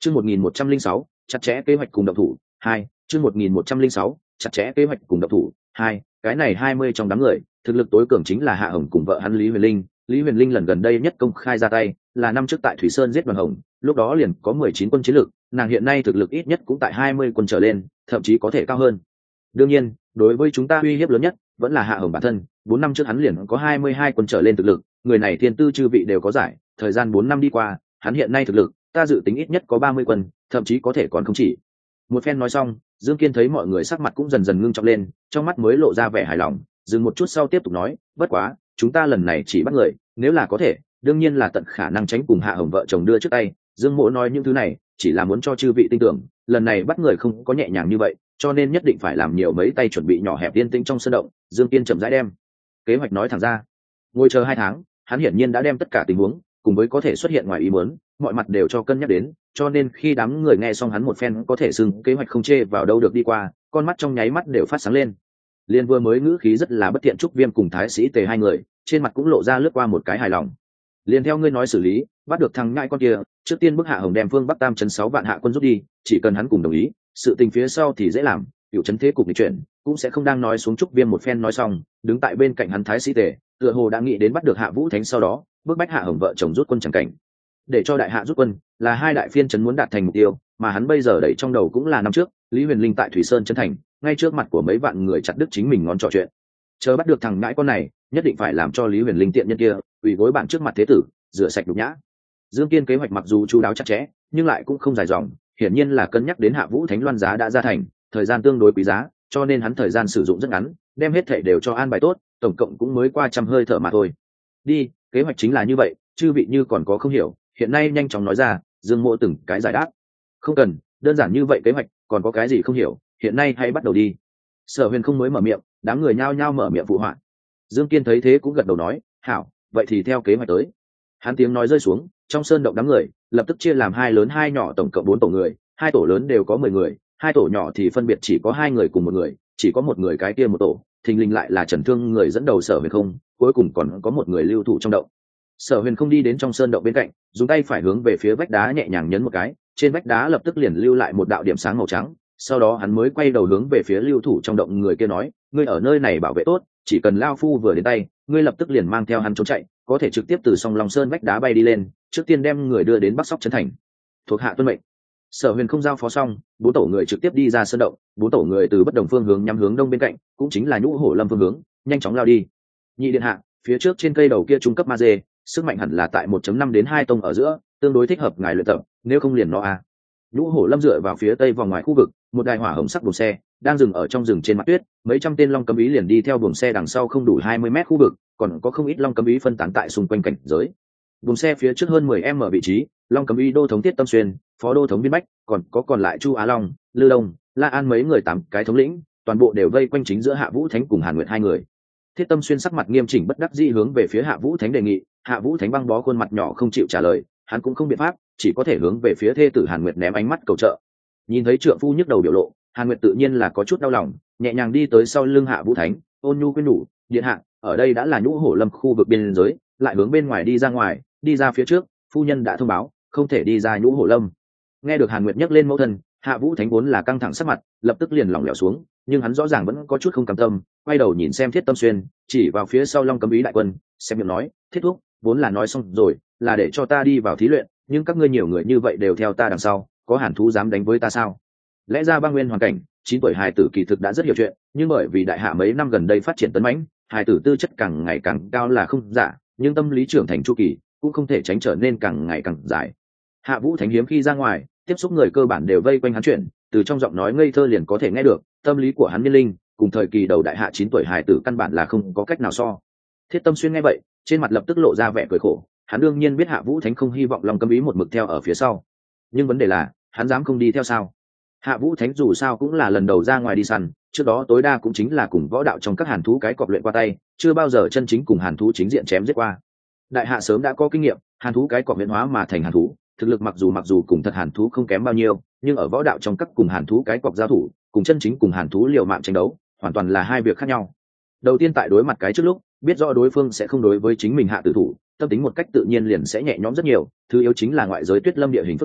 Chương 1106, chặt chẽ kế hoạch cùng động thủ, 2, chương 1106, chặt chẽ kế hoạch cùng động thủ, 2, cái này 20 trong đám người, thực lực tối cường chính là Hạ Hồng cùng vợ hắn Lý Huyền Linh. Lý Huyền Linh lần gần đây nhất công khai ra tay, là năm trước tại Thủy Sơn giết Đoàn Hồng, lúc đó liền có 19 quân chiến lực, nàng hiện nay thực lực ít nhất cũng tại 20 quân trở lên, thậm chí có thể cao hơn. Đương nhiên, đối với chúng ta uy hiếp lớn nhất vẫn là Hạ Hồng bản thân, 4 năm trước hắn liền có 22 quân trở lên thực lực, người này thiên tư chư vị đều có giải, thời gian 4 năm đi qua, hắn hiện nay thực lực, ta dự tính ít nhất có 30 quân, thậm chí có thể còn không chỉ. Một phen nói xong, Dương Kiên thấy mọi người sắc mặt cũng dần dần ngưng trọng lên, trong mắt mới lộ ra vẻ hài lòng, dừng một chút sau tiếp tục nói, bất quá, chúng ta lần này chỉ bắt người, nếu là có thể, đương nhiên là tận khả năng tránh cùng Hạ Hồng vợ chồng đưa trước tay. Dương Mỗ nói những thứ này, chỉ là muốn cho chư vị tin tưởng, lần này bắt người không có nhẹ nhàng như vậy, cho nên nhất định phải làm nhiều mấy tay chuẩn bị nhỏ hẹp yên tĩnh trong sân động. Dương Kiên chậm rãi đem kế hoạch nói thẳng ra. Ngồi chờ 2 tháng, hắn hiển nhiên đã đem tất cả tình huống, cùng với có thể xuất hiện ngoài ý muốn, mọi mặt đều cho cân nhắc đến, cho nên khi đám người nghe xong hắn một phen có thể xưng kế hoạch không chê vào đâu được đi qua, con mắt trong nháy mắt đều phát sáng lên. Liên vừa mới ngữ khí rất là bất thiện Trúc Viêm cùng Thái Sĩ Tề hai người, trên mặt cũng lộ ra lướt qua một cái hài lòng. Liên theo ngươi nói xử lý, bắt được thằng ngại con kia, trước tiên bức Hạ Hồng đem phương Bắc Tam trấn 6 vạn hạ quân rút đi, chỉ cần hắn cùng đồng ý, sự tình phía sau thì dễ làm, cựu trấn thế cục nghịch chuyển, cũng sẽ không đang nói xuống. Trúc Viêm một phen nói xong, đứng tại bên cạnh hắn Thái Sĩ Tề, tựa hồ đã nghĩ đến bắt được Hạ Vũ Thánh sau đó, bức bách Hạ Hồng vợ chồng rút quân chẳng cảnh. Để cho đại hạ rút quân, là 2 đại phiên trấn muốn đạt thành mục tiêu, mà hắn bây giờ đẩy trong đầu cũng là năm trước, Lý Huyền Linh tại Thủy Sơn trấn thành, ngay trước mặt của mấy vạn người chặt đứt chính mình ngón trò chuyện. Chờ bắt được thằng ngãi con này, nhất định phải làm cho Lý Huyền Linh tiện nhân kia ủy gối bạn trước mặt thế tử, rửa sạch nhục nhã. Dương Kiên kế hoạch mặc dù chu đáo chặt chẽ, nhưng lại cũng không dài dòng, hiển nhiên là cân nhắc đến Hạ Vũ Thánh loan giá đã ra thành, thời gian tương đối quý giá, cho nên hắn thời gian sử dụng rất ngắn, đem hết thảy đều cho an bài tốt, tổng cộng cũng mới qua 100 hơi thở mà thôi. Đi, kế hoạch chính là như vậy, chư vị như còn có không hiểu, hiện nay nhanh chóng nói ra. Dương Mộ từng cái giải đáp. Không cần, đơn giản như vậy kế hoạch, còn có cái gì không hiểu, hiện nay hãy bắt đầu đi. Sở Huyền không mới mở miệng, đám người nhao nhao mở miệng phụ họa. Dương Kiên thấy thế cũng gật đầu nói, hảo, vậy thì theo kế hoạch tới. Hắn tiếng nói rơi xuống, trong sơn động đám người lập tức chia làm 2 lớn 2 nhỏ, tổng cộng 4 tổ người, 2 tổ lớn đều có 10 người, 2 tổ nhỏ thì phân biệt chỉ có 2 người cùng 1 người, chỉ có 1 người cái kia một tổ, thình lình lại là Trần Thương người dẫn đầu Sở Huyền không, cuối cùng còn có 1 người lưu thủ trong động. Sở Huyền không đi đến trong sơn động bên cạnh, dùng tay phải hướng về phía vách đá nhẹ nhàng nhấn một cái, trên vách đá lập tức liền lưu lại một đạo điểm sáng màu trắng. Sau đó hắn mới quay đầu hướng về phía lưu thủ trong động người kia nói, ngươi ở nơi này bảo vệ tốt, chỉ cần lao phu vừa đến tay, ngươi lập tức liền mang theo hắn trốn chạy, có thể trực tiếp từ Song Long Sơn vách đá bay đi lên, trước tiên đem người đưa đến Bắc Sóc trấn thành. Thuộc hạ tuân mệnh. Sở Huyền không giao phó xong, 4 tổ người trực tiếp đi ra sơn động, 4 tổ người từ bất đồng phương hướng nhắm hướng đông bên cạnh, cũng chính là Nhũ Hổ Lâm phương hướng, nhanh chóng lao đi. Nhị điện hạ, phía trước trên cây đầu kia trung cấp ma dê, sức mạnh hẳn là tại 1.5 đến 2 tông ở giữa, tương đối thích hợp ngài luyện tập, nếu không liền nó a. Nhũ Hổ Lâm dựa vào phía tây vòng ngoài khu vực, một đài hỏa hồng sắc buồng xe đang dừng ở trong rừng trên mặt tuyết, mấy trăm tên long cấm ý liền đi theo buồng xe đằng sau không đủ 20 mét khu vực, còn có không ít long cấm ý phân tán tại xung quanh cảnh giới. Buồng xe phía trước hơn 10m vị trí, long cấm ý đô thống Tiết Tâm Xuyên, phó đô thống Biên Bách, còn lại Chu Á Long, Lư Đông, La An mấy người 8 cái thống lĩnh, toàn bộ đều vây quanh chính giữa Hạ Vũ Thánh cùng Hàn Nguyệt 2 người. Thiết Tâm Xuyên sắc mặt nghiêm chỉnh bất đắc dĩ hướng về phía Hạ Vũ Thánh đề nghị, Hạ Vũ Thánh băng bó khuôn mặt nhỏ không chịu trả lời, hắn cũng không biện pháp, chỉ có thể hướng về phía thê tử Hàn Nguyệt ném ánh mắt cầu trợ. Nhìn thấy trượng phu nhức đầu biểu lộ, Hàn Nguyệt tự nhiên là có chút đau lòng, nhẹ nhàng đi tới sau lưng Hạ Vũ Thánh, ôn nhu khuyên nhủ, điện hạ, ở đây đã là Nhũ Hổ Lâm khu vực biên giới, lại hướng bên ngoài, đi ra phía trước, phu nhân đã thông báo, không thể đi ra Nhũ Hổ Lâm. Nghe được Hàn Nguyệt nhắc lên mẫu thân, Hạ Vũ Thánh vốn là căng thẳng sắc mặt, lập tức liền lỏng lẻo xuống, nhưng hắn rõ ràng vẫn có chút không cam tâm, quay đầu nhìn xem Thiết Tâm Xuyên, chỉ vào phía sau Long Cấm Ý đại quân, xem miệng nói, Thiết thúc, vốn là nói xong rồi, là để cho ta đi vào thí luyện, nhưng các ngươi nhiều người như vậy đều theo ta đằng sau, có hàn thú dám đánh với ta sao? Lẽ ra băng nguyên hoàn cảnh, 9 tuổi hài tử kỳ thực đã rất hiểu chuyện, nhưng bởi vì đại hạ mấy năm gần đây phát triển tấn mãnh, hài tử tư chất càng ngày càng cao là không giả, nhưng tâm lý trưởng thành chu kỳ cũng không thể tránh trở nên càng ngày càng dài. Hạ Vũ Thánh hiếm khi ra ngoài, tiếp xúc người cơ bản đều vây quanh hắn chuyện, từ trong giọng nói ngây thơ liền có thể nghe được, tâm lý của hắn niên linh, cùng thời kỳ đầu đại hạ 9 tuổi hài tử căn bản là không có cách nào so. Thiết Tâm Xuyên nghe vậy, trên mặt lập tức lộ ra vẻ cười khổ, hắn đương nhiên biết Hạ Vũ Thánh không hy vọng Long Cấm Ý một mực theo ở phía sau, nhưng vấn đề là, hắn dám không đi theo sao? Hạ Vũ Thánh dù sao cũng là lần đầu ra ngoài đi săn, trước đó tối đa cũng chính là cùng võ đạo trong các hàn thú cái cọp luyện qua tay, chưa bao giờ chân chính cùng hàn thú chính diện chém giết qua. Đại hạ sớm đã có kinh nghiệm, hàn thú cái cọp biến hóa mà thành hàn thú, thực lực mặc dù cùng thật hàn thú không kém bao nhiêu, nhưng ở võ đạo trong các cùng hàn thú cái cọp giao thủ, cùng chân chính cùng hàn thú liều mạng tranh đấu, hoàn toàn là hai việc khác nhau. Đầu tiên tại đối mặt cái trước lúc, biết rõ đối phương sẽ không đối với chính mình hạ tử thủ, tâm tính một cách tự nhiên liền sẽ nhẹ nhõm rất nhiều. Thứ yếu chính là ngoại giới Tuyết Lâm địa hình phức tạp,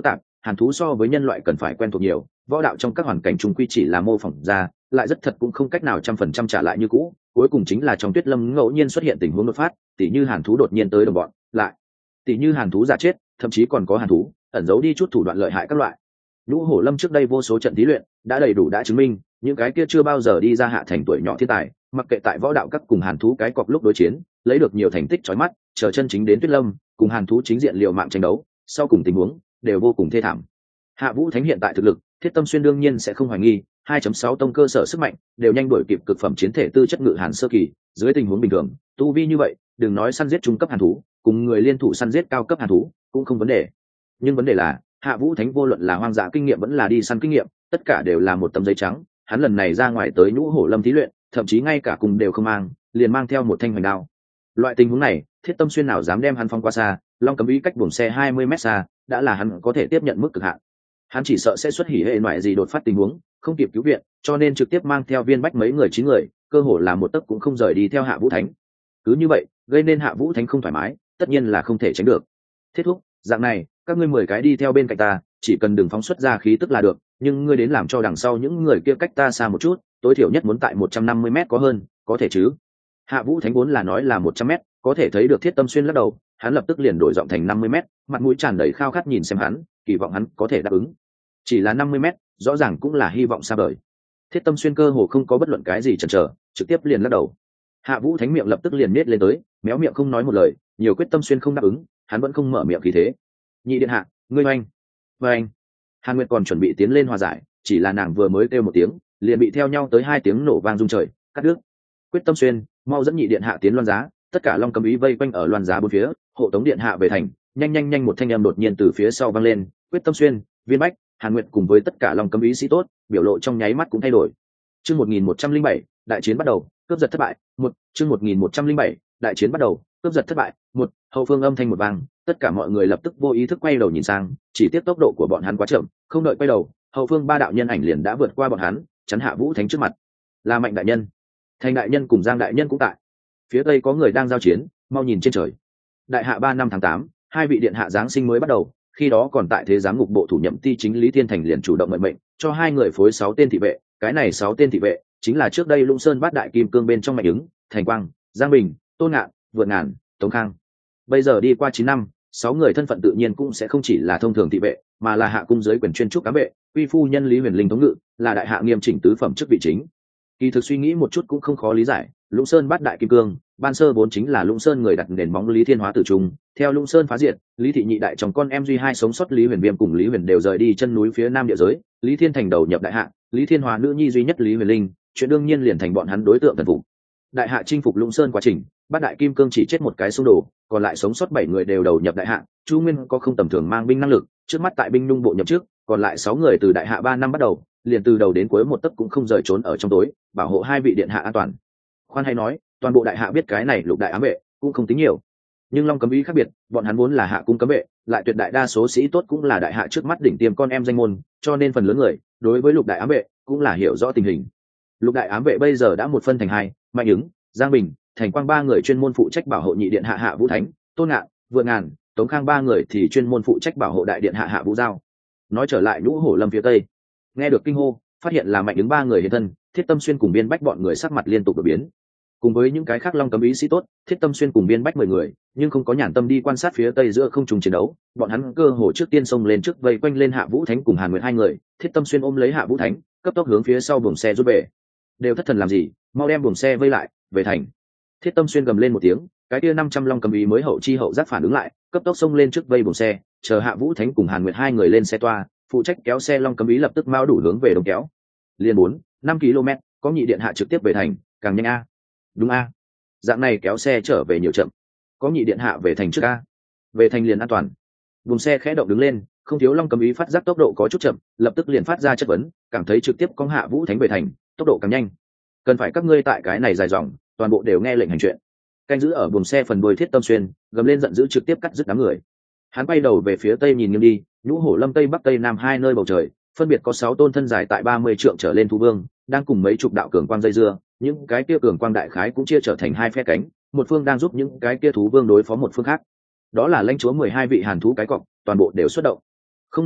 hàn thú so với nhân loại cần phải quen thuộc nhiều, võ đạo trong các hoàn cảnh trung quy chỉ là mô phỏng ra, lại rất thật cũng không cách nào 100% trả lại như cũ. Cuối cùng chính là trong tuyết lâm ngẫu nhiên xuất hiện tình huống đột phát, tỉ như hàn thú đột nhiên tới đồng bọn, lại tỉ như hàn thú giả chết, thậm chí còn có hàn thú ẩn giấu đi chút thủ đoạn lợi hại các loại. Nhũ Hổ Lâm trước đây vô số trận thí luyện đã đầy đủ đã chứng minh, những cái kia chưa bao giờ đi ra hạ thành tuổi nhỏ thiên tài, mặc kệ tại võ đạo các cùng hàn thú cái cọp lúc đối chiến, lấy được nhiều thành tích chói mắt, chờ chân chính đến tuyết lâm cùng hàn thú chính diện liều mạng tranh đấu, sau cùng tình huống đều vô cùng thê thảm. Hạ Vũ Thánh hiện tại thực lực, Thiết Tâm Xuyên đương nhiên sẽ không hoài nghi, 2.6 tông cơ sở sức mạnh đều nhanh đuổi kịp cực phẩm chiến thể tư chất ngự hàn sơ kỳ, dưới tình huống bình thường, tu vi như vậy, đừng nói săn giết trung cấp hàn thú, cùng người liên thủ săn giết cao cấp hàn thú cũng không vấn đề. Nhưng vấn đề là, Hạ Vũ Thánh vô luận là hoang dã kinh nghiệm vẫn là đi săn kinh nghiệm, tất cả đều là một tấm giấy trắng, hắn lần này ra ngoài tới Nhũ Hổ Lâm thí luyện, thậm chí ngay cả cùng đều không mang, liền mang theo một thanh hoành đao. Loại tình huống này, Thiết Tâm Xuyên nào dám đem hắn phong qua xa, Long Cấm Ý cách buồng xe 20 mét xa, đã là hắn có thể tiếp nhận mức cực hạn. Hắn chỉ sợ sẽ xuất hỉ hệ ngoại gì đột phát tình huống, không kịp cứu viện, cho nên trực tiếp mang theo Viên Bách mấy người 9 người, cơ hồ là một tấc cũng không rời đi theo Hạ Vũ Thánh. Cứ như vậy, gây nên Hạ Vũ Thánh không thoải mái, tất nhiên là không thể tránh được. Thiết thúc, dạng này, các ngươi 10 cái đi theo bên cạnh ta, chỉ cần đừng phóng xuất ra khí tức là được, nhưng ngươi đến làm cho đằng sau những người kia cách ta xa một chút, tối thiểu nhất muốn tại 150 mét có hơn, có thể chứ? Hạ Vũ Thánh vốn là nói là 100 mét, có thể thấy được Thiết Tâm Xuyên lắc đầu, hắn lập tức liền đổi giọng thành 50 mét, mặt mũi tràn đầy khao khát nhìn xem hắn, kỳ vọng hắn có thể đáp ứng. Chỉ là 50 mét, rõ ràng cũng là hy vọng xa vời. Thiết Tâm Xuyên cơ hồ không có bất luận cái gì chần chờ, trực tiếp liền lắc đầu. Hạ Vũ Thánh miệng lập tức liền nết lên tới, méo miệng không nói một lời, nhiều quyết Tâm Xuyên không đáp ứng, hắn vẫn không mở miệng khí thế. Nhị điện hạ, ngươi oanh. Và anh. Hàn Nguyệt còn chuẩn bị tiến lên hòa giải, chỉ là nàng vừa mới kêu một tiếng, liền bị theo nhau tới 2 tiếng nổ vang rung trời, cắt đứt. Quyết Tâm Xuyên, mau dẫn nhị điện hạ tiến loan giá, tất cả Long Cấm Ý vây quanh ở loan giá bốn phía, hộ tống điện hạ về thành. Nhanh nhanh nhanh, một thanh âm đột nhiên từ phía sau vang lên, Quyết Tâm Xuyên, Viên Bách, Hàn Nguyệt cùng với tất cả Long Cấm Ý sĩ tốt, biểu lộ trong nháy mắt cũng thay đổi. Chương 1107, đại chiến bắt đầu, cướp giật thất bại. Chương 1107, đại chiến bắt đầu, cướp giật thất bại. Hậu phương âm thanh một vang, tất cả mọi người lập tức vô ý thức quay đầu nhìn sang, chỉ tiếc tốc độ của bọn hắn quá chậm, không đợi quay đầu, hậu phương 3 đạo nhân ảnh liền đã vượt qua bọn hắn, chắn Hạ Vũ Thánh trước mặt. Là Mạnh đại nhân, Thành đại nhân cùng Giang đại nhân cũng tại. Phía tây có người đang giao chiến, mau nhìn trên trời. Đại hạ 3 năm tháng 8, 2 vị điện hạ giáng sinh mới bắt đầu, khi đó còn tại thế giám ngục bộ thủ nhậm ti chính Lý Thiên Thành liền chủ động mệnh cho 2 người phối 6 tên thị vệ, cái này 6 tên thị vệ chính là trước đây Lũng Sơn Bát Đại Kim Cương bên trong Mạnh Ứng, Thành Quang, Giang Bình, Tôn Ngạn, Vượt Ngàn, Tống Khang. Bây giờ đi qua 9 năm, 6 người thân phận tự nhiên cũng sẽ không chỉ là thông thường thị vệ, mà là hạ cung dưới quyền chuyên trúc cám vệ, uy phu nhân Lý Huyền Linh thống ngự, là đại hạ nghiêm chỉnh tứ phẩm chức vị chính. Kỳ thực suy nghĩ một chút cũng không khó lý giải, Lũng Sơn Bát Đại Kim Cương, ban sơ vốn chính là Lũng Sơn người đặt nền móng Lý Thiên Hóa tử trung, theo Lũng Sơn phá diệt, Lý thị nhị đại chồng con em duy hai sống sót Lý Huyền Viêm cùng Lý Huyền đều rời đi chân núi phía nam địa giới, Lý Thiên Thành đầu nhập đại hạ, Lý Thiên Hóa nữ nhi duy nhất Lý Huyền Linh, chuyện đương nhiên liền thành bọn hắn đối tượng thần phục. Đại hạ chinh phục Lũng Sơn quá trình, Bát Đại Kim Cương chỉ chết một cái xung đổ, còn lại sống sót 7 người đều đầu nhập đại hạ. Chu Nguyên có không tầm thường mang binh năng lực, trước mắt tại binh nhung bộ nhập trước, còn lại 6 người từ đại hạ 3 năm bắt đầu, liền từ đầu đến cuối một tấc cũng không rời trốn ở trong tối, bảo hộ 2 vị điện hạ an toàn. Khoan hay nói, toàn bộ đại hạ biết cái này Lục đại ám vệ cũng không tính nhiều, nhưng Long Cấm Ý khác biệt, bọn hắn vốn là hạ cung cấm vệ, lại tuyệt đại đa số sĩ tốt cũng là đại hạ trước mắt đỉnh tiêm con em danh môn, cho nên phần lớn người đối với Lục đại ám vệ cũng là hiểu rõ tình hình. Lục đại ám vệ bây giờ đã một phân thành 2, Mạnh Ứng, Giang Bình, Thành Quang 3 người chuyên môn phụ trách bảo hộ nhị điện hạ Hạ Vũ Thánh, Tôn Ngạn, Vượt Ngàn, Tống Khang 3 người thì chuyên môn phụ trách bảo hộ đại điện hạ Hạ Vũ Giao. Nói trở lại Nhũ Hổ Lâm phía tây, nghe được kinh hô, phát hiện là Mạnh Ứng 3 người hiện thân, Thiết Tâm Xuyên cùng Biên Bách bọn người sắc mặt liên tục đổi biến. Cùng với những cái khác Long Cấm Ý sĩ tốt, Thiết Tâm Xuyên cùng Biên Bách 10 người, nhưng không có nhàn tâm đi quan sát phía tây giữa không trùng chiến đấu, bọn hắn cơ hồ trước tiên xông lên trước vây quanh lên Hạ Vũ Thánh cùng Hàn Nguyệt 2 người, Thiết Tâm Xuyên ôm lấy Hạ Vũ Thánh, cấp tốc hướng phía sau buồng xe rút về. Đều thất thần làm gì, mau đem buồng xe vây lại, về thành. Thiết Tâm Xuyên gầm lên một tiếng, cái kia 500 Long Cấm Ý mới hậu chi hậu giác phản ứng lại, cấp tốc xông lên trước vây buồng xe, chờ Hạ Vũ Thánh cùng Hàn Nguyệt 2 người lên xe toa, phụ trách kéo xe Long Cấm Ý lập tức mau đủ hướng về đông kéo. Liên 4-5 km, có nhị điện hạ trực tiếp về thành, càng nhanh a. Đúng a. Dạng này kéo xe trở về nhiều chậm. Có nhị điện hạ về thành trước a. Về thành liền an toàn. Buồng xe khẽ động đứng lên, không thiếu Long Cấm Ý phát giác tốc độ có chút chậm, lập tức liền phát ra chất vấn, cảm thấy trực tiếp có Hạ Vũ Thánh về thành, tốc độ càng nhanh. Cần phải các ngươi tại cái này dài dòng, toàn bộ đều nghe lệnh hành chuyện. Canh giữ ở buồng xe phần đuôi Thiết Tâm Xuyên gầm lên giận dữ trực tiếp cắt dứt đám người. Hắn quay đầu về phía tây nhìn nghiêng đi, Nhũ Hổ Lâm tây bắc tây nam 2 nơi bầu trời, phân biệt có 6 tôn thân dài tại 30 trượng trở lên thú vương, đang cùng mấy chục đạo cường quang dây dưa, những cái kia cường quang đại khái cũng chia trở thành 2 phe cánh, một phương đang giúp những cái kia thú vương đối phó một phương khác. Đó là lãnh chúa 12 vị hàn thú cái cọc, toàn bộ đều xuất động. Không ngừng,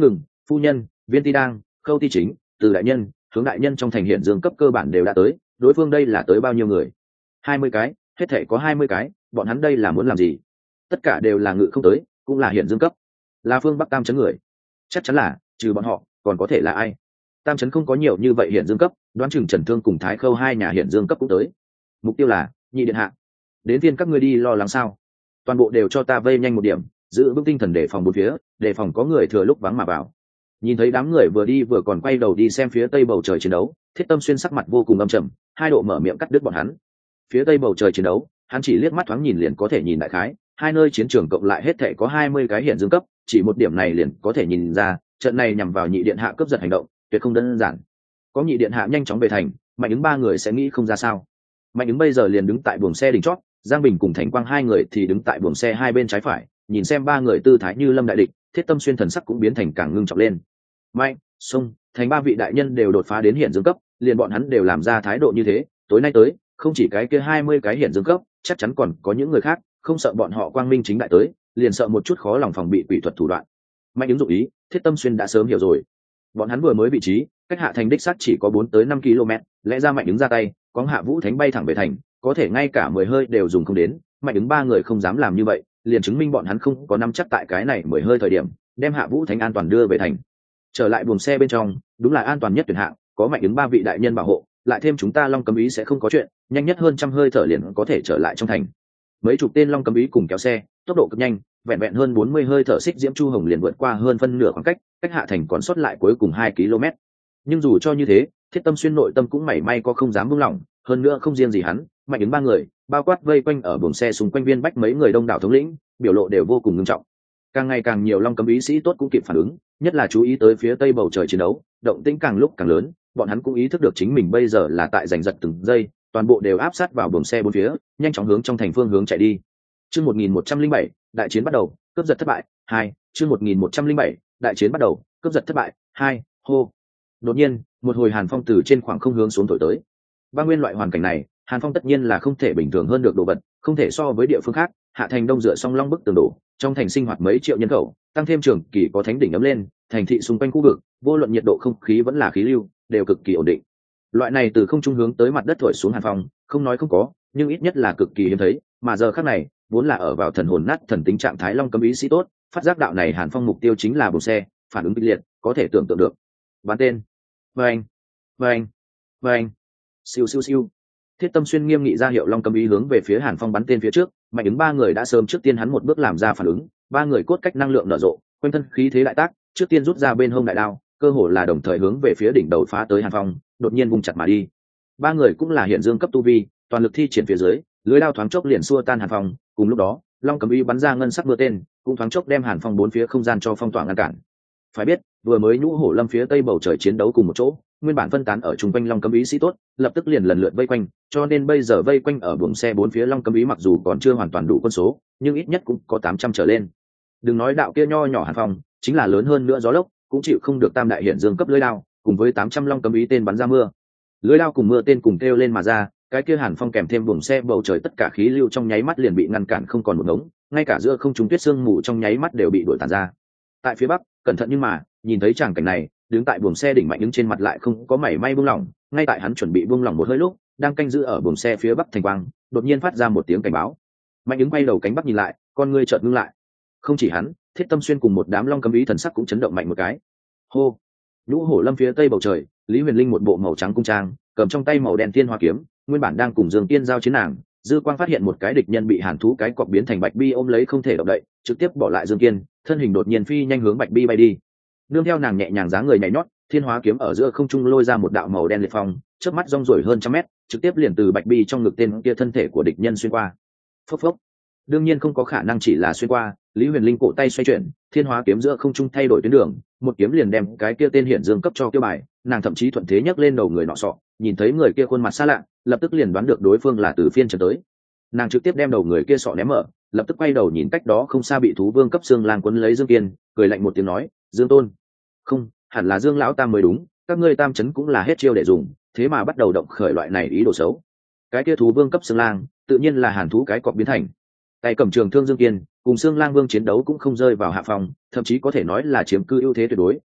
phu nhân, Viên Ti Đang, Khâu Ti Chính, Từ đại nhân, Hướng đại nhân trong thành hiện dương cấp cơ bản đều đã tới. Đối phương đây là tới bao nhiêu người? 20 cái, hết thể có 20 cái. Bọn hắn đây là muốn làm gì? Tất cả đều là ngự không tới, cũng là hiện dương cấp, là phương Bắc Tam Trấn người. Chắc chắn là trừ bọn họ còn có thể là ai? Tam Trấn không có nhiều như vậy hiện dương cấp, đoán chừng Trần Thương cùng Thái Khâu hai nhà hiện dương cấp cũng tới. Mục tiêu là Nhị điện hạ. Đến viên các ngươi đi lo lắng sao? Toàn bộ đều cho ta vây nhanh một điểm, giữ vững tinh thần để phòng bốn phía, để phòng có người thừa lúc vắng mà vào. Nhìn thấy đám người vừa đi vừa còn quay đầu đi xem phía tây bầu trời chiến đấu, Thiết Tâm Xuyên sắc mặt vô cùng âm trầm, hai độ mở miệng cắt đứt bọn hắn. Phía tây bầu trời chiến đấu, hắn chỉ liếc mắt thoáng nhìn liền có thể nhìn đại khái, hai nơi chiến trường cộng lại hết thảy có 20 cái hiện dương cấp, chỉ một điểm này liền có thể nhìn ra, trận này nhằm vào Nhị điện hạ cướp giật hành động, tuyệt không đơn giản. Có Nhị điện hạ nhanh chóng về thành, Mạnh ứng ba người sẽ nghĩ không ra sao. Mạnh ứng bây giờ liền đứng tại buồng xe đỉnh chót, Giang Bình cùng Thành Quang hai người thì đứng tại buồng xe hai bên trái phải, nhìn xem ba người tư thái như lâm đại địch, Thiết Tâm Xuyên thần sắc cũng biến thành càng ngưng trọng lên. Mạnh, Sung, Thành ba vị đại nhân đều đột phá đến hiện dương cấp, liền bọn hắn đều làm ra thái độ như thế, tối nay tới, không chỉ cái kia 20 cái hiện dương cấp, chắc chắn còn có những người khác, không sợ bọn họ quang minh chính đại tới, liền sợ một chút khó lòng phòng bị quỷ thuật thủ đoạn. Mạnh ứng dụng ý, Thiết Tâm Xuyên đã sớm hiểu rồi. Bọn hắn vừa mới vị trí, cách Hạ Thành đích xác chỉ có 4 tới 5 km, lẽ ra Mạnh ứng ra tay, có Hạ Vũ Thánh bay thẳng về thành, có thể ngay cả 10 hơi đều dùng không đến, Mạnh ứng ba người không dám làm như vậy, liền chứng minh bọn hắn không có nắm chắc tại cái này 10 hơi thời điểm, đem Hạ Vũ Thánh an toàn đưa về thành. Trở lại buồng xe bên trong, đúng là an toàn nhất tuyển hạng, có Mạnh ứng ba vị đại nhân bảo hộ, lại thêm chúng ta Long Cấm Ý sẽ không có chuyện, nhanh nhất hơn trăm hơi thở liền có thể trở lại trong thành. Mấy chục tên Long Cấm Ý cùng kéo xe, tốc độ cực nhanh, vẹn vẹn hơn 40 hơi thở xích diễm chu hồng liền vượt qua hơn phân nửa khoảng cách Hạ Thành còn sót lại cuối cùng 2 km. Nhưng dù cho như thế, Thiết Tâm Xuyên nội tâm cũng mảy may có không dám buông lỏng, hơn nữa không riêng gì hắn, Mạnh ứng ba người, bao quát vây quanh ở buồng xe xung quanh viên bách mấy người đông đảo thống lĩnh, biểu lộ đều vô cùng nghiêm trọng. Càng ngày càng nhiều Long Cấm Ý sĩ tốt cũng kịp phản ứng, nhất là chú ý tới phía tây bầu trời chiến đấu, động tĩnh càng lúc càng lớn, bọn hắn cũng ý thức được chính mình bây giờ là tại giành giật từng giây, toàn bộ đều áp sát vào buồng xe bốn phía, nhanh chóng hướng trong thành phương hướng chạy đi. Chương 1107, đại chiến bắt đầu, cướp giật thất bại. 2, chương 1107, đại chiến bắt đầu, cướp giật thất bại. 2, hô. Đột nhiên, một hồi hàn phong từ trên khoảng không hướng xuống thổi tới. Băng nguyên loại hoàn cảnh này, hàn phong tất nhiên là không thể bình thường hơn được đồ vật, không thể so với địa phương khác. Hạ Thành đông dựa song long bức tường đổ, trong thành sinh hoạt mấy triệu nhân khẩu, tăng thêm trường kỳ có thánh đỉnh ấm lên, thành thị xung quanh khu vực, vô luận nhiệt độ không khí vẫn là khí lưu, đều cực kỳ ổn định. Loại này từ không trung hướng tới mặt đất thổi xuống hàn phong, không nói không có, nhưng ít nhất là cực kỳ hiếm thấy, mà giờ khắc này, vốn là ở vào thần hồn nát thần tính trạng thái Long Cấm Ý sĩ tốt, phát giác đạo này hàn phong mục tiêu chính là buồng xe, phản ứng kịch liệt, có thể tưởng tượng được. Bắn tên. Vâng, vâng, vâng. Siêu siêu siêu. Thiết Tâm Xuyên nghiêm nghị ra hiệu Long Cấm Ý hướng về phía hàn phong bắn tên phía trước, Mạnh ứng ba người đã sớm trước tiên hắn một bước làm ra phản ứng, ba người cốt cách năng lượng nở rộ, quanh thân khí thế đại tác, trước tiên rút ra bên hông đại đao, cơ hồ là đồng thời hướng về phía đỉnh đầu phá tới hàn phong, đột nhiên vung chặt mà đi. Ba người cũng là hiện dương cấp tu vi, toàn lực thi triển phía dưới, lưới đao thoáng chốc liền xua tan hàn phong, cùng lúc đó, Long Cấm Ý bắn ra ngân sắc mưa tên, cũng thoáng chốc đem hàn phong bốn phía không gian cho phong tỏa ngăn cản. Phải biết, vừa mới Nhũ Hổ Lâm phía tây bầu trời chiến đấu cùng một chỗ, nguyên bản phân tán ở trung quanh Long Cấm Ý sĩ tốt, lập tức liền lần lượt vây quanh, cho nên bây giờ vây quanh ở buồng xe bốn phía Long Cấm Ý mặc dù còn chưa hoàn toàn đủ quân số, nhưng ít nhất cũng có 800 trở lên. Đừng nói đạo kia nho nhỏ hàn phong, chính là lớn hơn nữa gió lốc, cũng chịu không được tam đại hiện dương cấp lưới đao, cùng với 800 Long Cấm Ý tên bắn ra mưa. Lưới đao cùng mưa tên cùng kêu lên mà ra, cái kia hàn phong kèm thêm buồng xe bầu trời tất cả khí lưu trong nháy mắt liền bị ngăn cản không còn một ngống, ngay cả giữa không trung tuyết sương mù trong nháy mắt đều bị đuổi tàn ra. Tại phía bắc, cẩn thận nhưng mà, nhìn thấy tràng cảnh này, đứng tại buồng xe đỉnh Mạnh ứng trên mặt lại không có mảy may buông lỏng, ngay tại hắn chuẩn bị buông lỏng một hơi lúc, đang canh giữ ở buồng xe phía bắc Thành Quang, đột nhiên phát ra một tiếng cảnh báo. Mạnh ứng quay đầu cánh bắc nhìn lại, con ngươi chợt ngưng lại. Không chỉ hắn, Thiết Tâm Xuyên cùng một đám Long Cấm Ý thần sắc cũng chấn động mạnh một cái. Hô. Nhũ Hổ Lâm phía tây bầu trời, Lý Huyền Linh một bộ màu trắng cung trang, cầm trong tay màu đen tiên hoa kiếm, nguyên bản đang cùng Dương Tiên giao chiến nàng, dư quang phát hiện một cái địch nhân bị hàn thú cái cọp biến thành bạch bi ôm lấy không thể động đậy, trực tiếp bỏ lại Dương Tiên, thân hình đột nhiên phi nhanh hướng bạch bi bay đi. Nương theo nàng nhẹ nhàng dáng người nhảy nhót, thiên hóa kiếm ở giữa không trung lôi ra một đạo màu đen liệt phong, chớp mắt rong ruổi hơn trăm mét, trực tiếp liền từ bạch bi trong ngực tên kia thân thể của địch nhân xuyên qua. Phốc phốc. Đương nhiên không có khả năng chỉ là xuyên qua, Lý Huyền Linh cổ tay xoay chuyển, thiên hóa kiếm giữa không trung thay đổi tuyến đường, một kiếm liền đem cái kia tên hiện dương cấp cho tiêu bài, nàng thậm chí thuận thế nhấc lên đầu người nọ sọ, nhìn thấy người kia khuôn mặt xa lạ, lập tức liền đoán được đối phương là từ phiên trần tới. Nàng trực tiếp đem đầu người kia sọ ném mở, lập tức quay đầu nhìn cách đó không xa bị thú vương cấp xương lang quấn lấy Dương Kiên, cười lạnh một tiếng nói, Dương Tôn. Không, hẳn là Dương lão tam mới đúng, các ngươi tam chấn cũng là hết chiêu để dùng, thế mà bắt đầu động khởi loại này ý đồ xấu. Cái kia thú vương cấp xương lang, tự nhiên là hàn thú cái cọp biến thành. Tay cầm trường thương Dương Kiên, cùng xương lang vương chiến đấu cũng không rơi vào hạ phòng, thậm chí có thể nói là chiếm cư ưu thế tuyệt đối,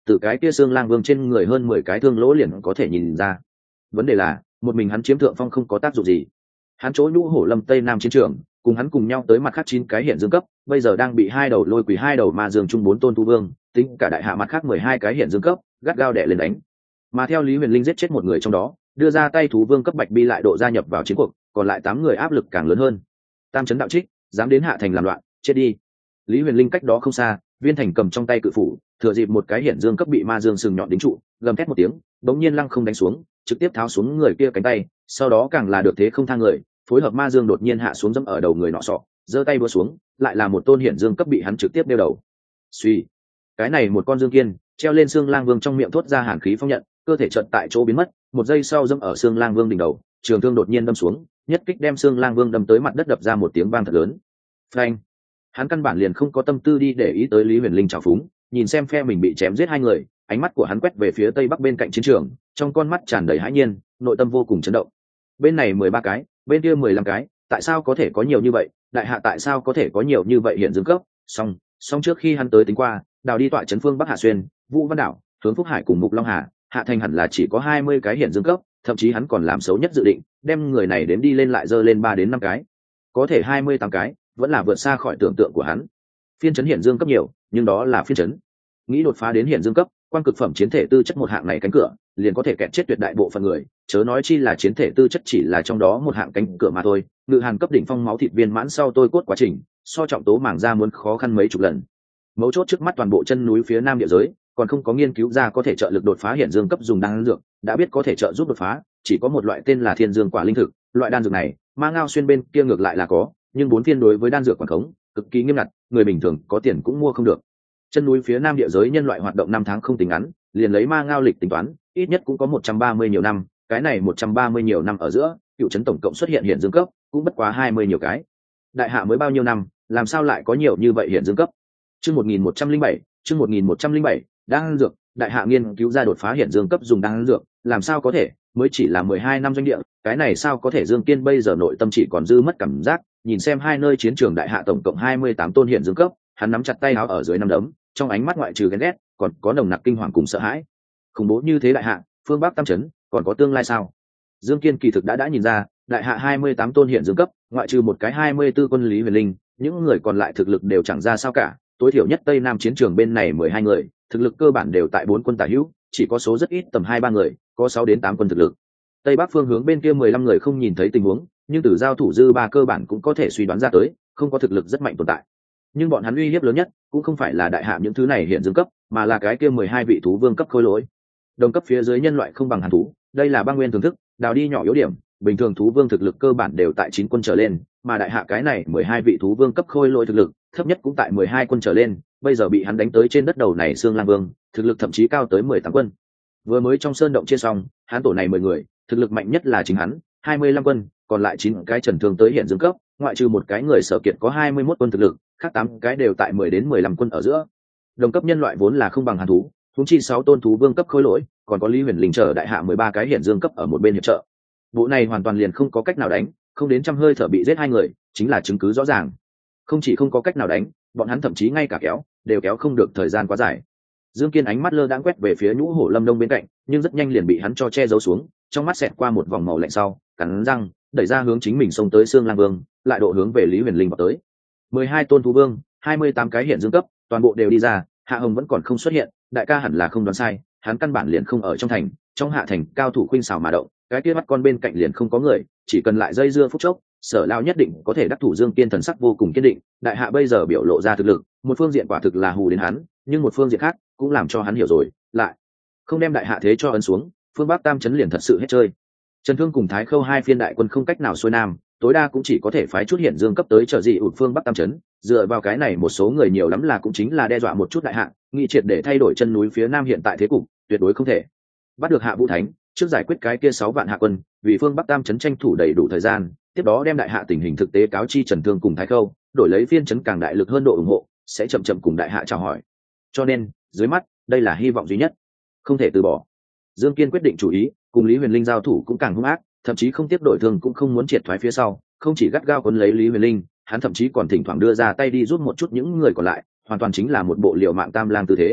từ cái kia xương lang vương trên người hơn 10 cái thương lỗ liền có thể nhìn ra. Vấn đề là một mình hắn chiếm thượng phong không có tác dụng gì. Hắn chỗ nhũ hổ lâm tây nam chiến trường, cùng hắn cùng nhau tới mặt khác 9 cái hiện dương cấp, bây giờ đang bị hai đầu lôi quỷ hai đầu ma dương trung 4 tôn thú vương, tính cả đại hạ mặt khác 12 cái hiện dương cấp, gắt gao đè lên đánh. Mà theo Lý Huyền Linh giết chết một người trong đó, đưa ra tay thú vương cấp bạch bi lại độ gia nhập vào chiến cuộc, còn lại 8 người áp lực càng lớn hơn. Tam chấn đạo trích, dám đến hạ thành làm loạn, chết đi. Lý Huyền Linh cách đó không xa, Viên Thành cầm trong tay cự phủ, thừa dịp một cái hiện dương cấp bị ma dương sừng nhọn đính trụ, gầm thét một tiếng, bỗng nhiên lăng không đánh xuống, trực tiếp tháo xuống người kia cánh tay, sau đó càng là được thế không thang người, phối hợp ma dương đột nhiên hạ xuống dẫm ở đầu người nọ sọ, giơ tay búa xuống, lại là một tôn hiện dương cấp bị hắn trực tiếp đeo đầu. Suy, cái này một con dương kiên treo lên xương lang vương trong miệng thốt ra hàn khí phong nhận, cơ thể chợt tại chỗ biến mất, một giây sau dẫm ở xương lang vương đỉnh đầu, trường thương đột nhiên đâm xuống, nhất kích đem xương lang vương đâm tới mặt đất đập ra một tiếng vang thật lớn. Phanh! Hắn căn bản liền không có tâm tư đi để ý tới Lý Huyền Linh trào phúng, nhìn xem phe mình bị chém giết hai người, ánh mắt của hắn quét về phía tây bắc bên cạnh chiến trường, trong con mắt tràn đầy hãi nhiên, nội tâm vô cùng chấn động. Bên này 13 cái, bên kia 15 cái, tại sao có thể có nhiều như vậy? Đại hạ tại sao có thể có nhiều như vậy hiện dương cấp? Song trước khi hắn tới tính qua, đào đi tọa trấn phương Bắc Hạ Xuyên, Vũ Văn Đảo, Hướng Phúc Hải cùng Mục Long Hà, Hạ Thành hẳn là chỉ có 20 cái hiện dương cấp, thậm chí hắn còn làm xấu nhất dự định, đem người này đến đi lên lại dơ lên 3 đến 5 cái. Có thể 28 cái, vẫn là vượt xa khỏi tưởng tượng của hắn. Phiên trấn hiện dương cấp nhiều, nhưng đó là phiên trấn. Nghĩ đột phá đến hiện dương cấp, quan cực phẩm chiến thể tư chất một hạng này cánh cửa, liền có thể kẹt chết tuyệt đại bộ phận người, chớ nói chi là chiến thể tư chất chỉ là trong đó một hạng cánh cửa mà thôi. Ngự hàn cấp đỉnh phong máu thịt viên mãn sau tôi cốt quá trình, so trọng tố mảng ra muốn khó khăn mấy chục lần. Mấu chốt trước mắt toàn bộ chân núi phía nam địa giới, còn không có nghiên cứu ra có thể trợ lực đột phá hiện dương cấp dùng đan dược, đã biết có thể trợ giúp đột phá, chỉ có một loại tên là Thiên Dương quả linh thực, loại đan dược này, Ma Ngao Xuyên bên kia ngược lại là có, nhưng 4 phiên đối với đan dược quản khống cực kỳ nghiêm ngặt, người bình thường có tiền cũng mua không được. Chân núi phía nam địa giới nhân loại hoạt động 5 tháng không tính ngắn, liền lấy Ma Ngao lịch tính toán, ít nhất cũng có 130 nhiều năm, cái này 130 nhiều năm ở giữa, cựu trấn tổng cộng xuất hiện hiện dương cấp, cũng bất quá 20 nhiều cái. Đại hạ mới bao nhiêu năm, làm sao lại có nhiều như vậy hiện dương cấp? Chương 1107, đan dược, đại hạ nghiên cứu ra đột phá hiện dương cấp dùng đan dược, làm sao có thể, mới chỉ là 12 năm doanh địa, cái này sao có thể? Dương Kiên bây giờ nội tâm chỉ còn dư mất cảm giác, nhìn xem hai nơi chiến trường đại hạ tổng cộng 28 tôn hiện dương cấp, hắn nắm chặt tay áo ở dưới nắm đấm, trong ánh mắt ngoại trừ ghen ghét, còn có nồng nặc kinh hoàng cùng sợ hãi. Khủng bố như thế đại hạ, phương Bắc tam trấn, còn có tương lai sao? Dương Kiên kỳ thực đã nhìn ra, đại hạ 28 tôn hiện dương cấp, ngoại trừ một cái 24 quân Lý Huyền Linh, những người còn lại thực lực đều chẳng ra sao cả, tối thiểu nhất tây nam chiến trường bên này 12 người, thực lực cơ bản đều tại 4 quân tả hữu, chỉ có số rất ít tầm 2-3 người, có 6 đến 8 quân thực lực. Tây bắc phương hướng bên kia 15 người không nhìn thấy tình huống, nhưng từ giao thủ dư ba cơ bản cũng có thể suy đoán ra tới, không có thực lực rất mạnh tồn tại. Nhưng bọn hắn uy hiếp lớn nhất cũng không phải là đại hạ những thứ này hiện dương cấp, mà là cái kia 12 vị thú vương cấp khôi lỗi. Đồng cấp phía dưới nhân loại không bằng hàn thú, đây là băng nguyên thưởng thức, đào đi nhỏ yếu điểm, bình thường thú vương thực lực cơ bản đều tại 9 quân trở lên, mà đại hạ cái này 12 vị thú vương cấp khôi lỗi thực lực thấp nhất cũng tại 12 quân trở lên, bây giờ bị hắn đánh tới trên đất đầu này xương lang vương, thực lực thậm chí cao tới 18 quân. Vừa mới trong sơn động chia xong, hắn tổ này 10 người, thực lực mạnh nhất là chính hắn, 25 quân, còn lại 9 cái trần thương tới hiện dương cấp, ngoại trừ một cái người Sở Kiệt có 21 quân thực lực, khác 8 cái đều tại 10 đến 15 quân ở giữa. Đồng cấp nhân loại vốn là không bằng hàn thú, huống chi 6 tôn thú vương cấp khôi lỗi, còn có Lý Huyền Linh trở đại hạ 13 cái hiện dương cấp ở một bên hiệp trợ. Bộ này hoàn toàn liền không có cách nào đánh, không đến trăm hơi thở bị giết 2 người, chính là chứng cứ rõ ràng. Không chỉ không có cách nào đánh, bọn hắn thậm chí ngay cả đều kéo không được thời gian quá dài. Dương Kiên ánh mắt lơ đãng quét về phía Nhũ Hổ Lâm Đông bên cạnh, nhưng rất nhanh liền bị hắn cho che giấu xuống, trong mắt xẹt qua một vòng màu lạnh sau, cắn răng, đẩy ra hướng chính mình xông tới Xương Lang Vương, lại độ hướng về Lý Huyền Linh vào tới. 12 tôn thú vương, 28 cái hiện dương cấp, toàn bộ đều đi ra, Hạ Hồng vẫn còn không xuất hiện, đại ca hẳn là không đoán sai, hắn căn bản liền không ở trong thành, trong Hạ thành cao thủ khuynh xảo mà động, cái kia bắt con bên cạnh liền không có người, chỉ cần lại dây dưa phút chốc, Sở Lão nhất định có thể đắc thủ. Dương Kiên thần sắc vô cùng kiên định, đại hạ bây giờ biểu lộ ra thực lực, một phương diện quả thực là hù đến hắn, nhưng một phương diện khác cũng làm cho hắn hiểu rồi, lại không đem đại hạ thế cho ấn xuống, phương Bắc tam trấn liền thật sự hết chơi. Trần Thương cùng Thái Khâu hai phiên đại quân không cách nào xuôi nam, tối đa cũng chỉ có thể phái chút hiện dương cấp tới trợ dị ụt phương Bắc tam trấn, dựa vào cái này một số người nhiều lắm là cũng chính là đe dọa một chút đại hạ, nghị triệt để thay đổi chân núi phía nam hiện tại thế cục, tuyệt đối không thể. Bắt được Hạ Vũ Thánh, trước giải quyết cái kia 6 vạn hạ quân, vì phương Bắc tam trấn tranh thủ đầy đủ thời gian, tiếp đó đem đại hạ tình hình thực tế cáo chi Trần Thương cùng Thái Khâu, đổi lấy phiên trấn càng đại lực hơn độ ủng hộ, sẽ chậm chậm cùng đại hạ chào hỏi. Cho nên, dưới mắt, đây là hy vọng duy nhất, không thể từ bỏ. Dương Kiên quyết định chủ ý, cùng Lý Huyền Linh giao thủ cũng càng hung ác, thậm chí không tiếp đổi thương cũng không muốn triệt thoái phía sau, không chỉ gắt gao quấn lấy Lý Huyền Linh, hắn thậm chí còn thỉnh thoảng đưa ra tay đi giúp một chút những người còn lại, hoàn toàn chính là một bộ liều mạng tam lang tư thế.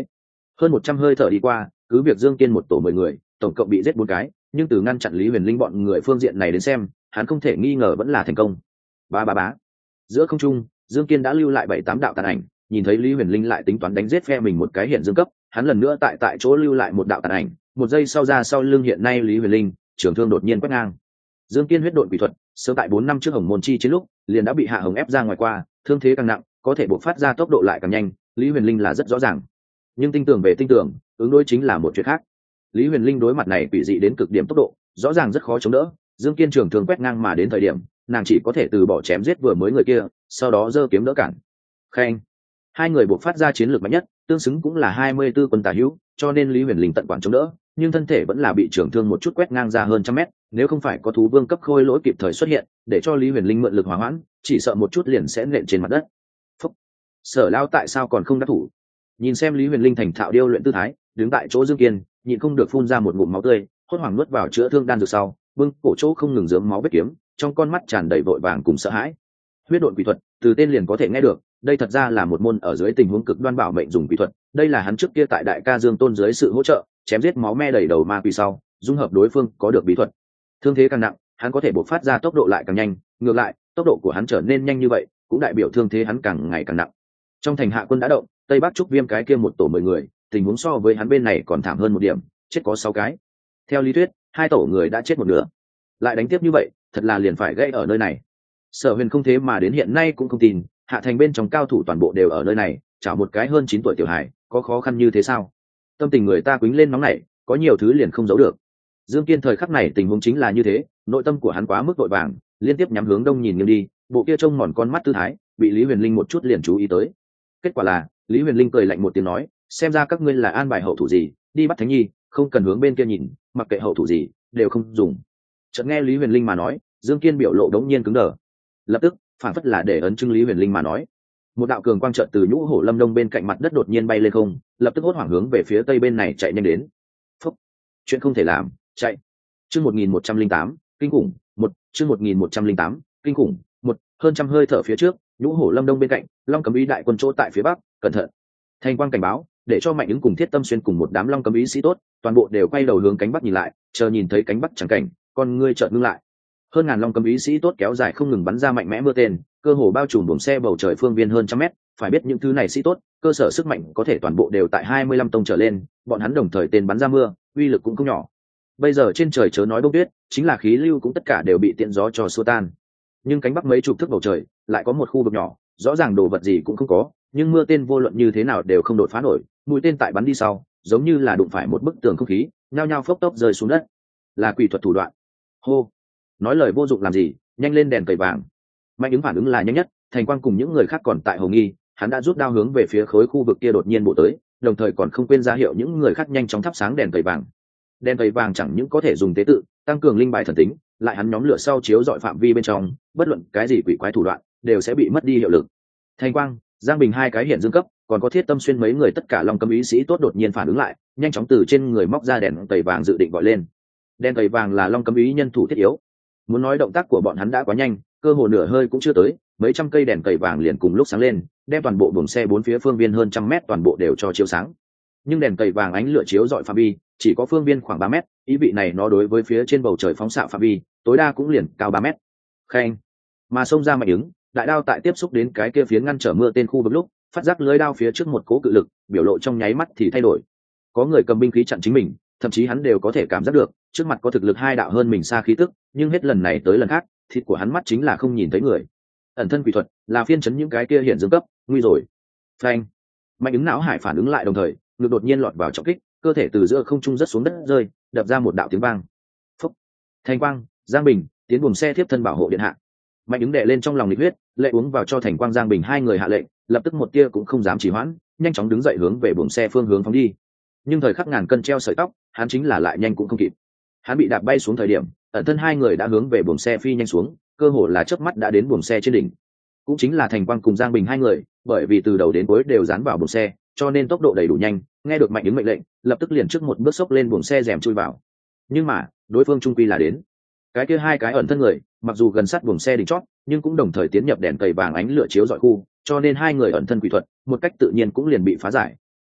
Hơn 100 hơi thở đi qua, cứ việc Dương Kiên một tổ 10 người, tổng cộng bị giết 4 cái, nhưng từ ngăn chặn Lý Huyền Linh bọn người phương diện này đến xem, hắn không thể nghi ngờ vẫn là thành công. Ba ba bá. Giữa không trung, Dương Kiên đã lưu lại 7-8 đạo tàn ảnh, nhìn thấy Lý Huyền Linh lại tính toán đánh giết phe mình một cái hiện dương cấp, hắn lần nữa tại chỗ lưu lại một đạo tàn ảnh, một giây sau ra sau lưng hiện nay Lý Huyền Linh, trường thương đột nhiên quét ngang. Dương Kiên huyết độn quỷ thuật, sớm tại 4 năm trước Hồng Môn Chi chiến lúc, liền đã bị Hạ Hồng ép ra ngoài qua, thương thế càng nặng, có thể bộc phát ra tốc độ lại càng nhanh, Lý Huyền Linh là rất rõ ràng. Nhưng tinh tường về tinh tường, ứng đối chính là một chuyện khác. Lý Huyền Linh đối mặt này quỷ dị đến cực điểm tốc độ, rõ ràng rất khó chống đỡ. Dương Kiên trường thương quét ngang mà đến thời điểm, nàng chỉ có thể từ bỏ chém giết vừa mới người kia, sau đó giơ kiếm đỡ cản. Khen. Hai người buộc phát ra chiến lược mạnh nhất, tương xứng cũng là 24 quân tả hữu, cho nên Lý Huyền Linh tận quản chống đỡ, nhưng thân thể vẫn là bị trường thương một chút quét ngang ra hơn trăm mét, nếu không phải có thú vương cấp khôi lỗi kịp thời xuất hiện, để cho Lý Huyền Linh mượn lực hòa hoãn, chỉ sợ một chút liền sẽ nện trên mặt đất. Phúc. Sở Lao tại sao còn không đắc thủ? Nhìn xem Lý Huyền Linh thành thạo điêu luyện tư thái, đứng tại chỗ Dương Kiên, nhịn không được phun ra một ngụm máu tươi, hốt hoảng nuốt vào chữa thương đan dược sau, bưng cổ chỗ không ngừng rớm máu vết kiếm, trong con mắt tràn đầy vội vàng cùng sợ hãi. Huyết độn quỷ thuật, từ tên liền có thể nghe được, đây thật ra là một môn ở dưới tình huống cực đoan bảo mệnh dùng quỷ thuật, đây là hắn trước kia tại đại ca Dương Tôn dưới sự hỗ trợ, chém giết máu me đầy đầu ma quỷ sau, dung hợp đối phương có được bí thuật. Thương thế càng nặng, hắn có thể bộc phát ra tốc độ lại càng nhanh, ngược lại, tốc độ của hắn trở nên nhanh như vậy, cũng đại biểu thương thế hắn càng ngày càng nặng. Trong thành Hạ quân đã động, Tây Bắc Trúc Viêm cái kia một tổ 10 người, tình huống so với hắn bên này còn thảm hơn một điểm, chết có 6 cái. Theo lý thuyết, hai tổ người đã chết một nửa. Lại đánh tiếp như vậy, thật là liền phải gãy ở nơi này. Sở Huyền không thế mà đến hiện nay cũng không tin, Hạ thành bên trong cao thủ toàn bộ đều ở nơi này, chảo một cái hơn 9 tuổi tiểu hài, có khó khăn như thế sao? Tâm tình người ta quýnh lên nóng nảy, có nhiều thứ liền không giấu được. Dương Kiên thời khắc này tình huống chính là như thế, nội tâm của hắn quá mức vội vàng, liên tiếp nhắm hướng đông nhìn nghiêng đi, bộ kia trông mòn con mắt tư thái, bị Lý Huyền Linh một chút liền chú ý tới. Kết quả là, Lý Huyền Linh cười lạnh một tiếng nói, xem ra các ngươi là an bài hậu thủ gì, đi bắt Thánh Nhi, không cần hướng bên kia nhìn, mặc kệ hậu thủ gì, đều không dùng. Chợt nghe Lý Huyền Linh mà nói, Dương Kiên biểu lộ đống nhiên cứng đờ. Lập tức, phản phất là để ấn chứng Lý Huyền Linh mà nói. Một đạo cường quang chợt từ Nhũ Hổ Lâm Đông bên cạnh mặt đất đột nhiên bay lên không, lập tức hốt hoảng hướng về phía tây bên này chạy nhanh đến. Phúc, chuyện không thể làm, chạy. Chương 1108, kinh khủng, chương 1108, kinh khủng, hơn trăm hơi thở phía trước, Nhũ Hổ Lâm Đông bên cạnh, Long Cấm Ý đại quân chỗ tại phía bắc, cẩn thận. Thành quang cảnh báo, để cho Mạnh Ứng cùng Thiết Tâm Xuyên cùng một đám Long Cấm Ý sĩ tốt, toàn bộ đều quay đầu hướng cánh bắc nhìn lại, chờ nhìn thấy cánh bắc chẳng cảnh, con ngươi chợt ngưng lại. Hơn ngàn Long Cấm Ý sĩ tốt kéo dài không ngừng bắn ra mạnh mẽ mưa tên, cơ hồ bao trùm buồng xe bầu trời phương viên hơn trăm mét, phải biết những thứ này sĩ tốt, cơ sở sức mạnh có thể toàn bộ đều tại 25 tông trở lên, bọn hắn đồng thời tên bắn ra mưa, uy lực cũng không nhỏ. Bây giờ trên trời chớ nói bông tuyết, chính là khí lưu cũng tất cả đều bị tiện gió cho xua tan. Nhưng cánh bắc mấy chục thước bầu trời, lại có một khu vực nhỏ, rõ ràng đồ vật gì cũng không có, nhưng mưa tên vô luận như thế nào đều không đột phá nổi, mũi tên tại bắn đi sau, giống như là đụng phải một bức tường không khí, nhao nhao phốc tốc rơi xuống đất. Là quỷ thuật thủ đoạn. Hô, nói lời vô dụng làm gì, nhanh lên đèn cầy vàng. Mạnh Ứng phản ứng là nhanh nhất, Thành Quang cùng những người khác còn tại hồ nghi, hắn đã rút đao hướng về phía khối khu vực kia đột nhiên bộ tới, đồng thời còn không quên ra hiệu những người khác nhanh chóng thắp sáng đèn cầy vàng. Đèn cầy vàng chẳng những có thể dùng tế tự, tăng cường linh bài thần tính, lại hắn nhóm lửa sau chiếu dọi phạm vi bên trong, bất luận cái gì quỷ quái thủ đoạn đều sẽ bị mất đi hiệu lực. Thành Quang, Giang Bình hai cái hiện dương cấp, còn có Thiết Tâm Xuyên mấy người tất cả Long Cấm Ý sĩ tốt đột nhiên phản ứng lại, nhanh chóng từ trên người móc ra đèn cầy vàng dự định gọi lên. Đèn cầy vàng là Long Cấm Ý nhân thủ thiết yếu. Muốn nói động tác của bọn hắn đã quá nhanh, cơ hồ nửa hơi cũng chưa tới, mấy trăm cây đèn cầy vàng liền cùng lúc sáng lên, đem toàn bộ buồng xe bốn phía phương viên hơn trăm mét toàn bộ đều cho chiếu sáng. Nhưng đèn cầy vàng ánh lửa chiếu dọi phạm vi chỉ có phương viên khoảng 3 mét, ý vị này nó đối với phía trên bầu trời phóng xạ phạm vi tối đa cũng liền cao 3 mét. Khen. Mà xông ra Mạnh Ứng, đại đao tại tiếp xúc đến cái kia phiến ngăn trở mưa tên khu vực lúc, phát giác lưới đao phía trước một cố cự lực, biểu lộ trong nháy mắt thì thay đổi. Có người cầm binh khí chặn chính mình, thậm chí hắn đều có thể cảm giác được, trước mặt có thực lực hai đạo hơn mình xa khí tức, nhưng hết lần này tới lần khác, thịt của hắn mắt chính là không nhìn thấy người. Ẩn thân quỷ thuật, là phiên chấn những cái kia hiện dương cấp, nguy rồi. Phanh. Mạnh Ứng não hải phản ứng lại đồng thời, ngực đột nhiên lọt vào trọng kích, cơ thể từ giữa không trung rất xuống đất rơi, đập ra một đạo tiếng vang. Phúc. Thành Quang, Giang Bình tiến buồng xe tiếp thân bảo hộ điện hạ. Mạnh Ứng đệ lên trong lòng nhiệt huyết, lệ uống vào cho Thành Quang Giang Bình hai người hạ lệnh, lập tức một tia cũng không dám trì hoãn, nhanh chóng đứng dậy hướng về buồng xe phương hướng phóng đi. Nhưng thời khắc ngàn cân treo sợi tóc, hắn chính là lại nhanh cũng không kịp. Hắn bị đạp bay xuống thời điểm, ẩn thân hai người đã hướng về buồng xe phi nhanh xuống, cơ hồ là chớp mắt đã đến buồng xe trên đỉnh. Cũng chính là Thành Quang cùng Giang Bình hai người, bởi vì từ đầu đến cuối đều dán vào buồng xe, cho nên tốc độ đầy đủ nhanh, nghe được Mạnh Ứng mệnh lệnh, lập tức liền trước một bước xốc lên buồng xe rèm chui vào. Nhưng mà, đối phương trung quy là đến. Cái kia hai cái ẩn thân người, mặc dù gần sát buồng xe đỉnh chót, nhưng cũng đồng thời tiến nhập đèn cầy vàng ánh lửa chiếu rọi khu, cho nên hai người ẩn thân quỷ thuật, một cách tự nhiên cũng liền bị phá giải.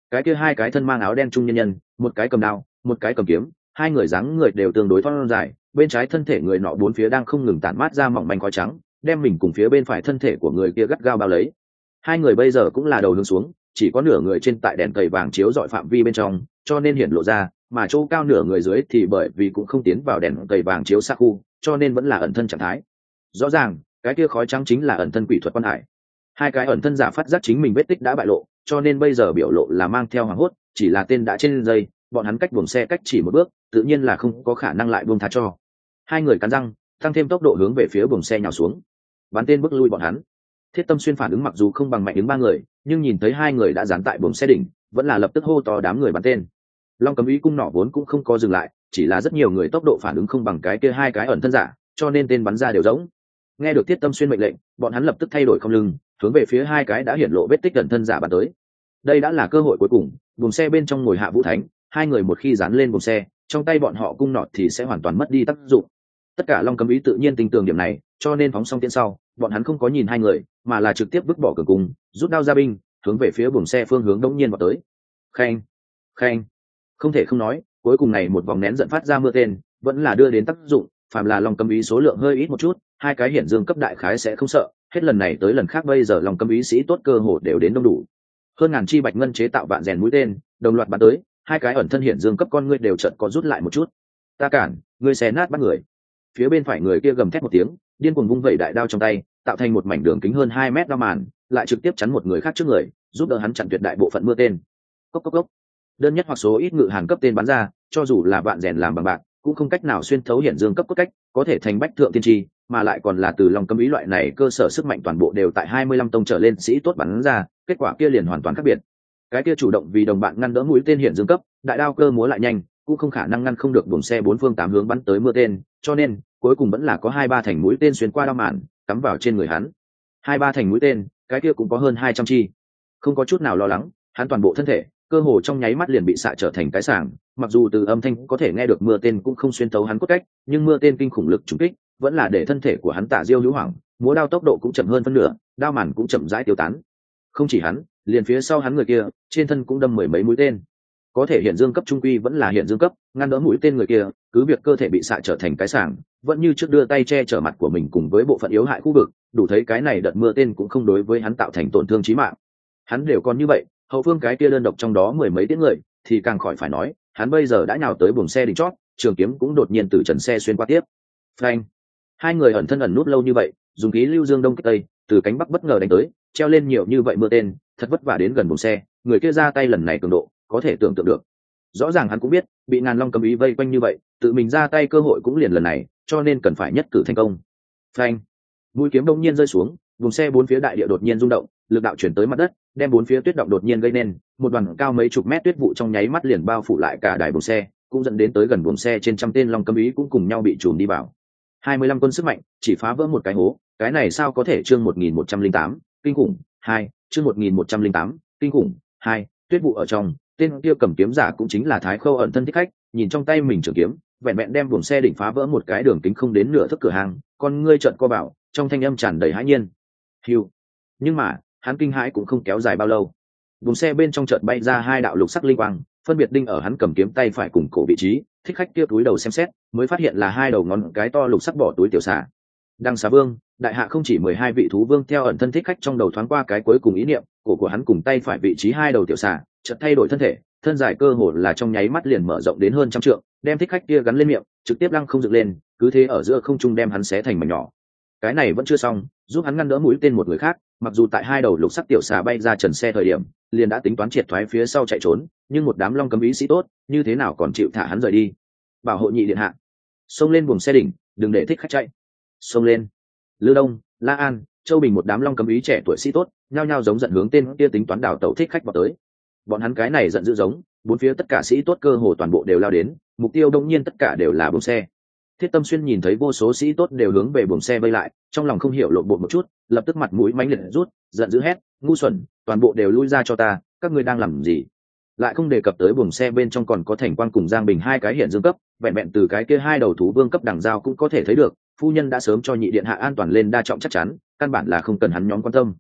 cái kia hai cái thân mang áo đen trung nhân nhân, một cái cầm đao, một cái cầm kiếm, hai người dáng người đều tương đối thon dài, bên trái thân thể người nọ bốn phía đang không ngừng tản mát ra mỏng manh khói trắng, đem mình cùng phía bên phải thân thể của người kia gắt gao bao lấy. Hai người bây giờ cũng là đầu hướng xuống, chỉ có nửa người trên tại đèn cầy vàng chiếu dọi phạm vi bên trong, cho nên hiện lộ ra, mà chỗ cao nửa người dưới thì bởi vì cũng không tiến vào đèn cầy vàng chiếu xa khu, cho nên vẫn là ẩn thân trạng thái. Rõ ràng, cái kia khói trắng chính là ẩn thân quỷ thuật quan hải. Hai cái ẩn thân giả phát giác chính mình vết tích đã bại lộ, cho nên bây giờ biểu lộ là mang theo hoảng hốt, chỉ là tên đã trên dây, bọn hắn cách buồng xe cách chỉ một bước, tự nhiên là không có khả năng lại buông tha cho. Hai người cắn răng, tăng thêm tốc độ hướng về phía buồng xe nhào xuống, bắn tên bước lui bọn hắn. Thiết Tâm Xuyên phản ứng mặc dù không bằng mạnh ứng ba người, nhưng nhìn thấy hai người đã dán tại buồng xe đỉnh, vẫn là lập tức hô to đám người bắn tên. Long Cấm Ý cung nỏ vốn cũng không có dừng lại, chỉ là rất nhiều người tốc độ phản ứng không bằng cái kia hai cái ẩn thân giả, cho nên tên bắn ra đều giống. Nghe được Thiết Tâm Xuyên mệnh lệnh, bọn hắn lập tức thay đổi không lưng, hướng về phía hai cái đã hiển lộ vết tích ẩn thân giả bắn tới. Đây đã là cơ hội cuối cùng, buồng xe bên trong ngồi Hạ Vũ Thánh, hai người một khi dán lên buồng xe, trong tay bọn họ cung nỏ thì sẽ hoàn toàn mất đi tác dụng. Tất cả Long Cấm Ý tự nhiên tin tưởng điểm này, cho nên phóng xong tiễn sau, bọn hắn không có nhìn hai người, mà là trực tiếp vứt bỏ cường cung, rút đao ra binh, hướng về phía buồng xe phương hướng đống nhiên vào tới. Khen, khen, không thể không nói, cuối cùng này một vòng nén giận phát ra mưa tên, vẫn là đưa đến tác dụng. Phàm là Long Cấm Ý số lượng hơi ít một chút, hai cái hiển dương cấp đại khái sẽ không sợ. Hết lần này tới lần khác bây giờ Long Cấm Ý sĩ tốt cơ hồ đều đến đông đủ. Hơn ngàn chi bạch ngân chế tạo vạn rèn mũi tên, đồng loạt bắn tới, hai cái ẩn thân hiển dương cấp con ngươi đều chợt có rút lại một chút. Ta cản, ngươi xé nát bắt người. Phía bên phải người kia gầm thét một tiếng, điên cuồng vung vẩy đại đao trong tay, tạo thành một mảnh đường kính hơn 2 mét đao màn, lại trực tiếp chắn một người khác trước người, giúp đỡ hắn chặn tuyệt đại bộ phận mưa tên. Cốc cốc cốc. Đơn nhất hoặc số ít ngự hàn cấp tên bắn ra, cho dù là vạn rèn làm bằng bạc, cũng không cách nào xuyên thấu hiển dương cấp cốt cách, có thể thành bách thượng tiên tri, mà lại còn là từ Long Cấm Ý loại này cơ sở sức mạnh toàn bộ đều tại 25 tông trở lên sĩ tốt bắn ra, kết quả kia liền hoàn toàn khác biệt. Cái kia chủ động vì đồng bạn ngăn đỡ mũi tên hiển dương cấp, đại đao cơ múa lại nhanh, cũng không khả năng ngăn không được buồng xe bốn phương tám hướng bắn tới mưa tên, cho nên cuối cùng vẫn là có 2-3 thành mũi tên xuyên qua đao màn, cắm vào trên người hắn. 2-3 thành mũi tên, cái kia cũng có hơn 200 chi. Không có chút nào lo lắng, hắn toàn bộ thân thể cơ hồ trong nháy mắt liền bị xạ trở thành cái sảng, mặc dù từ âm thanh có thể nghe được mưa tên cũng không xuyên tấu hắn cốt cách, nhưng mưa tên kinh khủng lực trùng kích vẫn là để thân thể của hắn tả diêu hữu hoảng, múa đao tốc độ cũng chậm hơn phân nửa, đao màn cũng chậm rãi tiêu tán. Không chỉ hắn, liền phía sau hắn người kia, trên thân cũng đâm mười mấy mũi tên. Có thể hiện dương cấp trung quy vẫn là hiện dương cấp, ngăn đỡ mũi tên người kia, cứ việc cơ thể bị xạ trở thành cái sảng, vẫn như trước đưa tay che chở mặt của mình cùng với bộ phận yếu hại khu vực, đủ thấy cái này đợt mưa tên cũng không đối với hắn tạo thành tổn thương chí mạng. Hắn đều còn như vậy, hậu phương cái kia đơn độc trong đó mười mấy tiếng người thì càng khỏi phải nói, hắn bây giờ đã nhào tới buồng xe đỉnh chót, trường kiếm cũng đột nhiên từ trần xe xuyên qua tiếp. Phanh! Hai người ẩn thân ẩn nút lâu như vậy, dùng khí lưu dương đông kích tây, từ cánh bắc bất ngờ đánh tới, treo lên nhiều như vậy mưa tên, thật vất vả đến gần buồng xe, người kia ra tay lần này cường độ, có thể tưởng tượng được. Rõ ràng hắn cũng biết, bị ngàn Long Cấm Ý vây quanh như vậy, tự mình ra tay cơ hội cũng liền lần này, cho nên cần phải nhất cử thành công. Phanh! Mũi kiếm đông nhiên rơi xuống, buồng xe bốn phía đại địa đột nhiên rung động, lực đạo chuyển tới mặt đất, đem bốn phía tuyết động đột nhiên gây nên một đoàn cao mấy chục mét tuyết vụ trong nháy mắt liền bao phủ lại cả đài buồng xe, cũng dẫn đến tới gần buồng xe trên trăm tên Long Cấm Ý cũng cùng nhau bị trùm đi vào. 25 quân sức mạnh chỉ phá vỡ một cái hố, cái này sao có thể? Chương 1108, kinh khủng 2, chương 1108, kinh khủng 2, tuyết vụ ở trong, tên kia cầm kiếm giả cũng chính là Thái Khâu ẩn thân thích khách, nhìn trong tay mình trường kiếm, vẹn vẹn đem buồng xe đỉnh phá vỡ một cái đường kính không đến nửa thước cửa hàng, con ngươi trợn co bảo, trong thanh âm tràn đầy hãi nhiên. Hưu. Nhưng mà, hắn kinh hãi cũng không kéo dài bao lâu. Buồng xe bên trong chợt bay ra hai đạo lục sắc linh quang, phân biệt đinh ở hắn cầm kiếm tay phải cùng cổ vị trí. Thích khách kia túi đầu xem xét, mới phát hiện là hai đầu ngón cái to lục sắc bỏ túi tiểu xà. Đăng Xà Vương, đại hạ không chỉ 12 vị thú vương theo ẩn thân thích khách trong đầu thoáng qua cái cuối cùng ý niệm, cổ của hắn cùng tay phải vị trí hai đầu tiểu xà, chợt thay đổi thân thể, thân dài cơ hồ là trong nháy mắt liền mở rộng đến hơn trăm trượng, đem thích khách kia gắn lên miệng, trực tiếp lăng không dựng lên, cứ thế ở giữa không trung đem hắn xé thành mảnh nhỏ. Cái này vẫn chưa xong, giúp hắn ngăn đỡ mũi tên một người khác, mặc dù tại hai đầu lục sắc tiểu xà bay ra trần xe thời điểm, liền đã tính toán triệt thoái phía sau chạy trốn, nhưng một đám Long Cấm Ý sĩ tốt, như thế nào còn chịu thả hắn rời đi. Bảo hộ nhị điện hạ, xông lên buồng xe đỉnh, đừng để thích khách chạy. Xông lên. Lư Đông, La An, Châu Bình một đám Long Cấm Ý trẻ tuổi sĩ tốt, nhao nhao giống giận hướng tên kia tính toán đào tẩu thích khách vào tới. Bọn hắn cái này giận dữ giống, bốn phía tất cả sĩ tốt cơ hồ toàn bộ đều lao đến, mục tiêu đông nhiên tất cả đều là buồng xe. Thiết Tâm Xuyên nhìn thấy vô số sĩ tốt đều hướng về buồng xe vây lại, trong lòng không hiểu lộn bột một chút, lập tức mặt mũi mánh liệt rút, giận dữ hét, ngu xuẩn, toàn bộ đều lui ra cho ta, các ngươi đang làm gì? Lại không đề cập tới buồng xe bên trong còn có Thành Quang cùng Giang Bình hai cái hiện dương cấp, vẹn vẹn từ cái kia hai đầu thú vương cấp đằng giao cũng có thể thấy được, phu nhân đã sớm cho nhị điện hạ an toàn lên đa trọng chắc chắn, căn bản là không cần hắn nhóm quan tâm.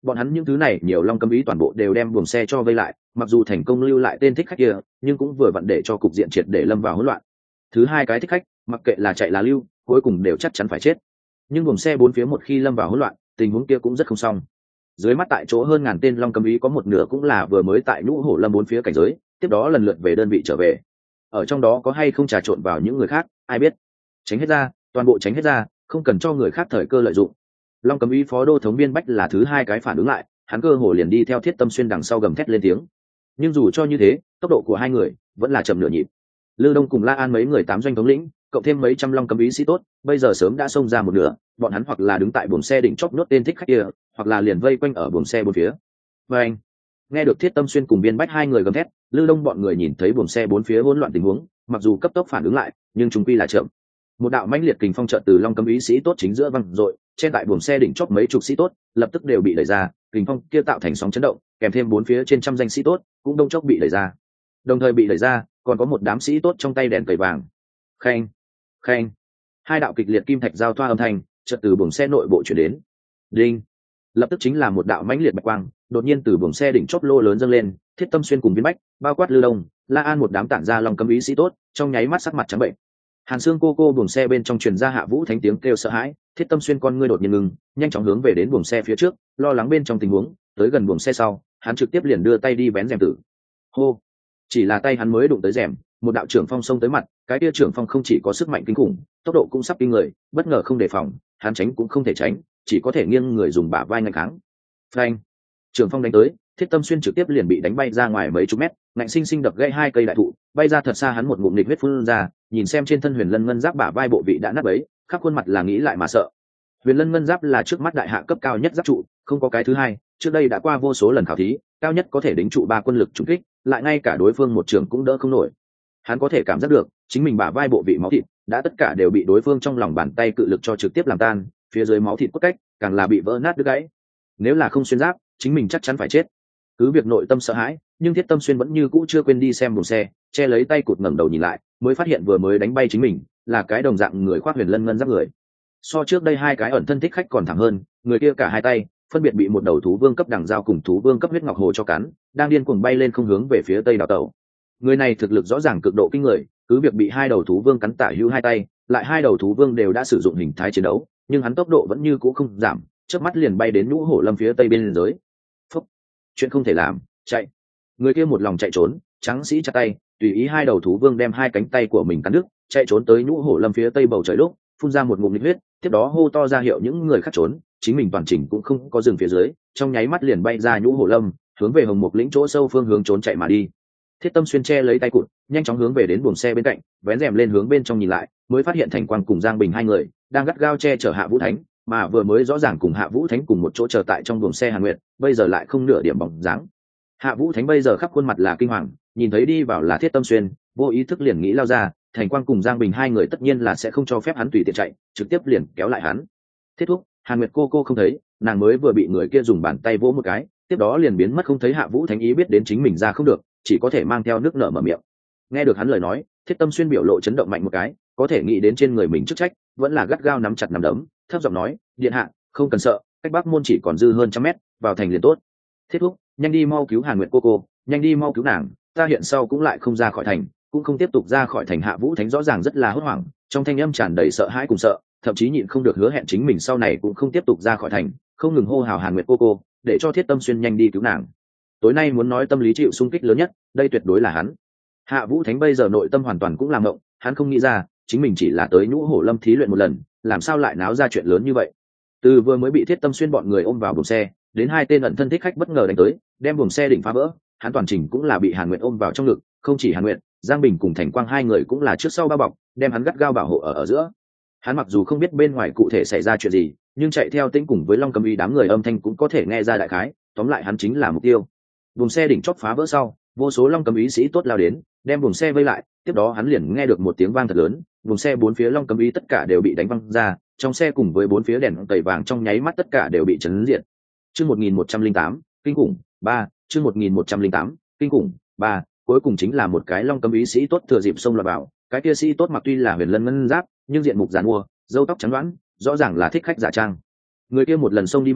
bọn hắn những thứ này nhiều long cấm ý toàn bộ đều đem buồng xe cho vây lại, mặc dù thành công lưu lại tên thích khách kia, nhưng cũng vừa vặn để cho cục diện triệt để lâm vào hỗn loạn. Thứ hai cái thích khách, mặc kệ là chạy là lưu, cuối cùng đều chắc chắn phải chết. Nhưng buồng xe bốn phía một khi lâm vào hỗn loạn, tình huống kia cũng rất không xong. Dưới mắt tại chỗ hơn ngàn tên long cấm ý có một nửa cũng là vừa mới tại nhũ hổ lâm bốn phía cảnh giới, tiếp đó lần lượt về đơn vị trở về. Ở trong đó có hay không trà trộn vào những người khác, ai biết. Tránh hết ra, toàn bộ tránh hết ra, không cần cho người khác thời cơ lợi dụng. Long cấm ý phó đô thống Biên Bách là thứ hai cái phản ứng lại, hắn cơ hồ liền đi theo Thiết Tâm Xuyên đằng sau gầm thét lên tiếng. Nhưng dù cho như thế, tốc độ của hai người vẫn là chậm nửa nhịp. Lư Đông cùng La An mấy người tám doanh thống lĩnh, cộng thêm mấy trăm long cấm ý sĩ tốt, bây giờ sớm đã xông ra một nửa, bọn hắn hoặc là đứng tại buồng xe đỉnh chóp nhốt tên thích khách kia, hoặc là liền vây quanh ở buồng xe bốn phía. Và anh nghe được Thiết Tâm Xuyên cùng Biên Bách hai người gầm thét, Lư Đông bọn người nhìn thấy buồng xe bốn phía hỗn loạn tình huống, mặc dù cấp tốc phản ứng lại, nhưng trung quy là chậm. Một đạo mãnh liệt kình phong chợt từ long cấm ý sĩ tốt chính giữa văng dội, trên tại buồng xe đỉnh chóp mấy chục sĩ tốt, lập tức đều bị đẩy ra, kình phong kia tạo thành sóng chấn động, kèm thêm bốn phía trên trăm danh sĩ tốt, cũng đông chốc bị đẩy ra. Đồng thời bị đẩy ra, còn có một đám sĩ tốt trong tay đèn cầy vàng. Khen, khen. Hai đạo kịch liệt kim thạch giao thoa âm thanh, chợt từ buồng xe nội bộ chuyển đến. Đinh. Lập tức chính là một đạo mãnh liệt bạch quang, đột nhiên từ buồng xe đỉnh chóp lô lớn dâng lên, Thiết Tâm Xuyên cùng Biên Bách, bao quát Lư Đông, La An một đám tản ra long cấm ý sĩ tốt, trong nháy mắt sắc mặt trắng bệnh. Hàn Sương cô buồng xe bên trong truyền ra Hạ Vũ Thánh tiếng kêu sợ hãi, Thiết Tâm Xuyên con ngươi đột nhiên ngừng, nhanh chóng hướng về đến buồng xe phía trước, lo lắng bên trong tình huống, tới gần buồng xe sau, hắn trực tiếp liền đưa tay đi vén rèm tử. Hô! Chỉ là tay hắn mới đụng tới rèm, một đạo trưởng phong xông tới mặt, cái kia trưởng phong không chỉ có sức mạnh kinh khủng, tốc độ cũng sắp kinh người, bất ngờ không đề phòng, hắn tránh cũng không thể tránh, chỉ có thể nghiêng người dùng bả vai ngăn kháng. Phanh! Trưởng phong đánh tới, Thiết Tâm Xuyên trực tiếp liền bị đánh bay ra ngoài mấy chục mét, ngạnh sinh sinh đập gãy hai cây đại thụ, bay ra thật xa, hắn một ngụm nghịch huyết phun ra, nhìn xem trên thân Huyền Lân ngân giáp bả vai bộ vị đã nát bấy, khắp khuôn mặt là nghĩ lại mà sợ. Huyền Lân ngân giáp là trước mắt đại hạ cấp cao nhất giáp trụ, không có cái thứ hai, trước đây đã qua vô số lần khảo thí, cao nhất có thể đính trụ 3 quân lực trùng kích, lại ngay cả đối phương một trường cũng đỡ không nổi. Hắn có thể cảm giác được, chính mình bả vai bộ vị máu thịt đã tất cả đều bị đối phương trong lòng bàn tay cự lực cho trực tiếp làm tan, phía dưới máu thịt cốt cách càng là bị vỡ nát đứt gãy. Nếu là không xuyên giáp, chính mình chắc chắn phải chết. Cứ việc nội tâm sợ hãi, nhưng Thiết Tâm Xuyên vẫn như cũ chưa quên đi xem buồng xe, che lấy tay cụt ngẩng đầu nhìn lại, mới phát hiện vừa mới đánh bay chính mình là cái đồng dạng người khoác Huyền Lân ngân giáp người. So trước đây hai cái ẩn thân thích khách còn thẳng hơn, người kia cả hai tay phân biệt bị một đầu thú vương cấp đằng dao cùng thú vương cấp huyết ngọc hồ cho cắn, đang điên cuồng bay lên không hướng về phía tây đảo tàu. Người này thực lực rõ ràng cực độ kinh người, cứ việc bị hai đầu thú vương cắn tả hữu hai tay, lại hai đầu thú vương đều đã sử dụng hình thái chiến đấu, nhưng hắn tốc độ vẫn như cũ không giảm, chớp mắt liền bay đến nhũ hổ lâm phía tây bên giới. Phúc, chuyện không thể làm, chạy. Người kia một lòng chạy trốn, trắng sĩ chặt tay, tùy ý hai đầu thú vương đem hai cánh tay của mình cắn đứt, chạy trốn tới nhũ hổ lâm phía tây bầu trời lúc, phun ra một ngụm nhiệt huyết, tiếp đó hô to ra hiệu những người khác trốn, chính mình toàn chỉnh cũng không có dừng phía dưới, trong nháy mắt liền bay ra nhũ hổ lâm, hướng về hồng mục lĩnh chỗ sâu phương hướng trốn chạy mà đi. Thiết Tâm Xuyên che lấy tay cụt, nhanh chóng hướng về đến buồng xe bên cạnh, vén rèm lên hướng bên trong nhìn lại, mới phát hiện Thành Quang cùng Giang Bình hai người đang gắt gao che chở Hạ Vũ Thánh, mà vừa mới rõ ràng cùng Hạ Vũ Thánh cùng một chỗ chờ tại trong buồng xe Hàn Nguyệt, bây giờ lại không nửa điểm bóng dáng. Hạ Vũ Thánh bây giờ khắp khuôn mặt là kinh hoàng, nhìn thấy đi vào là Thiết Tâm Xuyên, vô ý thức liền nghĩ lao ra, Thành Quang cùng Giang Bình hai người tất nhiên là sẽ không cho phép hắn tùy tiện chạy, trực tiếp liền kéo lại hắn. Thiết thúc, Hàn Nguyệt cô không thấy, nàng mới vừa bị người kia dùng bàn tay vỗ một cái, tiếp đó liền biến mất không thấy. Hạ Vũ Thánh ý biết đến chính mình ra không được, chỉ có thể mang theo nước nở mở miệng. Nghe được hắn lời nói, Thiết Tâm Xuyên biểu lộ chấn động mạnh một cái, có thể nghĩ đến trên người mình chức trách, vẫn là gắt gao nắm chặt nắm đấm, thấp giọng nói, điện hạ, không cần sợ, cách Bắc Môn chỉ còn dư hơn 100 mét, vào thành liền tốt. Thiết thúc, nhanh đi mau cứu Hàn Nguyệt cô, nhanh đi mau cứu nàng, ta hiện sau cũng lại không ra khỏi thành, cũng không tiếp tục ra khỏi thành. Hạ Vũ Thánh rõ ràng rất là hốt hoảng, trong thanh âm tràn đầy sợ hãi cùng sợ, thậm chí nhịn không được hứa hẹn chính mình sau này cũng không tiếp tục ra khỏi thành, không ngừng hô hào Hàn Nguyệt cô, để cho Thiết Tâm Xuyên nhanh đi cứu nàng. Tối nay muốn nói tâm lý chịu xung kích lớn nhất, đây tuyệt đối là hắn. Hạ Vũ Thánh bây giờ nội tâm hoàn toàn cũng làm mộng, hắn không nghĩ ra, chính mình chỉ là tới nhũ hổ lâm thí luyện một lần, làm sao lại náo ra chuyện lớn như vậy. Từ vừa mới bị Thiết Tâm Xuyên bọn người ôm vào buồng xe, đến hai tên ẩn thân thích khách bất ngờ đánh tới, đem buồng xe đỉnh phá vỡ, hắn toàn trình cũng là bị Hàn Nguyệt ôm vào trong ngực, không chỉ Hàn Nguyệt, Giang Bình cùng Thành Quang hai người cũng là trước sau bao bọc, đem hắn gắt gao bảo hộ ở giữa. Hắn mặc dù không biết bên ngoài cụ thể xảy ra chuyện gì, nhưng chạy theo Tĩnh cùng với Long Cầm Y đám người âm thanh cũng có thể nghe ra đại khái, tóm lại hắn chính là mục tiêu. Buồng xe đỉnh chóp phá vỡ sau, vô số Long Cầm Y sĩ tốt lao đến, đem buồng xe vây lại, tiếp đó hắn liền nghe được một tiếng vang thật lớn, buồng xe bốn phía Long Cầm Y tất cả đều bị đánh văng ra, trong xe cùng với bốn phía đèn tẩy vàng trong nháy mắt tất cả đều bị chấn diệt. Chương 1108, kinh khủng 3, chương 1108, kinh khủng 3, cuối cùng chính là một cái Long Cầm Y sĩ tốt thừa dịp xông lọt vào, cái kia sĩ tốt mặc tuy là huyền lân ngân giáp, nhưng diện mục giàn mua, râu tóc trắng đoán, rõ ràng là thích khách giả trang. Người kia một lần xông đi vào,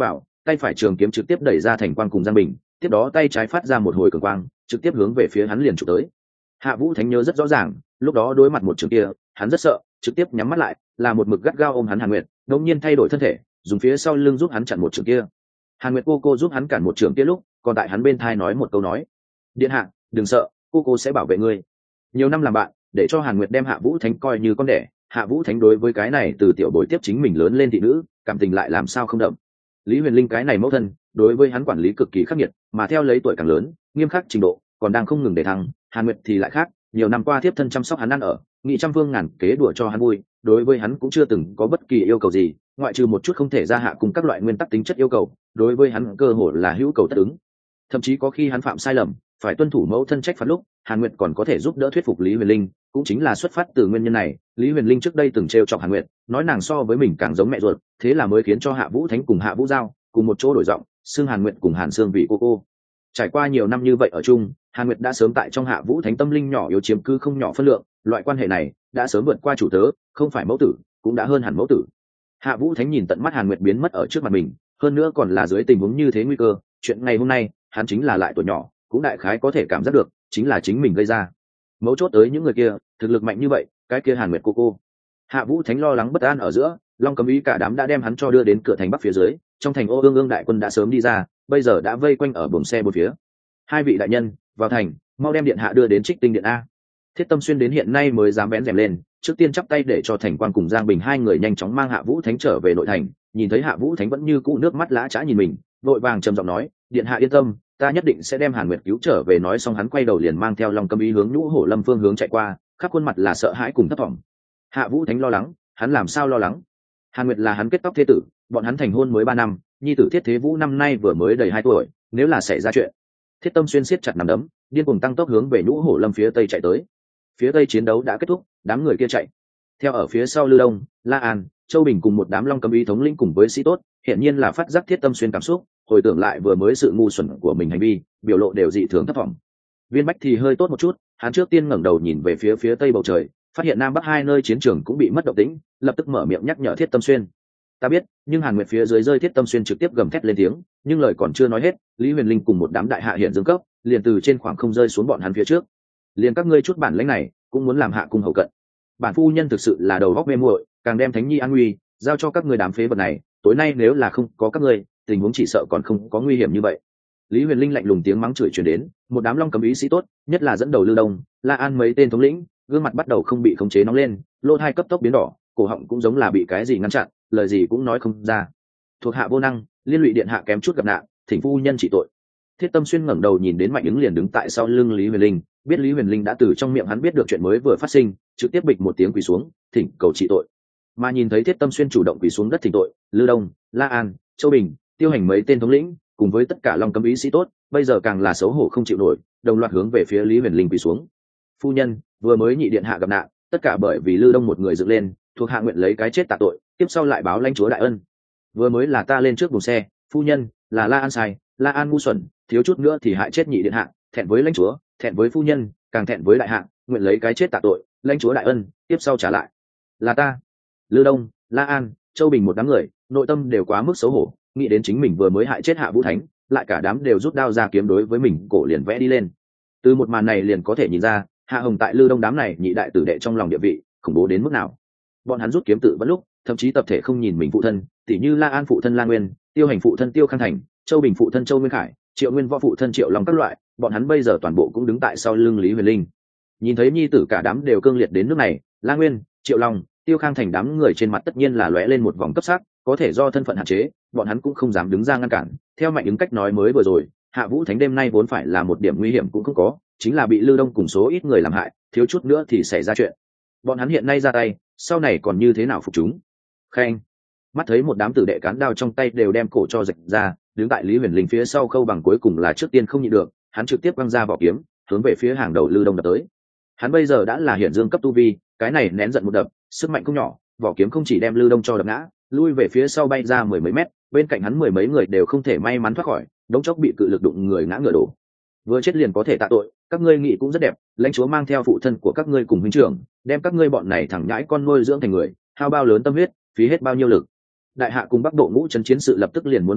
tay phải trường kiếm trực tiếp đẩy ra thành quang cùng Giang Bình, tiếp đó tay trái phát ra một hồi cường quang, trực tiếp hướng về phía hắn liền chụp tới. Hạ Vũ Thánh nhớ rất rõ ràng, lúc đó đối mặt một trường kia, hắn rất sợ, trực tiếp nhắm mắt lại, là một mực gắt gao ôm hắn Hàn Nguyệt, đột nhiên thay đổi thân thể, dùng phía sau lưng giúp hắn chặn một trường kia. Hàn Nguyệt cô giúp hắn cản một trường kia lúc, còn tại hắn bên thai nói một câu nói: "Điện hạ, đừng sợ, cô sẽ bảo vệ ngươi." Nhiều năm làm bạn, để cho Hàn Nguyệt đem Hạ Vũ Thánh coi như con đẻ, Hạ Vũ Thánh đối với cái này từ tiểu bối tiếp chính mình lớn lên thị nữ, cảm tình lại làm sao không đậm. Lý Huyền Linh cái này mẫu thân, đối với hắn quản lý cực kỳ khắc nghiệt, mà theo lấy tuổi càng lớn, nghiêm khắc trình độ còn đang không ngừng để thăng. Hàn Nguyệt thì lại khác, nhiều năm qua tiếp thân chăm sóc hắn ăn ở, nghị trăm phương ngàn kế đùa cho hắn vui, đối với hắn cũng chưa từng có bất kỳ yêu cầu gì, ngoại trừ một chút không thể gia hạ cùng các loại nguyên tắc tính chất yêu cầu, đối với hắn cơ hội là hữu cầu tất ứng. Thậm chí có khi hắn phạm sai lầm, phải tuân thủ mẫu thân trách phạt lúc, Hàn Nguyệt còn có thể giúp đỡ thuyết phục Lý Huyền Linh, cũng chính là xuất phát từ nguyên nhân này, Lý Huyền Linh trước đây từng trêu chọc Hàn Nguyệt, nói nàng so với mình càng giống mẹ ruột, thế là mới khiến cho Hạ Vũ Thánh cùng Hạ Vũ Giao cùng một chỗ đổi giọng, xưng Hàn Nguyệt cùng Hàn Sương vị cô. Trải qua nhiều năm như vậy ở chung, Hàn Nguyệt đã sớm tại trong Hạ Vũ Thánh tâm linh nhỏ yếu chiếm cư không nhỏ phân lượng, loại quan hệ này đã sớm vượt qua chủ tớ, không phải mẫu tử, cũng đã hơn hẳn mẫu tử. Hạ Vũ Thánh nhìn tận mắt Hàn Nguyệt biến mất ở trước mặt mình, hơn nữa còn là dưới tình huống như thế nguy cơ, chuyện ngày hôm nay, hắn chính là lại tuổi nhỏ, cũng đại khái có thể cảm giác được, chính là chính mình gây ra. Mấu chốt tới những người kia, thực lực mạnh như vậy, cái kia Hàn Nguyệt cô. Hạ Vũ Thánh lo lắng bất an ở giữa, Long Cấm Ý cả đám đã đem hắn cho đưa đến cửa thành bắc phía dưới, trong thành Ô Ương Ương đại quân đã sớm đi ra, bây giờ đã vây quanh ở buồng xe bốn phía. Hai vị đại nhân, vào thành, mau đem điện hạ đưa đến Trích Tinh điện a. Thiết Tâm Xuyên đến hiện nay mới dám bén rèm lên, trước tiên chắp tay để cho Thành Quan cùng Giang Bình hai người nhanh chóng mang Hạ Vũ Thánh trở về nội thành, nhìn thấy Hạ Vũ Thánh vẫn như cũ nước mắt lã chã nhìn mình, vội vàng trầm giọng nói: "Điện hạ yên tâm, ta nhất định sẽ đem Hàn Nguyệt cứu trở về." Nói xong hắn quay đầu liền mang theo Long Cấm Ý hướng Nhũ Hổ Lâm phương hướng chạy qua, khắp khuôn mặt là sợ hãi cùng thất vọng. Hạ Vũ Thánh lo lắng, hắn làm sao lo lắng? Hàn Nguyệt là hắn kết tóc thế tử, bọn hắn thành hôn mới 3 năm, nhi tử Thiết Thế Vũ năm nay vừa mới đầy 2 tuổi, nếu là xảy ra chuyện. Thiết Tâm Xuyên siết chặt nắm đấm, điên cuồng tăng tốc hướng về Nhũ Hổ Lâm phía tây chạy tới. Phía tây chiến đấu đã kết thúc, đám người kia chạy. Theo ở phía sau Lư Đông, La An, Châu Bình cùng một đám Long Cấm Ý thống lĩnh cùng với sĩ tốt, hiện nhiên là phát giác Thiết Tâm Xuyên cảm xúc, hồi tưởng lại vừa mới sự ngu xuẩn của mình hành vi, biểu lộ đều dị thường thất vọng. Viên Bách thì hơi tốt một chút, hắn trước tiên ngẩng đầu nhìn về phía tây bầu trời, phát hiện nam bắc hai nơi chiến trường cũng bị mất động tĩnh, lập tức mở miệng nhắc nhở Thiết Tâm Xuyên. "Ta biết, nhưng Hàn Nguyệt phía dưới rơi." Thiết Tâm Xuyên trực tiếp gầm thét lên tiếng, nhưng lời còn chưa nói hết, Lý Huyền Linh cùng một đám đại hạ hiện dương cấp, liền từ trên khoảng không rơi xuống bọn hắn phía trước. "Liền các ngươi chút bản lĩnh này, cũng muốn làm hạ cung hầu cận. Bản phu nhân thực sự là đầu óc mê muội, càng đem Thánh Nhi an nguy giao cho các ngươi đám phế vật này, tối nay nếu là không có các ngươi, tình huống chỉ sợ còn không có nguy hiểm như vậy." Lý Huyền Linh lạnh lùng tiếng mắng chửi truyền đến, một đám Long Cấm Ý sĩ tốt, nhất là dẫn đầu Lư Đông, La An mấy tên thống lĩnh, gương mặt bắt đầu không bị khống chế nóng lên, lỗ tai cấp tốc biến đỏ, cổ họng cũng giống là bị cái gì ngăn chặn, lời gì cũng nói không ra. "Thuộc hạ vô năng, liên lụy điện hạ kém chút gặp nạn, thỉnh phu nhân trị tội." Thiết Tâm Xuyên ngẩng đầu nhìn đến Mạnh Ứng liền đứng tại sau lưng Lý Huyền Linh, biết Lý Huyền Linh đã từ trong miệng hắn biết được chuyện mới vừa phát sinh, trực tiếp bịch một tiếng quỳ xuống, thỉnh cầu trị tội. Mà nhìn thấy Thiết Tâm Xuyên chủ động quỳ xuống đất thỉnh tội, Lư Đông, La An, Châu Bình, Tiêu Hành mấy tên thống lĩnh, cùng với tất cả Long Cấm Ý sĩ tốt, bây giờ càng là xấu hổ không chịu nổi, đồng loạt hướng về phía Lý Huyền Linh quỳ xuống. "Phu nhân, vừa mới nhị điện hạ gặp nạn, tất cả bởi vì Lư Đông một người dựng lên, thuộc hạ nguyện lấy cái chết tạ tội, tiếp sau lại báo lãnh chúa đại ân. Vừa mới là ta lên trước buồng xe, phu nhân, là La An sai, La An ngu xuẩn, thiếu chút nữa thì hại chết nhị điện hạ, thẹn với lãnh chúa, thẹn với phu nhân, càng thẹn với đại hạ, nguyện lấy cái chết tạ tội, lãnh chúa đại ân, tiếp sau trả lại." "Là ta." Lư Đông, La An, Châu Bình một đám người, nội tâm đều quá mức xấu hổ, nghĩ đến chính mình vừa mới hại chết Hạ Vũ Thánh, lại cả đám đều rút đao ra kiếm đối với mình, cổ liền vẽ đi lên. Từ một màn này liền có thể nhìn ra, Hạ Hồng tại Lư Đông đám này nhị đại tử đệ trong lòng địa vị khủng bố đến mức nào. Bọn hắn rút kiếm tự vẫn lúc, thậm chí tập thể không nhìn mình phụ thân, tỉ như La An phụ thân La Nguyên, Tiêu Hành phụ thân Tiêu Khang Thành, Châu Bình phụ thân Châu Nguyên Khải, Triệu Nguyên Võ phụ thân Triệu Long các loại, bọn hắn bây giờ toàn bộ cũng đứng tại sau lưng Lý Huyền Linh. Nhìn thấy nhi tử cả đám đều cương liệt đến nước này, La Nguyên, Triệu Long, Tiêu Khang Thành đám người trên mặt tất nhiên là lóe lên một vòng cấp sắc, có thể do thân phận hạn chế, bọn hắn cũng không dám đứng ra ngăn cản. Theo Mạnh Ứng cách nói mới vừa rồi, Hạ Vũ Thánh đêm nay vốn phải là một điểm nguy hiểm cũng không có, chính là bị Lư Đông cùng số ít người làm hại, thiếu chút nữa thì xảy ra chuyện. Bọn hắn hiện nay ra tay, sau này còn như thế nào phục chúng? Khen. Mắt thấy một đám tử đệ cán đao trong tay đều đem cổ cho rạch ra, đứng tại Lý Huyền Linh phía sau Khâu Bằng cuối cùng là trước tiên không nhịn được, hắn trực tiếp quăng ra vỏ kiếm, hướng về phía hàng đầu Lư Đông đập tới. Hắn bây giờ đã là hiển dương cấp tu vi, cái này nén giận một đập, sức mạnh không nhỏ, vỏ kiếm không chỉ đem Lư Đông cho đập ngã, lui về phía sau bay ra mười mấy mét, bên cạnh hắn mười mấy người đều không thể may mắn thoát khỏi, đống chốc bị cự lực đụng người ngã ngửa đổ. Vừa chết liền có thể tạ tội, các ngươi nghĩ cũng rất đẹp, lãnh chúa mang theo phụ thân của các ngươi cùng huynh trưởng, đem các ngươi bọn này thẳng nhãi con nuôi dưỡng thành người, hao bao lớn tâm huyết, phí hết bao nhiêu lực. Đại hạ cùng Bắc Bộ ngũ trấn chiến sự lập tức liền muốn bắt đầu,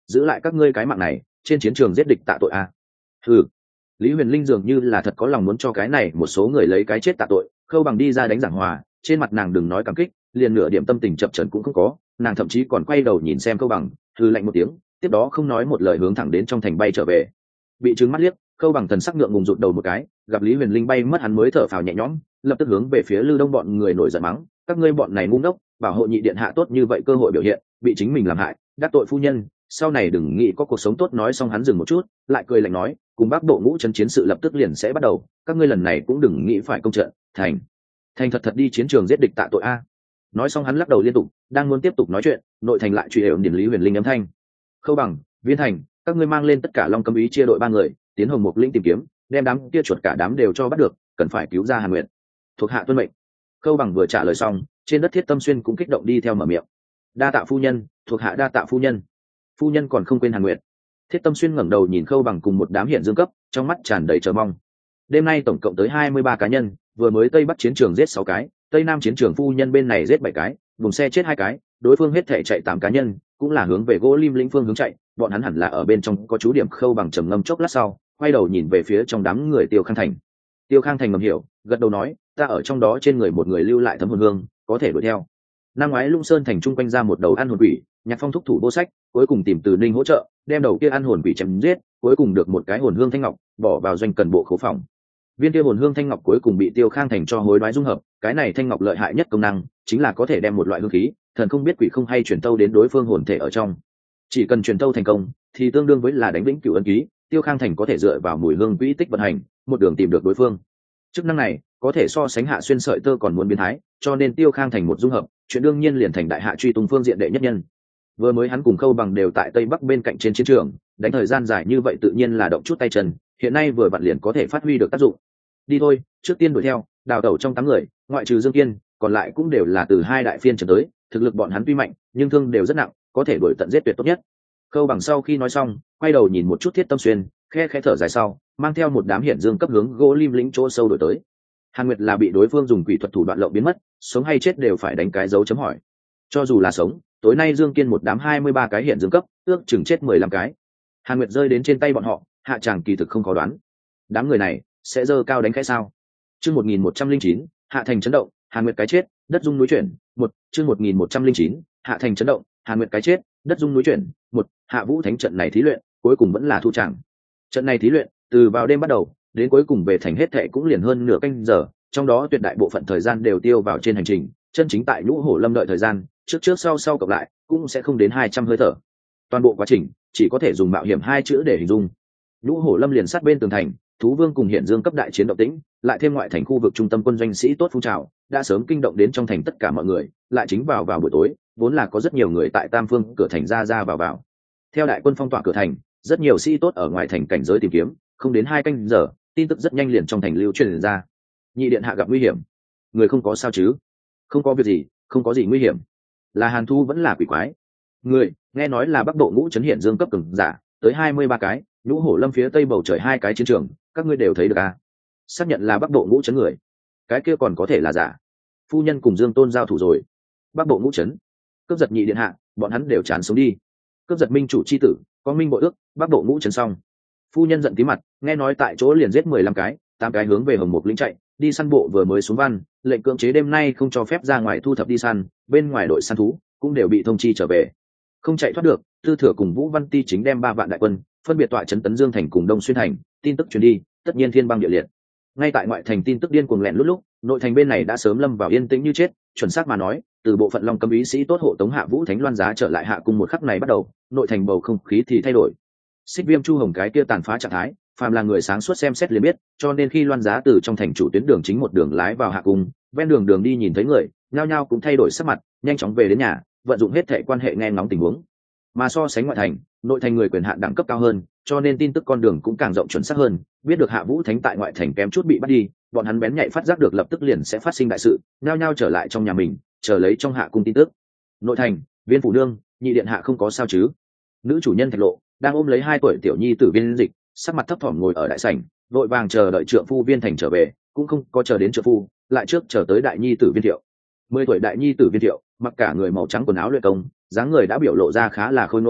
giữ lại các ngươi cái mạng này trên chiến trường giết địch tạ tội a. Ừ, Lý Huyền Linh dường như là thật có lòng muốn cho cái này một số người lấy cái chết tạ tội. Khâu Bằng đi ra đánh giảng hòa, trên mặt nàng đừng nói cảm kích, liền nửa điểm tâm tình chập chờn cũng không có, nàng thậm chí còn quay đầu nhìn xem Khâu Bằng, hừ lạnh một tiếng, tiếp đó không nói một lời hướng thẳng đến trong thành bay trở về. Bị trừng mắt liếc, Khâu Bằng thần sắc ngượng ngùng rụt đầu một cái, gặp Lý Huyền Linh bay mất hắn mới thở phào nhẹ nhõm, lập tức hướng về phía Lư Đông bọn người nổi giận mắng, các ngươi bọn này ngu ngốc, bảo hộ nhị điện hạ tốt như vậy cơ hội biểu hiện, bị chính mình làm hại, đắc tội phu nhân, sau này đừng nghĩ có cuộc sống tốt. Nói xong hắn dừng một chút, lại cười lạnh nói, cùng Bắc Bộ ngũ trấn chiến sự lập tức liền sẽ bắt đầu, các ngươi lần này cũng đừng nghĩ phải công trận, thành thật thật đi chiến trường giết địch tạ tội a. Nói xong hắn lắc đầu liên tục, đang muốn tiếp tục nói chuyện, nội thành lại truy đều điển Lý Huyền Linh âm thanh. Khâu Bằng, Viên Thành, các ngươi mang lên tất cả Long Cấm Ý chia đội 3 người, tiến Hồng Mục Lĩnh tìm kiếm, đem đám kia chuột cả đám đều cho bắt được, cần phải cứu ra Hàn Nguyệt. Thuộc hạ tuân mệnh. Khâu Bằng vừa trả lời xong, trên đất Thiết Tâm Xuyên cũng kích động đi theo mở miệng. Đa tạ phu nhân, thuộc hạ đa tạ phu nhân. Phu nhân còn không quên Hàn Nguyệt. Thiết Tâm Xuyên ngẩng đầu nhìn Khâu Bằng cùng một đám hiện dương cấp, trong mắt tràn đầy chờ mong. Đêm nay tổng cộng tới 23 cá nhân, vừa mới Tây Bắc chiến trường giết 6 cái, Tây Nam chiến trường phu nhân bên này giết 7 cái, vùng xe chết 2 cái, đối phương hết thể chạy 8 cá nhân, cũng là hướng về Gỗ Lim lĩnh phương hướng chạy, bọn hắn hẳn là ở bên trong có chú điểm. Khâu Bằng trầm ngâm chốc lát sau, quay đầu nhìn về phía trong đám người Tiêu Khang Thành. Tiêu Khang Thành ngầm hiểu, gật đầu nói, ta ở trong đó trên người một người lưu lại thấm hồn hương, có thể đuổi theo. Năm ngoái Lung Sơn thành trung quanh ra một đầu ăn hồn quỷ, Nhạc Phong thúc thủ vô sách, cuối cùng tìm Từ Ninh hỗ trợ, đem đầu kia ăn hồn quỷ chém giết, cuối cùng được một cái hồn hương thanh ngọc, bỏ vào doanh cần bộ khố phòng. Viên kia hồn hương thanh ngọc cuối cùng bị Tiêu Khang Thành cho hối đoái dung hợp, cái này thanh ngọc lợi hại nhất công năng chính là có thể đem một loại hương khí, thần không biết quỷ không hay truyền tâu đến đối phương hồn thể ở trong. Chỉ cần truyền tâu thành công, thì tương đương với là đánh vĩnh cửu ân ký, Tiêu Khang Thành có thể dựa vào mùi hương quỹ tích vận hành, một đường tìm được đối phương. Chức năng này có thể so sánh Hạ Xuyên sợi tơ còn muốn biến thái, cho nên Tiêu Khang Thành một dung hợp, chuyện đương nhiên liền thành đại hạ truy tung phương diện đệ nhất nhân. Vừa mới hắn cùng Khâu Bằng đều tại Tây Bắc bên cạnh trên chiến trường, đánh thời gian dài như vậy tự nhiên là động chút tay chân, hiện nay vừa vặn liền có thể phát huy được tác dụng. Đi thôi, trước tiên đuổi theo, đào tẩu trong 8 người, ngoại trừ Dương Kiên, còn lại cũng đều là từ 2 đại phiên trở tới, thực lực bọn hắn tuy mạnh, nhưng thương đều rất nặng, có thể đuổi tận giết tuyệt tốt nhất. Khâu Bằng sau khi nói xong, quay đầu nhìn một chút Thiết Tâm Xuyên, khe thở dài sau, mang theo một đám hiện dương cấp hướng Gỗ Lim lĩnh chỗ sâu đổi tới. Hàn Nguyệt là bị đối phương dùng quỷ thuật thủ đoạn lộng biến mất, sống hay chết đều phải đánh cái dấu chấm hỏi. Cho dù là sống, tối nay Dương Kiên một đám 23 cái hiện dương cấp, ước chừng chết 15 cái. Hàn Nguyệt rơi đến trên tay bọn họ, hạ tràng kỳ thực không khó đoán. Đám người này sẽ dơ cao đánh cái sao? Chương 1109, hạ thành chấn động, Hàn Nguyệt cái chết, đất rung núi chuyển. Chương 1109, hạ thành chấn động, Hàn Nguyệt cái chết, đất rung núi chuyển. Hạ Vũ Thánh trận này thí luyện, cuối cùng vẫn là thu tràng. Trận này thí luyện, từ vào đêm bắt đầu, đến cuối cùng về thành hết thệ cũng liền hơn nửa canh giờ, trong đó tuyệt đại bộ phận thời gian đều tiêu vào trên hành trình, chân chính tại Nhũ Hổ Lâm đợi thời gian, trước sau cộng lại, cũng sẽ không đến 200 hơi thở. Toàn bộ quá trình chỉ có thể dùng mạo hiểm 2 chữ để hình dung. Nhũ Hổ Lâm liền sát bên tường thành, Thú Vương cùng Hiện Dương cấp đại chiến động tĩnh, lại thêm ngoại thành khu vực trung tâm quân doanh sĩ tốt phun trào, đã sớm kinh động đến trong thành tất cả mọi người, lại chính vào buổi tối, vốn là có rất nhiều người tại Tam Phương cửa thành ra vào. Theo đại quân phong tỏa cửa thành, rất nhiều sĩ tốt ở ngoài thành cảnh giới tìm kiếm, không đến 2 canh giờ, tin tức rất nhanh liền trong thành lưu truyền ra. Nhị điện hạ gặp nguy hiểm. Người không có sao chứ? Không có việc gì, không có gì nguy hiểm. Là Hàn Thu vẫn là quỷ quái? Người, nghe nói là Bắc Bộ ngũ trấn hiện dương cấp cường giả, tới 23 cái, Nhũ Hổ Lâm phía tây bầu trời 2 cái chiến trường, các ngươi đều thấy được à? Xác nhận là Bắc Bộ ngũ trấn người. Cái kia còn có thể là giả. Phu nhân cùng Dương Tôn giao thủ rồi. Bắc Bộ ngũ trấn, cướp giật nhị điện hạ, bọn hắn đều chán sống đi. Cướp giật minh chủ chi tử, có minh bội ước, Bắc Bộ ngũ trấn xong. Phu nhân giận tí mặt, nghe nói tại chỗ liền giết 15 cái, 8 cái hướng về Hồng Mục lĩnh chạy, đi săn bộ vừa mới xuống văn, lệnh cưỡng chế đêm nay không cho phép ra ngoài thu thập đi săn, bên ngoài đội săn thú cũng đều bị thông chi trở về. Không chạy thoát được, Tư Thừa cùng Vũ Văn Ti chính đem 3 vạn đại quân, phân biệt tọa trấn Tấn Dương thành cùng Đông Xuyên thành, tin tức truyền đi, tất nhiên thiên băng địa liệt. Ngay tại ngoại thành tin tức điên cuồng lẹn lúc, nội thành bên này đã sớm lâm vào yên tĩnh như chết, chuẩn xác mà nói, từ bộ phận Long Cấm Ý sĩ tốt hộ tống Hạ Vũ Thánh Loan giá trở lại hạ cung một khắc này bắt đầu, nội thành bầu không khí thì thay đổi. Xích Viêm Chu Hồng cái kia tàn phá trạng thái, phàm là người sáng suốt xem xét liền biết, cho nên khi Loan giá từ trong thành chủ tuyến đường chính một đường lái vào hạ cung, ven đường đi nhìn thấy người, nhao nhao cũng thay đổi sắc mặt, nhanh chóng về đến nhà, vận dụng hết thảy quan hệ nghe ngóng tình huống. Mà so sánh ngoại thành, nội thành người quyền hạn đẳng cấp cao hơn, cho nên tin tức con đường cũng càng rộng chuẩn xác hơn, biết được Hạ Vũ Thánh tại ngoại thành kém chút bị bắt đi, bọn hắn bén nhạy phát giác được lập tức liền sẽ phát sinh đại sự, nhao nhao trở lại trong nhà mình, chờ lấy trong hạ cung tin tức. Nội thành, Viên phủ nương, nhị điện hạ không có sao chứ? Nữ chủ nhân Thạch Lộ đang ôm lấy 2 tuổi tiểu nhi tử Viên Dịch, sắc mặt thấp thỏm ngồi ở đại sảnh, vội vàng chờ đợi trượng phu Viên Thành trở về, cũng không có chờ đến trượng phu, lại trước chờ tới đại nhi tử Viên Thiệu. 10 tuổi đại nhi tử Viên Thiệu, mặc cả người màu trắng quần áo luyện công, dáng người đã biểu lộ ra khá là khôi ngô,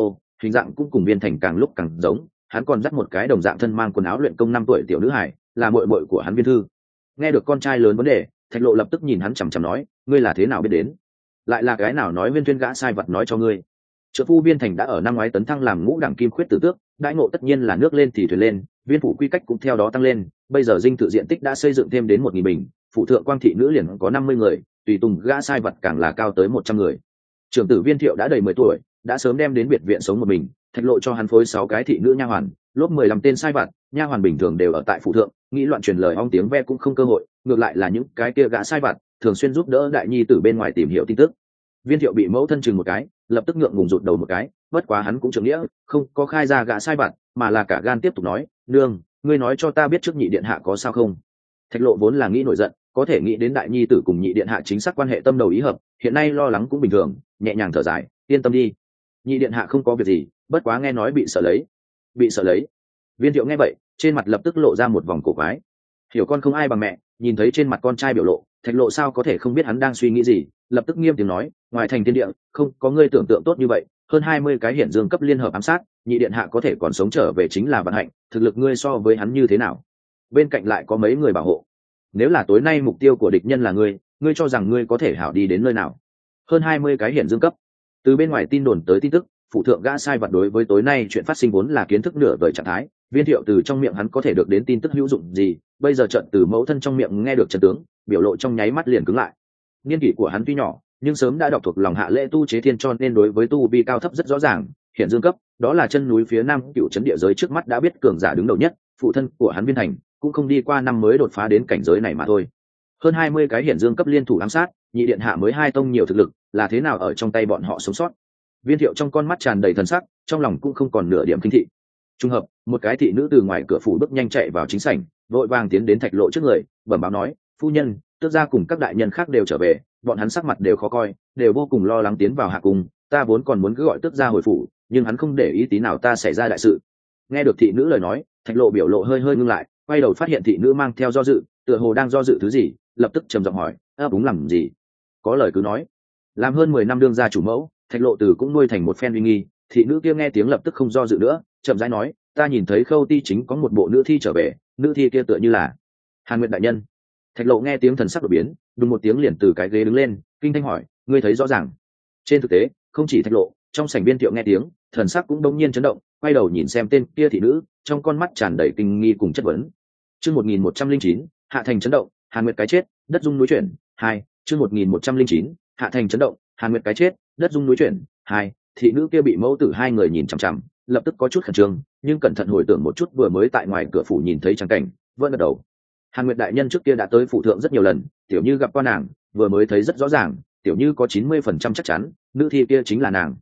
hình dạng cũng cùng Viên Thành càng lúc càng giống. Hắn còn dắt một cái đồng dạng thân mang quần áo luyện công 5 tuổi tiểu nữ hài, là muội muội của hắn Viên Thư. Nghe được con trai lớn vấn đề, Thạch Lộ lập tức nhìn hắn chằm chằm nói, ngươi là thế nào biết đến? Lại là cái nào nói Viên Tuyên gã sai vật nói cho ngươi? Trợ phu Viên Thành đã ở năm ngoái tấn thăng làm ngũ đẳng kim khuyết tử tước, đãi ngộ tất nhiên là nước lên thì thuyền lên, viên phủ quy cách cũng theo đó tăng lên, bây giờ dinh thự diện tích đã xây dựng thêm đến 1000 bình, phụ thượng quang thị nữ liền có 50 người, tùy tùng gã sai vật càng là cao tới 100 người. Trưởng tử Viên Thiệu đã đầy 10 tuổi, đã sớm đem đến biệt viện sống một mình, Thạch Lộ cho hắn phối 6 cái thị nữ nha hoàn, lốp 15 tên sai vặt, nha hoàn bình thường đều ở tại phụ thượng, nghĩ loạn truyền lời ong tiếng ve cũng không cơ hội, ngược lại là những cái kia gã sai vặt thường xuyên giúp đỡ đại nhi tử bên ngoài tìm hiểu tin tức. Viên Thiệu bị mẫu thân chừng một cái, lập tức ngượng ngùng rụt đầu một cái, bất quá hắn cũng trưởng nghĩa, không có khai ra gã sai vặt, mà là cả gan tiếp tục nói, nương, ngươi nói cho ta biết trước nhị điện hạ có sao không? Thạch Lộ vốn là nghĩ nổi giận, có thể nghĩ đến đại nhi tử cùng nhị điện hạ chính xác quan hệ tâm đầu ý hợp, hiện nay lo lắng cũng bình thường, nhẹ nhàng thở dài, yên tâm đi, nhị điện hạ không có việc gì, bất quá nghe nói bị sợ lấy. Bị sợ lấy? Viên Thiệu nghe vậy, trên mặt lập tức lộ ra một vòng cổ quái. Hiểu con không ai bằng mẹ, nhìn thấy trên mặt con trai biểu lộ, Thạch Lộ sao có thể không biết hắn đang suy nghĩ gì, lập tức nghiêm tiếng nói, ngoài thành thiên địa, không có ngươi tưởng tượng tốt như vậy, hơn 20 cái hiển dương cấp liên hợp ám sát, nhị điện hạ có thể còn sống trở về chính là vận hạnh, thực lực ngươi so với hắn như thế nào? Bên cạnh lại có mấy người bảo hộ. Nếu là tối nay mục tiêu của địch nhân là ngươi cho rằng ngươi có thể hảo đi đến nơi nào? Hơn 20 cái hiển dương cấp. Từ bên ngoài tin đồn tới tin tức, phụ thượng gã sai vật đối với tối nay chuyện phát sinh vốn là kiến thức nửa vời trạng thái, Viên Thiệu từ trong miệng hắn có thể được đến tin tức hữu dụng gì, bây giờ trận từ mẫu thân trong miệng nghe được trận tướng, biểu lộ trong nháy mắt liền cứng lại. Niên kỷ của hắn tuy nhỏ, nhưng sớm đã đọc thuộc lòng hạ lễ tu chế thiên, cho nên đối với tu vi cao thấp rất rõ ràng. Hiện dương cấp, đó là chân núi phía nam cựu trấn địa giới trước mắt đã biết cường giả đứng đầu nhất, phụ thân của hắn Viên Thành cũng không đi qua năm mới đột phá đến cảnh giới này mà thôi. Hơn 20 cái hiện dương cấp liên thủ ám sát, nhị điện hạ mới 2 tông nhiều thực lực, là thế nào ở trong tay bọn họ sống sót? Viên Thiệu trong con mắt tràn đầy thần sắc, trong lòng cũng không còn nửa điểm kinh thị. Trùng hợp, một cái thị nữ từ ngoài cửa phủ bước nhanh chạy vào chính sảnh, vội vàng tiến đến Thạch Lộ trước người, bẩm báo nói, phu nhân, tước gia cùng các đại nhân khác đều trở về, bọn hắn sắc mặt đều khó coi, đều vô cùng lo lắng tiến vào hạ cung, ta vốn còn muốn cứ gọi tước gia hồi phủ, nhưng hắn không để ý tí nào ta xảy ra đại sự. Nghe được thị nữ lời nói, Thạch Lộ biểu lộ hơi hơi ngưng lại, quay đầu phát hiện thị nữ mang theo do dự, tựa hồ đang do dự thứ gì, lập tức trầm giọng hỏi, đúng làm gì? Có lời cứ nói. Làm hơn 10 năm đương gia chủ mẫu, Thạch Lộ từ cũng nuôi thành một phen uy nghi, thị nữ kia nghe tiếng lập tức không do dự nữa, chậm rãi nói, ta nhìn thấy Khâu Ti chính có một bộ nữ thi trở về, nữ thi kia tựa như là Hàn Nguyệt đại nhân. Thạch Lộ nghe tiếng thần sắc đổi biến, đùng một tiếng liền từ cái ghế đứng lên, kinh thanh hỏi, ngươi thấy rõ ràng? Trên thực tế, không chỉ Thạch Lộ, trong sảnh Viên Thiệu nghe tiếng, thần sắc cũng đột nhiên chấn động, quay đầu nhìn xem tên kia thị nữ, trong con mắt tràn đầy kinh nghi cùng chất vấn. Chương 1109, hạ thành chấn động, Hàn Nguyệt cái chết, đất rung núi chuyển. 2, chương 1109, hạ thành chấn động, Hàn Nguyệt cái chết, đất rung núi chuyển. 2, thị nữ kia bị mẫu tử hai người nhìn chằm chằm, lập tức có chút khẩn trương, nhưng cẩn thận hồi tưởng một chút vừa mới tại ngoài cửa phủ nhìn thấy trang cảnh, vẫn gật đầu. Hàn Nguyệt đại nhân trước kia đã tới phủ thượng rất nhiều lần, tiểu như gặp qua nàng, vừa mới thấy rất rõ ràng, tiểu như có 90% chắc chắn, nữ thi kia chính là nàng.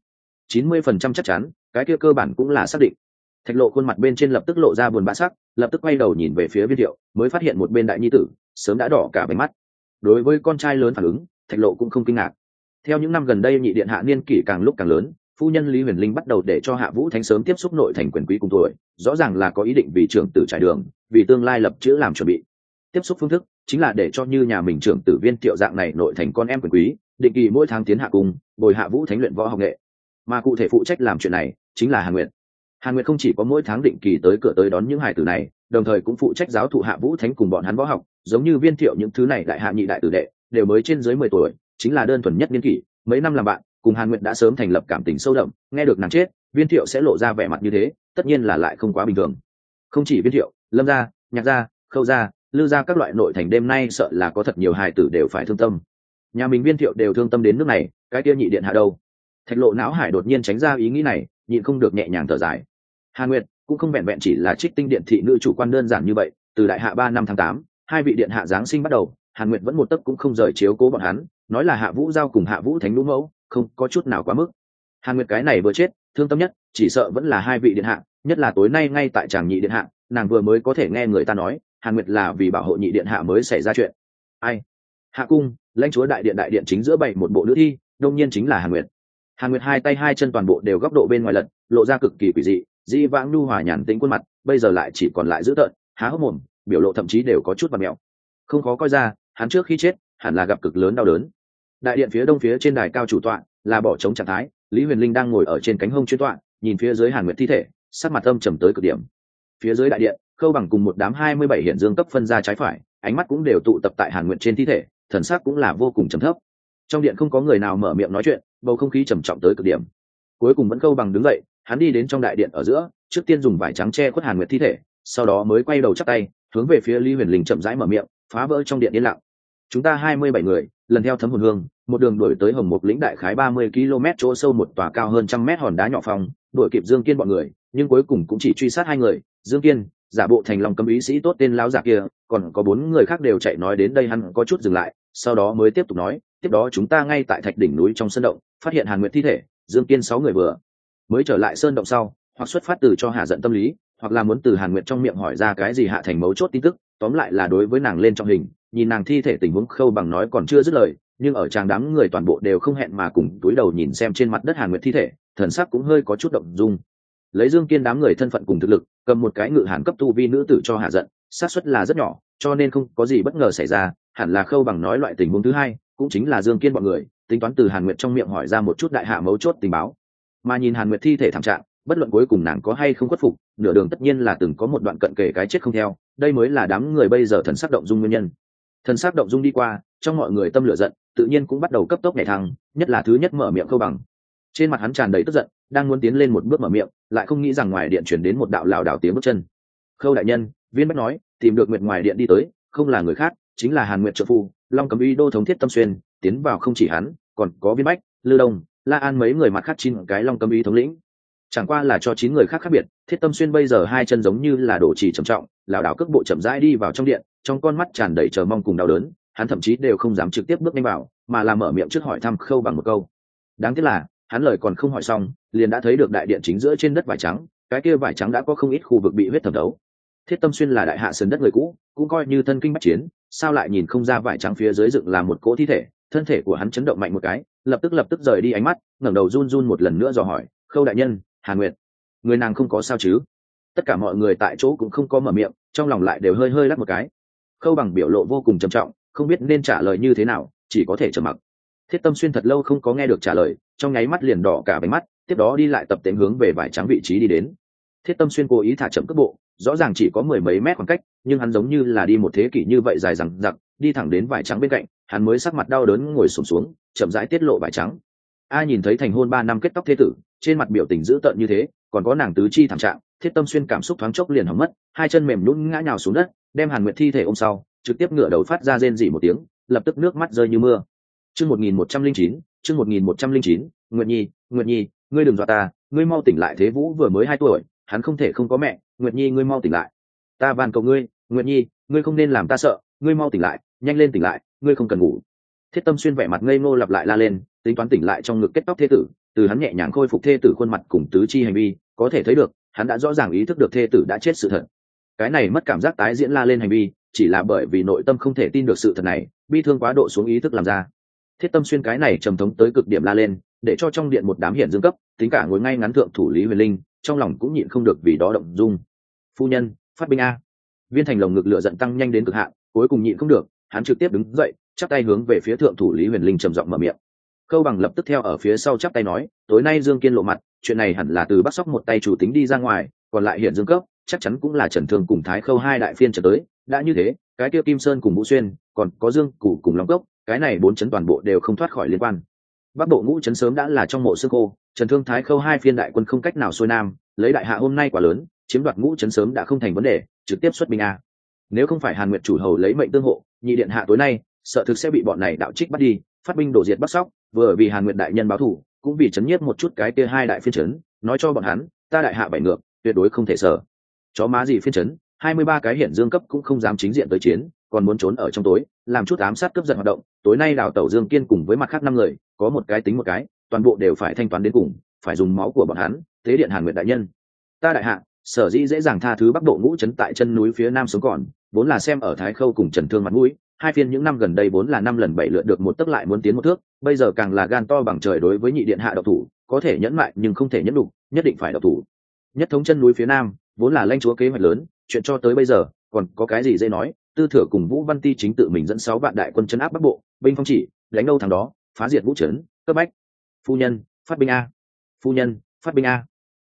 90% chắc chắn, cái kia cơ bản cũng là xác định. Thạch Lộ khuôn mặt bên trên lập tức lộ ra buồn bã sắc, lập tức quay đầu nhìn về phía Viên Thiệu, mới phát hiện một bên đại nhi tử sớm đã đỏ cả bánh mắt. Đối với con trai lớn phản ứng, Thạch Lộ cũng không kinh ngạc. Theo những năm gần đây nhị điện hạ niên kỷ càng lúc càng lớn, phu nhân Lý Huyền Linh bắt đầu để cho Hạ Vũ Thánh sớm tiếp xúc nội thành quyền quý cùng tuổi, rõ ràng là có ý định vì trưởng tử trải đường, vì tương lai lập chữ làm chuẩn bị. Tiếp xúc phương thức chính là để cho như nhà mình trưởng tử Viên Thiệu dạng này nội thành con em quyền quý, định kỳ mỗi tháng tiến hạ cung, bồi Hạ Vũ Thánh luyện võ học nghệ. Mà cụ thể phụ trách làm chuyện này chính là Hàn Nguyệt. Hàn Nguyệt không chỉ có mỗi tháng định kỳ tới cửa tới đón những hải tử này, đồng thời cũng phụ trách giáo thụ Hạ Vũ Thánh cùng bọn hắn võ học, giống như Viên Thiệu những thứ này đại hạ nhị đại tử đệ, đều mới trên dưới 10 tuổi, chính là đơn thuần nhất niên kỷ, mấy năm làm bạn, cùng Hàn Nguyệt đã sớm thành lập cảm tình sâu đậm, nghe được nàng chết, Viên Thiệu sẽ lộ ra vẻ mặt như thế, tất nhiên là lại không quá bình thường. Không chỉ Viên Thiệu, Lâm gia, Nhạc gia, Khâu gia, Lư gia các loại nội thành đêm nay sợ là có thật nhiều hài tử đều phải thương tâm. Nhà mình Viên Thiệu đều thương tâm đến nước này, cái kia nhị điện hạ đâu? Thạch Lộ não hải đột nhiên tránh ra ý nghĩ này, nhịn không được nhẹ nhàng thở dài. Hàn Nguyệt cũng không vẹn vẹn chỉ là Trích Tinh điện thị nữ chủ quan đơn giản như vậy, từ đại hạ 3 năm tháng 8, hai vị điện hạ giáng sinh bắt đầu, Hàn Nguyệt vẫn một tấc cũng không rời chiếu cố bọn hắn, nói là Hạ Vũ giao cùng Hạ Vũ Thánh lũ mẫu, không có chút nào quá mức. Hàn Nguyệt cái này vừa chết, thương tâm nhất, chỉ sợ vẫn là hai vị điện hạ, nhất là tối nay ngay tại tràng nhị điện hạ, nàng vừa mới có thể nghe người ta nói, Hàn Nguyệt là vì bảo hộ nhị điện hạ mới xảy ra chuyện. Ai? Hạ cung, lãnh chúa đại điện chính giữa bày một bộ nữ thi, đương nhiên chính là Hàn Nguyệt. Hàn Nguyệt hai tay hai chân toàn bộ đều góc độ bên ngoài lật, lộ ra cực kỳ quỷ dị, dĩ vãng nhu hòa nhàn tĩnh khuôn mặt, bây giờ lại chỉ còn lại dữ tợn, há hốc mồm, biểu lộ thậm chí đều có chút vặn mèo. Không khó coi ra, hắn trước khi chết, hẳn là gặp cực lớn đau đớn. Đại điện phía đông phía trên đài cao chủ tọa là bỏ trống trạng thái, Lý Huyền Linh đang ngồi ở trên cánh hông chuyên tọa, nhìn phía dưới Hàn Nguyệt thi thể, sắc mặt âm trầm tới cực điểm. Phía dưới đại điện, Khâu Bằng cùng một đám 27 hiển dương cấp phân ra trái phải, ánh mắt cũng đều tụ tập tại Hàn Nguyệt trên thi thể, thần sắc cũng là vô cùng trầm thấp. Trong điện không có người nào mở miệng nói chuyện, bầu không khí trầm trọng tới cực điểm. Cuối cùng vẫn Khâu Bằng đứng dậy, hắn đi đến trong đại điện ở giữa, trước tiên dùng vải trắng che khuất Hàn Nguyệt thi thể, sau đó mới quay đầu chắp tay, hướng về phía Lý Huyền Linh chậm rãi mở miệng, phá vỡ trong điện yên lặng. Chúng ta 27 người, lần theo Thấm Hồn Hương, một đường đuổi tới Hồng Mục lĩnh đại khái 30 km chỗ sâu một tòa cao hơn 100 mét hòn đá nhỏ phòng, đuổi kịp Dương Kiên bọn người, nhưng cuối cùng cũng chỉ truy sát 2 người, Dương Kiên, giả bộ thành lòng cấm ý sĩ tốt tên lão giả kia, còn có 4 người khác đều chạy nói đến đây hắn có chút dừng lại, sau đó mới tiếp tục nói, tiếp đó chúng ta ngay tại Thạch đỉnh núi trong sơn động, phát hiện Hàn Nguyệt thi thể, Dương Kiên 6 người vừa mới trở lại sơn động sau, hoặc xuất phát từ cho hạ giận tâm lý, hoặc là muốn từ Hàn Nguyệt trong miệng hỏi ra cái gì hạ thành mấu chốt tin tức, tóm lại là đối với nàng lên trong hình, nhìn nàng thi thể tình huống Khâu Bằng nói còn chưa dứt lời, nhưng ở tràng đám người toàn bộ đều không hẹn mà cùng túi đầu nhìn xem trên mặt đất Hàn Nguyệt thi thể, thần sắc cũng hơi có chút động dung. Lấy Dương Kiên đám người thân phận cùng thực lực, cầm một cái ngự hàn cấp tu vi nữ tử cho hạ giận, xác suất là rất nhỏ, cho nên không có gì bất ngờ xảy ra, hẳn là Khâu Bằng nói loại tình huống thứ hai, cũng chính là Dương Kiên bọn người tính toán từ Hàn Nguyệt trong miệng hỏi ra một chút đại hạ mấu chốt tình báo. Mà nhìn Hàn Nguyệt thi thể thảm trạng, bất luận cuối cùng nàng có hay không khuất phục, nửa đường tất nhiên là từng có một đoạn cận kề cái chết không theo, đây mới là đám người bây giờ thần sắc động dung nguyên nhân. Thần sắc động dung đi qua, trong mọi người tâm lửa giận tự nhiên cũng bắt đầu cấp tốc nhảy thăng, nhất là thứ nhất mở miệng Khâu Bằng. Trên mặt hắn tràn đầy tức giận, đang muốn tiến lên một bước mở miệng, lại không nghĩ rằng ngoài điện truyền đến một đạo lảo đảo tiếng bước chân. Khâu đại nhân, Viên Bách nói, tìm được Nguyệt ngoài điện đi tới, không là người khác, chính là Hàn Nguyệt trợ phu, Long Cấm Uy đô thống Thiết Tâm Xuyên, tiến vào không chỉ hắn, còn có Viên Bách, Lư Đông, La An mấy người mặt khác 9 cái Long Cấm Uy thống lĩnh. Chẳng qua là cho 9 người khác khác biệt, Thiết Tâm Xuyên bây giờ hai chân giống như là đổ trì trầm trọng, lảo đảo cước bộ chậm rãi đi vào trong điện, trong con mắt tràn đầy chờ mong cùng đau đớn, hắn thậm chí đều không dám trực tiếp bước nhanh vào, mà là mở miệng trước hỏi thăm Khâu Bằng một câu. Đáng tiếc là, hắn lời còn không hỏi xong, liền đã thấy được đại điện chính giữa trên đất vải trắng, cái kia vải trắng đã có không ít khu vực bị huyết thẩm thấu. Thiết Tâm Xuyên là đại hạ sườn đất người cũ, cũng coi như thân kinh bách chiến, sao lại nhìn không ra vải trắng phía dưới dựng là một cỗ thi thể? Thân thể của hắn chấn động mạnh một cái, lập tức rời đi ánh mắt, ngẩng đầu run run một lần nữa dò hỏi, Khâu đại nhân, Hàn Nguyệt, người nàng không có sao chứ? Tất cả mọi người tại chỗ cũng không có mở miệng, trong lòng lại đều hơi lắc một cái. Khâu Bằng biểu lộ vô cùng trầm trọng, không biết nên trả lời như thế nào, chỉ có thể trầm mặc. Thiết Tâm Xuyên thật lâu không có nghe được trả lời, trong nháy mắt liền đỏ cả bánh mắt, tiếp đó đi lại tập tễnh hướng về vải trắng vị trí đi đến. Thiết Tâm Xuyên cố ý thả chậm cước bộ, rõ ràng chỉ có 10 mấy mét khoảng cách, nhưng hắn giống như là đi một thế kỷ như vậy dài dằng dặc, đi thẳng đến vải trắng bên cạnh, hắn mới sắc mặt đau đớn ngồi xổm xuống, chậm rãi tiết lộ vải trắng. A nhìn thấy thành hôn 3 năm kết tóc thế tử, trên mặt biểu tình dữ tợn như thế, còn có nàng tứ chi thảm trạng, Thiết Tâm Xuyên cảm xúc thoáng chốc liền hỏng mất, hai chân mềm nhũn ngã nhào xuống đất, đem Hàn Nguyệt thi thể ôm sau, trực tiếp ngửa đầu phát ra rên rỉ một tiếng, lập tức nước mắt rơi như mưa. Chương 1109, Nguyệt Nhi, ngươi đừng dọa ta, ngươi mau tỉnh lại, Thế Vũ vừa mới 2 tuổi, hắn không thể không có mẹ, Nguyệt Nhi ngươi mau tỉnh lại. Ta van cầu ngươi, Nguyệt Nhi, ngươi không nên làm ta sợ, ngươi mau tỉnh lại, nhanh lên tỉnh lại, ngươi không cần ngủ. Thiết Tâm Xuyên vẻ mặt ngây ngô lặp lại la lên, tính toán tỉnh lại trong ngực kết tóc thê tử, từ hắn nhẹ nhàng khôi phục thê tử khuôn mặt cùng tứ chi hành vi, có thể thấy được, hắn đã rõ ràng ý thức được thê tử đã chết sự thật. Cái này mất cảm giác tái diễn la lên hành vi, chỉ là bởi vì nội tâm không thể tin được sự thật này, bi thương quá độ xuống ý thức làm ra. Thiết Tâm Xuyên cái này trầm thống tới cực điểm la lên, để cho trong điện một đám hiển dương cấp, tính cả ngồi ngay ngắn thượng thủ Lý Huyền Linh, trong lòng cũng nhịn không được vì đó động dung. Phu nhân, phát binh a! Viên Thành lồng ngực lửa giận tăng nhanh đến cực hạn, cuối cùng nhịn không được, hắn trực tiếp đứng dậy, chắp tay hướng về phía thượng thủ Lý Huyền Linh trầm giọng mở miệng. Khâu Bằng lập tức theo ở phía sau chắp tay nói, tối nay Dương Kiên lộ mặt, chuyện này hẳn là từ Bắc Sóc một tay chủ tính đi ra ngoài, còn lại hiển dương cấp, chắc chắn cũng là Trần Thương cùng Thái Khâu 2 đại phiên trở tới, đã như thế, cái kia Kim Sơn cùng Vũ Xuyên, còn có Dương Củ cùng Long Cốc, cái này 4 chấn toàn bộ đều không thoát khỏi liên quan. Bắc bộ ngũ chấn sớm đã là trong mộ xương khô, Trần Thương Thái Khâu 2 phiên đại quân không cách nào xuôi nam, lấy đại hạ hôm nay quá lớn, chiếm đoạt ngũ chấn sớm đã không thành vấn đề, trực tiếp xuất binh a. Nếu không phải Hàn Nguyệt chủ hầu lấy mệnh tương hộ, nhị điện hạ tối nay, sợ thực sẽ bị bọn này đạo trích bắt đi, phát binh đổ diệt Bắc Sóc, vừa vì Hàn Nguyệt đại nhân báo thù, cũng vì chấn nhiếp một chút cái kia 2 đại phiên chấn, nói cho bọn hắn, ta đại hạ bảy ngược, tuyệt đối không thể sợ. Chó má gì phiên chấn, 23 cái hiển dương cấp cũng không dám chính diện tới chiến, còn muốn trốn ở trong tối, làm chút ám sát cướp giật hoạt động, tối nay đào tẩu Dương Kiên cùng với mặt khác 5 người, có một cái tính một cái, toàn bộ đều phải thanh toán đến cùng, phải dùng máu của bọn hắn, tế điện Hàn Nguyệt đại nhân. Ta đại hạ, sở dĩ dễ dàng tha thứ Bắc bộ ngũ trấn tại chân núi phía nam sống còn, vốn là xem ở Thái Khâu cùng Trần Thương mặt mũi, hai phiên những năm gần đây vốn là 5 lần 7 lượt được một tấc lại muốn tiến một thước, bây giờ càng là gan to bằng trời đối với nhị điện hạ độc thủ, có thể nhẫn mại nhưng không thể nhẫn đủ, nhất định phải độc thủ. Nhất thống chân núi phía nam, vốn là lãnh chúa kế hoạch lớn, chuyện cho tới bây giờ, còn có cái gì dễ nói, Tư Thừa cùng Vũ Văn Ti chính tự mình dẫn 6 vạn đại quân trấn áp Bắc bộ, binh phong chỉ, đánh đâu thằng đó, phá diệt Vũ trấn, cấp bách. Phu nhân, phát binh a. Phu nhân, phát binh a.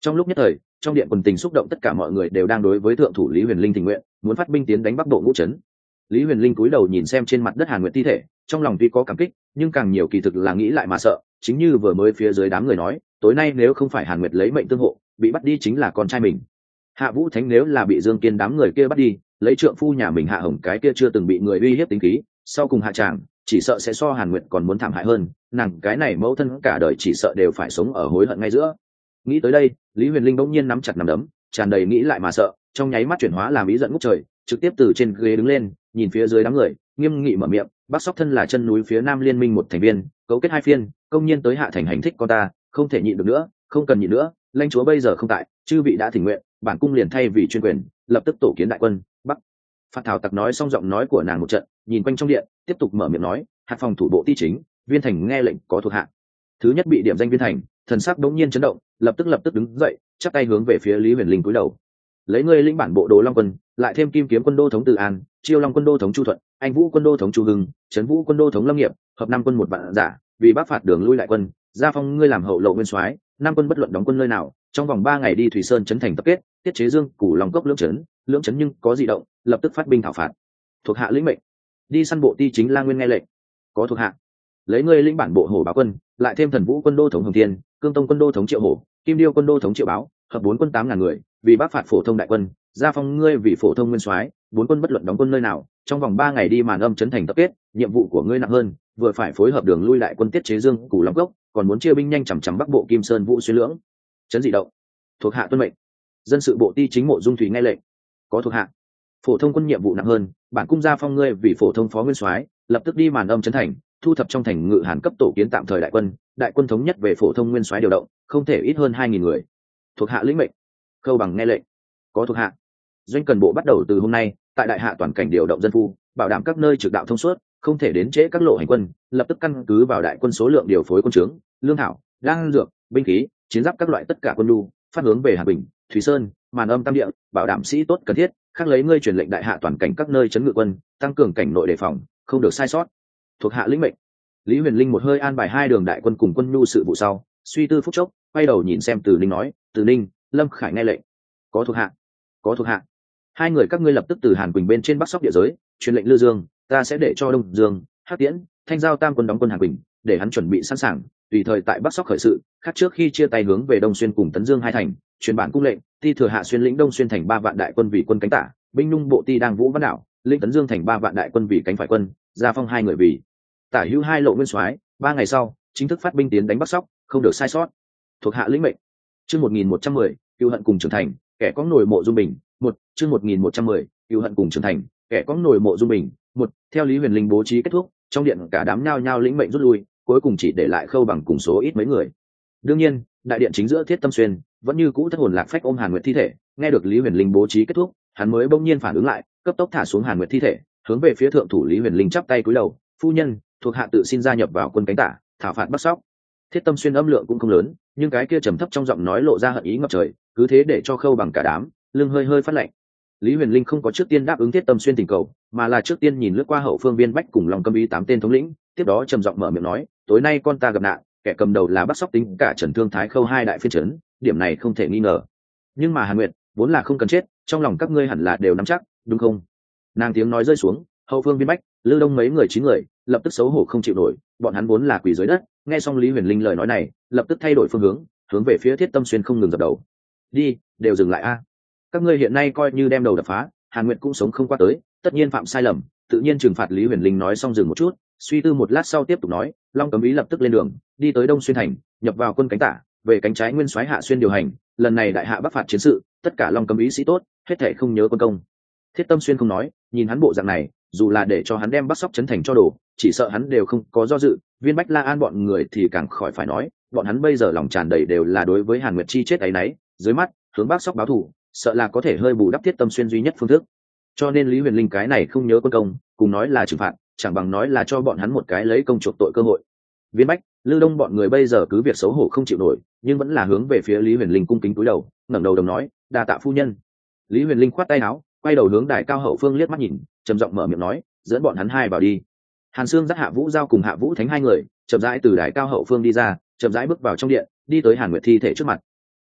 Trong lúc nhất thời, trong điện quần tình xúc động, tất cả mọi người đều đang đối với thượng thủ Lý Huyền Linh tình nguyện, muốn phát binh tiến đánh Bắc Bộ Ngũ trấn. Lý Huyền Linh cúi đầu nhìn xem trên mặt đất Hàn Nguyệt thi thể, trong lòng tuy có cảm kích, nhưng càng nhiều kỳ thực là nghĩ lại mà sợ, chính như vừa mới phía dưới đám người nói, tối nay nếu không phải Hàn Nguyệt lấy mệnh tương hộ, bị bắt đi chính là con trai mình. Hạ Vũ Thánh nếu là bị Dương Kiên đám người kia bắt đi, lấy trượng phu nhà mình Hạ Hồng cái kia chưa từng bị người uy hiếp tính khí, sau cùng hạ tràng, chỉ sợ sẽ so Hàn Nguyệt còn muốn thảm hại hơn, nàng cái này mẫu thân cả đời chỉ sợ đều phải sống ở hối hận ngay giữa. Nghĩ tới đây, Lý Huyền Linh bỗng nhiên nắm chặt nắm đấm, tràn đầy nghĩ lại mà sợ, trong nháy mắt chuyển hóa làm ý giận ngút trời, trực tiếp từ trên ghế đứng lên, nhìn phía dưới đám người, nghiêm nghị mở miệng, Bắc Sóc thân là chân núi phía Nam liên minh một thành viên, cấu kết hai phiên, công nhiên tới hạ thành hành thích con ta, không thể nhịn được nữa, không cần nhịn nữa, lãnh chúa bây giờ không tại, chư vị đã thỉnh nguyện, bản cung liền thay vì chuyên quyền, lập tức tổ kiến đại quân Bắc. Phát Thảo Tặc nói xong, giọng nói của nàng một trận, nhìn quanh trong điện, tiếp tục mở miệng nói, hạt phòng thủ bộ ti chính, Viên Thành nghe lệnh có thuộc hạ. Thứ nhất bị điểm danh Viên Thành, thần sắc đống nhiên chấn động, lập tức đứng dậy, chắp tay hướng về phía Lý Huyền Linh cúi đầu. Lấy ngươi lĩnh bản bộ Đồ Long quân, lại thêm Kim Kiếm quân đô thống Từ An, Chiêu Long quân đô thống Chu Thuận, Anh Vũ quân đô thống Chu Hưng, Trấn Vũ quân đô thống Lâm Nghiệp, hợp 5 quân 1 vạn giả, vì bắc phạt đường lui lại quân, gia phong ngươi làm hậu lộ nguyên soái, 5 quân bất luận đóng quân nơi nào, trong vòng 3 ngày đi Thủy Sơn trấn thành tập kết, tiết chế Dương, Củ Long cốc lưỡng trấn nhưng có dị động, lập tức phát binh thảo phạt. Thuộc hạ lĩnh mệnh. Đi săn bộ ti chính La Nguyên nghe lệnh. Có thuộc hạ. Lấy ngươi lĩnh bản bộ Hổ Báo quân, lại thêm Thần Vũ quân đô thống Hồng Thiên, Cương Tông quân đô thống Triệu Hổ, Kim Điêu quân đô thống Triệu Báo, hợp 4 quân 8.000 người, vì bắc phạt phổ thông đại quân, gia phong ngươi vì phổ thông nguyên soái, 4 quân bất luận đóng quân nơi nào, trong vòng 3 ngày đi màn âm trấn thành tập kết, nhiệm vụ của ngươi nặng hơn, vừa phải phối hợp đường lui lại quân tiết chế Dương, Củ Long cốc, còn muốn chia binh nhanh chằm chằm Bắc Bộ Kim Sơn Vũ Xuyên Lưỡng trấn dị động. Thuộc hạ tuân mệnh. Dân sự bộ ti chính Mộ Dung Thủy nghe lệnh. Có thuộc hạ. Phổ thông quân nhiệm vụ nặng hơn, bản cung gia phong ngươi vì phổ thông phó nguyên soái, lập tức đi màn âm trấn thành, thu thập trong thành Ngự Hàn cấp tổ kiến tạm thời đại quân thống nhất về phổ thông nguyên soái điều động, không thể ít hơn 2.000 người. Thuộc hạ lĩnh mệnh. Khâu Bằng nghe lệnh. Có thuộc hạ. Doanh cần bộ bắt đầu từ hôm nay, tại đại hạ toàn cảnh điều động dân phu, bảo đảm các nơi trực đạo thông suốt, không thể đến trễ các lộ hành quân, lập tức căn cứ vào đại quân số lượng điều phối quân trướng, lương thảo, đan dược, binh khí, chiến giáp các loại tất cả quân lưu, phát hướng về Hà Bình, Thủy Sơn, màn âm tam địa, bảo đảm sĩ tốt cần thiết, khác lấy ngươi truyền lệnh đại hạ toàn cảnh các nơi trấn ngự quân, tăng cường cảnh nội đề phòng, không được sai sót. Thuộc hạ lĩnh mệnh. Lý Huyền Linh một hơi an bài 2 đường đại quân cùng quân nhu sự vụ sau, suy tư phút chốc, quay đầu nhìn xem Từ Ninh nói, Từ Ninh, Lâm Khải nghe lệnh. Có thuộc hạ. Có thuộc hạ. 2 người các ngươi lập tức từ Hàn Quỳnh bên trên Bắc Sóc địa giới, truyền lệnh Lư Dương, ta sẽ để cho Đông Dương, Hắc Tiễn, Thanh Giao tam quân đóng quân Hàn Quỳnh, để hắn chuẩn bị sẵn sàng, tùy thời tại Bắc Sóc khởi sự, khác trước khi chia tay hướng về Đông Xuyên cùng Tấn Dương hai thành, truyền bản cung lệnh, ti thừa hạ xuyên lĩnh Đông Xuyên thành 3 vạn đại quân vì quân cánh tả, binh nhung bộ ti đang Vũ Văn Đảo, lĩnh Tấn Dương thành 3 vạn đại quân vì cánh phải quân, gia phong 2 người vì tả hữu 2 lộ nguyên soái, 3 ngày sau, chính thức phát binh tiến đánh Bắc Sóc, không được sai sót. Thuộc hạ lĩnh mệnh. Chương 1110, cừu hận cùng trưởng thành, kẻ có nổi Mộ Dung Bình, 1, chương 1110, cừu hận cùng trưởng thành, kẻ có nổi Mộ Dung Bình, 1, theo Lý Huyền Linh bố trí kết thúc, trong điện cả đám nhao nhao lĩnh mệnh rút lui, cuối cùng chỉ để lại Khâu Bằng cùng số ít mấy người. Đương nhiên, đại điện chính giữa Thiết Tâm Xuyên vẫn như cũ thất hồn lạc phách ôm Hàn Nguyệt thi thể, nghe được Lý Huyền Linh bố trí kết thúc, hắn mới bỗng nhiên phản ứng lại, cấp tốc thả xuống Hàn Nguyệt thi thể, hướng về phía thượng thủ Lý Huyền Linh chắp tay cúi đầu, phu nhân, thuộc hạ tự xin gia nhập vào quân cánh tả, thảo phạt Bắc Sóc. Thiết Tâm Xuyên âm lượng cũng không lớn, nhưng cái kia trầm thấp trong giọng nói lộ ra hận ý ngập trời, cứ thế để cho Khâu Bằng cả đám lưng hơi hơi phát lạnh. Lý Huyền Linh không có trước tiên đáp ứng Thiết Tâm Xuyên tình cầu, mà là trước tiên nhìn lướt qua hậu phương Viên Bách cùng Long Cấm Ý 8 tên thống lĩnh, tiếp đó trầm giọng mở miệng nói, tối nay con ta gặp nạn, kẻ cầm đầu là Bắc Sóc tính cả Trần Thương Thái Khâu 2 đại phiên trấn, điểm này không thể nghi ngờ. Nhưng mà Hàn Nguyệt vốn là không cần chết, trong lòng các ngươi hẳn là đều nắm chắc, đúng không? Nàng tiếng nói rơi xuống, hậu phương Viên Bách, Lư Đông mấy người 9 người, lập tức xấu hổ không chịu nổi, bọn hắn vốn là quỳ dưới đất, nghe xong Lý Huyền Linh lời nói này, lập tức thay đổi phương hướng về phía Thiết Tâm Xuyên không ngừng dập đầu. Đi, đều dừng lại a. Các ngươi hiện nay coi như đem đầu đập phá, Hàn Nguyệt cũng sống không qua tới, tất nhiên phạm sai lầm, tự nhiên trừng phạt. Lý Huyền Linh nói xong dừng một chút, suy tư một lát sau tiếp tục nói, Long Cấm Ý lập tức lên đường, đi tới Đông Xuyên thành, nhập vào quân cánh tả, về cánh trái nguyên soái Hạ Xuyên điều hành, lần này đại hạ bắc phạt chiến sự, tất cả Long Cấm Ý sĩ tốt, hết thảy không nhớ quân công. Thiết Tâm Xuyên không nói, nhìn hắn bộ dạng này, dù là để cho hắn đem Bắc Sóc trấn thành cho đổ, chỉ sợ hắn đều không có do dự. Viên Bách La An bọn người thì càng khỏi phải nói, bọn hắn bây giờ lòng tràn đầy đều là đối với Hàn Nguyệt chi chết ấy nấy, dưới mắt hướng Bắc Sóc báo thù, sợ là có thể hơi bù đắp Thiết Tâm Xuyên duy nhất phương thức. Cho nên Lý Huyền Linh cái này không nhớ quân công, cùng nói là trừng phạt, chẳng bằng nói là cho bọn hắn một cái lấy công chuộc tội cơ hội. Viên Bách, Lư Đông bọn người bây giờ cứ việc xấu hổ không chịu nổi, nhưng vẫn là hướng về phía Lý Huyền Linh cung kính cúi đầu, ngẩng đầu đồng nói, đa tạ phu nhân. Lý Huyền Linh khoát tay áo, quay đầu hướng đài cao hậu phương liếc mắt nhìn, trầm giọng mở miệng nói, dẫn bọn hắn 2 vào đi. Hàn Sương dắt Hạ Vũ Giao cùng Hạ Vũ Thánh 2 người chậm rãi từ đài cao hậu phương đi ra, chậm rãi bước vào trong điện, đi tới Hàn Nguyệt thi thể trước mặt.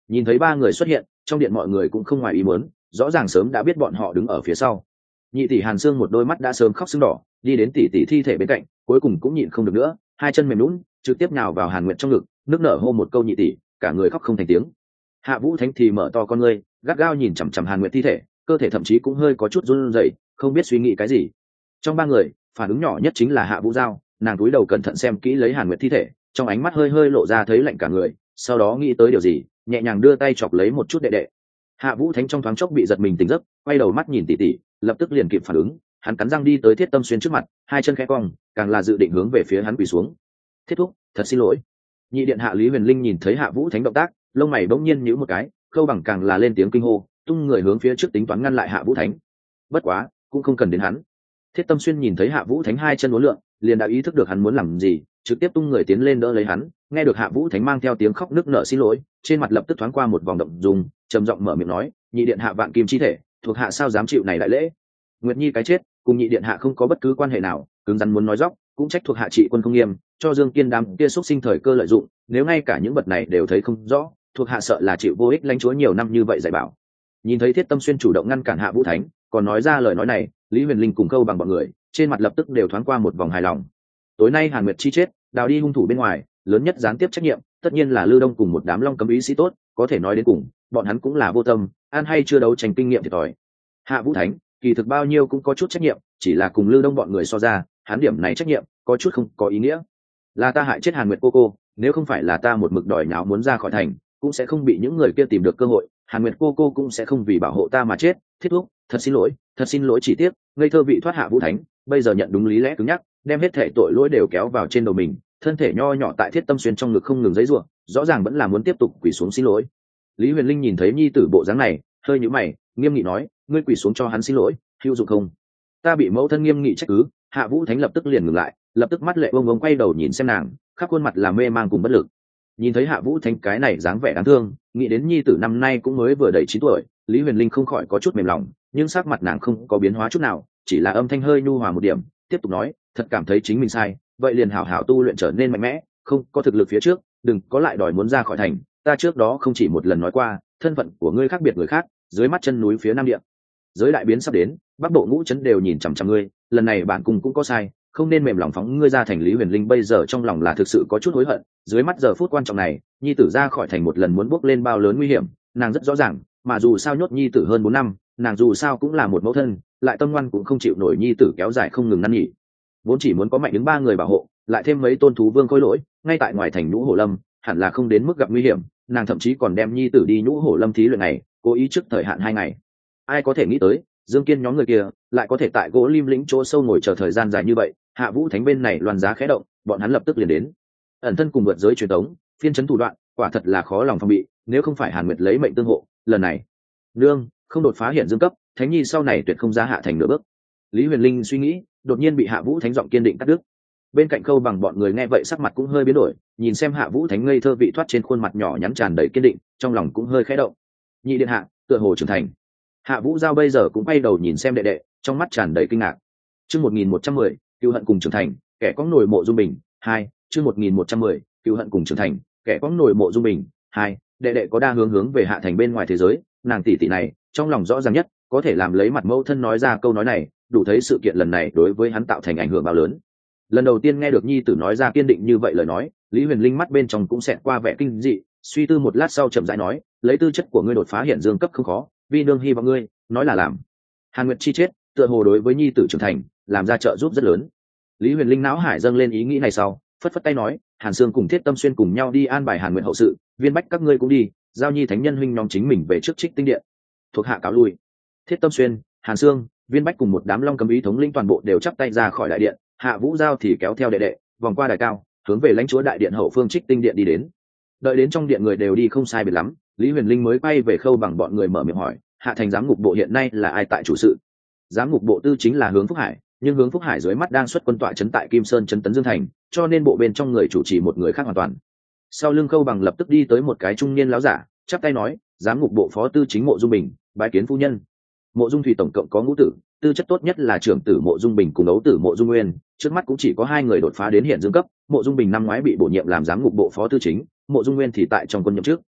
Nhìn thấy ba người xuất hiện, trong điện mọi người cũng không ngoài ý muốn, rõ ràng sớm đã biết bọn họ đứng ở phía sau. Nhị tỷ Hàn Sương một đôi mắt đã sớm khóc sưng đỏ, đi đến tỷ tỷ thi thể bên cạnh, cuối cùng cũng nhịn không được nữa, hai chân mềm nhũn, trực tiếp nhào vào Hàn Nguyệt trong ngực, nước nở hô một câu nhị tỷ, cả người khóc không thành tiếng. Hạ Vũ Thánh thì mở to con ngươi, gắt gao nhìn chằm chằm Hàn Nguyệt thi thể, cơ thể thậm chí cũng hơi có chút run rẩy, không biết suy nghĩ cái gì. Trong ba người, phản ứng nhỏ nhất chính là Hạ Vũ Giao, nàng cúi đầu cẩn thận xem kỹ lấy Hàn Nguyệt thi thể, trong ánh mắt hơi hơi lộ ra thấy lạnh cả người, sau đó nghĩ tới điều gì, nhẹ nhàng đưa tay chọc lấy một chút đệ đệ. Hạ Vũ Thánh trong thoáng chốc bị giật mình tỉnh giấc, quay đầu mắt nhìn tỷ tỷ, lập tức liền kịp phản ứng, hắn cắn răng đi tới Thiết Tâm Xuyên trước mặt, hai chân khẽ cong, càng là dự định hướng về phía hắn quỳ xuống. Thiết thúc, thật xin lỗi. Nhị điện hạ Lý Huyền Linh nhìn thấy Hạ Vũ Thánh động tác, lông mày bỗng nhiên nhíu một cái, Khâu Bằng càng là lên tiếng kinh hô, tung người hướng phía trước tính toán ngăn lại Hạ Vũ Thánh. Bất quá, cũng không cần đến hắn. Thiết Tâm Xuyên nhìn thấy Hạ Vũ Thánh hai chân uốn lượn, liền đã ý thức được hắn muốn làm gì, trực tiếp tung người tiến lên đỡ lấy hắn. Nghe được Hạ Vũ Thánh mang theo tiếng khóc nức nở xin lỗi, trên mặt lập tức thoáng qua một vòng động dung, trầm giọng mở miệng nói, nhị điện hạ vạn kim chi thể, thuộc hạ sao dám chịu này đại lễ. Nguyệt Nhi cái chết cùng nhị điện hạ không có bất cứ quan hệ nào, cứng rắn muốn nói dóc, cũng trách thuộc hạ trị quân không nghiêm, cho Dương Kiên đám kia xúc sinh thời cơ lợi dụng, nếu ngay cả những vật này đều thấy không rõ, thuộc hạ sợ là chịu vô ích lãnh chúa nhiều năm như vậy dạy bảo. Nhìn thấy Thiết Tâm Xuyên chủ động ngăn cản Hạ Vũ Thánh, còn nói ra lời nói này, Lý Huyền Linh cùng Khâu Bằng bọn người trên mặt lập tức đều thoáng qua một vòng hài lòng. Tối nay Hàn Nguyệt chi chết, đào đi hung thủ bên ngoài, lớn nhất gián tiếp trách nhiệm tất nhiên là Lưu Đông cùng một đám Long Cấm ý sĩ tốt, có thể nói đến cùng, bọn hắn cũng là vô tâm, an hay chưa đấu tranh kinh nghiệm thiệt thòi. Hạ Vũ Thánh kỳ thực bao nhiêu cũng có chút trách nhiệm, chỉ là cùng Lưu Đông bọn người so ra, hắn điểm này trách nhiệm có chút không có ý nghĩa. Là ta hại chết Hàn Nguyệt cô, nếu không phải là ta một mực đòi nháo muốn ra khỏi thành, cũng sẽ không bị những người kia tìm được cơ hội, Hàn Nguyệt cô cũng sẽ không vì bảo hộ ta mà chết. Thiết thúc, thật xin lỗi chỉ tiếc, ngây thơ vị thoát Hạ Vũ Thánh, bây giờ nhận đúng lý lẽ cứng nhắc, đem hết thể tội lỗi đều kéo vào trên đầu mình, thân thể nho nhỏ tại Thiết Tâm Xuyên trong ngực không ngừng giãy giụa, rõ ràng vẫn là muốn tiếp tục quỳ xuống xin lỗi. Lý Huyền Linh nhìn thấy nhi tử bộ dáng này, hơi nhíu mày, nghiêm nghị nói, ngươi quỳ xuống cho hắn xin lỗi, hữu dụng không? Ta bị mẫu thân nghiêm nghị trách cứ. Hạ Vũ Thánh lập tức liền ngừng lại, lập tức mắt lệ bông bông quay đầu nhìn xem nàng, khắp khuôn mặt là mê mang cùng bất lực. Nhìn thấy Hạ Vũ Thánh cái này dáng vẻ đáng thương, nghĩ đến nhi tử năm nay cũng mới vừa đầy 9 tuổi, Lý Huyền Linh không khỏi có chút mềm lòng, nhưng sắc mặt nàng không có biến hóa chút nào, chỉ là âm thanh hơi nhu hòa một điểm, tiếp tục nói, thật cảm thấy chính mình sai, vậy liền hảo hảo tu luyện trở nên mạnh mẽ, không có thực lực phía trước, đừng có lại đòi muốn ra khỏi thành. Ta trước đó không chỉ một lần nói qua, thân phận của ngươi khác biệt người khác, dưới mắt chân núi phía nam địa, giới đại biến sắp đến, Bắc Bộ ngũ trấn đều nhìn chằm chằm ngươi, lần này bản cung cũng có sai, không nên mềm lòng phóng ngươi ra thành. Lý Huyền Linh bây giờ trong lòng là thực sự có chút hối hận, dưới mắt giờ phút quan trọng này, nhi tử ra khỏi thành một lần muốn bước lên bao lớn nguy hiểm, nàng rất rõ ràng, mà dù sao nhốt nhi tử hơn 4 năm, nàng dù sao cũng là một mẫu thân, lại tâm ngoan cũng không chịu nổi nhi tử kéo dài không ngừng năn nỉ. Vốn chỉ muốn có mạnh đến 3 người bảo hộ, lại thêm mấy tôn thú vương khôi lỗi, ngay tại ngoài thành Nhũ Hổ Lâm, hẳn là không đến mức gặp nguy hiểm, nàng thậm chí còn đem nhi tử đi Nhũ Hổ Lâm thí luyện này, cố ý trước thời hạn 2 ngày. Ai có thể nghĩ tới, Dương Kiên nhóm người kia lại có thể tại gỗ lim lĩnh chỗ sâu ngồi chờ thời gian dài như vậy. Hạ Vũ Thánh bên này loan giá khẽ động, bọn hắn lập tức liền đến. Ẩn thân cùng vượt giới truyền tống, phiên chấn thủ đoạn, quả thật là khó lòng phòng bị, nếu không phải Hàn Nguyệt lấy mệnh tương hộ, lần này nương không đột phá hiện dương cấp, Thánh Nhi sau này tuyệt không giá hạ thành nửa bước. Lý Huyền Linh suy nghĩ, đột nhiên bị Hạ Vũ Thánh giọng kiên định cắt đứt. Bên cạnh Khâu Bằng bọn người nghe vậy sắc mặt cũng hơi biến đổi, nhìn xem Hạ Vũ Thánh ngây thơ vị thoát trên khuôn mặt nhỏ nhắn tràn đầy kiên định, trong lòng cũng hơi khẽ động. Nhị điện hạ, tựa hồ trưởng thành. Hạ Vũ Giao bây giờ cũng quay đầu nhìn xem đệ đệ, trong mắt tràn đầy kinh ngạc. Chương 1110, cựu hận cùng trưởng thành, kẻ có nổi mộ dung bình. 2, chương 1110, cựu hận cùng trưởng thành, kẻ có nổi mộ dung bình. 2, đệ đệ có đa hướng về hạ thành bên ngoài thế giới, nàng tỷ tỷ này, trong lòng rõ ràng nhất, có thể làm lấy mặt mẫu thân nói ra câu nói này, đủ thấy sự kiện lần này đối với hắn tạo thành ảnh hưởng bao lớn. Lần đầu tiên nghe được nhi tử nói ra kiên định như vậy lời nói, Lý Huyền Linh mắt bên trong cũng xẹt qua vẻ kinh dị, suy tư một lát sau chậm rãi nói, lấy tư chất của ngươi đột phá hiện dương cấp không khó, vi nương hy vọng ngươi nói là làm. Hàn Nguyệt chi chết, tựa hồ đối với nhi tử trưởng thành làm ra trợ giúp rất lớn. Lý Huyền Linh não hải dâng lên ý nghĩ này sau, phất phất tay nói, Hàn Sương cùng Thiết Tâm Xuyên cùng nhau đi an bài Hàn Nguyệt hậu sự, Viên Bách các ngươi cũng đi, giao nhi thánh nhân huynh nhóm chính mình về trước Trích Tinh Điện. Thuộc hạ cáo lui. Thiết Tâm Xuyên, Hàn Sương, Viên Bách cùng một đám Long Cấm ý thống lĩnh toàn bộ đều chắp tay ra khỏi đại điện, Hạ Vũ Giao thì kéo theo đệ đệ, vòng qua đài cao, hướng về lãnh chúa đại điện hậu phương Trích Tinh Điện đi đến. Đợi đến trong điện người đều đi không sai biệt lắm, Lý Huyền Linh mới quay về Khâu Bằng bọn người mở miệng hỏi, hạ thành giám ngục bộ hiện nay là ai tại chủ sự? Giám ngục bộ tư chính là Hướng Phúc Hải, nhưng Hướng Phúc Hải dưới mắt đang xuất quân tọa trấn tại Kim Sơn trấn Tấn Dương thành, cho nên bộ bên trong người chủ trì một người khác hoàn toàn. Sau lưng Khâu Bằng lập tức đi tới một cái trung niên láo giả, chắp tay nói, giám ngục bộ phó tư chính Mộ Dung Bình, bái kiến phu nhân. Mộ Dung Thủy tổng cộng có ngũ tử, tư chất tốt nhất là trưởng tử Mộ Dung Bình cùng ấu tử Mộ Dung Nguyên, trước mắt cũng chỉ có 2 người đột phá đến hiện dương cấp. Mộ Dung Bình năm ngoái bị bổ nhiệm làm giám ngục bộ phó tư chính, Mộ Dung Nguyên thì tại trong quân nhậm trước.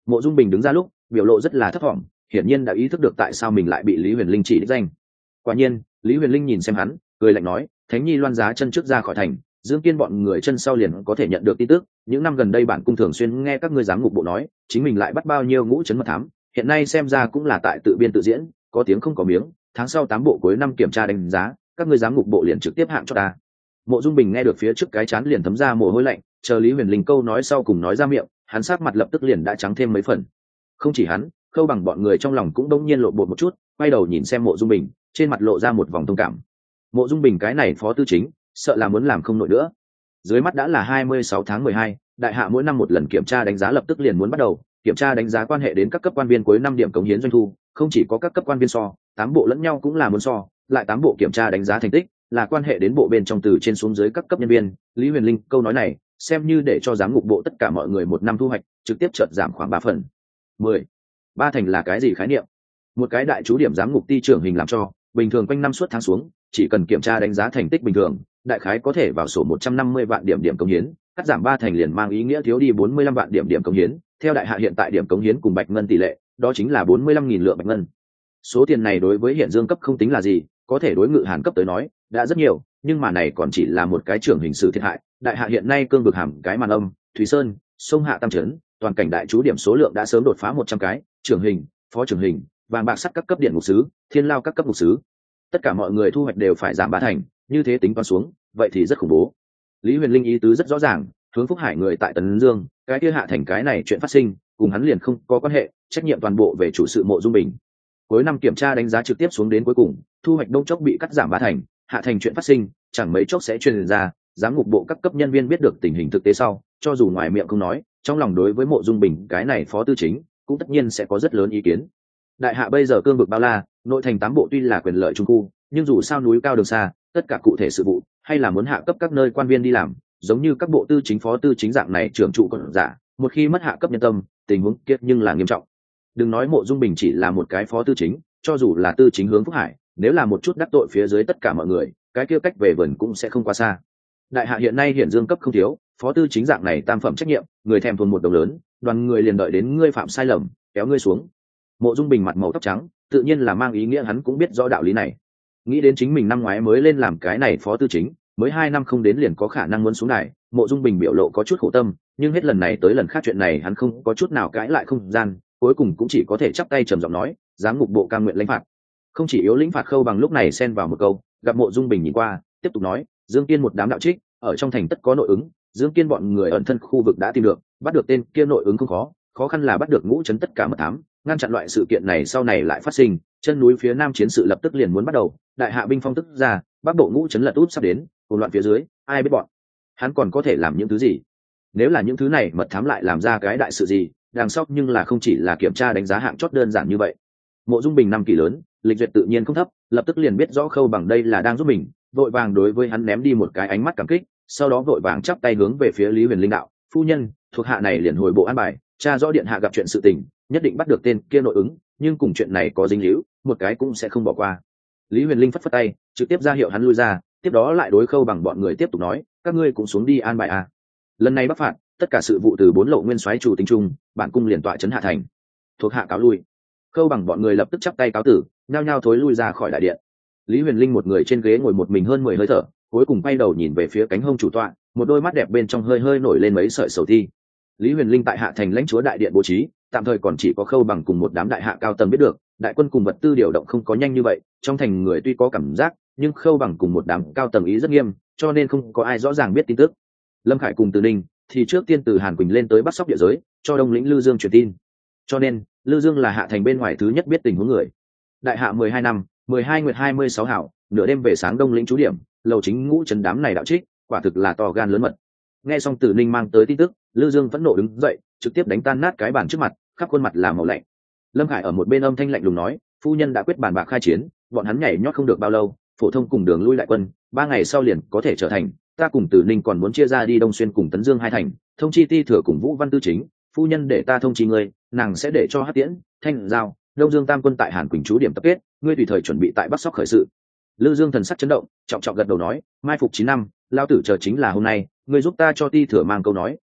Mộ Dung Bình đứng ra lúc biểu lộ rất là thấp thỏm, hiển nhiên đã ý thức được tại sao mình lại bị Lý Huyền Linh chỉ đích danh. Quả nhiên Lý Huyền Linh nhìn xem hắn cười lạnh nói, Thánh Nhi loan giá chân trước ra khỏi thành, Dương Kiên bọn người chân sau liền có thể nhận được tin tức. Những năm gần đây bản cung thường xuyên nghe các ngươi giám ngục bộ nói chính mình lại bắt bao nhiêu ngũ trấn mật thám, hiện nay xem ra cũng là tại tự biên tự diễn, có tiếng không có miếng. Tháng sau 8 bộ cuối năm kiểm tra đánh giá, các ngươi giám ngục bộ liền trực tiếp hạng cho ta. Mộ Dung Bình nghe được phía trước cái chán liền thấm ra mồ hôi lạnh, chờ Lý Huyền Linh câu nói sau cùng nói ra miệng, hắn sát mặt lập tức liền đã trắng thêm mấy phần. Không chỉ hắn, Khâu Bằng bọn người trong lòng cũng đông nhiên lộ bột một chút, quay đầu nhìn xem Mộ Dung Bình, trên mặt lộ ra một vòng thông cảm. Mộ Dung Bình cái này phó tư chính, sợ là muốn làm không nổi nữa. Dưới mắt đã là 26 tháng 12, đại hạ mỗi năm một lần kiểm tra đánh giá lập tức liền muốn bắt đầu, kiểm tra đánh giá quan hệ đến các cấp quan viên cuối năm điểm cống hiến doanh thu, không chỉ có các cấp quan viên so, 8 bộ lẫn nhau cũng là muốn so, lại 8 bộ kiểm tra đánh giá thành tích, là quan hệ đến bộ bên trong từ trên xuống dưới các cấp nhân viên. Lý Huyền Linh câu nói này xem như để cho giám ngục bộ tất cả mọi người một năm thu hoạch trực tiếp chợt giảm khoảng 3 phần 10. Ba thành là cái gì khái niệm? Một cái đại chú điểm giám ngục ty trưởng hình làm cho bình thường quanh năm suốt tháng xuống, chỉ cần kiểm tra đánh giá thành tích bình thường, đại khái có thể vào sổ 150 vạn điểm cống hiến, cắt giảm 3 thành liền mang ý nghĩa thiếu đi 45 vạn điểm cống hiến. Theo đại hạ hiện tại điểm cống hiến cùng bạch ngân tỷ lệ, đó chính là 45.000 lượng bạch ngân. Số tiền này đối với hiện dương cấp không tính là gì, có thể đối ngự hàn cấp tới nói đã rất nhiều, nhưng mà này còn chỉ là một cái trưởng hình sự thiệt hại. Đại hạ hiện nay cương vực hàm cái màn âm, Thủy Sơn, sông Hạ Tam Trấn, toàn cảnh đại chú điểm số lượng đã sớm đột phá 100 cái, trưởng hình, phó trưởng hình, vàng bạc sắt các cấp điện ngục sứ, thiên lao các cấp ngục sứ, tất cả mọi người thu hoạch đều phải giảm 3 thành, như thế tính toán xuống, vậy thì rất khủng bố. Lý Huyền Linh ý tứ rất rõ ràng, hướng Phúc Hải người tại Tấn Dương, cái kia hạ thành cái này chuyện phát sinh, cùng hắn liền không có quan hệ, trách nhiệm toàn bộ về chủ sự Mộ Dung Bình. Cuối năm kiểm tra đánh giá trực tiếp xuống đến cuối cùng, thu hoạch đông chốc bị cắt giảm 3 thành, hạ thành chuyện phát sinh, chẳng mấy chốc sẽ truyền ra, giám ngục bộ các cấp nhân viên biết được tình hình thực tế sau, cho dù ngoài miệng không nói, trong lòng đối với Mộ Dung Bình cái này phó tư chính, cũng tất nhiên sẽ có rất lớn ý kiến. Đại hạ bây giờ cương vực bao la, nội thành 8 bộ tuy là quyền lợi trung khu, nhưng dù sao núi cao đường xa, tất cả cụ thể sự vụ hay là muốn hạ cấp các nơi quan viên đi làm, giống như các bộ tư chính phó tư chính dạng này trưởng trụ còn giả, một khi mất hạ cấp nhân tâm, tình huống kiệt nhưng là nghiêm trọng. Đừng nói Mộ Dung Bình chỉ là một cái phó tư chính, cho dù là tư chính hướng Phúc Hải, nếu là một chút đắc tội phía dưới tất cả mọi người, cái kia cách về vườn cũng sẽ không quá xa. Đại hạ hiện nay hiển dương cấp không thiếu, phó tư chính dạng này tam phẩm trách nhiệm, người thèm thuần một đồng lớn, đoàn người liền đợi đến ngươi phạm sai lầm, kéo ngươi xuống. Mộ Dung Bình mặt màu tóc trắng, tự nhiên là mang ý nghĩa hắn cũng biết rõ đạo lý này. Nghĩ đến chính mình năm ngoái mới lên làm cái này phó tư chính, mới 2 năm không đến liền có khả năng muốn xuống đài, Mộ Dung Bình biểu lộ có chút khổ tâm, nhưng hết lần này tới lần khác chuyện này hắn không có chút nào cãi lại không gian, cuối cùng cũng chỉ có thể chắp tay trầm giọng nói, giám ngục bộ cam nguyện lãnh phạt. Không chỉ yếu lĩnh phạt Khâu Bằng lúc này xen vào một câu, gặp Mộ Dung Bình nhìn qua, tiếp tục nói, Dương Kiên một đám đạo trích, ở trong thành tất có nội ứng, Dương Kiên bọn người ẩn thân khu vực đã tìm được, bắt được tên kia nội ứng không khó, khó khăn là bắt được ngũ trấn tất cả mật thám, ngăn chặn loại sự kiện này sau này lại phát sinh. Chân núi phía nam chiến sự lập tức liền muốn bắt đầu, đại hạ binh phong tức ra, bắc bộ ngũ trấn lật út sắp đến, hỗn loạn phía dưới, ai biết bọn hắn còn có thể làm những thứ gì. Nếu là những thứ này mật thám lại làm ra cái đại sự gì, đằng sau nhưng là không chỉ là kiểm tra đánh giá hạng chót đơn giản như vậy. Mộ Dung Bình năm kỳ lớn, lịch duyệt tự nhiên không thấp, lập tức liền biết rõ Khâu Bằng đây là đang giúp mình, vội vàng đối với hắn ném đi một cái ánh mắt cảm kích, sau đó vội vàng chắp tay hướng về phía Lý Huyền Linh đạo, phu nhân, thuộc hạ này liền hồi bộ an bài, tra rõ điện hạ gặp chuyện sự tình, nhất định bắt được tên kia nội ứng, nhưng cùng chuyện này có dính líu, một cái cũng sẽ không bỏ qua. Lý Huyền Linh phất phất tay, trực tiếp ra hiệu hắn lui ra, tiếp đó lại đối Khâu Bằng bọn người tiếp tục nói, các ngươi cũng xuống đi an bài a. Lần này bắc phạt, tất cả sự vụ từ 4 lộ nguyên soái chủ tính chung, bản cung liền tọa trấn hạ thành. Thuộc hạ cáo lui. Khâu Bằng bọn người lập tức chắp tay cáo tử, nhao nhao thối lui ra khỏi đại điện. Lý Huyền Linh một người trên ghế ngồi một mình hơn 10 hơi thở, cuối cùng quay đầu nhìn về phía cánh hông chủ tọa, một đôi mắt đẹp bên trong hơi hơi nổi lên mấy sợi sầu thi. Lý Huyền Linh tại hạ thành lãnh chúa đại điện bố trí, tạm thời còn chỉ có Khâu Bằng cùng một đám đại hạ cao tầng biết được, đại quân cùng vật tư điều động không có nhanh như vậy, trong thành người tuy có cảm giác, nhưng Khâu Bằng cùng một đám cao tầng ý rất nghiêm, cho nên không có ai rõ ràng biết tin tức. Lâm Khải cùng Từ Ninh thì trước tiên từ Hàn Quỳnh lên tới Bắc Sóc địa giới, cho Đông lĩnh Lư Dương truyền tin. Cho nên, Lư Dương là hạ thành bên ngoài thứ nhất biết tình huống người. Đại hạ 12 năm, 12 nguyệt 26 hảo, nửa đêm về sáng Đông lĩnh trú điểm, lầu chính ngũ trấn đám này đạo trích, quả thực là to gan lớn mật. Nghe xong Từ Ninh mang tới tin tức, Lư Dương phẫn nộ đứng dậy, trực tiếp đánh tan nát cái bàn trước mặt, khắp khuôn mặt là màu lạnh. Lâm Khải ở một bên âm thanh lạnh lùng nói, phu nhân đã quyết bàn bạc khai chiến, bọn hắn nhảy nhót không được bao lâu, phổ thông cùng đường lui lại quân, 3 ngày sau liền có thể trở thành. Ta cùng Từ Ninh còn muốn chia ra đi Đông Xuyên cùng Tấn Dương hai thành, thông chi ti thừa cùng Vũ Văn tư chính, phu nhân để ta thông chi ngươi, nàng sẽ để cho Hắc Tiễn, Thanh Giao, Đông Dương tam quân tại Hàn Quỳnh trú điểm tập kết, ngươi tùy thời chuẩn bị tại Bắc Sóc khởi sự. Lư Dương thần sắc chấn động, trọng trọng gật đầu nói, mai phục 9 năm, lao tử chờ chính là hôm nay, ngươi giúp ta cho ti thừa mang câu nói,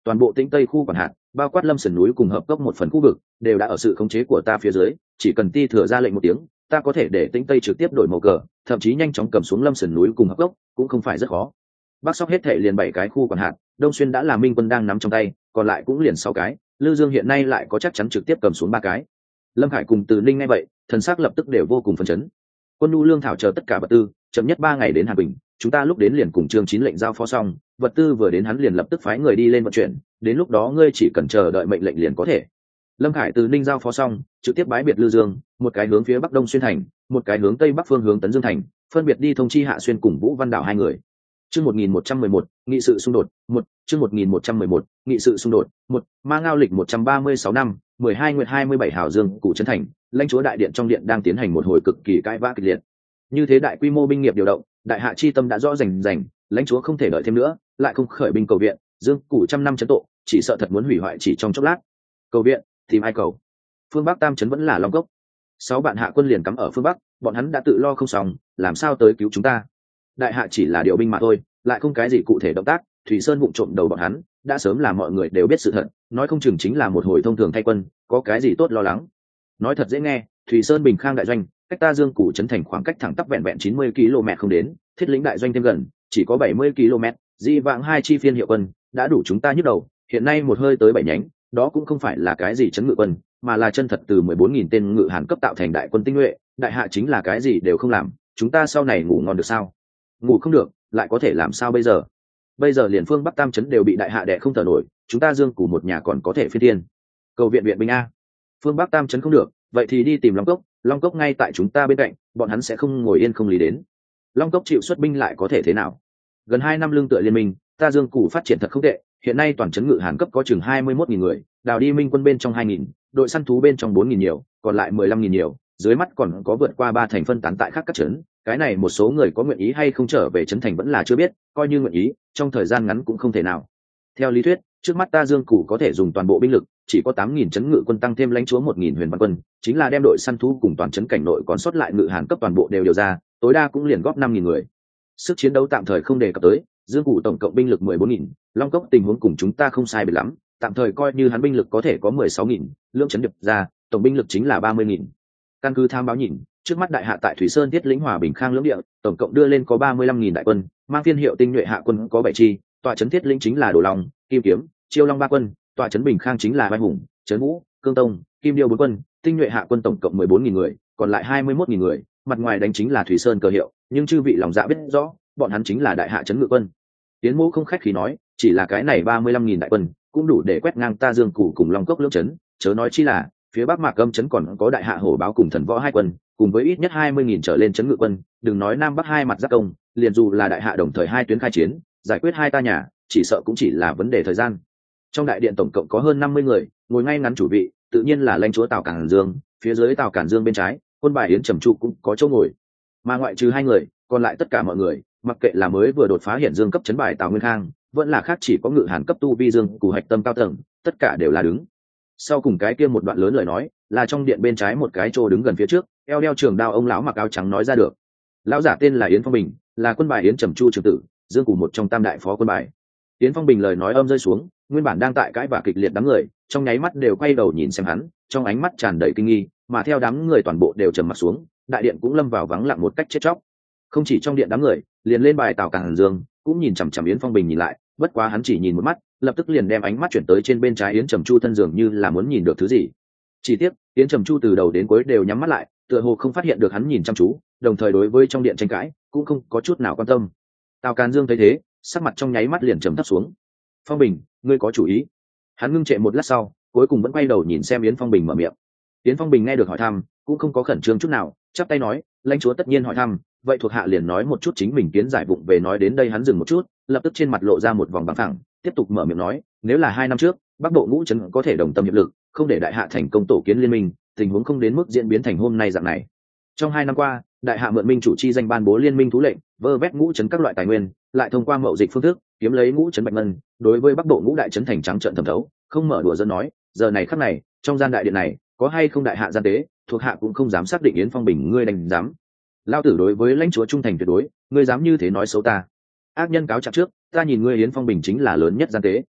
toàn bộ tĩnh tây khu quản hạt bao quát lâm sườn núi cùng hợp cốc một phần khu vực đều đã ở sự khống chế của ta phía dưới, chỉ cần ti thừa ra lệnh một tiếng, ta có thể để tĩnh tây trực tiếp đổi màu cờ, thậm chí nhanh chóng cầm xuống lâm sườn núi cùng hợp cốc cũng không phải rất khó. Bắc Sóc hết thệ liền 7 cái khu quản hạt, Đông Xuyên đã là Minh quân đang nắm trong tay, còn lại cũng liền 6 cái, Lư Dương hiện nay lại có chắc chắn trực tiếp cầm xuống 3 cái. Lâm Khải cùng Từ Ninh nghe vậy, thần sắc lập tức đều vô cùng phấn chấn. Quân nhu lương thảo chờ tất cả vật tư, chậm nhất 3 ngày đến Hà Bình, chúng ta lúc đến liền cùng Trương Chín lệnh giao phó xong, vật tư vừa đến hắn liền lập tức phái người đi lên vận chuyển, đến lúc đó ngươi chỉ cần chờ đợi mệnh lệnh liền có thể. Lâm Khải Từ Ninh giao phó xong, trực tiếp bái biệt Lư Dương, một cái hướng phía bắc đông xuyên thành, một cái hướng tây bắc phương hướng tấn Dương thành, phân biệt đi thông chi Hạ Xuyên cùng Vũ Văn Đảo hai người. Chương 1111, nghị sự xung đột, 1, chương 1111, nghị sự xung đột, 1, Ma Ngao lịch 136 năm, 12 nguyệt 27 hào dương, Củ Trấn thành, lãnh chúa đại điện trong điện đang tiến hành một hồi cực kỳ cãi vã kịch liệt. Như thế đại quy mô binh nghiệp điều động, đại hạ chi tâm đã rõ rành, lãnh chúa không thể đợi thêm nữa, lại không khởi binh cầu viện, dương Củ trăm năm trấn tộ, chỉ sợ thật muốn hủy hoại chỉ trong chốc lát. Cầu viện, tìm ai cầu? Phương Bắc Tam trấn vẫn là Long Cốc. 6 bạn hạ quân liền cắm ở phương Bắc, bọn hắn đã tự lo không xong, làm sao tới cứu chúng ta? Đại hạ chỉ là điều binh mà thôi, lại không cái gì cụ thể động tác, Thủy Sơn vụng trộm đầu bọn hắn, đã sớm là mọi người đều biết sự thật, nói không chừng chính là một hồi thông thường thay quân, có cái gì tốt lo lắng. Nói thật dễ nghe, Thủy Sơn Bình Khang đại doanh, cách ta Dương Củ trấn thành khoảng cách thẳng tắp vẹn vẹn 90 km không đến, Thiết Lĩnh đại doanh thêm gần, chỉ có 70 km, di vãng 2 chi phiên hiệu quân, đã đủ chúng ta nhức đầu, hiện nay một hơi tới 7 nhánh, đó cũng không phải là cái gì trấn ngự quân, mà là chân thật từ 14.000 tên ngự hàn cấp tạo thành đại quân tinh nhuệ, đại hạ chính là cái gì đều không làm, chúng ta sau này ngủ ngon được sao? Ngủ không được, lại có thể làm sao bây giờ? Bây giờ liền phương Bắc Tam trấn đều bị đại hạ đè không thở nổi, chúng ta Dương Củ một nhà còn có thể phi thiên. Cầu viện viện binh a. Phương Bắc Tam trấn không được, vậy thì đi tìm Long Cốc ngay tại chúng ta bên cạnh, bọn hắn sẽ không ngồi yên không lý đến. Long Cốc chịu xuất binh lại có thể thế nào? Gần 2 năm lương tựa liên minh, ta Dương Củ phát triển thật không tệ, hiện nay toàn trấn ngự hàn cấp có chừng 21.000 người, đào đi minh quân bên trong 2.000, đội săn thú bên trong 4.000 nhiều, còn lại 15.000 nhiều, dưới mắt còn có vượt qua 3 thành phân tán tại khác các trấn, cái này một số người có nguyện ý hay không trở về trấn thành vẫn là chưa biết, coi như nguyện ý, trong thời gian ngắn cũng không thể nào. Theo lý thuyết, trước mắt ta Dương Củ có thể dùng toàn bộ binh lực, chỉ có 8.000 trấn ngự quân tăng thêm lãnh chúa 1.000 huyền văn quân, chính là đem đội săn thú cùng toàn trấn cảnh nội còn sót lại ngự hàn cấp toàn bộ đều điều ra, tối đa cũng liền góp 5.000 người. Sức chiến đấu tạm thời không đề cập tới, Dương Củ tổng cộng binh lực 14.000, Long Cốc tình huống cùng chúng ta không sai biệt lắm, tạm thời coi như hắn binh lực có thể có 16.000, lưỡng trấn điệp ra, tổng binh lực chính là 30.000. Căn cứ tham báo nhìn, trước mắt đại hạ tại Thủy Sơn Thiết Lĩnh Hòa Bình Khang lưỡng địa, tổng cộng đưa lên có 35.000 đại quân, mang phiên hiệu tinh nhuệ hạ quân có 7 chi, tọa trấn Thiết Lĩnh chính là Đồ Long, Kim Kiếm, Chiêu Long 3 quân, tọa trấn Bình Khang chính là Vai Hùng, Trấn Vũ, Cương Tông, Kim Điêu 4 quân, tinh nhuệ hạ quân tổng cộng 14.000 người, còn lại 21.000 người, mặt ngoài đánh chính là Thủy Sơn cờ hiệu, nhưng chư vị lòng dạ biết rõ, bọn hắn chính là đại hạ trấn ngự quân. Tiến Mỗ không khách khí nói, chỉ là cái này 35.000 đại quân, cũng đủ để quét ngang ta Dương Củ cùng Long Cốc lưỡng trấn, chớ nói chi là phía Bắc Mạc Âm trấn còn có đại hạ hổ báo cùng thần võ hai quân, cùng với ít nhất 20.000 trở lên trấn ngự quân, đừng nói Nam Bắc hai mặt giáp công, liền dù là đại hạ đồng thời hai tuyến khai chiến, giải quyết hai ta nhà, chỉ sợ cũng chỉ là vấn đề thời gian. Trong đại điện tổng cộng có hơn 50 người, ngồi ngay ngắn chủ vị, tự nhiên là lãnh chúa Tào Cản Dương, phía dưới Tào Cản Dương bên trái, quân bài Yến Trầm Trụ cũng có chỗ ngồi. Mà ngoại trừ 2 người, còn lại tất cả mọi người, mặc kệ là mới vừa đột phá hiển dương cấp trấn bài Tào Nguyên Khang, vẫn là khác chỉ có ngự hàn cấp tu vi Dương Củ hạch tâm cao tầng, tất cả đều là đứng. Sau cùng cái kia một đoạn lớn lời nói, là trong điện bên trái một cái chỗ đứng gần phía trước, eo đeo trường đao ông lão mặc áo trắng nói ra được. Lão giả tên là Yến Phong Bình, là quân bài Yến Trầm Chu trưởng tử, Dương Củ một trong tam đại phó quân bài. Yến Phong Bình lời nói âm rơi xuống, nguyên bản đang tại cãi vã kịch liệt đám người, trong nháy mắt đều quay đầu nhìn xem hắn, trong ánh mắt tràn đầy kinh nghi, mà theo đám người toàn bộ đều trầm mặt xuống, đại điện cũng lâm vào vắng lặng một cách chết chóc. Không chỉ trong điện đám người, liền lên bài Tào Cản Dương, cũng nhìn chằm chằm Yến Phong Bình nhìn lại, bất quá hắn chỉ nhìn một mắt, lập tức liền đem ánh mắt chuyển tới trên bên trái Yến Trầm Chu thân dường như là muốn nhìn được thứ gì. Chỉ tiếc, Yến Trầm Chu từ đầu đến cuối đều nhắm mắt lại, tựa hồ không phát hiện được hắn nhìn chăm chú, đồng thời đối với trong điện tranh cãi cũng không có chút nào quan tâm. Tào Càn Dương thấy thế, sắc mặt trong nháy mắt liền trầm thấp xuống. Phong Bình, ngươi có chủ ý? Hắn ngưng trệ một lát sau, cuối cùng vẫn quay đầu nhìn xem Yến Phong Bình mở miệng. Yến Phong Bình nghe được hỏi thăm, cũng không có khẩn trương chút nào, chắp tay nói, lãnh chúa tất nhiên hỏi thăm, vậy thuộc hạ liền nói một chút chính mình kiến giải vụng về. Nói đến đây hắn dừng một chút, lập tức trên mặt lộ ra một vòng bằng phẳng, tiếp tục mở miệng nói, nếu là 2 năm trước Bắc Bộ ngũ trấn có thể đồng tâm hiệp lực, không để đại hạ thành công tổ kiến liên minh, tình huống không đến mức diễn biến thành hôm nay dạng này. Trong 2 năm qua, đại hạ mượn minh chủ chi danh ban bố liên minh thú lệnh, vơ vét ngũ trấn các loại tài nguyên, lại thông qua mậu dịch phương thức kiếm lấy ngũ trấn bạch ngân, đối với Bắc Bộ ngũ đại trấn thành trắng trợn thẩm thấu, không mở đùa dân nói, giờ này khắc này, trong gian đại điện này, có hay không đại hạ gian tế, thuộc hạ cũng không dám xác định. Yến Phong Bình, ngươi đành dám? Lao tử đối với lãnh chúa trung thành tuyệt đối, ngươi dám như thế nói xấu ta? Ác nhân cáo trạng trước, ta nhìn ngươi Yến Phong Bình chính là lớn nhất gian tế.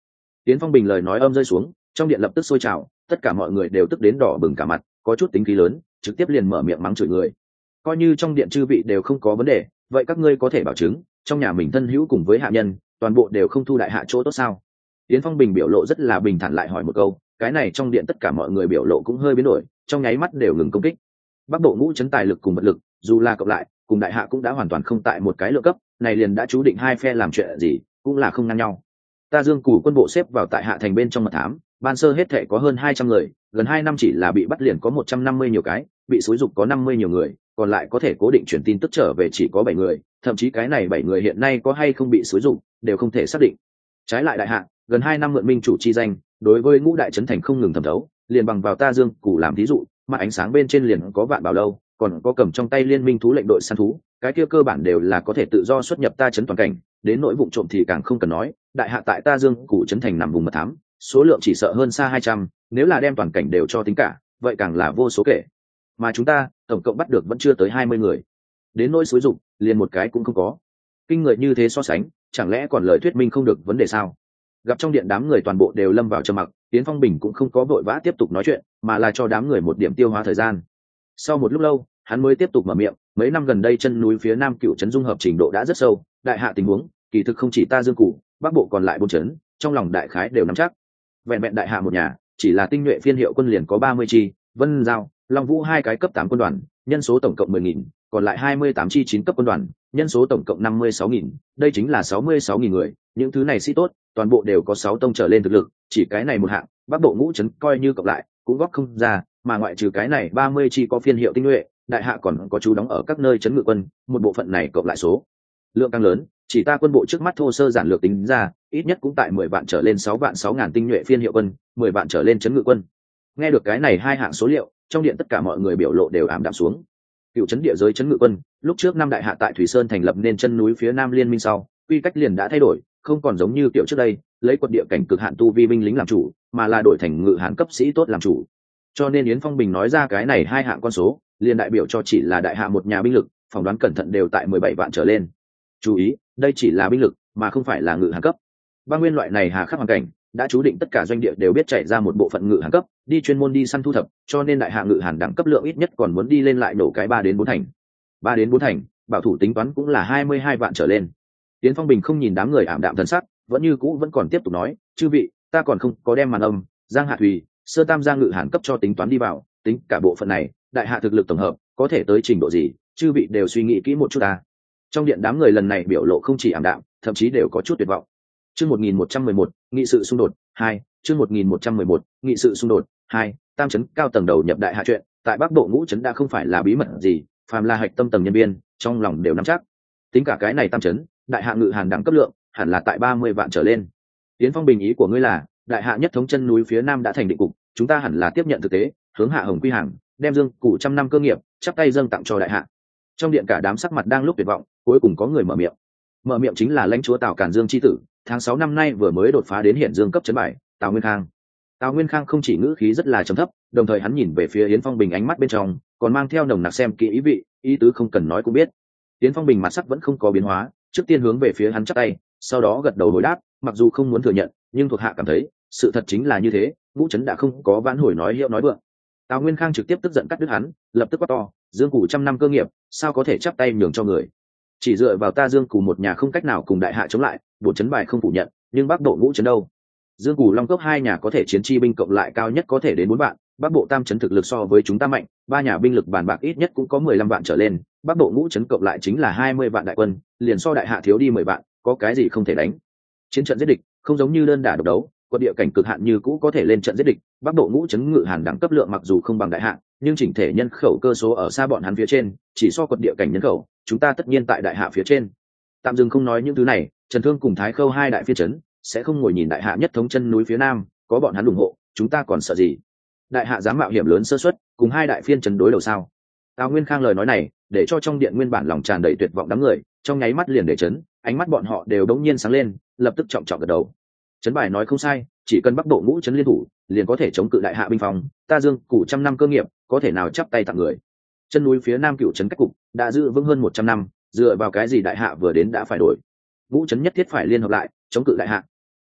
Tiến Phong Bình lời nói âm rơi xuống, trong điện lập tức sôi trào, tất cả mọi người đều tức đến đỏ bừng cả mặt, có chút tính khí lớn, trực tiếp liền mở miệng mắng chửi người. Coi như trong điện chư vị đều không có vấn đề, vậy các ngươi có thể bảo chứng, trong nhà mình thân hữu cùng với hạ nhân, toàn bộ đều không thu đại hạ chỗ tốt sao? Tiến Phong Bình biểu lộ rất là bình thản lại hỏi một câu, cái này trong điện tất cả mọi người biểu lộ cũng hơi biến đổi, trong nháy mắt đều ngừng công kích. Bắc Bộ ngũ trấn tài lực cùng vật lực, dù là cộng lại, cùng đại hạ cũng đã hoàn toàn không tại một cái lượng cấp, này liền đã chú định hai phe làm chuyện gì, cũng là không ngang nhau. Ta Dương Cù quân bộ xếp vào tại hạ thành bên trong mật thám, ban sơ hết thể có hơn 200 người, gần 2 năm chỉ là bị bắt liền có 150 nhiều cái, bị xúi dục có 50 nhiều người, còn lại có thể cố định truyền tin tức trở về chỉ có 7 người, thậm chí cái này 7 người hiện nay có hay không bị xúi dục đều không thể xác định. Trái lại đại hạ, gần 2 năm mượn minh chủ chi danh, đối với ngũ đại trấn thành không ngừng thẩm thấu, liền bằng vào ta Dương Cù làm ví dụ, mà ánh sáng bên trên liền có vạn bảo lâu, còn có cầm trong tay liên minh thú lệnh đội săn thú, cái kia cơ bản đều là có thể tự do xuất nhập ta trấn toàn cảnh, đến nỗi vụ trộm thì càng không cần nói, đại hạ tại ta Dương Cù trấn thành nằm vùng mật thám, số lượng chỉ sợ hơn xa 200, nếu là đem toàn cảnh đều cho tính cả, vậy càng là vô số kể. Mà chúng ta, tổng cộng bắt được vẫn chưa tới 20 người. Đến nỗi xúi dục, liền một cái cũng không có. Kinh người như thế so sánh, chẳng lẽ còn lời thuyết minh không được vấn đề sao? Gặp trong điện đám người toàn bộ đều lâm vào trầm mặc, Tiến Phong Bình cũng không có vội vã tiếp tục nói chuyện, mà là cho đám người một điểm tiêu hóa thời gian. Sau một lúc lâu, hắn mới tiếp tục mở miệng, mấy năm gần đây chân núi phía nam cựu trấn dung hợp trình độ đã rất sâu, đại hạ tình huống, kỳ thực không chỉ ta Dương Cù, bắc bộ còn lại 4 trấn, trong lòng đại khái đều nắm chắc. Vẹn vẹn đại hạ một nhà, chỉ là tinh nhuệ phiên hiệu quân liền có 30 chi, Vân Giao, Long Vũ hai cái cấp 8 quân đoàn, nhân số tổng cộng 10.000, còn lại 28 chi 9 cấp quân đoàn, nhân số tổng cộng 56.000, đây chính là 66.000 người, những thứ này sĩ tốt, toàn bộ đều có 6 tông trở lên thực lực, chỉ cái này một hạng, bắc bộ ngũ trấn coi như cộng lại, cũng góp không ra, mà ngoại trừ cái này 30 chi có phiên hiệu tinh nhuệ, đại hạ còn có chú đóng ở các nơi trấn ngự quân, một bộ phận này cộng lại số lượng càng lớn, chỉ ta quân bộ trước mắt thô sơ giản lược tính ra, ít nhất cũng tại 10 vạn trở lên 6 vạn 6 ngàn tinh nhuệ phiên hiệu quân, 10 vạn trở lên trấn ngự quân. Nghe được cái này hai hạng số liệu, trong điện tất cả mọi người biểu lộ đều ảm đạm xuống. Cựu trấn địa giới trấn ngự quân, lúc trước năm đại hạ tại Thủy Sơn thành lập nên chân núi phía nam liên minh sau, quy cách liền đã thay đổi, không còn giống như kiểu trước đây, lấy quật địa cảnh cực hạn tu vi binh lính làm chủ, mà là đổi thành ngự hán cấp sĩ tốt làm chủ. Cho nên Yến Phong Bình nói ra cái này hai hạng con số, liền đại biểu cho chỉ là đại hạ một nhà binh lực, phỏng đoán cẩn thận đều tại 17 vạn trở lên. Chú ý, đây chỉ là binh lực, mà không phải là ngự hán cấp. Băng nguyên loại này hà khắc hoàn cảnh, đã chú định tất cả doanh địa đều biết chạy ra một bộ phận ngự hán cấp, đi chuyên môn đi săn thu thập, cho nên đại hạ ngự hàn đẳng cấp lượng ít nhất còn muốn đi lên lại nổ cái 3 đến 4 thành. 3 đến 4 thành, bảo thủ tính toán cũng là 22 vạn trở lên. Yến Phong Bình không nhìn đám người ảm đạm thần sắc, vẫn như cũ vẫn còn tiếp tục nói, chư vị, ta còn không có đem màn âm, Giang Hạ Thùy, Sơ Tam Giang ngự hàn cấp cho tính toán đi vào, tính cả bộ phận này, đại hạ thực lực tổng hợp có thể tới trình độ gì, chư vị đều suy nghĩ kỹ một chút ta. Trong điện đám người lần này biểu lộ không chỉ ảm đạm, thậm chí đều có chút tuyệt vọng. Chương 1111, nghị sự xung đột 2, chương 1111, nghị sự xung đột 2, tam trấn cao tầng đầu nhập đại hạ chuyện, tại Bắc Bộ ngũ trấn đã không phải là bí mật gì, phàm là hạch tâm tầng nhân viên, trong lòng đều nắm chắc. Tính cả cái này tam trấn, đại hạ ngự hàn đẳng cấp lượng, hẳn là tại 30 vạn trở lên. Tiến Phong Bình ý của ngươi là, đại hạ nhất thống chân núi phía nam đã thành định cục, chúng ta hẳn là tiếp nhận thực tế, hướng hạ hồng quy hàng, đem Dương Cù trăm năm cơ nghiệp, chắp tay dâng tặng cho đại hạ. Trong điện cả đám sắc mặt đang lúc tuyệt vọng, cuối cùng có người mở miệng. Mở miệng chính là lãnh chúa Tào Càn Dương chi tử, tháng 6 năm nay vừa mới đột phá đến hiện dương cấp trấn bài, Tào Nguyên Khang. Tào Nguyên Khang không chỉ ngữ khí rất là trầm thấp, đồng thời hắn nhìn về phía Yến Phong Bình ánh mắt bên trong, còn mang theo nồng nặc xem kỹ ý vị, ý tứ không cần nói cũng biết. Yến Phong Bình mặt sắc vẫn không có biến hóa, trước tiên hướng về phía hắn chắp tay, sau đó gật đầu hồi đáp, mặc dù không muốn thừa nhận, nhưng thuộc hạ cảm thấy, sự thật chính là như thế, ngũ trấn đã không có vãn hồi nói hiệu nói vượng. Tào Nguyên Khang trực tiếp tức giận cắt đứt hắn, lập tức quát to, Dương Cù trăm năm cơ nghiệp, sao có thể chắp tay nhường cho người? Chỉ dựa vào ta Dương Cù một nhà không cách nào cùng đại hạ chống lại, bộ trấn bài không phủ nhận, nhưng Bắc Bộ ngũ trấn đâu? Dương Cù Long Cốc hai nhà có thể chiến chi binh cộng lại cao nhất có thể đến 4 vạn, Bắc Bộ tam trấn thực lực so với chúng ta mạnh, ba nhà binh lực bàn bạc ít nhất cũng có 15 vạn trở lên, Bắc Bộ ngũ trấn cộng lại chính là 20 vạn đại quân, liền so đại hạ thiếu đi 10 vạn, có cái gì không thể đánh? Chiến trận giết địch, không giống như đơn đả độc đấu, quật địa cảnh cực hạn như cũ có thể lên trận giết địch, Bắc Bộ ngũ trấn ngự hàn đẳng cấp lượng mặc dù không bằng đại hạ, nhưng chỉnh thể nhân khẩu cơ số ở xa bọn hắn phía trên, chỉ so quật địa cảnh nhân khẩu, chúng ta tất nhiên tại đại hạ phía trên. Tạm dừng không nói những thứ này, Trần Thương cùng Thái Khâu hai đại phiên trấn sẽ không ngồi nhìn đại hạ nhất thống chân núi phía nam, có bọn hắn ủng hộ, chúng ta còn sợ gì? Đại hạ dám mạo hiểm lớn sơ suất, cùng hai đại phiên trấn đối đầu sao? Tào Nguyên Khang lời nói này, để cho trong điện nguyên bản lòng tràn đầy tuyệt vọng đám người, trong nháy mắt liền để chấn, ánh mắt bọn họ đều đống nhiên sáng lên, lập tức trọng trọng gật đầu. Trấn bài nói không sai, chỉ cần Bắc Bộ ngũ trấn liên thủ, liền có thể chống cự đại hạ binh phòng, ta Dương Cù trăm năm cơ nghiệp, có thể nào chắp tay tặng người? Chân núi phía nam cựu trấn cách cục đã giữ vững hơn 100 năm, dựa vào cái gì đại hạ vừa đến đã phải đổi? Ngũ trấn nhất thiết phải liên hợp lại, chống cự đại hạ.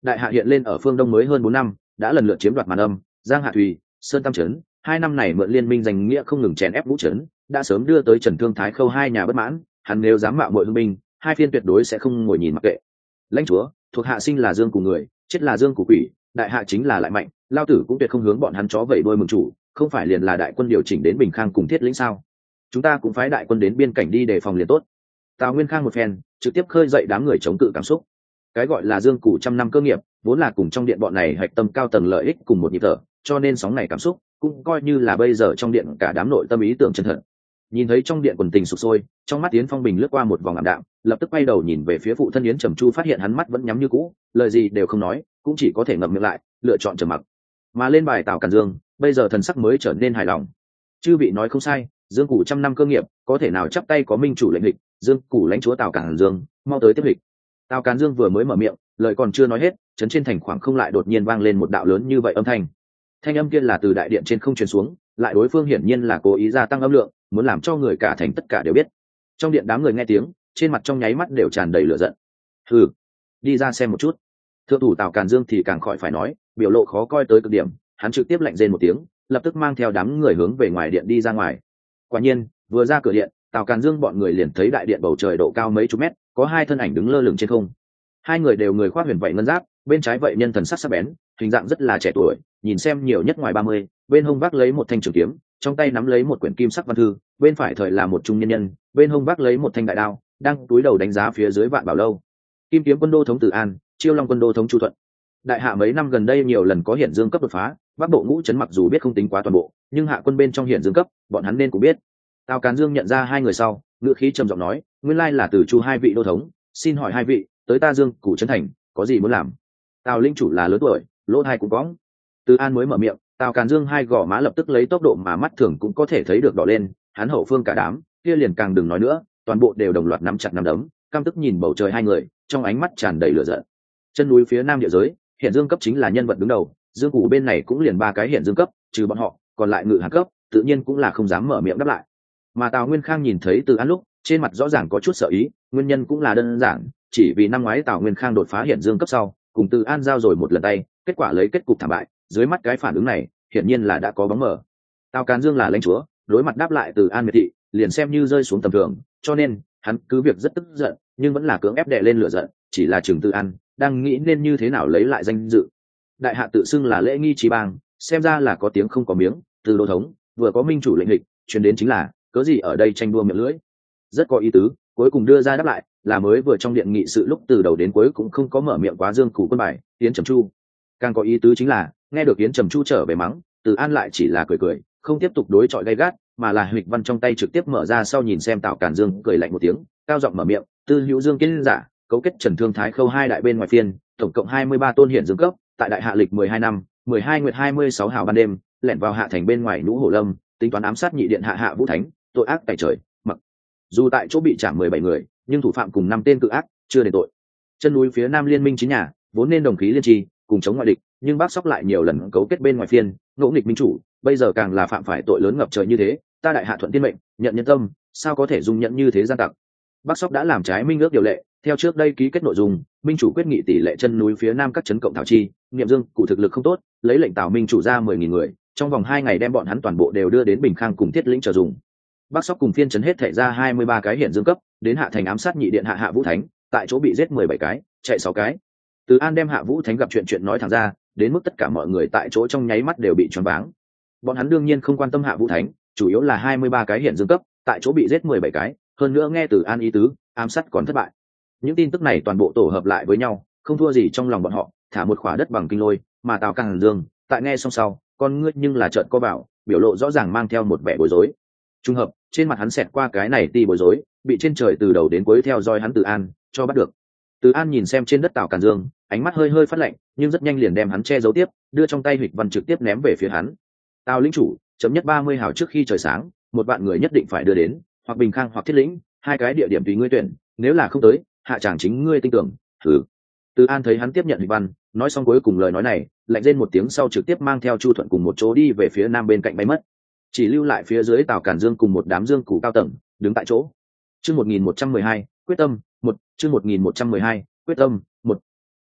Đại hạ hiện lên ở phương đông mới hơn 4 năm, đã lần lượt chiếm đoạt Màn Âm, Giang Hạ Thùy, Sơn Tam trấn, 2 năm này mượn liên minh danh nghĩa không ngừng chèn ép Vũ trấn, đã sớm đưa tới Trần Thương Thái Khâu hai nhà bất mãn, hắn nếu dám mạo muội hưng binh, hai phiên tuyệt đối sẽ không ngồi nhìn mặc kệ. Lãnh chúa, thuộc hạ sinh là dương của người, chết là dương của quỷ, đại hạ chính là lại mạnh, lao tử cũng tuyệt không hướng bọn hắn chó vẩy đuôi mừng chủ, không phải liền là đại quân điều chỉnh đến Bình Khang cùng Thiết Lĩnh sao? Chúng ta cũng phái đại quân đến biên cảnh đi đề phòng liền tốt. Tào Nguyên Khang một phen trực tiếp khơi dậy đám người chống cự cảm xúc. Cái gọi là dương củ trăm năm cơ nghiệp vốn là cùng trong điện bọn này hạch tâm cao tầng lợi ích cùng một nhịp thở, cho nên sóng này cảm xúc cũng coi như là bây giờ trong điện cả đám nội tâm ý tưởng chân thật. Nhìn thấy trong điện quần tình sục sôi, trong mắt Yến Phong Bình lướt qua một vòng ảm đạm, lập tức quay đầu nhìn về phía phụ thân Yến Trầm Chu, phát hiện hắn mắt vẫn nhắm như cũ, lời gì đều không nói, cũng chỉ có thể ngậm miệng lại, lựa chọn trầm mặc. Mà lên bài Tào Càn Dương, bây giờ thần sắc mới trở nên hài lòng. Chư vị nói không sai, dương củ trăm năm cơ nghiệp, có thể nào chắp tay có minh chủ lệnh lịch, dương củ lãnh chúa Tào Càn Dương, mau tới tiếp lịch. Tào Càn Dương vừa mới mở miệng, lời còn chưa nói hết, trấn trên thành khoảng không lại đột nhiên vang lên một đạo lớn như vậy âm thanh. Thanh âm kia là từ đại điện trên không truyền xuống, lại đối phương hiển nhiên là cố ý gia tăng âm lượng, muốn làm cho người cả thành tất cả đều biết. Trong điện đám người nghe tiếng, trên mặt trong nháy mắt đều tràn đầy lửa giận. Hừ, đi ra xem một chút. Thượng thủ Tào Càn Dương thì càng khỏi phải nói, biểu lộ khó coi tới cực điểm, hắn trực tiếp lạnh rên một tiếng, lập tức mang theo đám người hướng về ngoài điện đi ra ngoài. Quả nhiên, vừa ra cửa điện, Tào Càn Dương bọn người liền thấy đại điện bầu trời độ cao mấy chục mét, có hai thân ảnh đứng lơ lửng trên không. Hai người đều người khoác huyền vậy ngân giáp, bên trái vậy nhân thần sắc sắc bén, hình dạng rất là trẻ tuổi, nhìn xem nhiều nhất ngoài 30, bên hông vác lấy một thanh trường kiếm, trong tay nắm lấy một quyển kim sắc văn thư, bên phải thời là một trung nhân nhân, bên hông vác lấy một thanh đại đao, đang túi đầu đánh giá phía dưới Vạn Bảo lâu. Kim Kiếm quân đô thống Từ An, Chiêu Long quân đô thống Chu Thuận. Đại hạ mấy năm gần đây nhiều lần có hiển dương cấp đột phá, Bắc Bộ ngũ trấn mặc dù biết không tính quá toàn bộ, nhưng hạ quân bên trong hiển dương cấp, bọn hắn nên cũng biết. Tào Càn Dương nhận ra hai người sau, ngữ khí trầm giọng nói, nguyên lai là từ Chu hai vị đô thống, xin hỏi hai vị, tới ta Dương Củ trấn thành, có gì muốn làm? Tào linh chủ là lớn tuổi, lỗ tai cũng cóng. Từ An mới mở miệng, Tào Càn Dương hai gò má lập tức lấy tốc độ mà mắt thường cũng có thể thấy được đỏ lên, hắn hậu phương cả đám, kia liền càng đừng nói nữa, toàn bộ đều đồng loạt nắm chặt nắm đấm, căm tức nhìn bầu trời hai người, trong ánh mắt tràn đầy lửa giận. Chân núi phía nam địa giới, hiện dương cấp chính là nhân vật đứng đầu, Dương Củ bên này cũng liền ba cái hiện dương cấp, trừ bọn họ, còn lại ngự hạt cấp, tự nhiên cũng là không dám mở miệng đáp lại. Mà Tào Nguyên Khang nhìn thấy Từ An lúc, trên mặt rõ ràng có chút sợ ý, nguyên nhân cũng là đơn giản, chỉ vì năm ngoái Tào Nguyên Khang đột phá hiện dương cấp sau, cùng Từ An giao rồi một lần tay, kết quả lấy kết cục thảm bại, dưới mắt cái phản ứng này, hiển nhiên là đã có bóng mờ. Tào Càn Dương là lãnh chúa, đối mặt đáp lại Từ An miệt thị, liền xem như rơi xuống tầm thường, cho nên hắn cứ việc rất tức giận, nhưng vẫn là cưỡng ép đè lên lửa giận, chỉ là Trừng Từ An đang nghĩ nên như thế nào lấy lại danh dự. Đại hạ tự xưng là lễ nghi trí bang, xem ra là có tiếng không có miếng, từ đô thống vừa có minh chủ lệnh lịch, truyền đến chính là cớ gì ở đây tranh đua miệng lưỡi. Rất có ý tứ, cuối cùng đưa ra đáp lại là mới vừa trong điện nghị sự lúc từ đầu đến cuối cũng không có mở miệng quá Dương Củ quân bài, Yến Trầm Chu. Càng có ý tứ chính là nghe được Yến Trầm Chu trở về mắng, Từ An lại chỉ là cười cười, không tiếp tục đối chọi gay gắt, mà là huỵch văn trong tay trực tiếp mở ra sau nhìn xem Tào Càn Dương cười lạnh một tiếng, cao giọng mở miệng, Tư Hữu Dương Kiến giả, cấu kết Trần Thương Thái Khâu hai đại bên ngoài phiên, tổng cộng 23 tôn hiển dương cấp, tại đại hạ lịch 12 năm, 12 nguyệt 26 hào ban đêm, lẻn vào hạ thành bên ngoài Nhũ Hổ Lâm, tính toán ám sát nhị điện hạ Vũ Thánh, tội ác tại trời, mặc dù tại chỗ bị chạm 17 người, nhưng thủ phạm cùng 5 tên cự ác, chưa đền tội. Chân núi phía nam liên minh chín nhà, vốn nên đồng khí liên tri, cùng chống ngoại địch, nhưng bác sóc lại nhiều lần cấu kết bên ngoài phiên, ngỗ nghịch minh chủ, bây giờ càng là phạm phải tội lớn ngập trời như thế, ta đại hạ thuận tiên mệnh, nhận nhân tâm, sao có thể dung nhận như thế gian tặc. Bác sóc đã làm trái minh ước điều lệ, theo trước đây ký kết nội dung, minh chủ quyết nghị tỷ lệ chân núi phía nam các trấn cộng thảo chi, niệm Dương cụ thực lực không tốt, lấy lệnh Tào minh chủ ra 10.000 người, trong vòng 2 ngày đem bọn hắn toàn bộ đều đưa đến Bình Khang cùng Thiết Lĩnh chờ dùng. Bác sóc cùng phiên trấn hết thảy ra 23 cái hiện dương cấp, đến hạ thành ám sát nhị điện hạ Vũ Thánh, tại chỗ bị giết 17 cái, chạy 6 cái. Từ An đem hạ Vũ Thánh gặp chuyện nói thẳng ra, đến mức tất cả mọi người tại chỗ trong nháy mắt đều bị choáng váng. Bọn hắn đương nhiên không quan tâm hạ Vũ Thánh, chủ yếu là 23 cái hiện dương cấp, tại chỗ bị giết 17 cái, hơn nữa nghe Từ An ý tứ, ám sát còn thất bại. Những tin tức này toàn bộ tổ hợp lại với nhau, không thua gì trong lòng bọn họ, thả một khỏa đất bằng kinh lôi, mà Tào Càn Dương, tại nghe xong sau, con ngươi nhưng là trợn co bảo, biểu lộ rõ ràng mang theo một vẻ bối rối. Trùng hợp, trên mặt hắn xẹt qua cái này ti bối rối, bị trên trời từ đầu đến cuối theo dõi hắn Từ An, cho bắt được. Từ An nhìn xem trên đất Tào Càn Dương, ánh mắt hơi hơi phát lạnh, nhưng rất nhanh liền đem hắn che giấu tiếp, đưa trong tay huỵch văn trực tiếp ném về phía hắn. Tào lĩnh chủ, chấm nhất 30 hào trước khi trời sáng, một vạn người nhất định phải đưa đến, hoặc Bình Khang hoặc Thiết Lĩnh, 2 cái địa điểm tùy ngươi tuyển, nếu là không tới, hạ chàng chính ngươi tin tưởng. Thử. Từ An thấy hắn tiếp nhận huỵch văn, nói xong cuối cùng lời nói này, lạnh rên một tiếng sau trực tiếp mang theo Chu Thuận cùng một chỗ đi về phía nam bên cạnh bay mất, chỉ lưu lại phía dưới Tào Càn Dương cùng một đám dương củ cao tầng đứng tại chỗ. Chương 1112, quyết tâm, 1, chương 1112, quyết tâm, 1.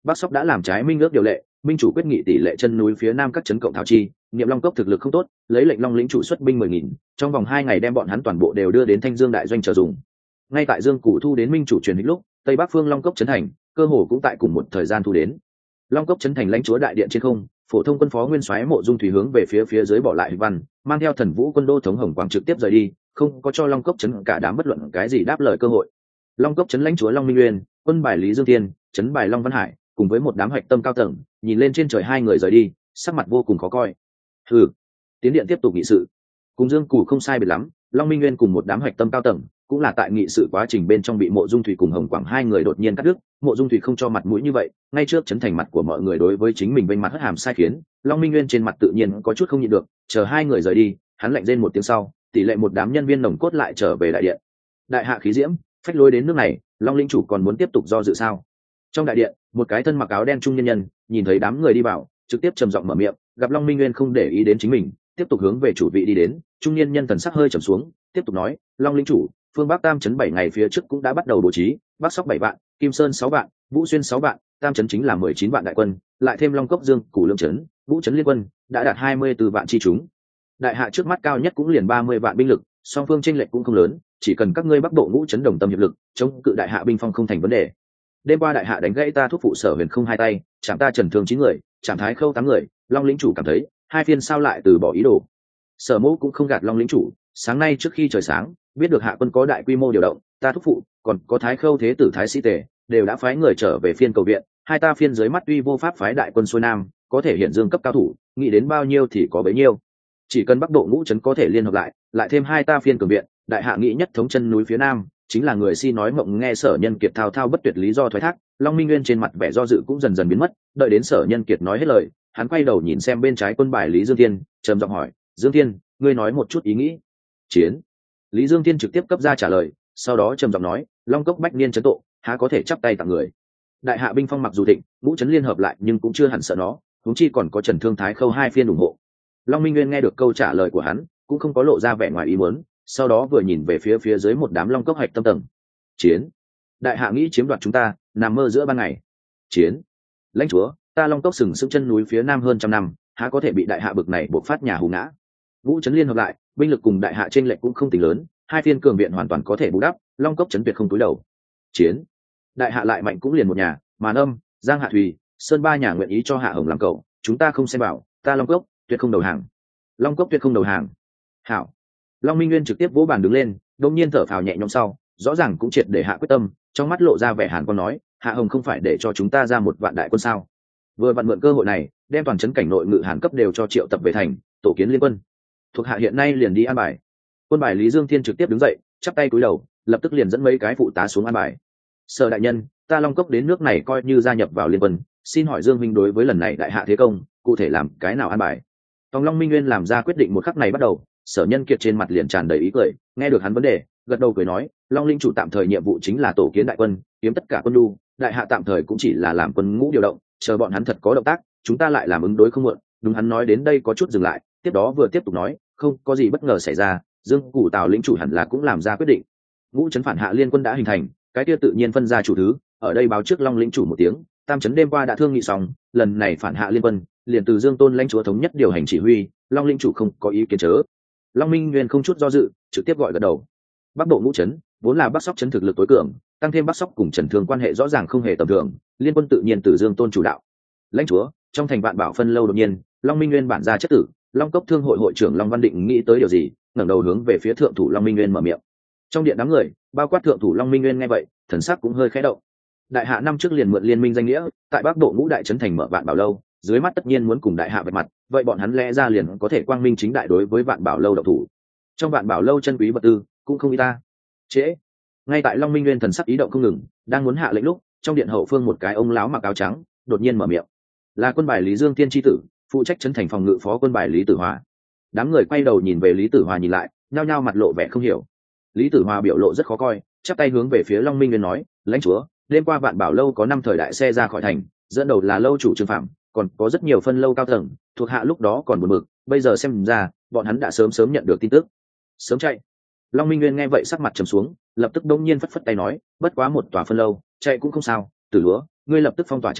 Bắc Sóc đã làm trái minh ước điều lệ, minh chủ quyết nghị tỷ lệ chân núi phía nam các trấn cộng tháo chi, Niệm Long Cốc thực lực không tốt, lấy lệnh Long lĩnh chủ xuất binh 10.000, trong vòng 2 ngày đem bọn hắn toàn bộ đều đưa đến Thanh Dương đại doanh chờ dùng. Ngay tại Dương Củ thu đến minh chủ truyền hích lúc, Tây Bắc phương Long Cốc trấn thành, cơ hồ cũng tại cùng một thời gian thu đến. Long Cốc trấn thành lãnh chúa đại điện trên không, phổ thông quân phó nguyên soái Mộ Dung Thủy hướng về phía dưới bỏ lại văn, mang theo Thần Vũ quân đô thống Hồng Quang trực tiếp rời đi, không có cho Long Cốc trấn cả đám bất luận cái gì đáp lời cơ hội. Long Cốc trấn lãnh chúa Long Minh Nguyên, quân bài Lý Dương Tiên, trấn bài Long Văn Hải, cùng với một đám hạch tâm cao tầng, nhìn lên trên trời hai người rời đi, sắc mặt vô cùng khó coi. Hừ, tiến điện tiếp tục nghị sự. Cùng Dương Cù không sai biệt lắm, Long Minh Nguyên cùng một đám hạch tâm cao tầng, cũng là tại nghị sự quá trình bên trong bị Mộ Dung Thủy cùng Hồng Quảng hai người đột nhiên cắt đứt. Mộ Dung Thủy không cho mặt mũi như vậy, ngay trước chấn thành mặt của mọi người đối với chính mình vênh mặt hất hàm sai khiến, Long Minh Nguyên trên mặt tự nhiên có chút không nhịn được, chờ hai người rời đi, hắn lạnh rên một tiếng sau, tỷ lệ một đám nhân viên nồng cốt lại trở về đại điện. Đại hạ khí diễm, phách lối đến nước này, Long linh chủ còn muốn tiếp tục do dự sao? Trong đại điện, một cái thân mặc áo đen trung nhân nhân, nhìn thấy đám người đi vào, trực tiếp trầm giọng mở miệng, gặp Long Minh Nguyên không để ý đến chính mình, tiếp tục hướng về chủ vị đi đến. Trung niên nhân thần sắc hơi trầm xuống, tiếp tục nói, Long linh chủ, phương Bắc Tam trấn 7 ngày phía trước cũng đã bắt đầu bố trí, Bắc Sóc 7 vạn, Kim Sơn 6 vạn, Vũ Xuyên 6 vạn, Tam trấn chính là 19 vạn đại quân, lại thêm Long Cốc Dương, Củ Lương trấn, Vũ trấn liên quân, đã đạt 24 vạn chi chúng. Đại hạ trước mắt cao nhất cũng liền 30 vạn binh lực, song phương chênh lệch cũng không lớn, chỉ cần các ngươi Bắc Bộ Ngũ trấn đồng tâm hiệp lực, chống cự đại hạ binh phong không thành vấn đề. Đêm qua đại hạ đánh gãy ta thúc phụ Sở Huyền không hai tay, chạm ta Trần Thương 9 người, chạm Thái Khâu 8 người, Long lĩnh chủ cảm thấy, hai phiên sao lại từ bỏ ý đồ. Sở Mẫu cũng không gạt Long lĩnh chủ, sáng nay trước khi trời sáng, biết được hạ quân có đại quy mô điều động, ta thúc phụ, còn có Thái Khâu thế tử Thái Sĩ Tề, đều đã phái người trở về phiên cầu viện, hai ta phiên dưới mắt tuy vô pháp phái đại quân xuôi nam, có thể hiện dương cấp cao thủ, nghĩ đến bao nhiêu thì có bấy nhiêu. Chỉ cần Bắc Bộ Ngũ trấn có thể liên hợp lại thêm hai ta phiên cường viện, đại hạ nghĩ nhất thống chân núi phía nam, chính là người si nói mộng nghe Sở Nhân Kiệt thao thao bất tuyệt lý do thoái thác. Long Minh Nguyên trên mặt vẻ do dự cũng dần dần biến mất, đợi đến Sở Nhân Kiệt nói hết lời, hắn quay đầu nhìn xem bên trái quân bài Lý Dương Thiên, trầm giọng hỏi, Dương Thiên, ngươi nói một chút ý nghĩ. Chiến. Lý Dương Thiên trực tiếp cấp ra trả lời, sau đó trầm giọng nói, Long Cốc bách niên trấn tộ, há có thể chắp tay tặng người. Đại hạ binh phong mặc dù thịnh, Ngũ trấn liên hợp lại nhưng cũng chưa hẳn sợ nó, huống chi còn có Trần Thương Thái Khâu hai phiên ủng hộ. Long Minh Nguyên nghe được câu trả lời của hắn, cũng không có lộ ra vẻ ngoài ý muốn, sau đó vừa nhìn về phía dưới một đám Long Cốc hạch tâm tầng. Chiến. Đại hạ nghĩ chiếm đoạt chúng ta, nằm mơ giữa ban ngày. Chiến. Lãnh chúa, ta Long Cốc sừng sững chân núi phía nam hơn trăm năm, há có thể bị đại hạ bực này buộc phát nhà hù ngã. Vũ trấn liên hợp lại, binh lực cùng đại hạ trên lệch cũng không tính lớn, hai phiên cường viện hoàn toàn có thể bù đắp, Long Cốc trấn tuyệt không túi đầu. Chiến. Đại hạ lại mạnh cũng liền một nhà, Màn Âm, Giang Hạ Thùy, Sơn ba nhà nguyện ý cho Hạ Hồng làm cậu, chúng ta không xem bảo, ta Long Cốc tuyệt không đầu hàng. Long Cốc tuyệt không đầu hàng. Hảo. Long Minh Nguyên trực tiếp vỗ bàn đứng lên, đột nhiên thở phào nhẹ nhõm sau, rõ ràng cũng triệt để hạ quyết tâm, trong mắt lộ ra vẻ hàn quan nói, Hạ Hồng không phải để cho chúng ta ra một vạn đại quân sao? Vừa vặn mượn cơ hội này, đem toàn trấn cảnh nội ngự hàn cấp đều cho triệu tập về thành, tổ kiến liên quân. Thuộc hạ hiện nay liền đi an bài. Quân bài Lý Dương Thiên trực tiếp đứng dậy, chắp tay cúi đầu, lập tức liền dẫn mấy cái phụ tá xuống an bài. Sở đại nhân, ta Long Cốc đến nước này coi như gia nhập vào liên quân, xin hỏi Dương minh đối với lần này đại hạ thế công, cụ thể làm cái nào an bài? Tòng Long Minh Nguyên làm ra quyết định một khắc này bắt đầu, Sở Nhân Kiệt trên mặt liền tràn đầy ý cười, nghe được hắn vấn đề, gật đầu cười nói, Long linh chủ tạm thời nhiệm vụ chính là tổ kiến đại quân, kiếm tất cả quân đu, đại hạ tạm thời cũng chỉ là làm quân ngũ điều động, chờ bọn hắn thật có động tác, chúng ta lại làm ứng đối không muộn. Đúng, hắn nói đến đây có chút dừng lại, tiếp đó vừa tiếp tục nói, không có gì bất ngờ xảy ra, Dương Củ Tào lĩnh chủ hẳn là cũng làm ra quyết định. Ngũ trấn phản hạ liên quân đã hình thành, cái kia tự nhiên phân ra chủ thứ, ở đây báo trước Long lĩnh chủ một tiếng, Tam trấn đêm qua đã thương nghị xong, lần này phản hạ liên quân, liền từ Dương Tôn lãnh chúa thống nhất điều hành chỉ huy, Long lĩnh chủ không có ý kiến chớ. Long Minh Nguyên không chút do dự, trực tiếp gọi gật đầu. Bắc Bộ Ngũ trấn vốn là Bắc Sóc trấn thực lực tối cường, tăng thêm Bắc Sóc cùng Trần Thương quan hệ rõ ràng không hề tầm thường, liên quân tự nhiên từ Dương Tôn chủ đạo. Lãnh chúa, trong thành Vạn Bảo phân lâu đột nhiên, Long Minh Nguyên bản ra chất tử, Long Cốc thương hội hội trưởng Long Văn Định nghĩ tới điều gì, ngẩng đầu hướng về phía thượng thủ Long Minh Nguyên mở miệng. Trong điện đám người, bao quát thượng thủ Long Minh Nguyên nghe vậy, thần sắc cũng hơi khẽ động. Đại hạ năm trước liền mượn liên minh danh nghĩa, tại Bắc Bộ Ngũ đại trấn thành mở Vạn Bảo lâu, dưới mắt tất nhiên muốn cùng đại hạ vạch mặt, vậy bọn hắn lẽ ra liền có thể quang minh chính đại đối với Vạn Bảo lâu động thủ. Trong Vạn Bảo lâu chân quý vật tư cũng không ít ta. Trễ. Ngay tại Long Minh Nguyên thần sắc ý động không ngừng, đang muốn hạ lệnh lúc, trong điện hậu phương một cái ông lão mặc áo trắng đột nhiên mở miệng. Là quân bài Lý Dương Tiên chi tử, phụ trách trấn thành phòng ngự phó quân bài Lý Tử Hòa. Đám người quay đầu nhìn về Lý Tử Hòa nhìn lại, nhao nhao mặt lộ vẻ không hiểu. Lý Tử Hòa biểu lộ rất khó coi, chắp tay hướng về phía Long Minh Nguyên nói, lãnh chúa, đêm qua Vạn Bảo lâu có 5 thời đại xe ra khỏi thành, dẫn đầu là lâu chủ Trương Phạm, còn có rất nhiều phân lâu cao tầng thuộc hạ lúc đó còn buồn bực, bây giờ xem ra bọn hắn đã sớm nhận được tin tức, sớm chạy. Long Minh Nguyên nghe vậy sắc mặt trầm xuống, lập tức đông nhiên phất phất tay nói, bất quá một tòa phân lâu chạy cũng không sao, Tử Lúa, ngươi lập tức phong tỏa trấn thành,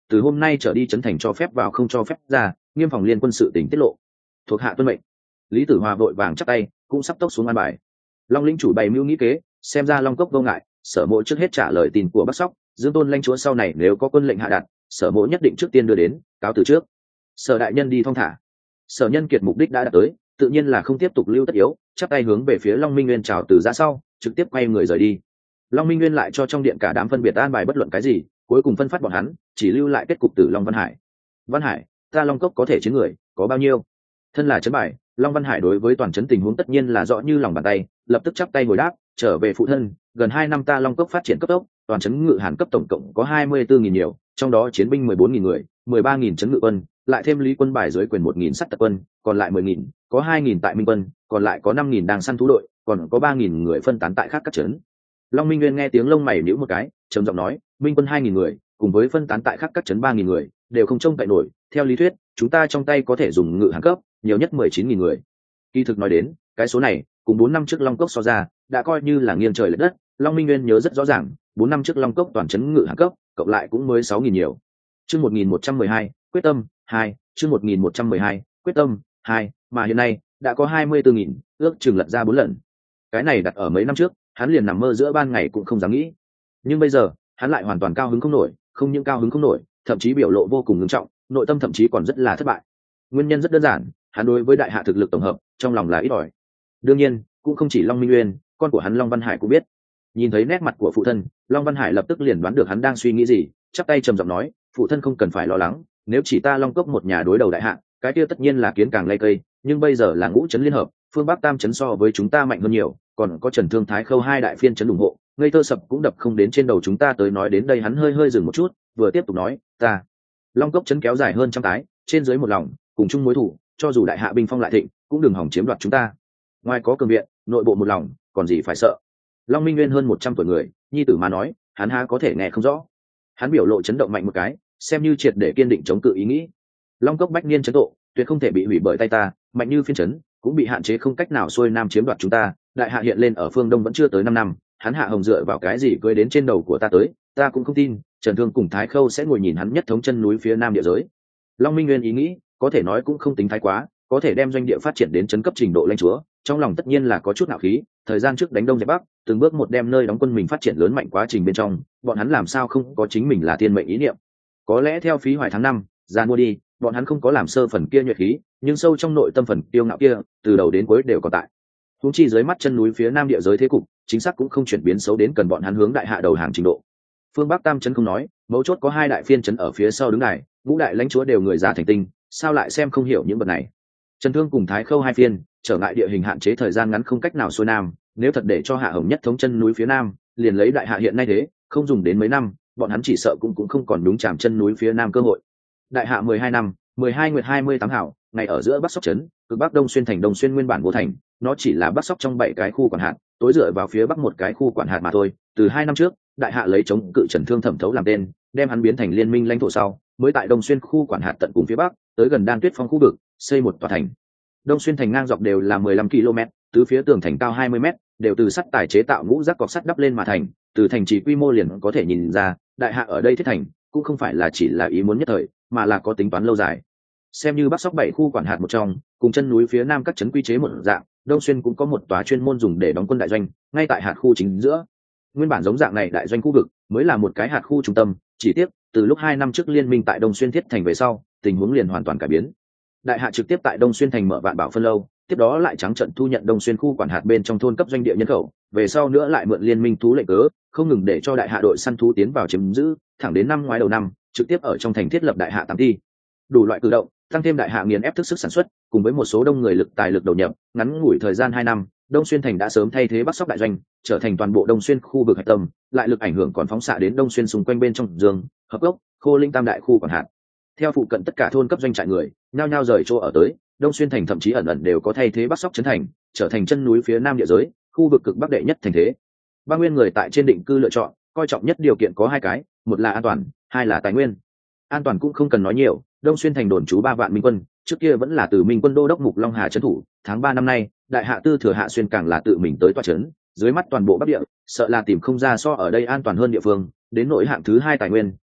từ hôm nay trở đi trấn thành cho phép vào không cho phép ra, nghiêm phòng liên quân sự tỉnh tiết lộ. Thuộc hạ tuân mệnh. Lý Tử Hòa vội vàng chắp tay, cũng sắp tốc xuống an bài. Long lĩnh chủ bày mưu nghĩ kế, xem ra Long Cốc vô ngại, Sở Mộ trước hết trả lời tin của Bắc Sóc, Dương Tôn lãnh chúa sau này nếu có quân lệnh hạ đạt, Sở Mộ nhất định trước tiên đưa đến, cáo từ trước. Sở đại nhân đi thong thả. Sở Nhân Kiệt mục đích đã đạt tới, tự nhiên là không tiếp tục lưu tất yếu, chắp tay hướng về phía Long Minh Nguyên chào từ ra sau, trực tiếp quay người rời đi. Long Minh Nguyên lại cho trong điện cả đám phân biệt an bài bất luận cái gì, cuối cùng phân phát bọn hắn, chỉ lưu lại kết cục tử Long Văn Hải. Văn Hải, ta Long Cốc có thể chiến người, có bao nhiêu? Thân là trấn bài, Long Văn Hải đối với toàn trấn tình huống tất nhiên là rõ như lòng bàn tay, lập tức chắp tay hồi đáp, trở về phụ thân, gần 2 năm ta Long Cốc phát triển cấp tốc, toàn trấn ngự hàn cấp tổng cộng có 24.000 nhiều, trong đó chiến binh 14.000 người, 13.000 trấn ngự quân, lại thêm lý quân bài dưới quyền 1.000 sắt tật quân, còn lại 10.000, có 2.000 tại Minh quân, còn lại có 5.000 đang săn thú đội, còn có 3.000 người phân tán tại khác các trấn. Long Minh Nguyên nghe tiếng lông mày nhíu một cái, trầm giọng nói, Minh quân 2.000 người, cùng với phân tán tại khác các trấn 3.000 người, đều không trông cậy nổi, theo lý thuyết, chúng ta trong tay có thể dùng ngự hàn cấp, nhiều nhất 19.000 người. Kỳ thực nói đến, cái số này, cùng 4 năm trước Long Cốc so ra, đã coi như là nghiêng trời lệch đất. Long Minh Nguyên nhớ rất rõ ràng, 4 năm trước Long Cốc toàn trấn ngự hàn cấp, cộng lại cũng mới 6.000 nhiều. Chương 1112, quyết tâm 2, chương 1112, quyết tâm 2, mà hiện nay đã có 24.000, ước chừng lật ra 4 lần. Cái này đặt ở mấy năm trước, hắn liền nằm mơ giữa ban ngày cũng không dám nghĩ. Nhưng bây giờ, hắn lại hoàn toàn cao hứng không nổi, không những cao hứng không nổi, thậm chí biểu lộ vô cùng nghiêm trọng, nội tâm thậm chí còn rất là thất bại. Nguyên nhân rất đơn giản, hắn đối với đại hạ thực lực tổng hợp, trong lòng là ít ỏi. Đương nhiên, cũng không chỉ Long Minh Nguyên, con của hắn Long Văn Hải cũng biết. Nhìn thấy nét mặt của phụ thân, Long Văn Hải lập tức liền đoán được hắn đang suy nghĩ gì, chắp tay trầm giọng nói, phụ thân không cần phải lo lắng, nếu chỉ ta Long Cốc một nhà đối đầu đại hạ, cái kia tất nhiên là kiến càng lay cây, nhưng bây giờ là ngũ trấn liên hợp, phương Bắc tam trấn so với chúng ta mạnh hơn nhiều, còn có Trần Thương Thái Khâu 2 đại phiên trấn ủng hộ, ngây thơ sập cũng đập không đến trên đầu chúng ta. Tới nói đến đây hắn hơi dừng một chút, vừa tiếp tục nói, ta Long Cốc trấn kéo dài hơn trăm tái, trên dưới một lòng, cùng chung mối thủ, cho dù đại hạ binh phong lại thịnh, cũng đừng hỏng chiếm đoạt chúng ta. Ngoài có cường viện, nội bộ một lòng, còn gì phải sợ. Long Minh Nguyên hơn 100 tuổi người, nhi tử mà nói, hắn há có thể nghe không rõ. Hắn biểu lộ chấn động mạnh một cái, xem như triệt để kiên định chống cự ý nghĩ. Long Cốc bách niên trấn độ, tuyệt không thể bị hủy bởi tay ta, mạnh như phiên trấn, cũng bị hạn chế không cách nào xuôi nam chiếm đoạt chúng ta. Đại hạ hiện lên ở phương đông vẫn chưa tới 5 năm, hắn hạ hồng dựa vào cái gì cưỡi đến trên đầu của ta tới, ta cũng không tin. Trần Thương cùng Thái Khâu sẽ ngồi nhìn hắn nhất thống chân núi phía nam địa giới. Long Minh Nguyên ý nghĩ, có thể nói cũng không tính thái quá, có thể đem doanh địa phát triển đến trấn cấp trình độ lãnh chúa, trong lòng tất nhiên là có chút nạo khí. Thời gian trước đánh đông dẹp bắc, từng bước một đem nơi đóng quân mình phát triển lớn mạnh quá trình bên trong, bọn hắn làm sao không có chính mình là thiên mệnh ý niệm. Có lẽ theo phí hoài tháng 5, gian mua đi, bọn hắn không có làm sơ phần kia nhuệ khí, nhưng sâu trong nội tâm phần kiêu ngạo kia, từ đầu đến cuối đều còn tại. Huống chi dưới mắt chân núi phía nam địa giới thế cục, chính xác cũng không chuyển biến xấu đến cần bọn hắn hướng đại hạ đầu hàng trình độ. Phương Bắc tam trấn không nói, mấu chốt có 2 đại phiên trấn ở phía sau đứng đài, ngũ đại lãnh chúa đều người già thành tinh, sao lại xem không hiểu những vật này. Trần Thương cùng Thái Khâu 2 phiên, trở ngại địa hình hạn chế thời gian ngắn không cách nào xuôi nam, nếu thật để cho hạ hồng nhất thống chân núi phía nam, liền lấy đại hạ hiện nay thế, không dùng đến mấy năm, bọn hắn chỉ sợ cũng không còn đúng chạm chân núi phía nam cơ hội. Đại hạ 12 năm, 12 nguyệt 28 hảo, ngày ở giữa Bắc Sóc trấn, cực Bắc Đông Xuyên thành Đông Xuyên nguyên bản vô thành, nó chỉ là Bắc Sóc trong 7 cái khu quản hạt, tối dựa vào phía bắc một cái khu quản hạt mà thôi. Từ 2 năm trước, đại hạ lấy chống cự Trần Thương thẩm thấu làm tên, đem hắn biến thành liên minh lãnh thổ sau, mới tại Đông Xuyên khu quản hạt tận cùng phía bắc, tới gần Đan Tuyết Phong khu vực, xây một tòa thành. Đông Xuyên thành ngang dọc đều là 15 km, tứ phía tường thành cao 20 m, đều từ sắt tài chế tạo ngũ giác cọc sắt đắp lên mà thành. Từ thành trì quy mô liền có thể nhìn ra, đại hạ ở đây thiết thành cũng không phải là chỉ là ý muốn nhất thời, mà là có tính toán lâu dài. Xem như Bắc Sóc 7 khu quản hạt một trong, cùng chân núi phía nam các trấn quy chế một dạng, Đông Xuyên cũng có một tòa chuyên môn dùng để đóng quân đại doanh, ngay tại hạt khu chính giữa. Nguyên bản giống dạng này đại doanh khu vực mới là một cái hạt khu trung tâm, chỉ tiếc từ lúc 2 năm trước liên minh tại Đông Xuyên thiết thành về sau, tình huống liền hoàn toàn cải biến. Đại hạ trực tiếp tại Đông Xuyên thành mở Vạn Bảo phân lâu, tiếp đó lại trắng trận thu nhận Đông Xuyên khu quản hạt bên trong thôn cấp doanh địa nhân khẩu, về sau nữa lại mượn liên minh thú lệnh cớ, không ngừng để cho đại hạ đội săn thú tiến vào chiếm giữ, thẳng đến năm ngoái đầu năm, trực tiếp ở trong thành thiết lập đại hạ tám thi. Đủ loại cử động, tăng thêm đại hạ nghiền ép thức sức sản xuất, cùng với một số đông người lực tài lực đầu nhập, ngắn ngủi thời gian 2 năm, Đông Xuyên thành đã sớm thay thế Bắc Sóc đại doanh, trở thành toàn bộ Đông Xuyên khu vực hạch tâm, lại lực ảnh hưởng còn phóng xạ đến Đông Xuyên xung quanh bên trong Dương, Hợp Ốc, Khô Linh tam đại khu quản hạt. Theo phụ cận tất cả thôn cấp doanh trại người, nhao nhao rời chỗ ở tới, Đông Xuyên thành thậm chí ẩn ẩn đều có thay thế Bắc Sóc trấn thành, trở thành chân núi phía nam địa giới, khu vực cực bắc đệ nhất thành thế. Ba nguyên người tại trên định cư lựa chọn, coi trọng nhất điều kiện có 2 cái, một là an toàn, 2 là tài nguyên. An toàn cũng không cần nói nhiều, Đông Xuyên thành đồn trú 3 vạn minh quân, trước kia vẫn là từ Minh quân đô đốc Mục Long Hà trấn thủ, tháng 3 năm nay, đại hạ tư thừa Hạ Xuyên càng là tự mình tới tọa trấn, dưới mắt toàn bộ Bắc địa, sợ là tìm không ra so ở đây an toàn hơn địa phương. Đến nội hạng thứ 2 tài nguyên,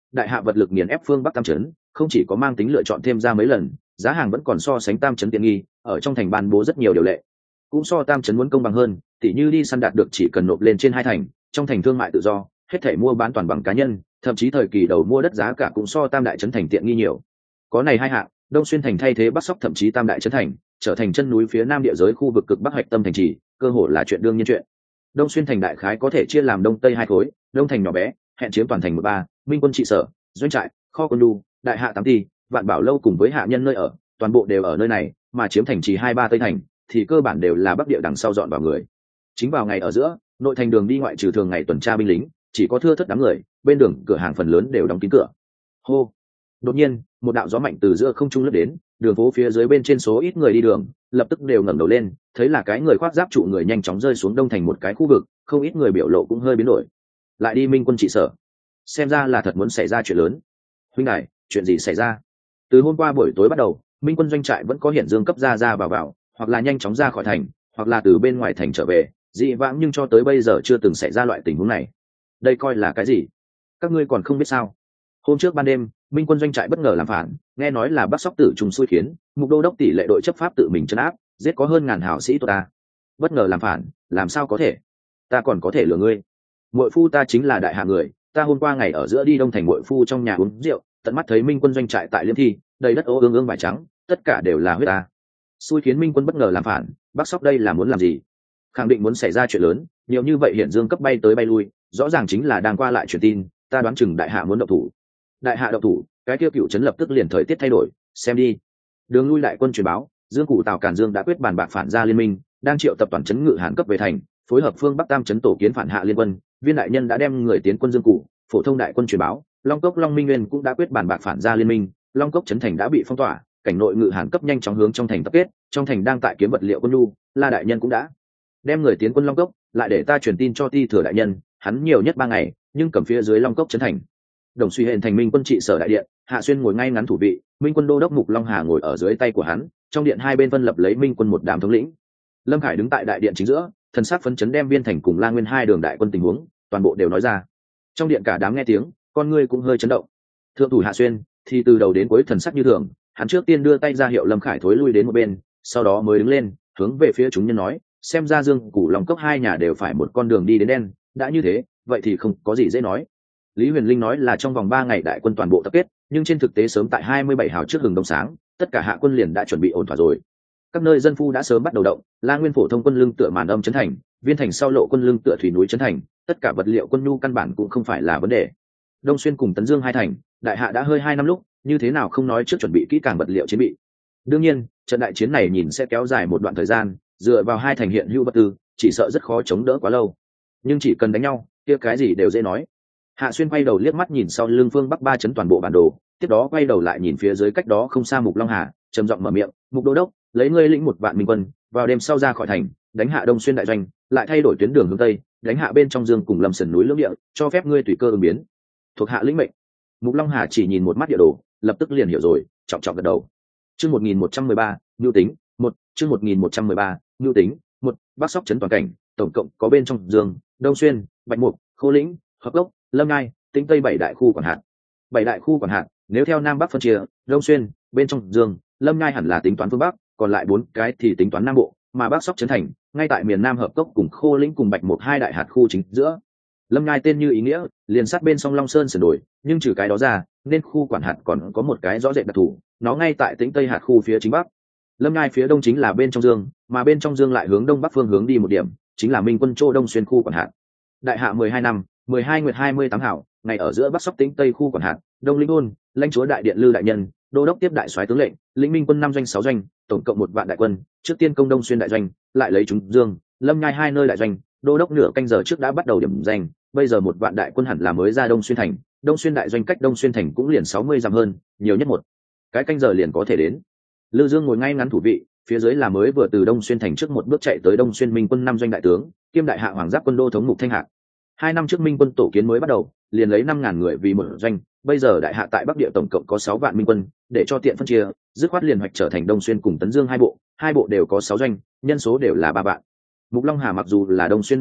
đại hạ vật lực nghiền ép phương bắc tam trấn, không chỉ có mang tính lựa chọn thêm ra mấy lần, giá hàng vẫn còn so sánh tam trấn tiện nghi, ở trong thành ban bố rất nhiều điều lệ, cũng so tam trấn muốn công bằng hơn, tỉ như đi săn đạt được chỉ cần nộp lên trên 2 thành, trong thành thương mại tự do, hết thảy mua bán toàn bằng cá nhân, thậm chí thời kỳ đầu mua đất giá cả cũng so tam đại trấn thành tiện nghi nhiều. Có này hai hạng, Đông Xuyên thành thay thế Bắc Sóc thậm chí tam đại trấn thành, trở thành chân núi phía nam địa giới khu vực cực bắc hạch tâm thành trì, cơ hội là chuyện đương nhiên chuyện. Đông Xuyên thành đại khái có thể chia làm đông tây hai khối, đông thành nhỏ bé, hẹn chiếm toàn thành 13, minh quân trị sở, doanh trại, kho quân lu, đại hạ tám ty, vạn bảo lâu cùng với hạ nhân nơi ở, toàn bộ đều ở nơi này, mà chiếm thành trì 2-3 tây thành thì cơ bản đều là bắc địa đằng sau dọn vào người. Chính vào ngày ở giữa, nội thành đường đi ngoại trừ thường ngày tuần tra binh lính, chỉ có thưa thớt đám người, bên đường cửa hàng phần lớn đều đóng kín cửa. Hô! Đột nhiên, một đạo gió mạnh từ giữa không trung lướt đến, đường phố phía dưới bên trên số ít người đi đường, lập tức đều ngẩng đầu lên, thấy là cái người khoác giáp trụ người nhanh chóng rơi xuống đông thành một cái khu vực, không ít người biểu lộ cũng hơi biến đổi. Lại đi minh quân trị sở, xem ra là thật muốn xảy ra chuyện lớn. Huynh đài, chuyện gì xảy ra? Từ hôm qua buổi tối bắt đầu, minh quân doanh trại vẫn có hiện dương cấp ra vào, hoặc là nhanh chóng ra khỏi thành, hoặc là từ bên ngoài thành trở về, dị vãng nhưng cho tới bây giờ chưa từng xảy ra loại tình huống này. Đây coi là cái gì? Các ngươi còn không biết sao? Hôm trước ban đêm, minh quân doanh trại bất ngờ làm phản, nghe nói là Bắc Sóc tử trùng xui khiến, mục đô đốc tỷ lệ đội chấp pháp tự mình trấn áp, giết có hơn ngàn hảo sĩ của ta. Bất ngờ làm phản, làm sao có thể? Ta còn có thể lừa ngươi? Muội phu ta chính là đại hạ người, ta hôm qua ngày ở giữa đi đông thành muội phu trong nhà uống rượu, tận mắt thấy minh quân doanh trại tại Liêm Thi, đầy đất ô ương ương vải trắng, tất cả đều là huyết ta. Xui khiến minh quân bất ngờ làm phản, Bắc Sóc đây là muốn làm gì? Khẳng định muốn xảy ra chuyện lớn, nhiều như vậy hiện dương cấp bay tới bay lui, rõ ràng chính là đang qua lại truyền tin, ta đoán chừng đại hạ muốn động thủ. Đại hạ động thủ, cái tiêu cựu trấn lập tức liền thời tiết thay đổi, xem đi. Đường lui đại quân truyền báo, Dương Cụ Tào Càn Dương đã quyết bàn bạc phản ra liên minh, đang triệu tập toàn trấn ngự hàn cấp về thành, phối hợp phương Bắc Tam trấn tổ kiến phản hạ liên quân, viên đại nhân đã đem người tiến quân Dương Cụ, phổ thông đại quân truyền báo, Long Cốc Long Minh Nguyên cũng đã quyết bàn bạc phản ra liên minh, Long Cốc trấn thành đã bị phong tỏa, cảnh nội ngự hàn cấp nhanh chóng hướng trong thành tập kết, trong thành đang tại kiếm vật liệu quân nhu, La đại nhân cũng đã đem người tiến quân Long Cốc, lại để ta truyền tin cho Ti Thừa đại nhân, hắn nhiều nhất 3 ngày, nhưng cầm phía dưới Long Cốc trấn thành. Đồng Suy Hện thành minh quân trị sở đại điện, Hạ Xuyên ngồi ngay ngắn thủ vị, minh quân đô đốc Mục Long Hà ngồi ở dưới tay của hắn, trong điện hai bên phân lập lấy minh quân một đám thống lĩnh. Lâm Khải đứng tại đại điện chính giữa, thần sắc phấn chấn đem Viên thành cùng La Nguyên hai đường đại quân tình huống, toàn bộ đều nói ra. Trong điện cả đám nghe tiếng, con ngươi cũng hơi chấn động. Thượng thủ Hạ Xuyên thì từ đầu đến cuối thần sắc như thường, hắn trước tiên đưa tay ra hiệu Lâm Khải thối lui đến một bên, sau đó mới đứng lên, hướng về phía chúng nhân nói, xem ra Dương Củ Long Cốc hai nhà đều phải một con đường đi đến đen, đã như thế, vậy thì không có gì dễ nói. Lý Huyền Linh nói là trong vòng 3 ngày đại quân toàn bộ tập kết, nhưng trên thực tế sớm tại 27 hào trước hừng đông sáng, tất cả hạ quân liền đã chuẩn bị ổn thỏa rồi. Các nơi dân phu đã sớm bắt đầu động, La Nguyên phổ thông quân lương tựa màn âm trấn thành, Viên thành sau lộ quân lương tựa thủy núi trấn thành, tất cả vật liệu quân nhu căn bản cũng không phải là vấn đề. Đông Xuyên cùng Tấn Dương hai thành, đại hạ đã hơi 2 năm lúc, như thế nào không nói trước chuẩn bị kỹ càng vật liệu chiến bị. Đương nhiên, trận đại chiến này nhìn sẽ kéo dài một đoạn thời gian, dựa vào hai thành hiện hữu vật tư, chỉ sợ rất khó chống đỡ quá lâu. Nhưng chỉ cần đánh nhau, kia cái gì đều dễ nói. Hạ Xuyên quay đầu liếc mắt nhìn sau lưng phương Bắc 3 chấn toàn bộ bản đồ, tiếp đó quay đầu lại nhìn phía dưới cách đó không xa Mục Long Hà, trầm giọng mở miệng, "Mục đô đốc, lấy ngươi lĩnh 1 vạn minh quân, vào đêm sau ra khỏi thành, đánh hạ Đông Xuyên đại doanh, lại thay đổi tuyến đường hướng tây, đánh hạ bên trong Dương cùng Lâm Sườn núi lưỡng địa, cho phép ngươi tùy cơ ứng biến." Thuộc hạ lĩnh mệnh. Mục Long Hà chỉ nhìn một mắt địa đồ, lập tức liền hiểu rồi, trọng trọng gật đầu. Chương 1113, nhu tính, 1, chương 1113, nhu tính, 1, Bắc Sóc trấn toàn cảnh, tổng cộng có bên trong Dương, Đông Xuyên, Bạch Mục, Khô Lĩnh, Hợp Cốc, Lâm Ngai, Tĩnh Tây 7 đại khu quản hạt. 7 đại khu quản hạt, nếu theo Nam Bắc phân chia, Đông Xuyên, bên trong Dương, Lâm Ngai hẳn là tính toán phương Bắc, còn lại 4 cái thì tính toán Nam Bộ, mà Bắc Sóc trấn thành, ngay tại miền Nam Hợp Cốc cùng Khô Lĩnh cùng Bạch Mục hai đại hạt khu chính giữa. Lâm Ngai tên như ý nghĩa, liền sát bên sông Long Sơn sườn đồi, nhưng trừ cái đó ra, nên khu quản hạt còn có một cái rõ rệt đặc thù, nó ngay tại Tĩnh Tây hạt khu phía chính bắc. Lâm Ngai phía đông chính là bên trong Dương, mà bên trong Dương lại hướng đông bắc phương hướng đi một điểm, chính là Minh quân Châu Đông Xuyên khu quản hạt. Đại hạ 12 năm, 12 nguyệt 28 hảo, ngày ở giữa Bắc Sóc Tĩnh Tây khu quản hạt, Đông Linh Ôn, lãnh chúa đại điện Lư đại nhân, đô đốc tiếp đại soái tướng lệnh, lĩnh Minh quân 5 doanh 6 doanh, tổng cộng 1 vạn đại quân, trước tiên công Đông Xuyên đại doanh, lại lấy chúng Dương, Lâm Ngai hai nơi đại doanh, đô đốc nửa canh giờ trước đã bắt đầu điểm danh, bây giờ 1 vạn đại quân hẳn là mới ra Đông Xuyên thành, Đông Xuyên đại doanh cách Đông Xuyên thành cũng liền 60 dặm hơn, nhiều nhất một cái canh giờ liền có thể đến. Lư Dương ngồi ngay ngắn thủ vị, phía dưới là mới vừa từ Đông Xuyên thành trước một bước chạy tới Đông Xuyên Minh quân 5 doanh đại tướng, kiêm đại hạ hoàng giáp quân đô thống Mục Thanh Hạc. 2 năm trước Minh quân tổ kiến mới bắt đầu, liền lấy 5.000 người vì một doanh, bây giờ đại hạ tại Bắc địa tổng cộng có 6 vạn minh quân, để cho tiện phân chia, dứt khoát liền hoạch trở thành Đông Xuyên cùng Tấn Dương hai bộ đều có 6 doanh, nhân số đều là 3 vạn. Mục Long Hà mặc dù là Đông Xuyên đô đốc,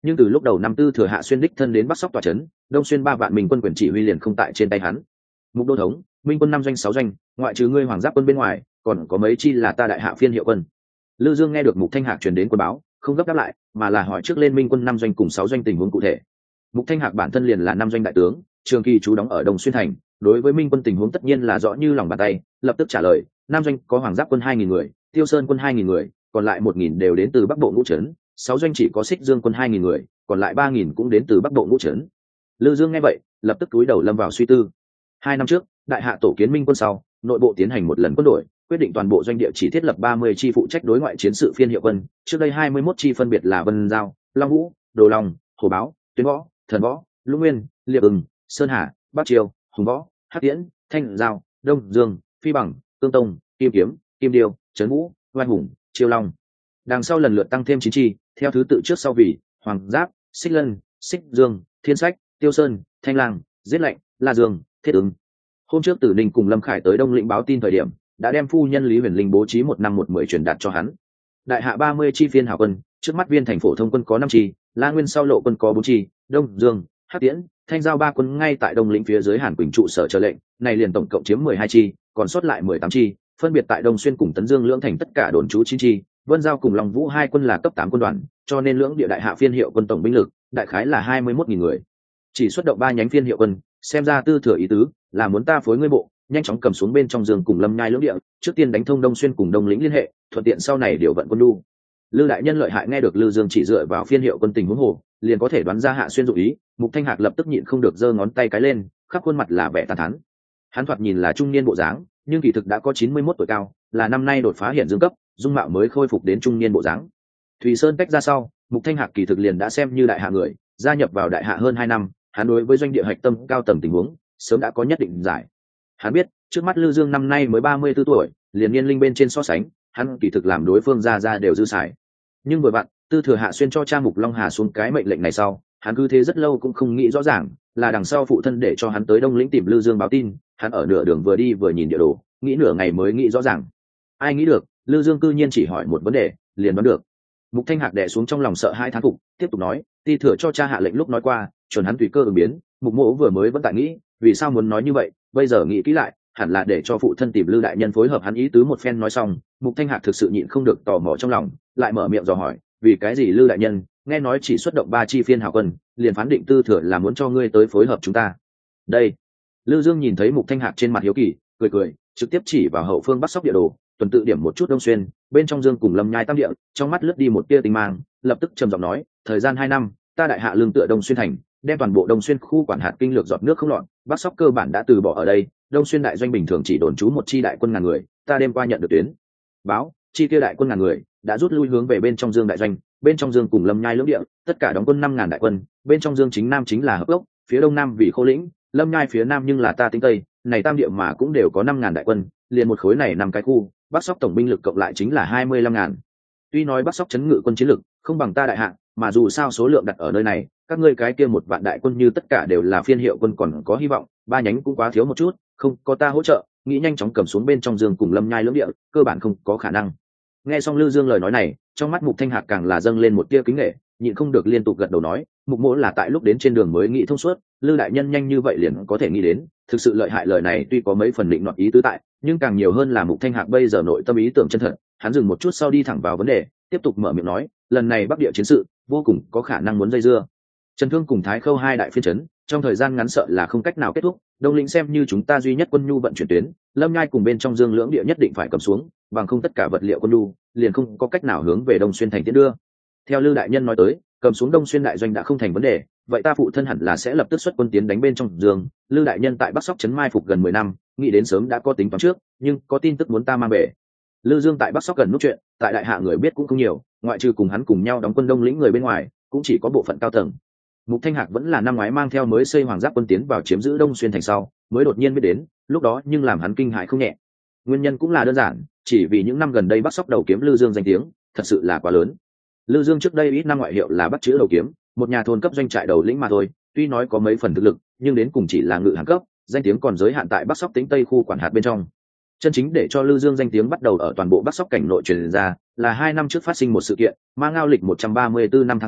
nhưng từ lúc đầu năm tư thừa hạ xuyên đích thân đến bắc sóc tòa trấn, đông xuyên 3 vạn minh quân quyền chỉ huy liền không tại trên tay hắn. Mục đô thống, minh quân 5 doanh 6 doanh, ngoại trừ ngươi hoàng giáp quân bên ngoài, còn có mấy chi là ta đại hạ phiên hiệu quân. Lư Dương nghe được Mục Thanh Hạc truyền đến quân báo, không gấp đáp lại, mà là hỏi trước lên minh quân 5 doanh cùng 6 doanh tình huống cụ thể. Mục Thanh Hạc bản thân liền là 5 doanh đại tướng, trường kỳ trú đóng ở Đông Xuyên thành, đối với minh quân tình huống tất nhiên là rõ như lòng bàn tay, lập tức trả lời, 5 doanh có hoàng giáp quân 2000 người, Tiêu Sơn quân 2000 người, còn lại 1000 đều đến từ Bắc Bộ ngũ trấn, 6 doanh chỉ có Xích Dương quân 2000 người, còn lại 3000 cũng đến từ Bắc Bộ ngũ trấn. Lư Dương nghe vậy, lập tức cúi đầu lâm vào suy tư. 2 năm trước, đại hạ tổ kiến minh quân sau, nội bộ tiến hành một lần quân đổi, quyết định toàn bộ doanh địa chỉ thiết lập 30 chi phụ trách đối ngoại chiến sự phiên hiệu quân, trước đây 21 chi phân biệt là Vân Giao, Long Vũ, Đồ Long, Hồ Báo, Tuyến Võ, Thần Võ, Lũng Nguyên, Liệp Ưng, Sơn Hà, Bắc Triều, Hùng Võ, Hắc Tiễn, Thanh Giao, Đông Dương, Phi Bằng, Cương Tông, Kim Kiếm, Kim Điêu, Trấn Vũ, Oai Hùng, Chiêu Long. Đằng sau lần lượt tăng thêm 9 chi, theo thứ tự trước sau vì Hoàng Giáp, Xích Lân, Xích Dương, Thiên Sách, Tiêu Sơn, Thanh Lang, Giết Lệnh, La Dương, Thiết Ứng. Hôm trước Tử Ninh cùng Lâm Khải tới Đông Lĩnh báo tin thời điểm, đã đem phu nhân Lý Huyền Linh bố trí 1 năm 1/10 truyền đạt cho hắn. Đại hạ 30 chi phiên hào quân, trước mắt viên thành phổ thông quân có 5 chi, La Nguyên sau lộ quân có 4 chi, Đông Dương, Hắc Tiễn, Thanh Giao 3 quân ngay tại Đông Lĩnh phía dưới Hàn Quỳnh trụ sở chờ lệnh, này liền tổng cộng chiếm 12 chi, còn sót lại 18 chi, phân biệt tại Đông Xuyên cùng Tấn Dương lưỡng thành tất cả đồn trú 9 chi, Vân Giao cùng Long Vũ 2 quân là cấp 8 quân đoàn, cho nên lưỡng địa đại hạ phiên hiệu quân tổng binh lực đại khái là 21.000 người. Chỉ xuất động 3 nhánh phiên hiệu quân, xem ra tư thừa ý tứ là muốn ta phối ngươi bộ, nhanh chóng cầm xuống bên trong Dương cùng Lâm Nhai lưỡng địa, trước tiên đánh thông Đông Xuyên cùng Đông Lĩnh liên hệ, thuận tiện sau này điều vận quân đu. Lư đại nhân lợi hại, nghe được Lư Dương chỉ dựa vào phiên hiệu quân tình huống hồ, liền có thể đoán ra Hạ Xuyên dụng ý. Mục Thanh Hạc lập tức nhịn không được giơ ngón tay cái lên, khắp khuôn mặt là vẻ tàn thán. Hắn thoạt nhìn là trung niên bộ dáng, nhưng kỳ thực đã có 91 tuổi cao, là năm nay đột phá hiện dương cấp, dung mạo mới khôi phục đến trung niên bộ dáng. Thùy Sơn tách ra sau, Mục Thanh Hạc kỳ thực liền đã xem như đại hạ người, gia nhập vào đại hạ hơn 2 năm, hắn đối với doanh địa hạch tâm cao tầng tình huống sớm đã có nhất định giải. Hắn biết, trước mắt Lư Dương năm nay mới 34 tuổi, liền niên linh bên trên so sánh, hắn kỳ thực làm đối phương ra đều dư xài. Nhưng vừa vặn, tư thừa Hạ Xuyên cho cha Mục Long Hà xuống cái mệnh lệnh này sau, hắn cứ thế rất lâu cũng không nghĩ rõ ràng, là đằng sau phụ thân để cho hắn tới Đông Lĩnh tìm Lư Dương báo tin, hắn ở nửa đường vừa đi vừa nhìn địa đồ, nghĩ nửa ngày mới nghĩ rõ ràng. Ai nghĩ được, Lư Dương cư nhiên chỉ hỏi một vấn đề, liền đoán được. Mục Thanh Hạc đè xuống trong lòng sợ hai thán phục, tiếp tục nói, ti thừa cho cha hạ lệnh lúc nói qua, chuẩn hắn tùy cơ ứng biến. Mục Mỗ vừa mới vẫn tại nghĩ, vì sao muốn nói như vậy, bây giờ nghĩ kỹ lại, hẳn là để cho phụ thân tìm Lư đại nhân phối hợp hắn ý tứ một phen nói xong. Mục Thanh Hạc thực sự nhịn không được tò mò trong lòng, lại mở miệng dò hỏi, vì cái gì Lư đại nhân nghe nói chỉ xuất động 3 chi phiên hào quân, liền phán định tư thừa là muốn cho ngươi tới phối hợp chúng ta. Đây, Lư Dương nhìn thấy Mục Thanh Hạc trên mặt hiếu kỳ, cười cười, trực tiếp chỉ vào hậu phương Bắc Sóc địa đồ, tuần tự điểm một chút Đông Xuyên, bên trong Dương cùng Lâm Nhai tam địa, trong mắt lướt đi một tia tinh mang, lập tức trầm giọng nói, thời gian 2 năm, ta đại hạ lương tựa Đông Xuyên thành, đem toàn bộ Đông Xuyên khu quản hạt kinh lược giọt nước không lọt, Bắc Sóc cơ bản đã từ bỏ ở đây, Đông Xuyên đại doanh bình thường chỉ đồn trú một chi đại quân ngàn người, ta đêm qua nhận được tuyến báo, chi kia đại quân ngàn người đã rút lui hướng về bên trong Dương đại doanh, bên trong Dương cùng Lâm Nhai lưỡng địa, tất cả đóng quân 5000 đại quân, bên trong Dương chính nam chính là Hợp Lốc, phía đông nam vì Khô Lĩnh, Lâm Nhai phía nam nhưng là ta Tính Tây, này tam địa mà cũng đều có 5000 đại quân, liền một khối này 5 cái khu, Bắc Sóc tổng binh lực cộng lại chính là 25.000. Tuy nói Bắc Sóc chấn ngự quân chiến lực không bằng ta đại hạ, mà dù sao số lượng đặt ở nơi này, các ngươi cái kia 1 vạn đại quân như tất cả đều là phiên hiệu quân còn có hy vọng, 3 nhánh cũng quá thiếu một chút, không có ta hỗ trợ, nghĩ nhanh chóng cầm xuống bên trong Dương cùng Lâm Nhai lưỡng địa, cơ bản không có khả năng. Nghe xong Lư Dương lời nói này, trong mắt Mục Thanh Hạc càng là dâng lên một tia kính nể, nhịn không được liên tục gật đầu nói, Mục Mỗ là tại lúc đến trên đường mới nghĩ thông suốt, Lư đại nhân nhanh như vậy liền có thể nghĩ đến, thực sự lợi hại. Lời này tuy có mấy phần định nọt ý tứ tại, nhưng càng nhiều hơn là Mục Thanh Hạc bây giờ nội tâm ý tưởng chân thật. Hắn dừng một chút sau đi thẳng vào vấn đề, tiếp tục mở miệng nói, lần này Bắc địa chiến sự vô cùng có khả năng muốn dây dưa. Trần Thương cùng Thái Khâu 2 đại phiên trấn, trong thời gian ngắn sợ là không cách nào kết thúc, Đông Lĩnh xem như chúng ta duy nhất quân nhu vận chuyển tuyến, Lâm Nhai cùng bên trong Dương lưỡng địa nhất định phải cầm xuống, bằng không tất cả vật liệu quân nhu liền không có cách nào hướng về Đông Xuyên thành tiến đưa. Theo Lư đại nhân nói tới, cầm xuống Đông Xuyên đại doanh đã không thành vấn đề, vậy ta phụ thân hẳn là sẽ lập tức xuất quân tiến đánh bên trong Dương. Lư đại nhân tại Bắc Sóc trấn mai phục gần 10 năm, nghĩ đến sớm đã có tính toán trước, nhưng có tin tức muốn ta mang về. Lư Dương tại Bắc Sóc gần nút chuyện, tại đại hạ người biết cũng không nhiều, ngoại trừ cùng hắn cùng nhau đóng quân Đông Lĩnh người bên ngoài, cũng chỉ có bộ phận cao tầng. Mục Thanh Hạc vẫn là năm ngoái mang theo mới xây hoàng giáp quân tiến vào chiếm giữ Đông Xuyên thành sau, mới đột nhiên biết đến, lúc đó nhưng làm hắn kinh hãi không nhẹ. Nguyên nhân cũng là đơn giản, chỉ vì những năm gần đây Bắc Sóc đầu kiếm Lư Dương danh tiếng thật sự là quá lớn. Lư Dương trước đây ít năm ngoại hiệu là Bắc chữ đầu kiếm, một nhà thôn cấp doanh trại đầu lĩnh mà thôi, tuy nói có mấy phần thực lực, nhưng đến cùng chỉ là ngự hàng cấp, danh tiếng còn giới hạn tại Bắc Sóc Tính Tây khu quản hạt bên trong. Chân chính để cho Lư Dương danh tiếng bắt đầu ở toàn bộ Bắc Sóc cảnh nội truyền ra, là 2 năm trước phát sinh một sự kiện, Ma Ngao lịch 134 năm tháng 6,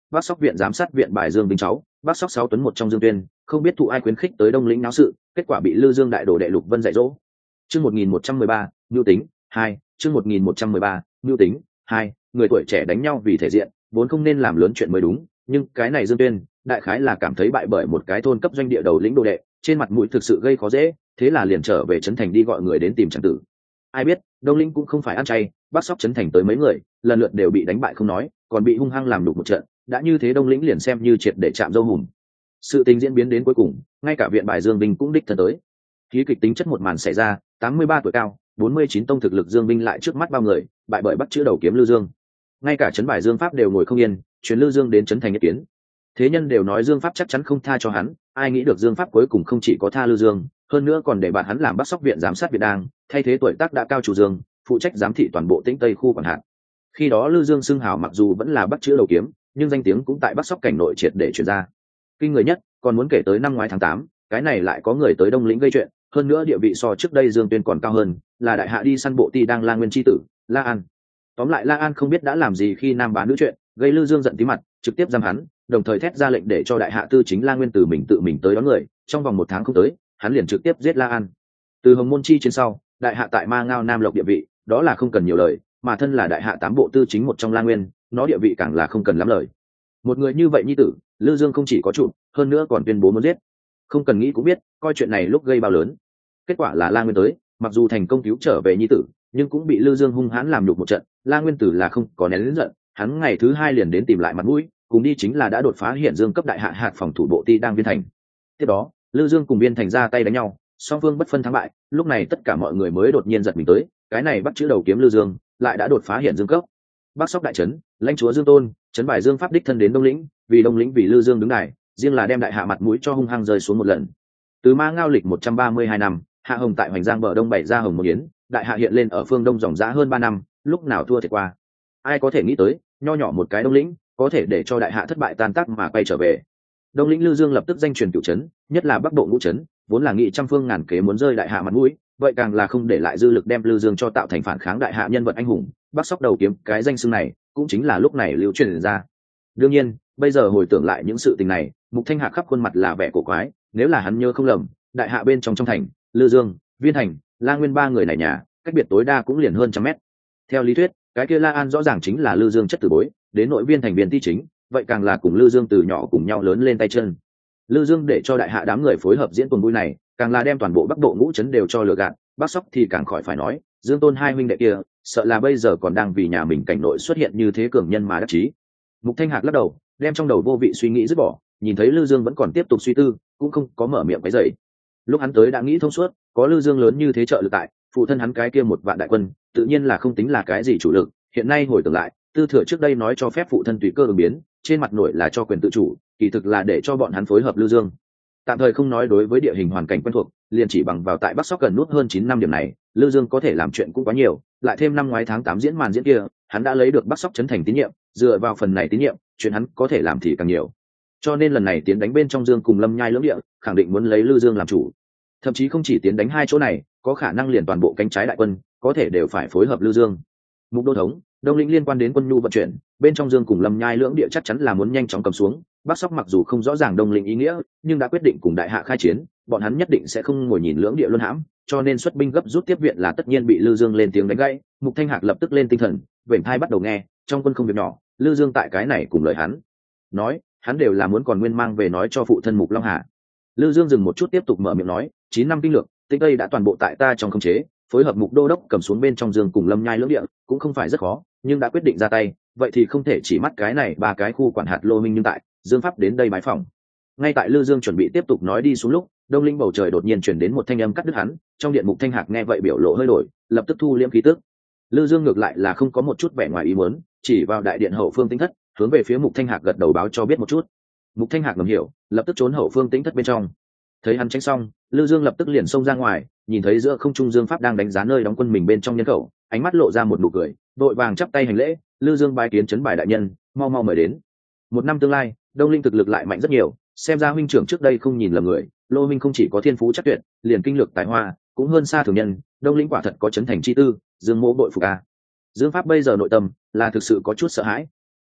Bắc Sóc viện giám sát viện bài Dương Vinh cháu, Bắc Sóc 6 tuấn một trong Dương Tuyên, không biết thụ ai khuyến khích tới Đông lĩnh náo sự, kết quả bị Lư Dương đại đồ đệ Lục Vân dạy dỗ. Chương 1113, nhu tính 2, chương 1113, nhu tính 2, người tuổi trẻ đánh nhau vì thể diện, vốn không nên làm lớn chuyện mới đúng, nhưng cái này Dương Tuyên, đại khái là cảm thấy bại bởi một cái thôn cấp doanh địa đầu lĩnh đồ đệ, trên mặt mũi thực sự gây khó dễ, thế là liền trở về trấn thành đi gọi người đến tìm Tràng Tử. Ai biết, Đông Lĩnh cũng không phải ăn chay, Bắc Sóc trấn thành tới mấy người, lần lượt đều bị đánh bại không nói, còn bị hung hăng làm đục một trận, đã như thế Đông Lĩnh liền xem như triệt để chạm dâu hùm. Sự tình diễn biến đến cuối cùng, ngay cả viện bài Dương Vinh cũng đích thân tới. Khí kịch tính chất một màn xảy ra, 83 tuổi cao, 49 tông thực lực Dương Vinh lại trước mắt bao người, bại bởi bắt chữ đầu kiếm Lư Dương. Ngay cả trấn bài Dương Pháp đều ngồi không yên, chuyến Lư Dương đến trấn thành ý kiến. Thế nhân đều nói Dương Pháp chắc chắn không tha cho hắn, ai nghĩ được Dương Pháp cuối cùng không chỉ có tha Lư Dương, hơn nữa còn để bạn hắn làm Bắc Sóc viện giám sát viện đang, thay thế tuổi tác đã cao chủ Dương, phụ trách giám thị toàn bộ Tĩnh Tây khu quản hạt. Khi đó Lư Dương xưng hào mặc dù vẫn là Bắc chữ đầu kiếm, nhưng danh tiếng cũng tại Bắc Sóc cảnh nội triệt để truyền ra. Kinh người nhất, còn muốn kể tới năm ngoái tháng 8, cái này lại có người tới Đông Lĩnh gây chuyện, hơn nữa địa vị so trước đây Dương Tuyên còn cao hơn, là đại hạ đi săn bộ ti đang La Nguyên chi tử, La An. Tóm lại La An không biết đã làm gì khi nam bá nữ chuyện, gây Lư Dương giận tí mặt, trực tiếp giam hắn, đồng thời thét ra lệnh để cho đại hạ tư chính La Nguyên tự mình tới đón người, trong vòng 1 tháng không tới, hắn liền trực tiếp giết La An. Từ Hồng Môn chi chiến sau, đại hạ tại Ma Ngao Nam Lộc địa vị, đó là không cần nhiều lời, mà thân là đại hạ 8 bộ tư chính một trong La Nguyên, nó địa vị càng là không cần lắm lời. Một người như vậy nhi tử, Lư Dương không chỉ có trụ, hơn nữa còn tuyên bố muốn giết. Không cần nghĩ cũng biết, coi chuyện này lúc gây bao lớn. Kết quả là La Nguyên tới, mặc dù thành công cứu trở về nhi tử, nhưng cũng bị Lư Dương hung hãn làm nhục một trận. La Nguyên tử là không có nén lớn giận, hắn ngày thứ 2 liền đến tìm lại mặt mũi, cùng đi chính là đã đột phá hiện Dương cấp đại hạ hạt phòng thủ bộ ti đang Viên Thành. Tiếp đó, Lư Dương cùng Viên Thành ra tay đánh nhau, song phương bất phân thắng bại, lúc này tất cả mọi người mới đột nhiên giật mình tới, cái này bắt chữ đầu kiếm Lư Dương, lại đã đột phá hiện Dương cấp. Bắc Sóc đại trấn, lãnh chúa Dương Tôn, trấn bài Dương Pháp đích thân đến Đông Lĩnh, vì Đông Lĩnh vì Lư Dương đứng đài, riêng là đem đại hạ mặt mũi cho hung hăng rơi xuống một lần. Từ Ma Ngao lịch 132 năm, Hạ Hồng tại Hoành Giang bờ đông bày ra Hồng Môn Yến, đại hạ hiện lên ở phương đông dòng dã hơn 3 năm, lúc nào thua thiệt qua. Ai có thể nghĩ tới, nho nhỏ một cái Đông Lĩnh, có thể để cho đại hạ thất bại tan tác mà quay trở về. Đông Lĩnh Lư Dương lập tức danh truyền cửu trấn, nhất là Bắc Bộ ngũ trấn, vốn là nghị trăm phương ngàn kế muốn rơi đại hạ mặt mũi, vậy càng là không để lại dư lực đem Lư Dương cho tạo thành phản kháng đại hạ nhân vật anh hùng, Bắc Sóc đầu kiếm, cái danh xưng này, cũng chính là lúc này lưu truyền ra. Đương nhiên, bây giờ hồi tưởng lại những sự tình này, Mục Thanh Hạc khắp khuôn mặt là vẻ cổ quái, nếu là hắn nhớ không lầm, đại hạ bên trong thành, Lư Dương, Viên Thành, La Nguyên 3 người này nhà, cách biệt tối đa cũng liền hơn 100 mét. Theo lý thuyết, cái kia La An rõ ràng chính là Lư Dương chất tử bối, đến nội Viên Thành viên ti chính, vậy càng là cùng Lư Dương từ nhỏ cùng nhau lớn lên tay chân. Lư Dương để cho đại hạ đám người phối hợp diễn tuần vui này, càng là đem toàn bộ Bắc Bộ ngũ trấn đều cho lừa gạt, Bắc Sóc thì càng khỏi phải nói, Dương Tôn hai huynh đệ kia, sợ là bây giờ còn đang vì nhà mình cảnh nội xuất hiện như thế cường nhân mà đắc chí. Mục Thanh Hạc lắc đầu, đem trong đầu vô vị suy nghĩ dứt bỏ, nhìn thấy Lư Dương vẫn còn tiếp tục suy tư, cũng không có mở miệng cái dậy. Lúc hắn tới đã nghĩ thông suốt, có Lư Dương lớn như thế trợ lực tại, phụ thân hắn cái kia 1 vạn đại quân, tự nhiên là không tính là cái gì chủ lực. Hiện nay hồi tưởng lại, Tư Thừa trước đây nói cho phép phụ thân tùy cơ ứng biến, trên mặt nổi là cho quyền tự chủ, kỳ thực là để cho bọn hắn phối hợp Lư Dương. Tạm thời không nói đối với địa hình hoàn cảnh quen thuộc, liền chỉ bằng vào tại Bắc Sóc gần nút hơn 9 năm điểm này, Lư Dương có thể làm chuyện cũng quá nhiều, lại thêm năm ngoái tháng 8 diễn màn diễn kia, hắn đã lấy được Bắc Sóc trấn thành tín nhiệm, dựa vào phần này tín nhiệm, chuyện hắn có thể làm thì càng nhiều. Cho nên lần này tiến đánh bên trong Dương cùng Lâm Nhai lưỡng địa, khẳng định muốn lấy Lư Dương làm chủ. Thậm chí không chỉ tiến đánh 2 chỗ này, có khả năng liền toàn bộ cánh trái đại quân, có thể đều phải phối hợp Lư Dương. Mục Đô thống, Đông Lĩnh liên quan đến quân nhu vận chuyển, bên trong Dương cùng Lâm Nhai lưỡng địa chắc chắn là muốn nhanh chóng cầm xuống. Bắc Sóc mặc dù không rõ ràng Đông Lĩnh ý nghĩa, nhưng đã quyết định cùng đại hạ khai chiến, bọn hắn nhất định sẽ không ngồi nhìn lưỡng địa luân hãm, cho nên xuất binh gấp rút tiếp viện là tất nhiên bị Lư Dương lên tiếng đánh gãy. Mục Thanh Hạc lập tức lên tinh thần, vểnh thai bắt đầu nghe, trong quân không việc nhỏ, Lư Dương tại cái này cùng lời hắn nói, hắn đều là muốn còn nguyên mang về nói cho phụ thân Mục Long Hà. Lư Dương dừng một chút tiếp tục mở miệng nói, 9 năm kinh lược, Tĩnh Tây đã toàn bộ tại ta trong khống chế, phối hợp Mục Đô đốc cầm xuống bên trong Dương cùng Lâm Nhai lưỡng địa, cũng không phải rất khó, nhưng đã quyết định ra tay, vậy thì không thể chỉ mắt cái này 3 cái khu quản hạt Lô Minh, nhưng tại Dương Pháp đến đây bái phỏng. Ngay tại Lư Dương chuẩn bị tiếp tục nói đi xuống lúc, Đông Linh bầu trời đột nhiên truyền đến một thanh âm cắt đứt hắn, trong điện Mục Thanh Hạc nghe vậy biểu lộ hơi đổi, lập tức thu liễm khí tức. Lư Dương ngược lại là không có một chút vẻ ngoài ý muốn, chỉ vào đại điện hậu phương Tĩnh thất, hướng về phía Mục Thanh Hạc gật đầu báo cho biết một chút. Mục Thanh Hạc ngầm hiểu, lập tức trốn hậu phương Tĩnh thất bên trong. Thấy hắn tránh xong, Lư Dương lập tức liền xông ra ngoài, nhìn thấy giữa không trung Dương Pháp đang đánh giá nơi đóng quân mình bên trong nhân khẩu, ánh mắt lộ ra một nụ cười, vội vàng chắp tay hành lễ, Lư Dương bái kiến trấn bài đại nhân, mau mau mời đến. 1 năm tương lai, Đông Linh thực lực lại mạnh rất nhiều, xem ra huynh trưởng trước đây không nhìn lầm người, Lô Minh không chỉ có thiên phú chắc tuyệt, liền kinh lược tài hoa cũng hơn xa thường nhân, Đông Linh quả thật có chấn thành chi tư, Dương mỗ bội phục a. Dương Pháp bây giờ nội tâm là thực sự có chút sợ hãi.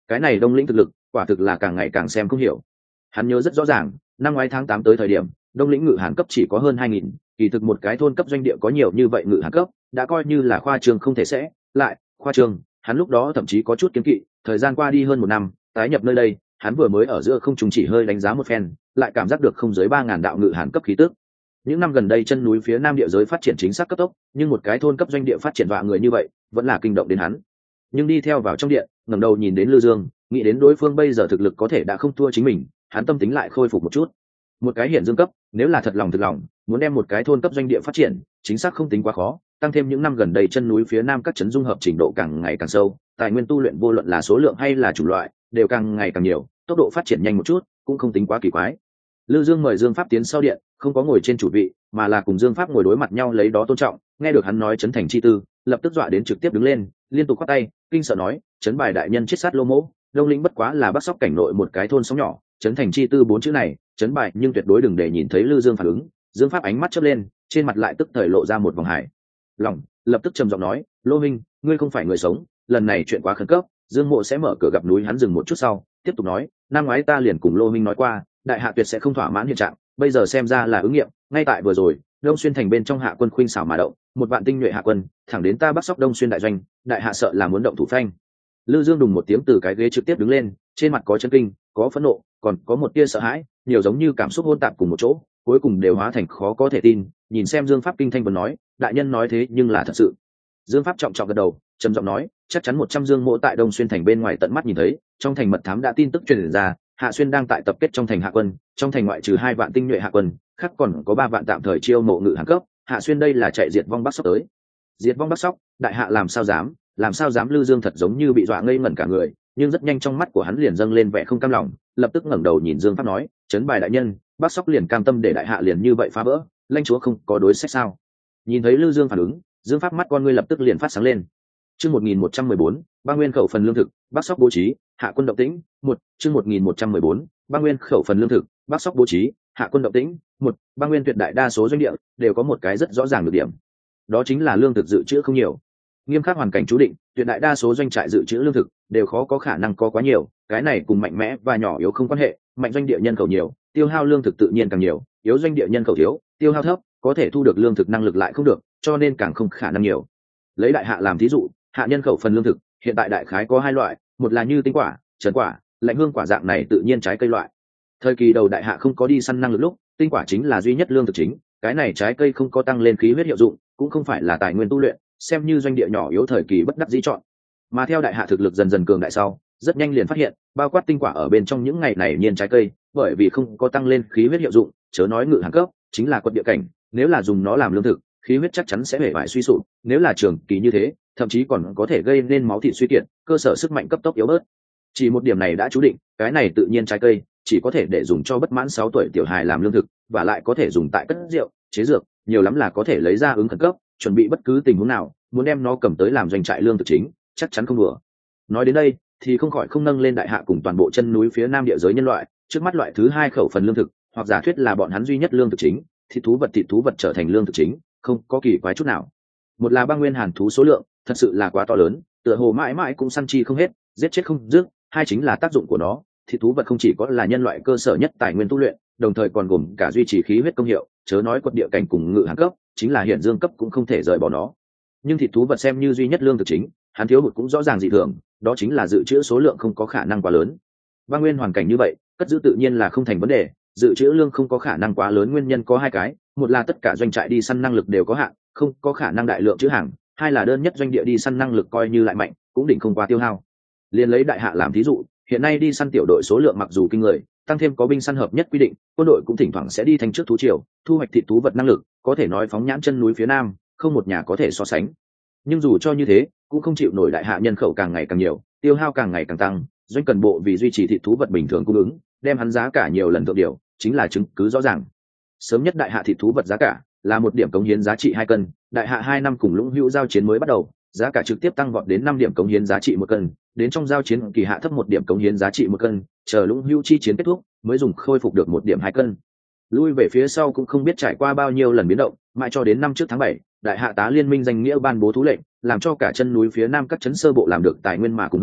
Cái này Đông Lĩnh thực lực quả thực là càng ngày càng xem không hiểu. Hắn nhớ rất rõ ràng, năm ngoái tháng 8 tới thời điểm Đông Lĩnh ngự hàn cấp chỉ có hơn 2.000, kỳ thực một cái thôn cấp doanh địa có nhiều như vậy ngự hàn cấp đã coi như là khoa trương không thể sẽ lại khoa trương. Hắn lúc đó thậm chí có chút kiến kỵ, thời gian qua đi hơn một năm tái nhập nơi đây, hắn vừa mới ở giữa không trùng chỉ hơi đánh giá một phen, lại cảm giác được không dưới 3.000 đạo ngự hàn cấp khí tức. Những năm gần đây chân núi phía nam địa giới phát triển chính xác cấp tốc, nhưng một cái thôn cấp doanh địa phát triển vạ người như vậy vẫn là kinh động đến hắn. Nhưng đi theo vào trong điện, ngẩng đầu nhìn đến Lư Dương, nghĩ đến đối phương bây giờ thực lực có thể đã không thua chính mình, hắn tâm tính lại khôi phục một chút. Một cái hiển dương cấp, nếu là thật lòng thực lòng muốn đem một cái thôn cấp doanh địa phát triển, chính xác không tính quá khó. Tăng thêm những năm gần đây chân núi phía nam các trấn dung hợp trình độ càng ngày càng sâu, tài nguyên tu luyện vô luận là số lượng hay là chủng loại đều càng ngày càng nhiều, tốc độ phát triển nhanh một chút cũng không tính quá kỳ quái. Lư Dương mời Dương Pháp tiến sau điện, không có ngồi trên chủ vị, mà là cùng Dương Pháp ngồi đối mặt nhau lấy đó tôn trọng. Nghe được hắn nói chấn thành chi tư, lập tức dọa đến trực tiếp đứng lên, liên tục khoát tay, kinh sợ nói: chấn bài đại nhân chết sát Lô Mỗ, Đông Lĩnh bất quá là Bắc Sóc cảnh nội một cái thôn sóng nhỏ, chấn thành chi tư 4 chữ này, chấn bài nhưng tuyệt đối đừng để nhìn thấy Lư Dương phản ứng. Dương Pháp ánh mắt chớp lên, trên mặt lại tức thời lộ ra một vòng hài lòng, lập tức trầm giọng nói: Lô Minh, ngươi không phải người sống, lần này chuyện quá khẩn cấp. Dương Mộ sẽ mở cửa gặp núi. Hắn dừng một chút sau tiếp tục nói: năm ngoái ta liền cùng Lô Minh nói qua, đại hạ tuyệt sẽ không thỏa mãn hiện trạng, bây giờ xem ra là ứng nghiệm. Ngay tại vừa rồi, Đông Xuyên thành bên trong hạ quân khuynh xảo mà động, 1 vạn tinh nhuệ hạ quân thẳng đến ta Bắc Sóc Đông Xuyên đại doanh, đại hạ sợ là muốn động thủ phanh. Lư Dương đùng một tiếng từ cái ghế trực tiếp đứng lên, trên mặt có chấn kinh, có phẫn nộ, còn có một tia sợ hãi, nhiều giống như cảm xúc hỗn tạp cùng một chỗ, cuối cùng đều hóa thành khó có thể tin. Nhìn xem Dương Pháp kinh thanh vừa nói: đại nhân nói thế nhưng là thật sự? Dương Pháp trọng trọng gật đầu, trầm giọng nói: chắc chắn 100 Dương Mộ tại Đông Xuyên thành bên ngoài tận mắt nhìn thấy, trong thành mật thám đã tin tức truyền ra, Hạ Xuyên đang tại tập kết trong thành hạ quân, trong thành ngoại trừ 2 vạn tinh nhuệ hạ quân, khác còn có 3 vạn tạm thời chiêu mộ ngự hàn cấp. Hạ Xuyên đây là chạy diệt vong Bắc Sóc tới. Diệt vong Bắc Sóc, đại hạ làm sao dám? Lư Dương thật giống như bị dọa ngây ngẩn cả người, nhưng rất nhanh trong mắt của hắn liền dâng lên vẻ không cam lòng, lập tức ngẩng đầu nhìn Dương Pháp nói: chấn bài đại nhân, Bắc Sóc liền cam tâm để đại hạ liền như vậy phá vỡ, lãnh chúa không có đối sách sao? Nhìn thấy Lư Dương phản ứng, Dương Pháp mắt con ngươi lập tức liền phát sáng lên. Chương 1114, Ba Nguyên khẩu phần lương thực, Bắc Sóc bố trí, hạ quân động tĩnh. Chương 1114, Ba Nguyên khẩu phần lương thực, Bắc Sóc bố trí, hạ quân động tĩnh. Ba Nguyên tuyệt đại đa số doanh địa đều có một cái rất rõ ràng được điểm, đó chính là lương thực dự trữ không nhiều. Nghiêm khắc hoàn cảnh chú định, tuyệt đại đa số doanh trại dự trữ lương thực đều khó có khả năng có quá nhiều. Cái này cùng mạnh mẽ và nhỏ yếu không quan hệ, mạnh doanh địa nhân khẩu nhiều, tiêu hao lương thực tự nhiên càng nhiều, yếu doanh địa nhân khẩu thiếu, tiêu hao thấp, có thể thu được lương thực năng lực lại không được, cho nên càng không khả năng nhiều. Lấy đại hạ làm thí dụ, hạ nhân khẩu phần lương thực hiện tại đại khái có 2 loại, một là như tinh quả, trần quả, lạnh hương quả dạng này tự nhiên trái cây loại. Thời kỳ đầu đại hạ không có đi săn năng lực lúc, tinh quả chính là duy nhất lương thực chính, cái này trái cây không có tăng lên khí huyết hiệu dụng, cũng không phải là tài nguyên tu luyện, xem như doanh địa nhỏ yếu thời kỳ bất đắc dĩ chọn. Mà theo đại hạ thực lực dần dần cường đại sau, rất nhanh liền phát hiện, bao quát tinh quả ở bên trong những ngày này nhiên trái cây, bởi vì không có tăng lên khí huyết hiệu dụng, chớ nói ngự hàng cấp, chính là quật địa cảnh, nếu là dùng nó làm lương thực, khí huyết chắc chắn sẽ hề bại suy sụp, nếu là trường kỳ như thế, thậm chí còn có thể gây nên máu thịt suy kiệt, cơ sở sức mạnh cấp tốc yếu bớt. Chỉ một điểm này đã chú định, cái này tự nhiên trái cây chỉ có thể để dùng cho bất mãn 6 tuổi tiểu hài làm lương thực, và lại có thể dùng tại cất rượu, chế dược, nhiều lắm là có thể lấy ra ứng khẩn cấp, chuẩn bị bất cứ tình huống nào, muốn đem nó cầm tới làm doanh trại lương thực chính, chắc chắn không đùa. Nói đến đây, thì không khỏi không nâng lên đại hạ cùng toàn bộ chân núi phía nam địa giới nhân loại, trước mắt loại thứ 2 khẩu phần lương thực, hoặc giả thuyết là bọn hắn duy nhất lương thực chính, thịt thú vật trở thành lương thực chính, không có kỳ quái chút nào. Một là băng nguyên hàn thú số lượng thật sự là quá to lớn, tựa hồ mãi mãi cũng săn chi không hết, giết chết không dứt. Hai chính là tác dụng của nó, thịt thú vật không chỉ có là nhân loại cơ sở nhất tài nguyên tu luyện, đồng thời còn gồm cả duy trì khí huyết công hiệu, chớ nói quật địa cảnh cùng ngự hàn cấp, chính là hiển dương cấp cũng không thể rời bỏ nó. Nhưng thịt thú vật xem như duy nhất lương thực chính, hắn thiếu hụt cũng rõ ràng dị thường, đó chính là dự trữ số lượng không có khả năng quá lớn. Băng nguyên hoàn cảnh như vậy, cất giữ tự nhiên là không thành vấn đề, dự trữ lương không có khả năng quá lớn nguyên nhân có 2 cái, một là tất cả doanh trại đi săn năng lực đều có hạn, không có khả năng đại lượng trữ hàng, 2 là đơn nhất doanh địa đi săn năng lực coi như lại mạnh, cũng định không qua tiêu hao. Liên lấy đại hạ làm thí dụ, hiện nay đi săn tiểu đội số lượng mặc dù kinh người, tăng thêm có binh săn hợp nhất quy định, quân đội cũng thỉnh thoảng sẽ đi thanh trước thú triều, thu hoạch thịt thú vật năng lực, có thể nói phóng nhãn chân núi phía nam, không một nhà có thể so sánh. Nhưng dù cho như thế, cũng không chịu nổi đại hạ nhân khẩu càng ngày càng nhiều, tiêu hao càng ngày càng tăng, doanh cần bộ vì duy trì thịt thú vật bình thường cung ứng, đem hắn giá cả nhiều lần thượng điều, chính là chứng cứ rõ ràng. Sớm nhất đại hạ thịt thú vật giá cả là 1 điểm cống hiến giá trị 2 cân, đại hạ 2 năm cùng Lũng Hữu giao chiến mới bắt đầu, giá cả trực tiếp tăng vọt đến 5 điểm cống hiến giá trị 1 cân, đến trong giao chiến kỳ hạ thấp 1 điểm cống hiến giá trị 1 cân, chờ Lũng Hữu chi chiến kết thúc mới dùng khôi phục được 1 điểm 2 cân. Lui về phía sau cũng không biết trải qua bao nhiêu lần biến động, mãi cho đến năm trước tháng 7, đại hạ tá liên minh danh nghĩa ban bố thú lệnh, làm cho cả chân núi phía nam các trấn sơ bộ làm được tài nguyên mà cùng hưởng,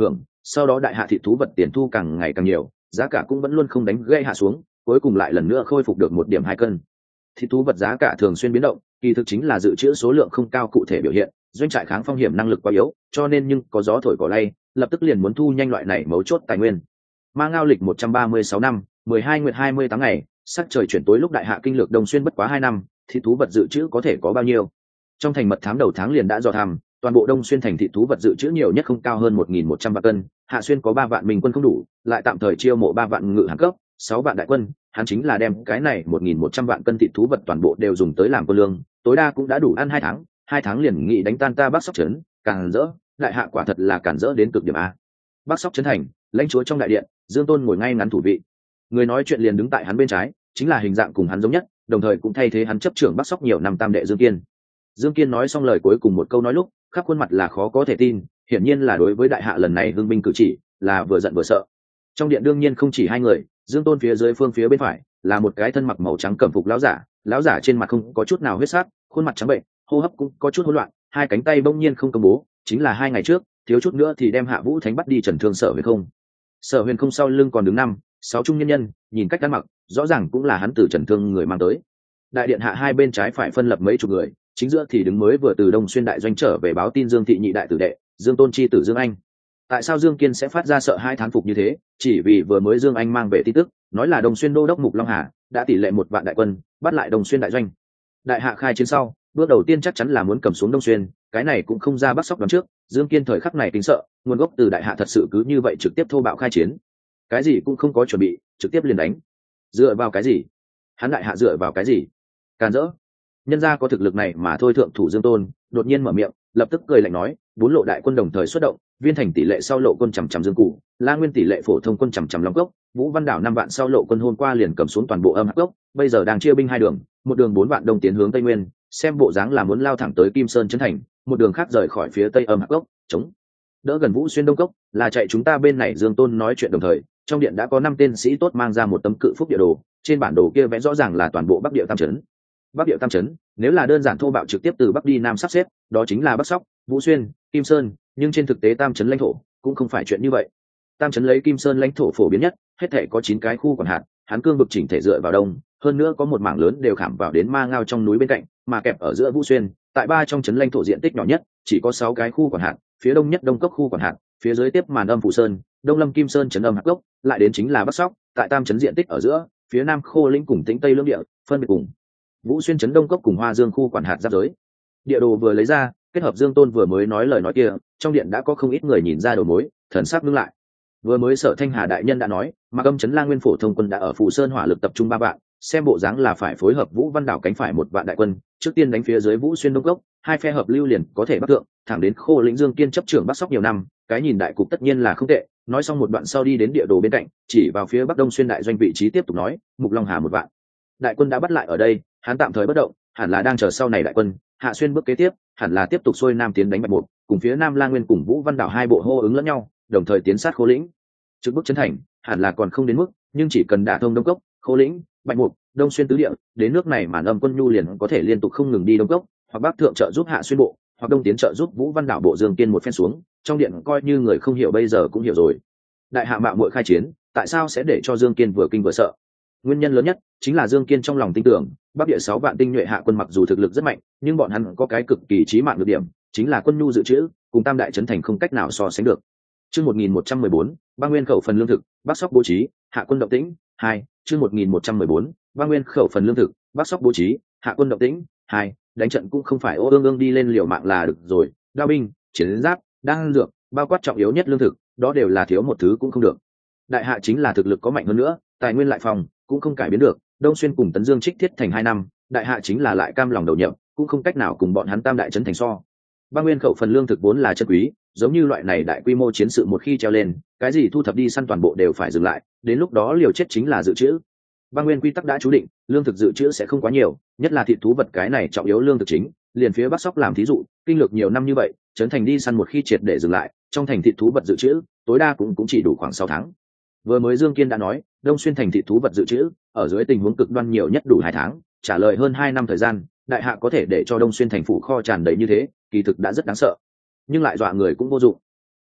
sau đó đại hạ thịt thú vật tiền thu càng ngày càng nhiều, giá cả cũng vẫn luôn không đánh gây hạ xuống, cuối cùng lại lần nữa khôi phục được 1.2 cân. Thịt thú vật giá cả thường xuyên biến động, kỳ thực chính là dự trữ số lượng không cao cụ thể biểu hiện, doanh trại kháng phong hiểm năng lực quá yếu, cho nên nhưng có gió thổi cỏ lay, lập tức liền muốn thu nhanh loại này mấu chốt tài nguyên. Ma Ngao lịch 136 năm, 12 nguyệt 28 ngày, sắc trời chuyển tối lúc đại hạ kinh lược Đông Xuyên bất quá 2 năm, thịt thú vật dự trữ có thể có bao nhiêu? Trong thành mật thám đầu tháng liền đã dò thăm, toàn bộ Đông Xuyên thành thịt thú vật dự trữ nhiều nhất không cao hơn 1.100 vạn cân, Hạ Xuyên có 3 vạn bình quân không đủ, lại tạm thời chiêu mộ 3 vạn ngự hàng cấp, 6 vạn đại quân, hắn chính là đem cái này 1.100 vạn cân thịt thú vật toàn bộ đều dùng tới làm quân lương, tối đa cũng đã đủ ăn 2 tháng liền nghị đánh tan ta Bắc Sóc trấn, càn rỡ, đại hạ quả thật là càn rỡ đến cực điểm a. Bắc Sóc trấn thành, lãnh chúa trong đại điện, Dương Tôn ngồi ngay ngắn thủ vị. Người nói chuyện liền đứng tại hắn bên trái, chính là hình dạng cùng hắn giống nhất, đồng thời cũng thay thế hắn chấp trưởng Bắc Sóc nhiều năm tam đệ Dương Kiên. Dương Kiên nói xong lời cuối cùng một câu nói lúc, khắp khuôn mặt là khó có thể tin, hiển nhiên là đối với đại hạ lần này hưng binh cử chỉ, là vừa giận vừa sợ. Trong điện đương nhiên không chỉ hai người, Dương Tôn phía dưới phương phía bên phải là một cái thân mặc màu trắng cẩm phục lão giả trên mặt không có chút nào huyết sắc, khuôn mặt trắng bệnh, hô hấp cũng có chút hỗn loạn, hai cánh tay bỗng nhiên không công bố, chính là 2 ngày trước, thiếu chút nữa thì đem Hạ Vũ Thánh bắt đi trần thương Sở Huyền không. Sở Huyền không sau lưng còn đứng 5-6 trung nhân nhân, nhìn cách ăn mặc, rõ ràng cũng là hắn từ trần thương người mang tới. Đại điện hạ hai bên trái phải phân lập mấy chục người, chính giữa thì đứng mới vừa từ Đông Xuyên đại doanh trở về báo tin Dương thị nhị đại tử đệ, Dương Tôn chi tử Dương Anh. Tại sao Dương Kiên sẽ phát ra sợ hai thán phục như thế? Chỉ vì vừa mới Dương Anh mang về tin tức, nói là Đông Xuyên đô đốc Mục Long Hà đã tỷ lệ 1 vạn đại quân, bắt lại Đông Xuyên đại doanh. Đại hạ khai chiến sau, bước đầu tiên chắc chắn là muốn cầm xuống Đông Xuyên, cái này cũng không ra Bắc Sóc đoán trước, Dương Kiên thời khắc này tính sợ, nguồn gốc từ đại hạ thật sự cứ như vậy trực tiếp thô bạo khai chiến. Cái gì cũng không có chuẩn bị, trực tiếp liền đánh. Dựa vào cái gì? Hắn đại hạ dựa vào cái gì? Càn rỡ. Nhân gia có thực lực này mà thôi. Thượng thủ Dương Tôn đột nhiên mở miệng, lập tức cười lạnh nói, 4 lộ đại quân đồng thời xuất động, Viên Thành tỷ lệ sau lộ quân chằm Dương Cụ, La Nguyên tỷ lệ phổ thông quân chằm Long Cốc, Vũ Văn Đảo 5 vạn sau lộ quân hôm qua liền cầm xuống toàn bộ Âm Hạc Cốc, bây giờ đang chia binh 2 đường, một đường 4 vạn đông tiến hướng Tây Nguyên, xem bộ dáng là muốn lao thẳng tới Kim Sơn trấn thành, một đường khác rời khỏi phía Tây Âm Hạc Cốc, chống đỡ gần Vũ Xuyên Đông Cốc, là chạy chúng ta bên này. Dương Tôn nói chuyện đồng thời, trong điện đã có 5 tên sĩ tốt mang ra một tấm cự phúc địa đồ, trên bản đồ kia vẽ rõ ràng là toàn bộ Bắc Địa Tam trấn. Bắc Địa Tam trấn, nếu là đơn giản thô bạo trực tiếp từ Bắc đi Nam sắp xếp, đó chính là Bắc Sóc, Vũ Xuyên, Kim Sơn, nhưng trên thực tế Tam trấn lãnh thổ cũng không phải chuyện như vậy. Tam trấn lấy Kim Sơn lãnh thổ phổ biến nhất, hết thể có 9 cái khu quản hạt, hắn cương vực chỉnh thể dựa vào đông, hơn nữa có một mảng lớn đều khảm vào đến Ma Ngao trong núi bên cạnh, mà kẹp ở giữa Vũ Xuyên, tại 3 trong trấn lãnh thổ diện tích nhỏ nhất, chỉ có 6 cái khu quản hạt, phía đông nhất Đông Cốc khu quản hạt, phía dưới tiếp Màn Âm Phủ Sơn, Đông Lâm Kim Sơn trấn Âm Hạc Cốc, lại đến chính là Bắc Sóc, tại Tam trấn diện tích ở giữa, phía nam Khô Lĩnh cùng Tĩnh Tây Lưỡng địa, phân biệt cùng Vũ Xuyên trấn Đông Cốc cùng Hoa Dương khu quản hạt giáp giới. Địa đồ vừa lấy ra, kết hợp Dương Tôn vừa mới nói lời nói kia, trong điện đã có không ít người nhìn ra đầu mối, thần sắc ngưng lại. Vừa mới Sở Thanh Hà đại nhân đã nói, mà Âm trấn La Nguyên phổ thông quân đã ở Phủ Sơn hỏa lực tập trung 3 vạn, xem bộ dáng là phải phối hợp Vũ Văn Đảo cánh phải 1 vạn đại quân, trước tiên đánh phía dưới Vũ Xuyên Đông Cốc, hai phe hợp lưu liền có thể bắc thượng, thẳng đến Khô Lĩnh. Dương Kiên chấp trưởng Bắc Sóc nhiều năm, cái nhìn đại cục tất nhiên là không tệ. Nói xong một đoạn sau đi đến địa đồ bên cạnh, chỉ vào phía Bắc Đông Xuyên đại doanh vị trí tiếp tục nói, Mục Long Hà 1 vạn đại quân đã bắt lại ở đây, hắn tạm thời bất động, hẳn là đang chờ sau này đại quân Hạ Xuyên bước kế tiếp, hẳn là tiếp tục xuôi nam tiến đánh Bạch Mục, cùng phía Nam La Nguyên cùng Vũ Văn Đảo hai bộ hô ứng lẫn nhau, đồng thời tiến sát Khô Lĩnh. Trước bước trấn thành, hẳn là còn không đến mức, nhưng chỉ cần đả thông Đông Cốc, Khô Lĩnh, Bạch Mục, Đông Xuyên tứ địa, đến nước này Màn Âm quân nhu liền có thể liên tục không ngừng đi Đông Cốc, hoặc Bắc thượng trợ giúp Hạ Xuyên bộ, hoặc Đông tiến trợ giúp Vũ Văn Đảo bộ. Dương Kiên một phen xuống, trong điện coi như người không hiểu bây giờ cũng hiểu rồi. Đại hạ mạo muội khai chiến, tại sao sẽ để cho Dương Kiên vừa kinh vừa sợ? Nguyên nhân lớn nhất chính là Dương Kiên trong lòng tin tưởng, Bắc Địa 6 vạn tinh nhuệ hạ quân mặc dù thực lực rất mạnh, nhưng bọn hắn có cái cực kỳ chí mạng nhược điểm, chính là quân nhu dự trữ, cùng Tam đại trấn thành không cách nào so sánh được. Chương 1114, Bang Nguyên khẩu phần lương thực, Bắc Sóc bố trí, hạ quân động tĩnh. 2, chương 1114, Bang Nguyên khẩu phần lương thực, Bắc Sóc bố trí, hạ quân động tĩnh. 2, đánh trận cũng không phải ô ương ương đi lên liều mạng là được rồi, đao binh, chiến giáp, đan dược, bao quát trọng yếu nhất lương thực, đó đều là thiếu một thứ cũng không được. Đại hạ chính là thực lực có mạnh hơn nữa, tài nguyên lại phòng cũng không cải biến được. Đông Xuyên cùng Tấn Dương Trích Thiết thành 2 năm, đại hạ chính là lại cam lòng đầu nhập, cũng không cách nào cùng bọn hắn Tam đại trấn thành so. Bang Nguyên khẩu phần lương thực vốn là chân quý, giống như loại này đại quy mô chiến sự một khi treo lên, cái gì thu thập đi săn toàn bộ đều phải dừng lại, đến lúc đó liều chết chính là dự trữ. Bang Nguyên quy tắc đã chú định, lương thực dự trữ sẽ không quá nhiều, nhất là thịt thú vật cái này trọng yếu lương thực chính, liền phía Bắc Sóc làm thí dụ, kinh lược nhiều năm như vậy, trấn thành đi săn một khi triệt để dừng lại, trong thành thịt thú vật dự trữ tối đa cũng chỉ đủ khoảng 6 tháng. Vừa mới Dương Kiên đã nói, Đông Xuyên thành thịt thú vật dự trữ ở dưới tình huống cực đoan nhiều nhất đủ 2 tháng, trả lời hơn 2 năm thời gian, đại hạ có thể để cho Đông Xuyên thành phủ kho tràn đầy như thế, kỳ thực đã rất đáng sợ, nhưng lại dọa người cũng vô dụng.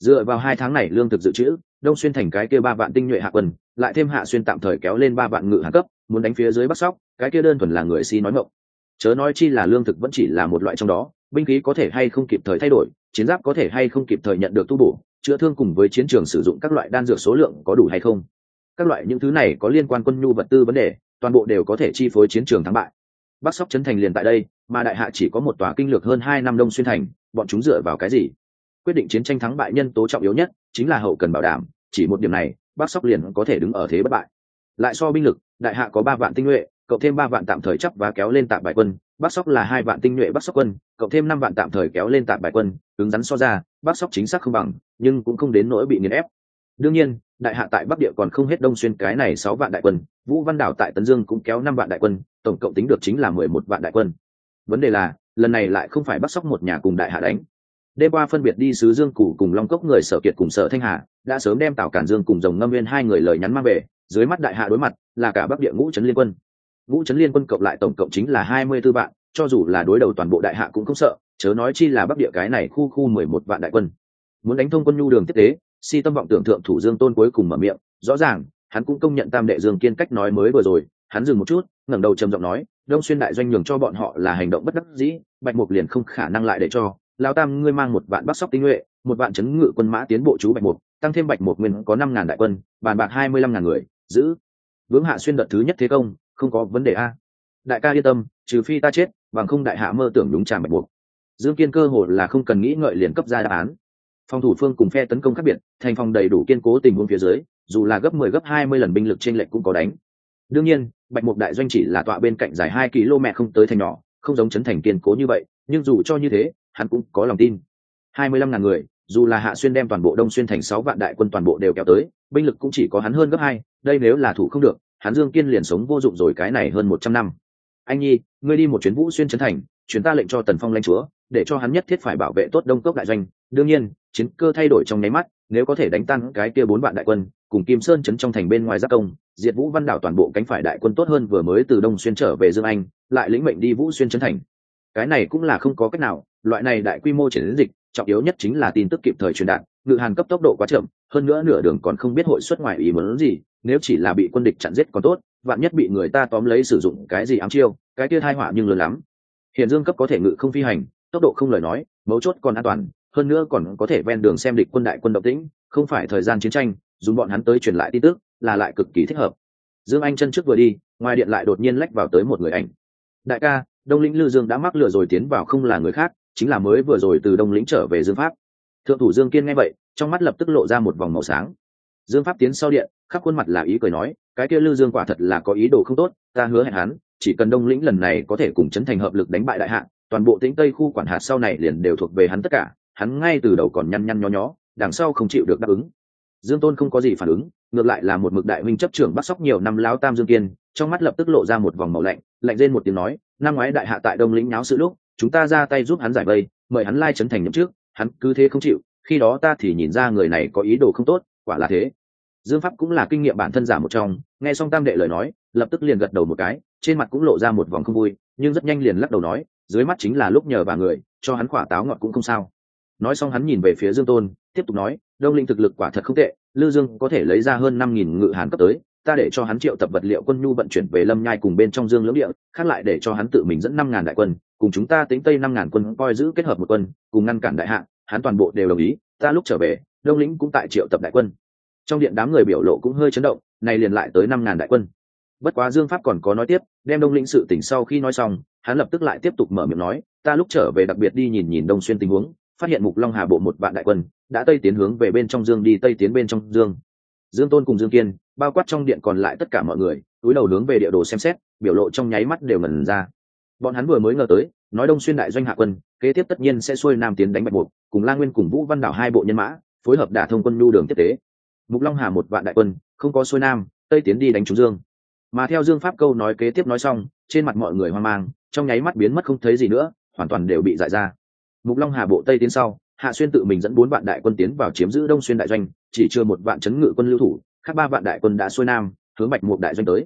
Dựa vào 2 tháng này lương thực dự trữ, đông xuyên thành cái kia 3 vạn tinh nhuệ hạ quân, lại thêm hạ xuyên tạm thời kéo lên 3 vạn ngự hạ cấp, muốn đánh phía dưới Bắc Sóc, cái kia đơn thuần là người si nói mộng. Chớ nói chi là lương thực vẫn chỉ là một loại trong đó, binh khí có thể hay không kịp thời thay đổi, chiến giáp có thể hay không kịp thời nhận được tu bổ, chữa thương cùng với chiến trường sử dụng các loại đan dược số lượng có đủ hay không. Các loại những thứ này có liên quan quân nhu vật tư vấn đề, toàn bộ đều có thể chi phối chiến trường thắng bại. Bắc Sóc trấn thành liền tại đây, mà đại hạ chỉ có một tòa kinh lược hơn 2 năm đông xuyên thành, bọn chúng dựa vào cái gì? Quyết định chiến tranh thắng bại nhân tố trọng yếu nhất chính là hậu cần bảo đảm, chỉ một điểm này, Bắc Sóc liền có thể đứng ở thế bất bại. Lại so binh lực, đại hạ có 3 vạn tinh nhuệ, cộng thêm 3 vạn tạm thời chấp và kéo lên tạm bại quân, Bắc Sóc là 2 vạn tinh nhuệ Bắc Sóc quân, cộng thêm 5 vạn tạm thời kéo lên tạm bại quân, ứng rắn so ra, Bắc Sóc chính xác không bằng, nhưng cũng không đến nỗi bị nghiền ép. Đương nhiên, đại hạ tại Bắc địa còn không hết đông xuyên cái này 6 vạn đại quân, Vũ Văn Đảo tại Tấn Dương cũng kéo 5 vạn đại quân, tổng cộng tính được chính là 11 vạn đại quân. Vấn đề là, lần này lại không phải Bắc Sóc một nhà cùng đại hạ đánh. Đêm qua phân biệt đi sứ Dương Củ cùng Long Cốc người Sở Kiệt cùng Sở Thanh Hà, đã sớm đem Tào Cản Dương cùng Rồng Ngâm Nguyên hai người lời nhắn mang về, dưới mắt đại hạ đối mặt là cả Bắc địa ngũ trấn liên quân. Ngũ trấn liên quân cộng lại tổng cộng chính là 24 vạn, cho dù là đối đầu toàn bộ đại hạ cũng không sợ, chớ nói chi là Bắc địa cái này khu 11 vạn đại quân. Muốn đánh thông quân nhu đường tiếp tế, si tâm vọng tưởng thượng thủ Dương Tôn cuối cùng mở miệng, rõ ràng, hắn cũng công nhận Tam đệ Dương Kiên cách nói mới vừa rồi, hắn dừng một chút, ngẩng đầu trầm giọng nói, Đông xuyên đại doanh nhường cho bọn họ là hành động bất đắc dĩ, Bạch Mục liền không khả năng lại để cho lão Tam ngươi mang 1 vạn Bắc Sóc tinh nhuệ, 1 vạn chấn ngự quân mã tiến bộ trú Bạch Mục, tăng thêm Bạch Mục nguyên có 5.000 đại quân, bàn bạc 25.000 người, giữ vững hạ xuyên đợt thứ nhất thế công, không có vấn đề a. Đại ca yên tâm, trừ phi ta chết, bằng không đại hạ mơ tưởng đúng tràng Bạch Mục. Dương Kiên cơ hồ là không cần nghĩ ngợi liền cấp ra đáp án. Phòng thủ phương cùng phe tấn công khác biệt, thành phòng đầy đủ kiên cố tình huống phía dưới, dù là gấp 10 gấp 20 lần binh lực trên lệch cũng có đánh. Đương nhiên, Bạch Mục đại doanh chỉ là tọa bên cạnh dài 2 km không tới thành nhỏ, không giống trấn thành kiên cố như vậy, nhưng dù cho như thế, hắn cũng có lòng tin. 25.000 người, dù là Hạ Xuyên đem toàn bộ Đông Xuyên thành 6 vạn đại quân toàn bộ đều kéo tới, binh lực cũng chỉ có hắn hơn gấp 2, đây nếu là thủ không được, hắn Dương Kiên liền sống vô dụng rồi cái này hơn 100 năm. Anh nhi, ngươi đi một chuyến Vũ Xuyên trấn thành, truyền ta lệnh cho Tần Phong lãnh chúa, để cho hắn nhất thiết phải bảo vệ tốt Đông Cốc đại doanh. Đương nhiên, chiến cơ thay đổi trong nháy mắt, nếu có thể đánh tan cái kia 4 vạn đại quân, cùng Kim Sơn trấn trong thành bên ngoài giáp công, diệt Vũ Văn Đảo toàn bộ cánh phải đại quân tốt hơn vừa mới từ Đông Xuyên trở về Dương Anh, lại lĩnh mệnh đi Vũ Xuyên trấn thành. Cái này cũng là không có cách nào, loại này đại quy mô chiến dịch, trọng yếu nhất chính là tin tức kịp thời truyền đạt, Ngự Hàn cấp tốc độ quá chậm, hơn nữa nửa đường còn không biết hội xuất ngoài ý muốn gì, nếu chỉ là bị quân địch chặn giết còn tốt, vạn nhất bị người ta tóm lấy sử dụng cái gì ám chiêu, cái kia tai họa nhưng lớn lắm. Hiện Dương cấp có thể ngự không phi hành, tốc độ không lời nói, mấu chốt còn an toàn, hơn nữa còn có thể ven đường xem địch quân đại quân động tĩnh, không phải thời gian chiến tranh, dùng bọn hắn tới truyền lại tin tức, là lại cực kỳ thích hợp. Dương Anh chân trước vừa đi, ngoài điện lại đột nhiên lách vào tới một người ảnh. Đại ca, Đông lĩnh Lư Dương đã mắc lừa rồi tiến vào không là người khác, chính là mới vừa rồi từ Đông lĩnh trở về Dương Pháp. Thượng thủ Dương Kiên nghe vậy, trong mắt lập tức lộ ra một vòng màu sáng. Dương Pháp tiến sau điện, khắp khuôn mặt là ý cười nói, cái kia Lư Dương quả thật là có ý đồ không tốt, ta hứa hẹn hắn, chỉ cần Đông lĩnh lần này có thể cùng trấn thành hợp lực đánh bại đại hạ, toàn bộ Tĩnh Tây khu quản hạt sau này liền đều thuộc về hắn tất cả, hắn ngay từ đầu còn nhăn nhăn nhó nhó, đằng sau không chịu được đáp ứng. Dương Tôn không có gì phản ứng, ngược lại là một mực đại huynh chấp trưởng Bắc Sóc nhiều năm lão Tam Dương Kiên, trong mắt lập tức lộ ra một vòng màu lạnh, lạnh rên một tiếng nói, năm ngoái đại hạ tại Đông lĩnh náo sự lúc, chúng ta ra tay giúp hắn giải vây, mời hắn lai trấn thành nhậm trước, hắn cứ thế không chịu, khi đó ta thì nhìn ra người này có ý đồ không tốt, quả là thế. Dương Pháp cũng là kinh nghiệm bản thân giả một trong, nghe xong Tam đệ lời nói, lập tức liền gật đầu một cái, trên mặt cũng lộ ra một vòng không vui, nhưng rất nhanh liền lắc đầu nói, dưới mắt chính là lúc nhờ vả người, cho hắn quả táo ngọt cũng không sao. Nói xong hắn nhìn về phía Dương Tôn, tiếp tục nói, Đông lĩnh thực lực quả thật không tệ, Lư Dương có thể lấy ra hơn 5.000 ngự hàn cấp tới, ta để cho hắn triệu tập vật liệu quân nhu vận chuyển về Lâm Nhai cùng bên trong Dương Lưỡng địa, khác lại để cho hắn tự mình dẫn 5.000 đại quân, cùng chúng ta Tĩnh Tây 5.000 quân coi giữ kết hợp một quân, cùng ngăn cản đại hạ, hắn toàn bộ đều đồng ý, ta lúc trở về, Đông lĩnh cũng tại triệu tập đại quân. Trong điện đám người biểu lộ cũng hơi chấn động, này liền lại tới 5.000 đại quân. Bất quá Dương Pháp còn có nói tiếp, đem Đông lĩnh sự tình sau khi nói xong, hắn lập tức lại tiếp tục mở miệng nói, ta lúc trở về đặc biệt đi nhìn nhìn Đông Xuyên tình huống, phát hiện Mục Long Hà bộ 1 vạn đại quân đã tây tiến hướng về bên trong Dương đi tây tiến bên trong Dương. Dương Tôn cùng Dương Kiên, bao quát trong điện còn lại tất cả mọi người, cúi đầu hướng về địa đồ xem xét, biểu lộ trong nháy mắt đều ngẩn ra. Bọn hắn vừa mới ngờ tới, nói Đông Xuyên đại doanh hạ quân, kế tiếp tất nhiên sẽ xuôi nam tiến đánh Bạch Mục, cùng La Nguyên cùng Vũ Văn Đảo hai bộ nhân mã, phối hợp đả thông quân nhu đường tiếp tế. Mục Long Hà 1 vạn đại quân, không có xuôi nam, tây tiến đi đánh trúng Dương. Mà theo Dương Pháp câu nói kế tiếp nói xong, trên mặt mọi người hoang mang, trong nháy mắt biến mất không thấy gì nữa, hoàn toàn đều bị dại ra. Mục Long Hà bộ tây tiến sau, Hạ Xuyên tự mình dẫn 4 vạn đại quân tiến vào chiếm giữ Đông Xuyên đại doanh, chỉ chưa 1 vạn chấn ngự quân lưu thủ, khác 3 vạn đại quân đã xuôi nam, hướng Bạch Mục đại doanh tới.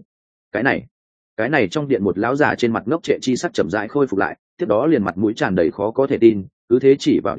Cái này trong điện một lão già trên mặt ngốc trệ chi sắc chậm rãi khôi phục lại, tiếp đó liền mặt mũi tràn đầy khó có thể tin, cứ thế chỉ vào địa đồ,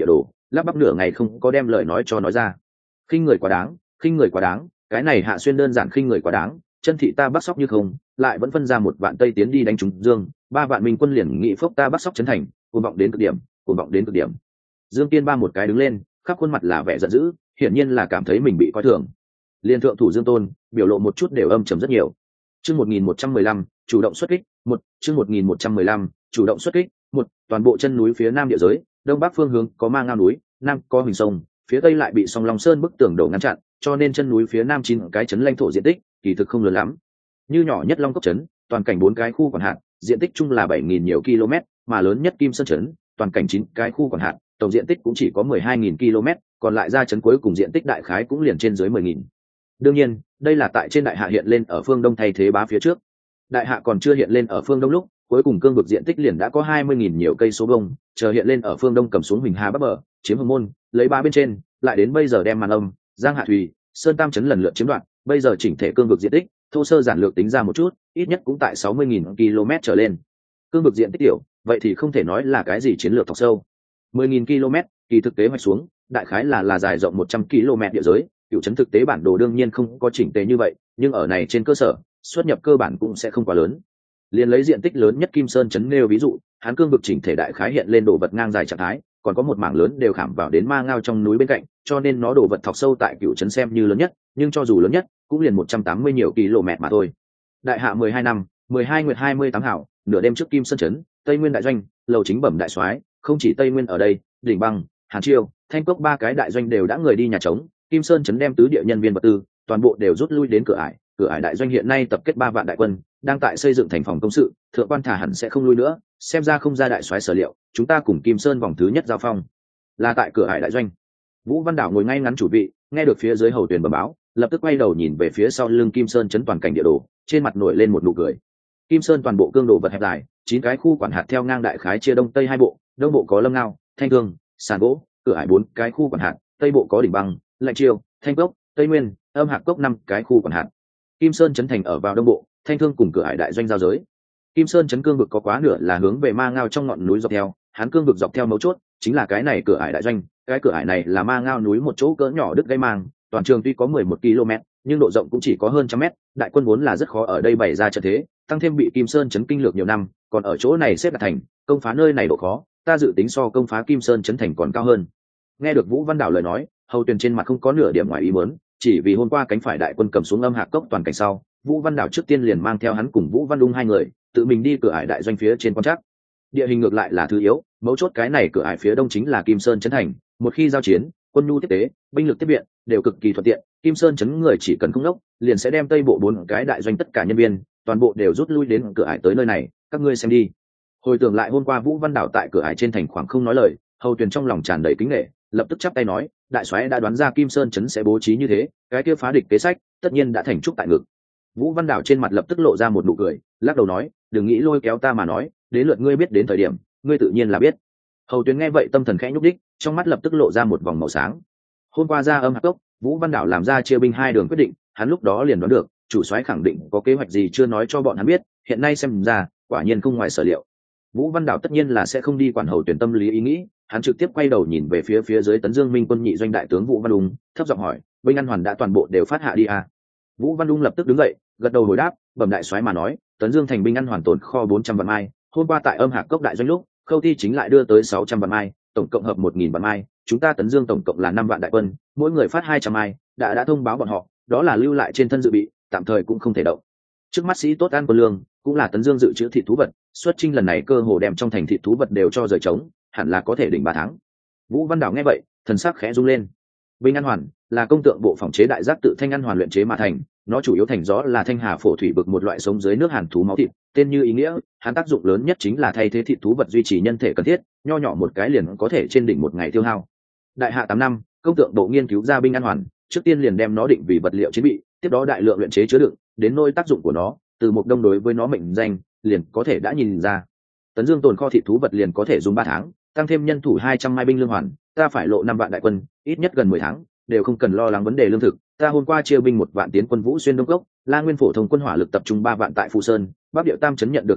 lắp bắp nửa ngày không có đem lời nói cho nói ra. Khinh người quá đáng, khinh người quá đáng, cái này Hạ Xuyên đơn giản khinh người quá đáng, chân thị ta bắt sóc như không, lại vẫn phân ra 1 vạn tây tiến đi đánh trúng Dương, 3 vạn Minh quân liền nghị phốc ta bắt sóc trấn thành, cuồng vọng đến cực điểm, cuồng vọng đến cực điểm. Dương Tiên Ba một cái đứng lên, khắp khuôn mặt là vẻ giận dữ, hiển nhiên là cảm thấy mình bị coi thường. Liên thượng thủ Dương Tôn, biểu lộ một chút đều âm trầm rất nhiều. Chương 1115, chủ động xuất kích, 1, chương 1115, chủ động xuất kích, 1, toàn bộ chân núi phía nam địa giới, đông bắc phương hướng có Ma Ngao núi, nam có Huỳnh sông, phía tây lại bị Song Long Sơn bức tường đổ ngăn chặn, cho nên chân núi phía nam 9 cái trấn lãnh thổ diện tích kỳ thực không lớn lắm. Như nhỏ nhất Long Cốc trấn, toàn cảnh 4 cái khu quản hạt, diện tích chung là 7000 nhiều km, mà lớn nhất Kim Sơn trấn, toàn cảnh 9 cái khu quản hạt, tổng diện tích cũng chỉ có 12000 km, còn lại ra trấn cuối cùng diện tích đại khái cũng liền trên dưới 10000. Đương nhiên, đây là tại trên đại hạ hiện lên ở phương đông thay thế bá phía trước. Đại hạ còn chưa hiện lên ở phương đông lúc, cuối cùng cương vực diện tích liền đã có 20.000 nhiều cây số vuông, chờ hiện lên ở phương đông cầm xuống Huỳnh Hà bắc bờ, chiếm Hồng Môn, lấy ba bên trên, lại đến bây giờ đem Màn Âm, Giang Hạ Thủy, Sơn Tam trấn lần lượt chiếm đoạt, bây giờ chỉnh thể cương vực diện tích, thô sơ giản lược tính ra một chút, ít nhất cũng tại 60.000 km trở lên. Cương vực diện tích tiểu, vậy thì không thể nói là cái gì chiến lược thọc sâu. 10.000 km, kỳ thực tế hoạch xuống, đại khái là dài rộng 100 km địa giới, cựu trấn thực tế bản đồ đương nhiên không có chỉnh tế như vậy, nhưng ở này trên cơ sở, xuất nhập cơ bản cũng sẽ không quá lớn. Liên lấy diện tích lớn nhất Kim Sơn trấn nêu ví dụ, hán cương vực chỉnh thể đại khái hiện lên đồ vật ngang dài trạng thái, còn có một mảng lớn đều khảm vào đến Ma Ngao trong núi bên cạnh, cho nên nó đồ vật thọc sâu tại cựu trấn xem như lớn nhất, nhưng cho dù lớn nhất, cũng liền 180 nhiều km mà thôi. Đại hạ 12 năm, 12 nguyệt 28 hảo, nửa đêm trước Kim Sơn trấn, Tây Nguyên đại doanh, lầu chính bẩm đại soái, không chỉ Tây Nguyên ở đây, Đỉnh Băng, Hàn Chiêu, Thanh Cốc 3 cái đại doanh đều đã người đi nhà trống, Kim Sơn trấn đem tứ địa nhân viên vật tư, toàn bộ đều rút lui đến cửa ải đại doanh hiện nay tập kết 3 vạn đại quân, đang tại xây dựng thành phòng công sự, thượng quan thả hẳn sẽ không lui nữa, xem ra không ra đại soái sở liệu, chúng ta cùng Kim Sơn vòng thứ nhất giao phong là tại cửa ải đại doanh. Vũ Văn Đảo ngồi ngay ngắn chủ vị, nghe được phía dưới hầu tuyển bẩm báo, lập tức quay đầu nhìn về phía sau lưng Kim Sơn trấn toàn cảnh địa đồ, trên mặt nổi lên một nụ cười. Kim Sơn toàn bộ cương đồ vật hẹp dài, 9 cái khu quản hạt theo ngang đại khái chia đông tây hai bộ, đông bộ có Lâm Ngao, Thanh Thương, Sàn Gỗ, cửa ải 4 cái khu quản hạt, tây bộ có Đỉnh Băng, Lạnh Chiêu, Thanh Cốc, Tây Nguyên, Âm Hạc Cốc 5 cái khu quản hạt. Kim Sơn trấn thành ở vào đông bộ, Thanh Thương cùng cửa ải đại doanh giao giới. Kim Sơn trấn cương vực có quá nửa là hướng về Ma Ngao trong ngọn núi dọc theo, hán cương vực dọc theo mấu chốt, chính là cái này cửa ải đại doanh, cái cửa ải này là Ma Ngao núi một chỗ cỡ nhỏ đứt gây mang, toàn trường tuy có 11 km, nhưng độ rộng cũng chỉ có hơn trăm mét, đại quân vốn là rất khó ở đây bày ra trận thế, tăng thêm bị Kim Sơn trấn kinh lược nhiều năm, còn ở chỗ này xếp đặt thành, công phá nơi này độ khó, ta dự tính so công phá Kim Sơn trấn thành còn cao hơn. Nghe được Vũ Văn Đảo lời nói, hầu tuyền trên mặt không có nửa điểm ngoài ý muốn, chỉ vì hôm qua cánh phải đại quân cầm xuống Âm Hạc Cốc toàn cảnh sau, Vũ Văn Đảo trước tiên liền mang theo hắn cùng Vũ Văn Lung hai người, tự mình đi cửa ải đại doanh phía trên quan trắc. Địa hình ngược lại là thứ yếu, mấu chốt cái này cửa ải phía đông chính là Kim Sơn trấn thành, một khi giao chiến, quân nhu tiếp tế, binh lực tiếp viện đều cực kỳ thuận tiện, Kim Sơn trấn người chỉ cần không đốc, liền sẽ đem tây bộ 4 cái đại doanh tất cả nhân viên, toàn bộ đều rút lui đến cửa ải tới nơi này, các ngươi xem đi. Hồi tưởng lại hôm qua Vũ Văn Đảo tại cửa ải trên thành khoảng không nói lời, hầu tuyền trong lòng tràn đầy kính nể, lập tức chắp tay nói, đại soái đã đoán ra Kim Sơn trấn sẽ bố trí như thế, cái kia phá địch kế sách, tất nhiên đã thành trúc tại ngực. Vũ Văn Đảo trên mặt lập tức lộ ra một nụ cười, lắc đầu nói, đừng nghĩ lôi kéo ta mà nói, đến lượt ngươi biết đến thời điểm, ngươi tự nhiên là biết. Hầu Tuyền nghe vậy tâm thần khẽ nhúc đích, trong mắt lập tức lộ ra một vòng màu sáng. Hôm qua ra Âm Hạc Cốc, Vũ Văn Đảo làm ra chia binh 2 đường quyết định, hắn lúc đó liền đoán được, chủ soái khẳng định có kế hoạch gì chưa nói cho bọn hắn biết, hiện nay xem ra, quả nhiên không ngoài sở liệu. Vũ Văn Đảo tất nhiên là sẽ không đi quản Hầu Tuyền tâm lý ý nghĩ, hắn trực tiếp quay đầu nhìn về phía dưới Tấn Dương Minh quân nhị doanh đại tướng Vũ Văn Ung, thấp giọng hỏi, binh ăn hoàn đã toàn bộ đều phát hạ đi à? Vũ Văn Ung lập tức đứng dậy, gật đầu hồi đáp, bẩm đại soái mà nói, Tấn Dương thành binh ăn hoàn tồn kho 400 vạn mai, hôm qua tại Âm Hạc Cốc đại doanh lúc, Khâu Ti chính lại đưa tới 600 vạn mai, tổng cộng hợp 1000 vạn mai, chúng ta Tấn Dương tổng cộng là 5 vạn đại quân, mỗi người phát 200 mai, đã thông báo bọn họ, đó là lưu lại trên thân dự bị, tạm thời cũng không thể động. Trước mắt sĩ tốt ăn quân lương, cũng là Tấn Dương dự trữ thịt thú vật, xuất chinh lần này cơ hồ đem trong thành thịt thú vật đều cho rời trống, hẳn là có thể đỉnh 3 tháng. Vũ Văn Đảo nghe vậy, thần sắc khẽ rung lên. Binh ăn hoàn là công tượng bộ phòng chế đại giác tự thanh ăn hoàn luyện chế mà thành, nó chủ yếu thành rõ là thanh hà phổ thủy bực một loại sống dưới nước hàn thú máu thịt, tên như ý nghĩa, hắn tác dụng lớn nhất chính là thay thế thịt thú vật duy trì nhân thể cần thiết, nho nhỏ một cái liền có thể trên đỉnh một ngày tiêu hao. Đại hạ 8 năm, công tượng bộ nghiên cứu ra binh ăn hoàn, trước tiên liền đem nó định vì vật liệu chiến bị, tiếp đó đại lượng luyện chế chứa đựng, đến nôi tác dụng của nó, từ một đông đối với nó mệnh danh, liền có thể đã nhìn ra. Tấn Dương tồn kho thịt thú vật liền có thể dùng 3 tháng, tăng thêm nhân thủ 200 mai binh lương hoàn, ta phải lộ 5 vạn đại quân, ít nhất gần 10 tháng, đều không cần lo lắng vấn đề lương thực. Ta hôm qua chia binh 1 vạn tiến quân Vũ xuyên Đông Cốc, La Nguyên phổ thông quân hỏa lực tập trung 3 vạn tại Phù Sơn, Bắc Điệu Tam trấn nhận được tin tức,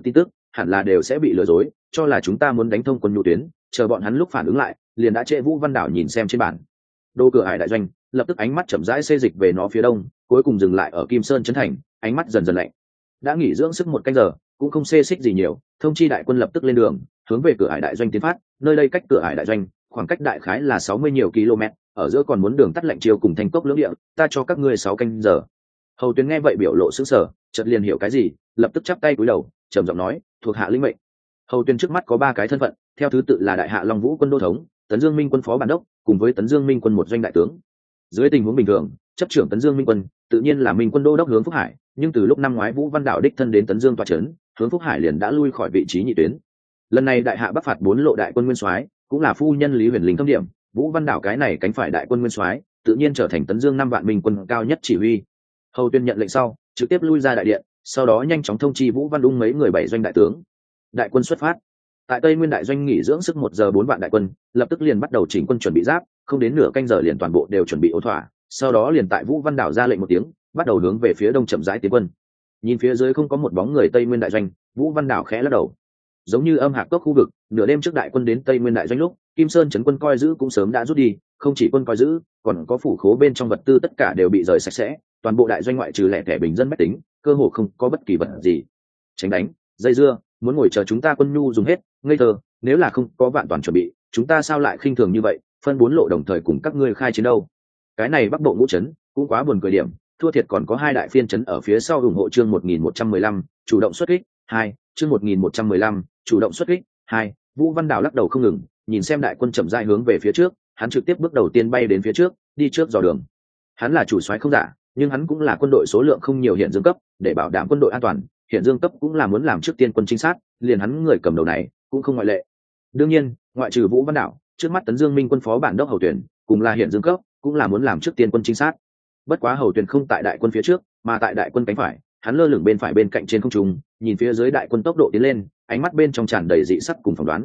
hẳn là đều sẽ bị lừa dối, cho là chúng ta muốn đánh thông quân nhu tuyến, chờ bọn hắn lúc phản ứng lại liền đã trễ. Vũ Văn Đảo nhìn xem trên bản đồ cửa ải đại doanh, lập tức ánh mắt chậm rãi xê dịch về nó phía đông, cuối cùng dừng lại ở Kim Sơn trấn thành, ánh mắt dần dần lạnh. Đã nghỉ dưỡng sức một canh giờ, cũng không xê xích gì nhiều, thông chi đại quân lập tức lên đường, hướng về cửa ải đại doanh tiến phát. Nơi đây cách cửa ải đại doanh khoảng cách đại khái là 60 nhiều km, ở giữa còn muốn đường tắt lạnh chiêu cùng thành cốc lưỡng địa, ta cho các ngươi 6 canh giờ. Hầu Tuyền nghe vậy biểu lộ sững sờ, chợt liền hiểu cái gì, lập tức chắp tay cúi đầu, trầm giọng nói, thuộc hạ lĩnh mệnh. Hầu Tuyền trước mắt có 3 cái thân phận, theo thứ tự là đại hạ Long Vũ quân đô thống, Tấn Dương Minh quân phó bản đốc, cùng với Tấn Dương Minh quân một doanh đại tướng. Dưới tình huống bình thường, chấp trưởng Tấn Dương Minh quân tự nhiên là Minh quân đô đốc Hướng Phúc Hải, nhưng từ lúc năm ngoái Vũ Văn Đảo đích thân đến Tấn Dương tọa trấn, Hướng Phúc Hải liền đã lui khỏi vị trí nhị tuyến. Lần này đại hạ bắc phạt 4 lộ đại quân nguyên soái, cũng là phu nhân Lý Huyền Linh thâm điểm, Vũ Văn Đảo cái này cánh phải đại quân nguyên soái, tự nhiên trở thành Tấn Dương 5 vạn Minh quân cao nhất chỉ huy. Hầu Tuyên nhận lệnh sau, trực tiếp lui ra đại điện, sau đó nhanh chóng thông chi Vũ Văn Ung mấy người 7 doanh đại tướng. Đại quân xuất phát. Tại Tây Nguyên đại doanh nghỉ dưỡng sức 1 giờ 4 vạn đại quân, lập tức liền bắt đầu chỉnh quân chuẩn bị giáp, không đến nửa canh giờ liền toàn bộ đều chuẩn bị ổn thỏa, sau đó liền tại Vũ Văn Đảo ra lệnh một tiếng, bắt đầu hướng về phía đông chậm rãi tiến quân. Nhìn phía dưới không có một bóng người Tây Nguyên đại doanh, Vũ Văn Đảo khẽ lắc đầu. Giống như Âm Hạc Cốc khu vực, nửa đêm trước đại quân đến Tây Nguyên đại doanh lúc, Kim Sơn trấn quân coi giữ cũng sớm đã rút đi, không chỉ quân coi giữ, còn có phủ khố bên trong vật tư tất cả đều bị rời sạch sẽ, toàn bộ đại doanh ngoại trừ lẻ tẻ bình dân bách tính, cơ hồ không có bất kỳ vật gì. Tránh đánh, dây dưa, muốn ngồi chờ chúng ta quân nhu dùng hết, ngây thơ, nếu là không có vạn toàn chuẩn bị, chúng ta sao lại khinh thường như vậy, phân 4 lộ đồng thời cùng các ngươi khai chiến đâu. Cái này Bắc Bộ ngũ trấn, cũng quá buồn cười điểm, thua thiệt còn có 2 đại phiên trấn ở phía sau ủng hộ chương 1115, chủ động xuất kích, 2, chương 1115, chủ động xuất kích, 2. Vũ Văn Đảo lắc đầu không ngừng, nhìn xem đại quân chậm rãi hướng về phía trước, hắn trực tiếp bước đầu tiên bay đến phía trước, đi trước dò đường. Hắn là chủ soái không giả, nhưng hắn cũng là quân đội số lượng không nhiều hiện dương cấp, để bảo đảm quân đội an toàn, hiện dương cấp cũng là muốn làm trước tiên quân chính sát, liền hắn người cầm đầu này cũng không ngoại lệ. Đương nhiên, ngoại trừ Vũ Văn Đảo, trước mắt Tấn Dương Minh quân phó bản đốc Hầu Tuyển, cũng là hiện dương cấp, cũng là muốn làm trước tiên quân chính sát. Bất quá Hầu Tuyển không tại đại quân phía trước, mà tại đại quân cánh phải, hắn lơ lửng bên phải bên cạnh trên không trung, nhìn phía dưới đại quân tốc độ tiến lên, ánh mắt bên trong tràn đầy dị sắc cùng phỏng đoán.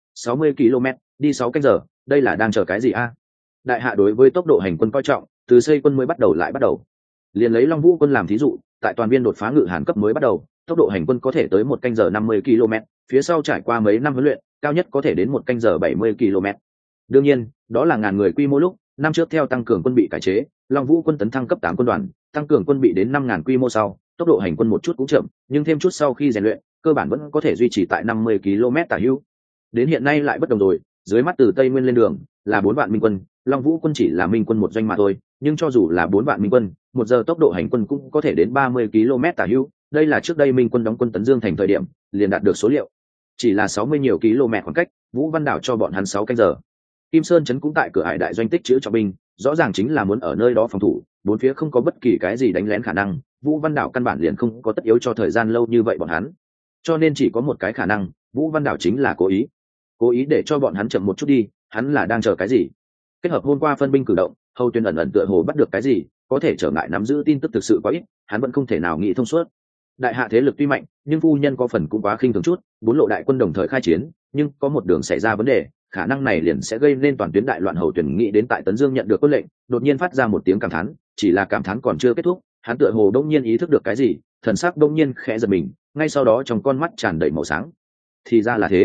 60 km, đi 6 canh giờ, đây là đang chờ cái gì a? Đại hạ đối với tốc độ hành quân coi trọng, từ xây quân mới bắt đầu lại bắt đầu. Liền lấy Long Vũ quân làm thí dụ, tại toàn viên đột phá ngự hàn cấp mới bắt đầu, tốc độ hành quân có thể tới 1 canh giờ 50 km, phía sau trải qua mấy năm huấn luyện, cao nhất có thể đến 1 canh giờ 70 km. Đương nhiên, đó là ngàn người quy mô lúc, năm trước theo tăng cường quân bị cải chế, Long Vũ quân tấn thăng cấp 8 quân đoàn, tăng cường quân bị đến 5000 quy mô sau, tốc độ hành quân một chút cũng chậm, nhưng thêm chút sau khi rèn luyện, cơ bản vẫn có thể duy trì tại 50 km tả hữu. Đến hiện nay lại bất đồng rồi, dưới mắt từ Tây Nguyên lên đường là 4 vạn minh quân, Long Vũ quân chỉ là minh quân một doanh mà thôi, nhưng cho dù là 4 vạn minh quân, 1 giờ tốc độ hành quân cũng có thể đến 30 km tả hữu, đây là trước đây minh quân đóng quân Tấn Dương thành thời điểm, liền đạt được số liệu. Chỉ là 60 nhiều km khoảng cách, Vũ Văn Đảo cho bọn hắn 6 canh giờ. Kim Sơn trấn cũng tại cửa ải đại doanh tích trữ trọng binh, rõ ràng chính là muốn ở nơi đó phòng thủ, bốn phía không có bất kỳ cái gì đánh lén khả năng, Vũ Văn Đảo căn bản liền không có tất yếu cho thời gian lâu như vậy bọn hắn. Cho nên chỉ có một cái khả năng, Vũ Văn Đảo chính là cố ý để cho bọn hắn chậm một chút đi, hắn là đang chờ cái gì? Kết hợp hôm qua phân binh cử động, Hầu Tuyên ẩn ẩn tựa hồ bắt được cái gì, có thể trở ngại nắm giữ tin tức thực sự quá ít, hắn vẫn không thể nào nghĩ thông suốt. Đại hạ thế lực tuy mạnh, nhưng phu nhân có phần cũng quá khinh thường chút, 4 lộ đại quân đồng thời khai chiến, nhưng có một đường xảy ra vấn đề, khả năng này liền sẽ gây nên toàn tuyến đại loạn. Hầu Tuyển nghĩ đến tại Tấn Dương nhận được quân lệnh, đột nhiên phát ra một tiếng cảm thán, chỉ là cảm thán còn chưa kết thúc, hắn tựa hồ đông nhiên ý thức được cái gì, thần sắc đông nhiên khẽ giật mình, ngay sau đó trong con mắt tràn đầy màu sáng. Thì ra là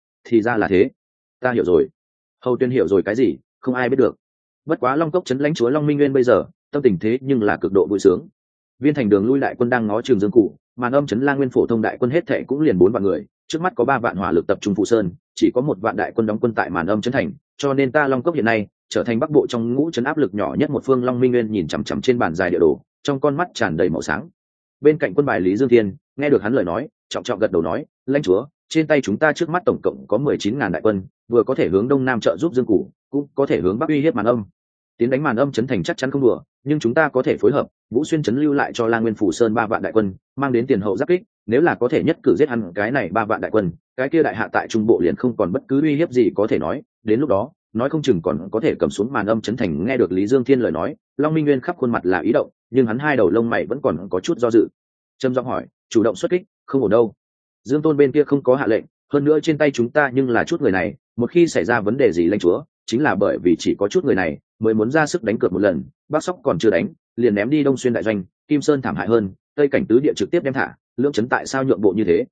thế, ta hiểu rồi. Hầu Tuyển hiểu rồi cái gì, không ai biết được. Bất quá Long Cốc trấn lãnh chúa Long Minh Nguyên bây giờ tâm tình thế nhưng là cực độ vui sướng. Viên thành đường lui đại quân đang ngó Trường Dương Cụ, Màn Âm trấn La Nguyên phổ thông đại quân hết thệ cũng liền 4 vạn người, trước mắt có 3 vạn hỏa lực tập trung Phụ Sơn, chỉ có 1 vạn đại quân đóng quân tại Màn Âm trấn thành, cho nên ta Long Cốc hiện nay trở thành Bắc Bộ trong ngũ trấn áp lực nhỏ nhất một phương. Long Minh Nguyên nhìn chằm chằm trên bàn dài địa đồ, trong con mắt tràn đầy màu sáng. Bên cạnh quân bài Lý Dương Thiên nghe được hắn lời nói, trọng trọng gật đầu nói, lãnh chúa, trên tay chúng ta trước mắt tổng cộng có 19.000 đại quân, vừa có thể hướng đông nam trợ giúp Dương Cụ, cũng có thể hướng bắc uy hiếp Màn Âm. Tiến đánh Màn Âm trấn thành chắc chắn không đùa, nhưng chúng ta có thể phối hợp, Vũ Xuyên trấn lưu lại cho La Nguyên Phủ Sơn 3 vạn đại quân, mang đến tiền hậu giáp kích, nếu là có thể nhất cử giết hắn cái này 3 vạn đại quân, cái kia đại hạ tại trung bộ liền không còn bất cứ uy hiếp gì có thể nói, đến lúc đó, nói không chừng còn có thể cầm xuống Màn Âm trấn thành. Nghe được Lý Dương Thiên lời nói, Long Minh Nguyên khắp khuôn mặt là ý động, nhưng hắn hai đầu lông mày vẫn còn có chút do dự. Trầm giọng hỏi, chủ động xuất kích, không ổn đâu. Dương Tôn bên kia không có hạ lệnh, hơn nữa trên tay chúng ta nhưng là chút người này, một khi xảy ra vấn đề gì lãnh chúa, chính là bởi vì chỉ có chút người này mới muốn ra sức đánh cược một lần, Bắc Sóc còn chưa đánh, liền ném đi Đông Xuyên đại doanh, Kim Sơn thảm hại hơn, Tây Cảnh tứ địa trực tiếp đem thả, lưỡng trấn tại sao nhượng bộ như thế?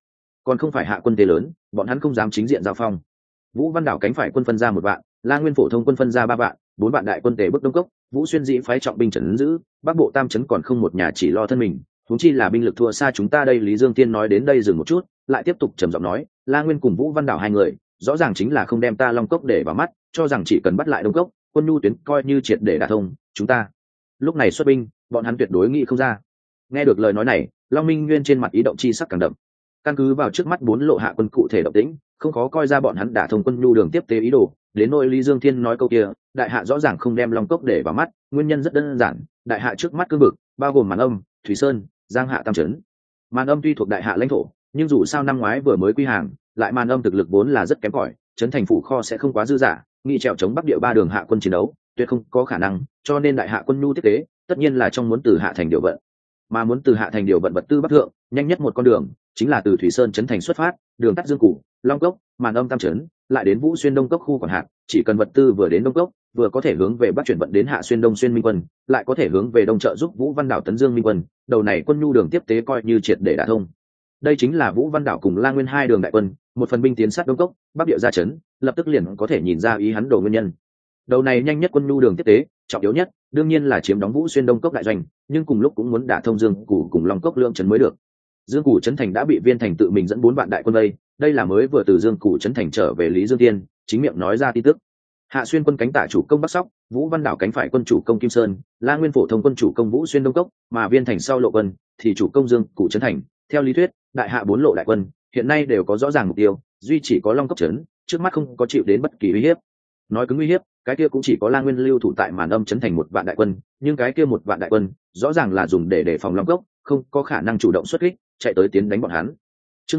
còn không phải hạ quân thế lớn, bọn hắn không dám chính diện giao phong. Vũ Văn Đảo cánh phải quân phân ra 1 vạn, La Nguyên phổ thông quân phân ra 3 vạn, 4 vạn đại quân tề bước đông cốc, Vũ Xuyên dĩ phái trọng binh trấn giữ, Bắc Bộ Tam trấn còn không một nhà chỉ lo thân mình, huống chi là binh lực thua xa chúng ta đây. Lý Dương Tiên nói đến đây dừng một chút, lại tiếp tục trầm giọng nói, La Nguyên cùng Vũ Văn Đảo hai người, rõ ràng chính là không đem ta Long Cốc để vào mắt, cho rằng chỉ cần bắt lại Đông Cốc, quân nhu tuyến coi như triệt để đả thông, chúng ta lúc này xuất binh, bọn hắn tuyệt đối nghĩ không ra. Nghe được lời nói này, Long Minh Nguyên trên mặt ý động chi sắc càng đậm. Căn cứ vào trước mắt 4 lộ hạ quân cụ thể động tĩnh, không khó coi ra bọn hắn đả thông quân nhu đường tiếp tế ý đồ. Đến nỗi Lý Dương Thiên nói câu kia, đại hạ rõ ràng không đem Long Cốc để vào mắt, nguyên nhân rất đơn giản, đại hạ trước mắt cương vực bao gồm Màn Âm, Thủy Sơn, Giang Hạ Tam trấn. Màn Âm tuy thuộc đại hạ lãnh thổ, nhưng dù sao năm ngoái vừa mới quy hàng, lại Màn Âm thực lực vốn là rất kém cỏi, trấn thành phủ kho sẽ không quá dư dả, nghị trèo chống Bắc Địa 3 đường hạ quân chiến đấu, tuyệt không có khả năng, cho nên đại hạ quân nhu tiếp tế, tất nhiên là trong muốn từ hạ thành điều vận. Mà muốn từ hạ thành điều vận vật tư bắc thượng, nhanh nhất một con đường chính là từ Thủy Sơn trấn thành xuất phát, đường tắt Dương Củ, Long Cốc, Màn Âm Tam trấn, lại đến Vũ Xuyên Đông Cốc khu quản hạt, chỉ cần vật tư vừa đến Đông Cốc, vừa có thể hướng về bắc chuyển vận đến Hạ Xuyên Đông Xuyên Minh quân, lại có thể hướng về đông trợ giúp Vũ Văn Đảo tấn Dương Minh quân, đầu này quân nhu đường tiếp tế coi như triệt để đả thông. Đây chính là Vũ Văn Đảo cùng La Nguyên hai đường đại quân, một phần binh tiến sát Đông Cốc, Bắc Địa ra trấn, lập tức liền có thể nhìn ra ý hắn đồ nguyên nhân. Đầu này nhanh nhất quân nhu đường tiếp tế, trọng yếu nhất đương nhiên là chiếm đóng Vũ Xuyên Đông Cốc đại doanh, nhưng cùng lúc cũng muốn đả thông Dương Củ cùng Long Cốc lượng trấn mới được. Dương Củ trấn thành đã bị Viên Thành tự mình dẫn 4 vạn đại quân vây, đây là mới vừa từ Dương Củ trấn thành trở về Lý Dương Tiên chính miệng nói ra tin tức. Hạ Xuyên quân cánh tả chủ công Bắc Sóc, Vũ Văn Đảo cánh phải quân chủ công Kim Sơn, La Nguyên phổ thông quân chủ công Vũ Xuyên Đông Cốc, mà Viên Thành sau lộ quân thì chủ công Dương Củ trấn thành. Theo lý thuyết, đại hạ 4 lộ đại quân hiện nay đều có rõ ràng mục tiêu, duy chỉ có Long Cốc trấn trước mắt không có chịu đến bất kỳ uy hiếp. Nói cứng uy hiếp, cái kia cũng chỉ có La Nguyên lưu thủ tại Màn Âm trấn thành 1 vạn đại quân, nhưng cái kia 1 vạn đại quân rõ ràng là dùng để đề phòng Long Cốc, không có khả năng chủ động xuất kích chạy tới tiến đánh bọn hắn. Chương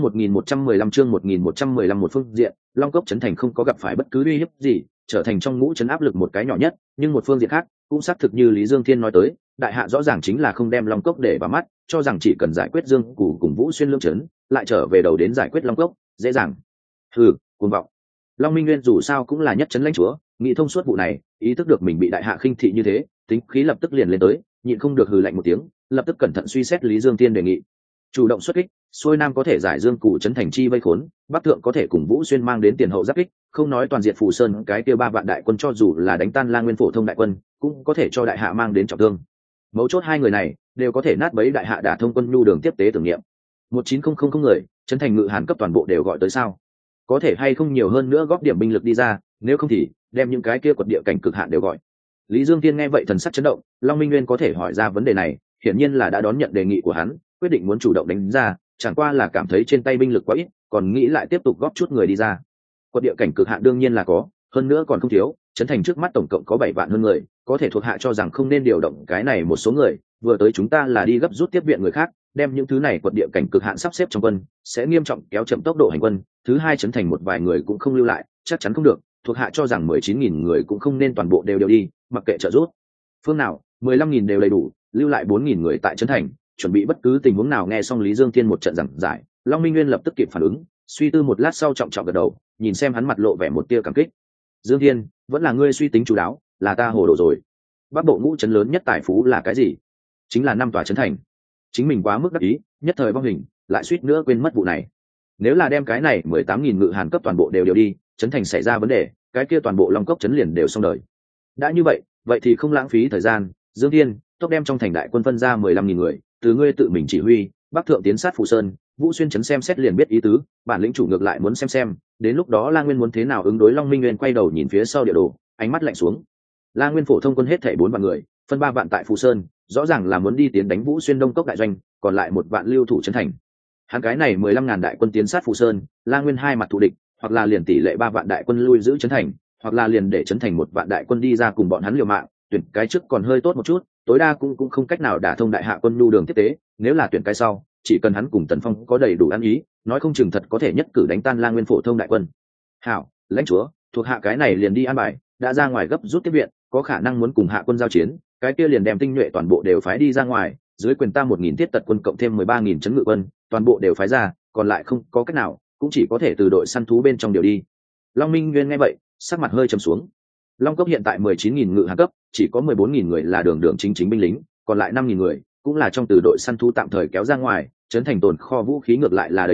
1115 một phương diện, Long Cốc trấn thành không có gặp phải bất cứ uy hiếp gì, trở thành trong ngũ trấn áp lực một cái nhỏ nhất, nhưng một phương diện khác, cũng xác thực như Lý Dương Thiên nói tới, đại hạ rõ ràng chính là không đem Long Cốc để vào mắt, cho rằng chỉ cần giải quyết Dương Củ cùng Vũ Xuyên lương trấn, lại trở về đầu đến giải quyết Long Cốc, dễ dàng. Cuồng vọng. Long Minh Nguyên dù sao cũng là nhất trấn lãnh chúa, nghĩ thông suốt vụ này, ý thức được mình bị đại hạ khinh thị như thế, tính khí lập tức liền lên tới, nhịn không được hừ lạnh một tiếng, lập tức cẩn thận suy xét Lý Dương Thiên đề nghị. Chủ động xuất kích, xuôi nam có thể giải Dương Củ trấn thành chi vây khốn, bắc thượng có thể cùng Vũ Xuyên mang đến tiền hậu giáp kích, không nói toàn diện Phù Sơn cái kia 3 vạn đại quân cho dù là đánh tan La Nguyên phổ thông đại quân, cũng có thể cho đại hạ mang đến trọng thương. Mấu chốt hai người này đều có thể nát bấy đại hạ đả thông quân nhu đường tiếp tế tưởng niệm. 19000 người, trấn thành ngự hàn cấp toàn bộ đều gọi tới sao? Có thể hay không nhiều hơn nữa góp điểm binh lực đi ra, nếu không thì đem những cái kia quật địa cảnh cực hạn đều gọi. Lý Dương Tiên nghe vậy thần sắc chấn động, Long Minh Nguyên có thể hỏi ra vấn đề này, hiển nhiên là đã đón nhận đề nghị của hắn, quyết định muốn chủ động đánh ra, chẳng qua là cảm thấy trên tay binh lực quá ít, còn nghĩ lại tiếp tục góp chút người đi ra. Quật địa cảnh cực hạn đương nhiên là có, hơn nữa còn không thiếu, trấn thành trước mắt tổng cộng có 7 vạn hơn người, có thể thuộc hạ cho rằng không nên điều động cái này một số người, vừa tới chúng ta là đi gấp rút tiếp viện người khác, đem những thứ này quật địa cảnh cực hạn sắp xếp trong quân, sẽ nghiêm trọng kéo chậm tốc độ hành quân. Thứ hai, trấn thành một vài người cũng không lưu lại, chắc chắn không được, thuộc hạ cho rằng 19.000 người cũng không nên toàn bộ đều đi, mặc kệ trợ giúp phương nào, 15.000 đều đầy đủ, lưu lại 4.000 người tại trấn thành, chuẩn bị bất cứ tình huống nào. Nghe xong Lý Dương Thiên một trận giảng giải, Long Minh Nguyên lập tức kịp phản ứng, suy tư một lát sau trọng trọng gật đầu, nhìn xem hắn mặt lộ vẻ một tia cảm kích. Dương Thiên, vẫn là ngươi suy tính chú đáo, là ta hồ đồ rồi. Bắc bộ ngũ trấn lớn nhất tài phú là cái gì? Chính là 5 tòa trấn thành. Chính mình quá mức đắc ý, nhất thời vong hình, lại suýt nữa quên mất vụ này. Nếu là đem cái này 18.000 ngự hàn cấp toàn bộ đều đi, trấn thành xảy ra vấn đề, cái kia toàn bộ Long Cốc trấn liền đều xong đời. Đã như vậy, vậy thì không lãng phí thời gian, Dương Thiên, tốc đem trong thành đại quân phân ra 15.000 người, từ ngươi tự mình chỉ huy, bắc thượng tiến sát Phù Sơn, Vũ Xuyên trấn xem xét liền biết ý tứ, bản lĩnh chủ ngược lại muốn xem, đến lúc đó La Nguyên muốn thế nào ứng đối. Long Minh Nguyên quay đầu nhìn phía sau địa đồ, ánh mắt lạnh xuống. La Nguyên phổ thông quân hết thảy 4 vạn người, phân 3 vạn tại Phù Sơn, rõ ràng là muốn đi tiến đánh Vũ Xuyên Đông Cốc đại doanh, còn lại 1 vạn lưu thủ trấn thành. Hắn cái này 15.000 đại quân tiến sát Phù Sơn, La Nguyên hai mặt thù địch, hoặc là liền tỷ lệ 3 vạn đại quân lui giữ trấn thành, hoặc là liền để trấn thành 1 vạn đại quân đi ra cùng bọn hắn liều mạng, tuyển cái trước còn hơi tốt một chút, tối đa cũng không cách nào đả thông đại hạ quân nhu đường tiếp tế, nếu là tuyển cái sau, chỉ cần hắn cùng Tần Phong có đầy đủ ăn ý, nói không chừng thật có thể nhất cử đánh tan La Nguyên phổ thông đại quân. Hảo, lãnh chúa, thuộc hạ cái này liền đi an bài, đã ra ngoài gấp rút tiếp viện, có khả năng muốn cùng hạ quân giao chiến, cái kia liền đem tinh nhuệ toàn bộ đều phái đi ra ngoài, dưới quyền ta 1.000 thiết tật quân cộng thêm 13.000 trấn ngự quân, toàn bộ đều phái ra, còn lại không có cách nào, cũng chỉ có thể từ đội săn thú bên trong điều đi. Long Minh Nguyên nghe vậy, sắc mặt hơi trầm xuống. Long Cốc hiện tại 19.000 ngự hạng cấp, chỉ có 14.000 người là đường chính binh lính, còn lại 5.000 người cũng là trong từ đội săn thú tạm thời kéo ra ngoài, trấn thành tồn kho vũ khí ngược lại là đầy đủ,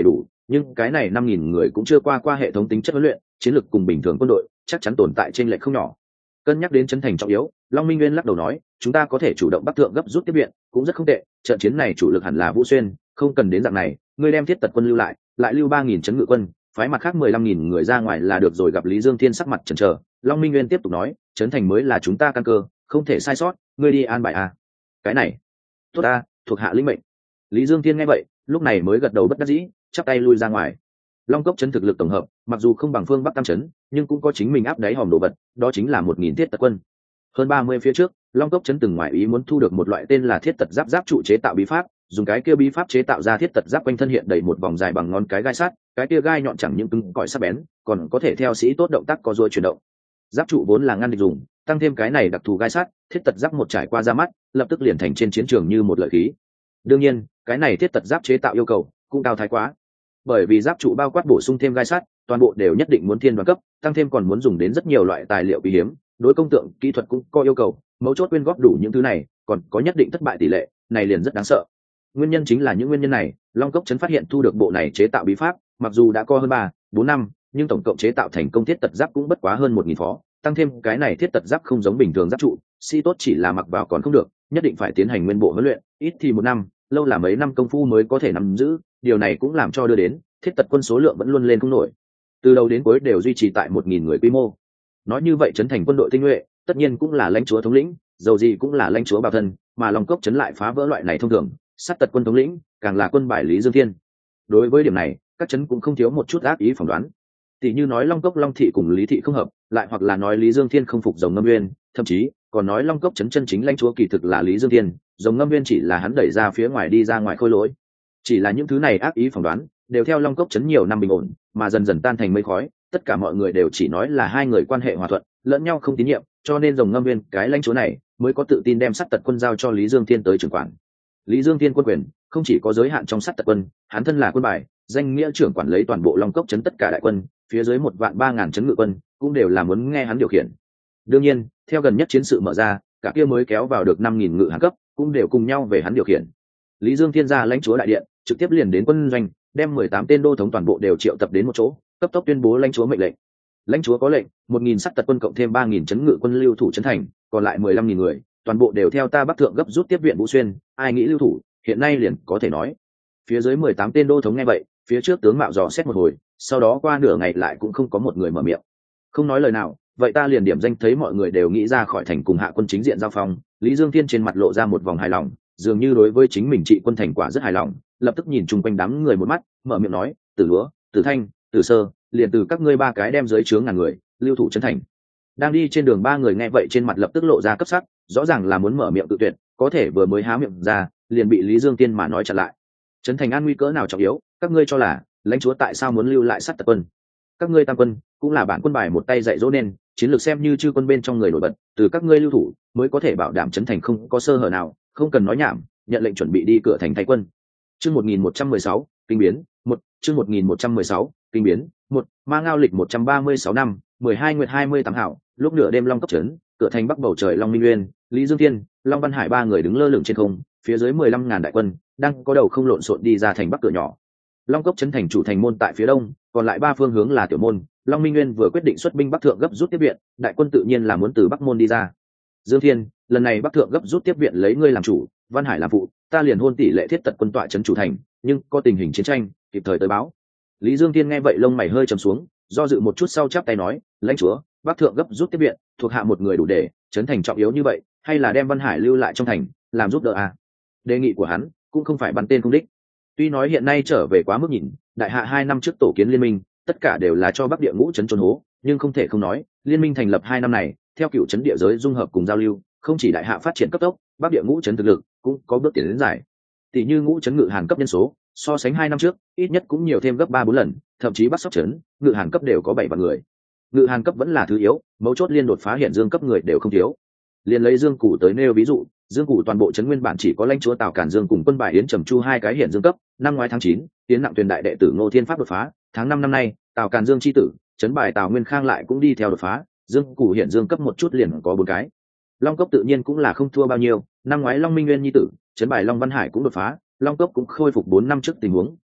nhưng cái này 5.000 người cũng chưa qua hệ thống tính chất huấn luyện, chiến lược cùng bình thường quân đội chắc chắn tồn tại trên lệch không nhỏ. Cân nhắc đến trấn thành trọng yếu, Long Minh Nguyên lắc đầu nói, chúng ta có thể chủ động bắc thượng gấp rút tiếp viện, cũng rất không tệ. Trận chiến này chủ lực hẳn là Vũ Xuyên, không cần đến dạng này, ngươi đem thiết tật quân lưu lại, lại lưu 3.000 trấn ngự quân, phái mặt khác 15.000 người ra ngoài là được rồi. Gặp Lý Dương Thiên sắc mặt chần chờ, Long Minh Nguyên tiếp tục nói, trấn thành mới là chúng ta căn cơ, không thể sai sót, ngươi đi an bài à? Cái này, tốt ta, thuộc hạ lĩnh mệnh. Lý Dương Thiên nghe vậy, lúc này mới gật đầu bất đắc dĩ, chắp tay lui ra ngoài. Long Cốc trấn thực lực tổng hợp, mặc dù không bằng phương Bắc Tam trấn, nhưng cũng có chính mình áp đáy hòm đồ vật, đó chính là 1.000 thiết tật quân. Hơn 30 phía trước, Long Cốc trấn từng ngoại ý muốn thu được một loại tên là thiết tật giáp trụ chế tạo bí pháp, dùng cái kia bí pháp chế tạo ra thiết tật giáp quanh thân hiện đầy một vòng dài bằng ngón cái gai sắt, cái kia gai nhọn chẳng những cứng cỏi sắc bén, còn có thể theo sĩ tốt động tác có duỗi chuyển động. Giáp trụ vốn là ngăn địch dùng, tăng thêm cái này đặc thù gai sắt, thiết tật giáp một trải qua ra mắt, lập tức liền thành trên chiến trường như một lợi khí. Đương nhiên, cái này thiết tật giáp chế tạo yêu cầu cũng cao thái quá, bởi vì giáp trụ bao quát bổ sung thêm gai sắt, toàn bộ đều nhất định muốn thiên đoàn cấp, tăng thêm còn muốn dùng đến rất nhiều loại tài liệu quý hiếm, đối công tượng kỹ thuật cũng có yêu cầu, mấu chốt quyên góp đủ những thứ này, còn có nhất định thất bại tỷ lệ, này liền rất đáng sợ. Nguyên nhân chính là những nguyên nhân này, Long Cốc trấn phát hiện thu được bộ này chế tạo bí pháp, mặc dù đã có hơn 3-4 năm, nhưng tổng cộng chế tạo thành công thiết tật giáp cũng bất quá hơn 1.000 phó, tăng thêm cái này thiết tật giáp không giống bình thường giáp trụ, sĩ tốt chỉ là mặc vào còn không được, nhất định phải tiến hành nguyên bộ huấn luyện, ít thì 1 năm, lâu là mấy năm công phu mới có thể nắm giữ, điều này cũng làm cho đưa đến thiết tật quân số lượng vẫn luôn lên không nổi, từ đầu đến cuối đều duy trì tại 1.000 người quy mô. Nói như vậy trấn thành quân đội tinh nhuệ, tất nhiên cũng là lãnh chúa thống lĩnh, dầu gì cũng là lãnh chúa bảo thân, mà Long Cốc trấn lại phá vỡ loại này thông thường, sát tật quân thống lĩnh càng là quân bài Lý Dương Thiên. Đối với điểm này, các trấn cũng không thiếu một chút ác ý phỏng đoán, tỷ như nói Long Cốc Long thị cùng Lý thị không hợp, lại hoặc là nói Lý Dương Thiên không phục Rồng Ngâm Nguyên, thậm chí còn nói Long Cốc trấn chân chính lãnh chúa kỳ thực là Lý Dương Thiên, Rồng Ngâm Nguyên chỉ là hắn đẩy ra phía ngoài đi ra ngoài khôi lỗi. Chỉ là những thứ này ác ý phỏng đoán đều theo Long Cốc trấn nhiều năm bình ổn mà dần dần tan thành mây khói, tất cả mọi người đều chỉ nói là hai người quan hệ hòa thuận, lẫn nhau không tín nhiệm, cho nên Rồng Ngâm Nguyên cái lãnh chúa này mới có tự tin đem sát tật quân giao cho Lý Dương Thiên tới trưởng quản. Lý Dương Thiên quân quyền không chỉ có giới hạn trong sát tật quân, hắn thân là quân bài, danh nghĩa trưởng quản lấy toàn bộ Long Cốc trấn tất cả đại quân, phía dưới 1.300.000 trấn ngự quân cũng đều là muốn nghe hắn điều khiển. Đương nhiên, theo gần nhất chiến sự mở ra, cả kia mới kéo vào được 5.000 ngự hán cấp cũng đều cùng nhau về hắn điều khiển. Lý Dương Thiên ra lãnh chúa đại điện, trực tiếp liền đến quân doanh, đem 18 tên đô thống toàn bộ đều triệu tập đến một chỗ, cấp tốc tuyên bố lãnh chúa mệnh lệnh. Lãnh chúa có lệnh, 1.000 sát tật quân cộng thêm 3.000 trấn ngự quân lưu thủ trấn thành, còn lại 15.000 người, toàn bộ đều theo ta bắc thượng gấp rút tiếp viện Vũ Xuyên, ai nghĩ lưu thủ, hiện nay liền có thể nói. Phía dưới 18 tên đô thống nghe vậy, phía trước tướng mạo dò xét một hồi, sau đó qua nửa ngày lại cũng không có một người mở miệng. Không nói lời nào, vậy ta liền điểm danh thấy mọi người đều nghĩ ra khỏi thành cùng hạ quân chính diện giao phong. Lý Dương Thiên trên mặt lộ ra một vòng hài lòng, dường như đối với chính mình trị quân thành quả rất hài lòng, lập tức nhìn chung quanh đám người một mắt, mở miệng nói, Tử Lúa, Tử Thanh, Tử Sơ, liền từ các ngươi ba cái đem dưới trướng ngàn người lưu thủ trấn thành. Đang đi trên đường ba người nghe vậy trên mặt lập tức lộ ra cấp sắc, rõ ràng là muốn mở miệng tự tuyệt, có thể vừa mới há miệng ra liền bị Lý Dương Thiên mà nói chặn lại. Trấn thành an nguy cỡ nào trọng yếu, các ngươi cho là lãnh chúa tại sao muốn lưu lại sát tật quân? Các ngươi tam quân cũng là bản quân bài một tay dạy dỗ nên, chiến lược xem như chư quân bên trong người nổi bật, từ các ngươi lưu thủ mới có thể bảo đảm trấn thành không có sơ hở nào, không cần nói nhảm, nhận lệnh chuẩn bị đi cửa thành thay quân. Chương 1116, kinh biến, 1, chương 1116, kinh biến, 1, Ma Ngao lịch 136 năm, 12 nguyệt 28 hảo, lúc nửa đêm Long Cốc trấn, cửa thành bắc bầu trời Long Minh Nguyên, Lý Dương Thiên, Long Văn Hải ba người đứng lơ lửng trên không, phía dưới 15.000 đại quân đang có đầu không lộn xộn đi ra thành bắc cửa nhỏ. Long Cốc trấn thành chủ thành môn tại phía đông, còn lại ba phương hướng là tiểu môn. Long Minh Nguyên vừa quyết định xuất binh bắc thượng gấp rút tiếp viện, đại quân tự nhiên là muốn từ bắc môn đi ra. Dương Thiên, lần này bắc thượng gấp rút tiếp viện lấy ngươi làm chủ, Văn Hải làm phụ, ta liền hôn tỷ lệ thiết tật quân tọa trấn chủ thành, nhưng có tình hình chiến tranh kịp thời tới báo. Lý Dương Thiên nghe vậy lông mày hơi trầm xuống, do dự một chút sau chắp tay nói, lãnh chúa, bắc thượng gấp rút tiếp viện, thuộc hạ một người đủ để, trấn thành trọng yếu như vậy, hay là đem Văn Hải lưu lại trong thành, làm giúp đỡ à? Đề nghị của hắn cũng không phải bắn tên không đích. Tuy nói hiện nay trở về quá mức nhìn, đại hạ 2 năm trước tổ kiến liên minh, tất cả đều là cho bắc địa ngũ trấn trốn hố, nhưng không thể không nói, liên minh thành lập 2 năm này, theo cựu trấn địa giới dung hợp cùng giao lưu, không chỉ đại hạ phát triển cấp tốc, bắc địa ngũ trấn thực lực cũng có bước tiến đến giải. Tỷ như ngũ trấn ngự hàn cấp nhân số, so sánh 2 năm trước, ít nhất cũng nhiều thêm gấp 3-4 lần, thậm chí bắc sóc trấn, ngự hàn cấp đều có 7 vạn người. Ngự hàn cấp vẫn là thứ yếu, mấu chốt liên đột phá hiện dương cấp người đều không thiếu. Liên lấy Dương Củ tới nêu ví dụ, Dương Củ toàn bộ trấn nguyên bản chỉ có lãnh chúa Tào Cản Dương cùng quân bài Yến Trầm Chu 2 cái hiện dương cấp, năm ngoái tháng 9, Yến Nặng Tuyền đại đệ tử Ngô Thiên Pháp đột phá, tháng 5 năm nay, Tào Cản Dương chi tử, trấn bài Tào Nguyên Khang lại cũng đi theo đột phá, Dương Củ hiện dương cấp một chút liền có 4 cái. Long Cốc tự nhiên cũng là không thua bao nhiêu, năm ngoái Long Minh Nguyên nhi tử, trấn bài Long Văn Hải cũng đột phá, Long Cốc cũng khôi phục 4 năm trước tình huống,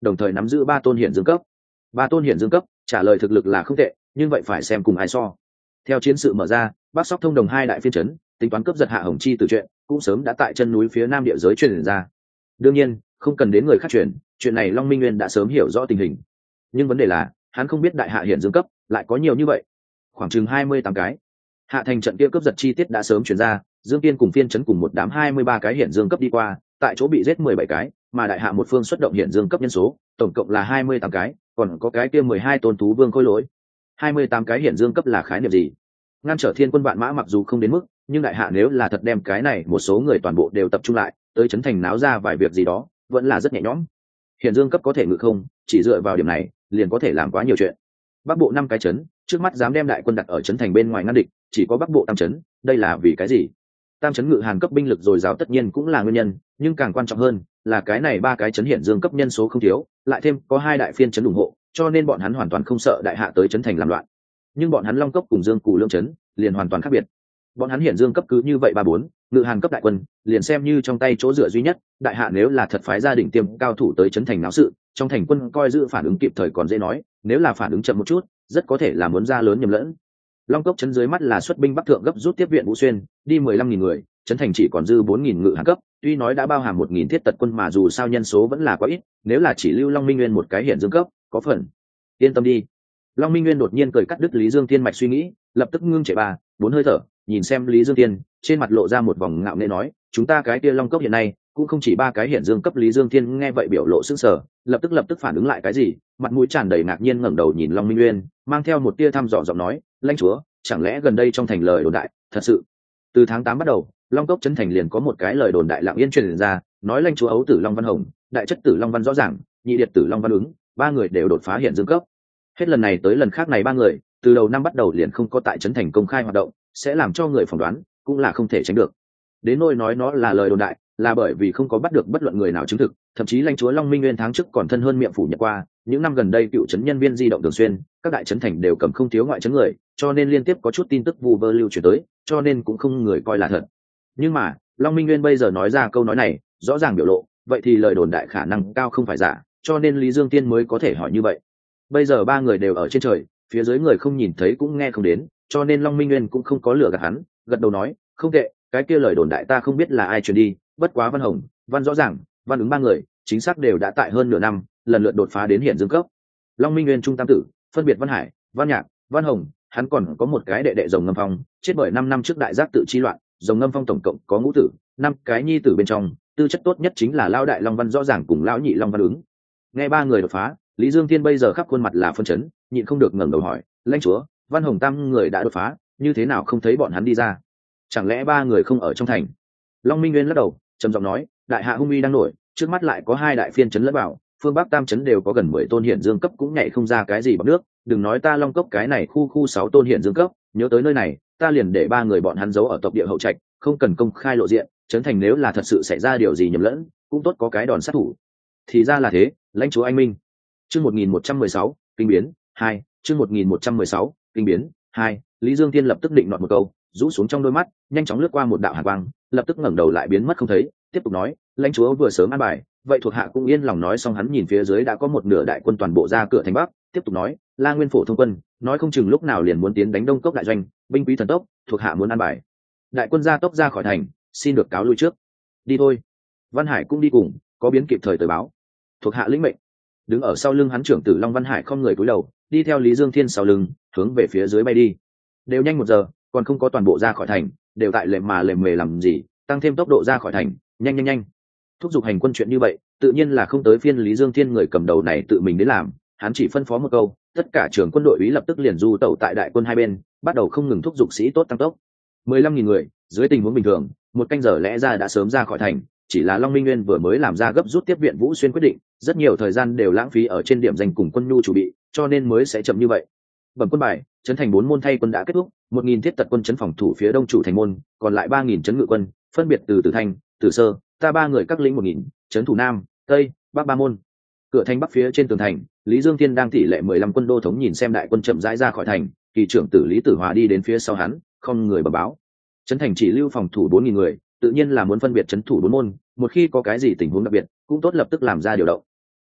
đồng thời nắm giữ 3 tôn hiển dương cấp. 3 tôn hiển dương cấp, trả lời thực lực là không tệ, nhưng vậy phải xem cùng ai so. Theo chiến sự mở ra, Bắc Sóc thông đồng 2 đại phiên trấn, tính toán cướp giật Hạ Hồng Chi từ chuyện, cũng sớm đã tại chân núi phía nam địa giới truyền ra. Đương nhiên, không cần đến người khác truyền, chuyện này Long Minh Nguyên đã sớm hiểu rõ tình hình. Nhưng vấn đề là, hắn không biết đại hạ hiển dương cấp lại có nhiều như vậy, khoảng chừng 28 cái. Hạ thành trận kia cướp giật chi tiết đã sớm truyền ra, Dương Kiên cùng phiên trấn cùng một đám 23 cái hiển dương cấp đi qua, tại chỗ bị giết 17 cái, mà đại hạ một phương xuất động hiển dương cấp nhân số, tổng cộng là 28 cái, còn có cái kia 12 tôn thú vương khôi lỗi. 28 cái hiển dương cấp là khái niệm gì? Ngăn trở thiên quân vạn mã mặc dù không đến mức, nhưng đại hạ nếu là thật đem cái này một số người toàn bộ đều tập trung lại, tới trấn thành náo ra vài việc gì đó, vẫn là rất nhẹ nhõm. Hiển dương cấp có thể ngự không, chỉ dựa vào điểm này, liền có thể làm quá nhiều chuyện. Bắc bộ 5 cái trấn, trước mắt dám đem đại quân đặt ở trấn thành bên ngoài ngăn địch, chỉ có Bắc bộ Tam trấn, đây là vì cái gì? Tam trấn ngự hàn cấp binh lực dồi dào tất nhiên cũng là nguyên nhân, nhưng càng quan trọng hơn là cái này 3 cái trấn hiển dương cấp nhân số không thiếu, lại thêm có 2 đại phiên trấn ủng hộ, cho nên bọn hắn hoàn toàn không sợ đại hạ tới trấn thành làm loạn. Nhưng bọn hắn Long Cốc cùng Dương Cù Lương trấn liền hoàn toàn khác biệt. Bọn hắn hiển dương cấp cứ như vậy 3-4, ngự hàn cấp đại quân liền xem như trong tay chỗ dựa duy nhất, đại hạ nếu là thật phái gia đình tiêm cao thủ tới trấn thành náo sự, trong thành quân coi giữ phản ứng kịp thời còn dễ nói, nếu là phản ứng chậm một chút, rất có thể là muốn ra lớn nhầm lẫn. Long Cốc trấn dưới mắt là xuất binh bắc thượng gấp rút tiếp viện Vũ Xuyên, đi 15.000 người, trấn thành chỉ còn dư 4.000 ngự hàn cấp, tuy nói đã bao hàm 1.000 thiết tật quân mà dù sao nhân số vẫn là quá ít, nếu là chỉ lưu Long Minh Nguyên một cái hiển dương cấp, có phần. Yên tâm đi. Long Minh Nguyên đột nhiên cười cắt đứt Lý Dương Tiên mạch suy nghĩ, lập tức ngưng trệ 3-4 hơi thở, nhìn xem Lý Dương Tiên, trên mặt lộ ra một vòng ngạo nghễ nói, chúng ta cái kia Long Cốc hiện nay cũng không chỉ 3 cái hiển dương cấp. Lý Dương Tiên nghe vậy biểu lộ sững sờ, lập tức phản ứng lại cái gì, mặt mũi tràn đầy ngạc nhiên ngẩng đầu nhìn Long Minh Nguyên, mang theo một tia thăm dò giọng nói, lãnh chúa, chẳng lẽ gần đây trong thành lời đồn đại, thật sự? Từ tháng 8 bắt đầu, Long Cốc trấn thành liền có một cái lời đồn đại lặng yên truyền ra, nói lãnh chúa ấu tử Long Văn Hồng, đại chất tử Long Văn rõ ràng, nhị điệt tử Long Văn ứng, 3 người đều đột phá hiển dương cấp. Hết lần này tới lần khác này 3 người, từ đầu năm bắt đầu liền không có tại trấn thành công khai hoạt động, sẽ làm cho người phỏng đoán, cũng là không thể tránh được. Đến nỗi nói nó là lời đồn đại, là bởi vì không có bắt được bất luận người nào chứng thực, thậm chí lãnh chúa Long Minh Nguyên tháng trước còn thân hơn miệng phủ nhận qua, những năm gần đây cựu trấn nhân viên di động thường xuyên, các đại trấn thành đều cầm không thiếu ngoại trấn người, cho nên liên tiếp có chút tin tức vu vơ lưu truyền tới, cho nên cũng không người coi là thật. Nhưng mà, Long Minh Nguyên bây giờ nói ra câu nói này, rõ ràng biểu lộ, vậy thì lời đồn đại khả năng cao không phải giả, cho nên Lý Dương Tiên mới có thể hỏi như vậy. Bây giờ 3 người đều ở trên trời, phía dưới người không nhìn thấy cũng nghe không đến, cho nên Long Minh Nguyên cũng không có lừa gạt hắn, gật đầu nói, không tệ, cái kia lời đồn đại ta không biết là ai truyền đi, bất quá Văn Hồng, Văn rõ ràng, Văn ứng 3 người, chính xác đều đã tại hơn nửa năm, lần lượt đột phá đến hiển dương cấp. Long Minh Nguyên trung tam tử, phân biệt Văn Hải, Văn Nhạc, Văn Hồng, hắn còn có một cái đệ đệ Rồng Ngâm Phong, chết bởi 5 năm trước đại giác tự chi loạn, Rồng Ngâm Phong tổng cộng có ngũ tử, 5 cái nhi tử bên trong, tư chất tốt nhất chính là lão đại Long Văn rõ ràng cùng lão nhị Long Văn ứng. Nghe 3 người đột phá, Lý Dương Thiên bây giờ khắp khuôn mặt là phân chấn, nhịn không được ngẩng đầu hỏi, lãnh chúa, Văn Hồng tam người đã đột phá, như thế nào không thấy bọn hắn đi ra? Chẳng lẽ 3 người không ở trong thành? Long Minh Nguyên lắc đầu, trầm giọng nói, đại hạ hung uy đang nổi, trước mắt lại có 2 đại phiên trấn lẫn vào, phương bắc tam trấn đều có gần 10 tôn hiển dương cấp cũng nhảy không ra cái gì bằng nước, đừng nói ta Long Cốc cái này khu 6 tôn hiển dương cấp, nhớ tới nơi này, ta liền để 3 người bọn hắn giấu ở tộc địa hậu trạch, không cần công khai lộ diện, trấn thành nếu là thật sự xảy ra điều gì nhầm lẫn, cũng tốt có cái đòn sát thủ. Thì ra là thế, lãnh chúa anh minh. Chương 1116, kinh biến 2, chương 1116, kinh biến 2, Lý Dương Thiên lập tức định nọt một câu, rũ xuống trong đôi mắt, nhanh chóng lướt qua một đạo hàn quang, lập tức ngẩng đầu lại biến mất không thấy, tiếp tục nói, lãnh chúa vừa sớm an bài, vậy thuộc hạ cũng yên lòng. Nói xong hắn nhìn phía dưới đã có một nửa đại quân toàn bộ ra cửa thành bắc, tiếp tục nói, La Nguyên phổ thông quân, nói không chừng lúc nào liền muốn tiến đánh Đông Cốc đại doanh, binh quý thần tốc, thuộc hạ muốn an bài. Đại quân ra tốc ra khỏi thành, xin được cáo lui trước. Đi thôi. Văn Hải cũng đi cùng, có biến kịp thời tới báo. Thuộc hạ lĩnh mệnh. Đứng ở sau lưng hắn trưởng tử Long Văn Hải không người cúi đầu, đi theo Lý Dương Thiên sau lưng, hướng về phía dưới bay đi. Đều nhanh 1 giờ, còn không có toàn bộ ra khỏi thành, đều tại lệm mề làm gì, tăng thêm tốc độ ra khỏi thành, nhanh. Thúc giục hành quân chuyện như vậy, tự nhiên là không tới phiên Lý Dương Thiên người cầm đầu này tự mình đến làm, hắn chỉ phân phó một câu, tất cả trưởng quân đội úy lập tức liền du tẩu tại đại quân hai bên, bắt đầu không ngừng thúc giục sĩ tốt tăng tốc. 15.000 người, dưới tình huống bình thường, 1 canh giờ lẽ ra đã sớm ra khỏi thành, chỉ là Long Minh Nguyên vừa mới làm ra gấp rút tiếp viện Vũ Xuyên quyết định, rất nhiều thời gian đều lãng phí ở trên điểm danh cùng quân nhu chuẩn bị, cho nên mới sẽ chậm như vậy. Bẩm quân bài, trấn thành 4 môn thay quân đã kết thúc, 1.000 thiết tật quân trấn phòng thủ phía đông chủ thành môn, còn lại 3.000 trấn ngự quân, phân biệt từ Tử Thanh, Tử Sơ, ta 3 người các lĩnh 1.000, trấn thủ nam, tây, bắc 3 môn. Cửa thành bắc phía trên tường thành, Lý Dương Thiên đang tỷ lệ 15 quân đô thống nhìn xem đại quân chậm rãi ra khỏi thành, kỳ trưởng tử Lý Tử Hòa đi đến phía sau hắn, không người bẩm báo. Trấn thành chỉ lưu phòng thủ 4.000 người, tự nhiên là muốn phân biệt trấn thủ 4 môn, một khi có cái gì tình huống đặc biệt, cũng tốt lập tức làm ra điều động.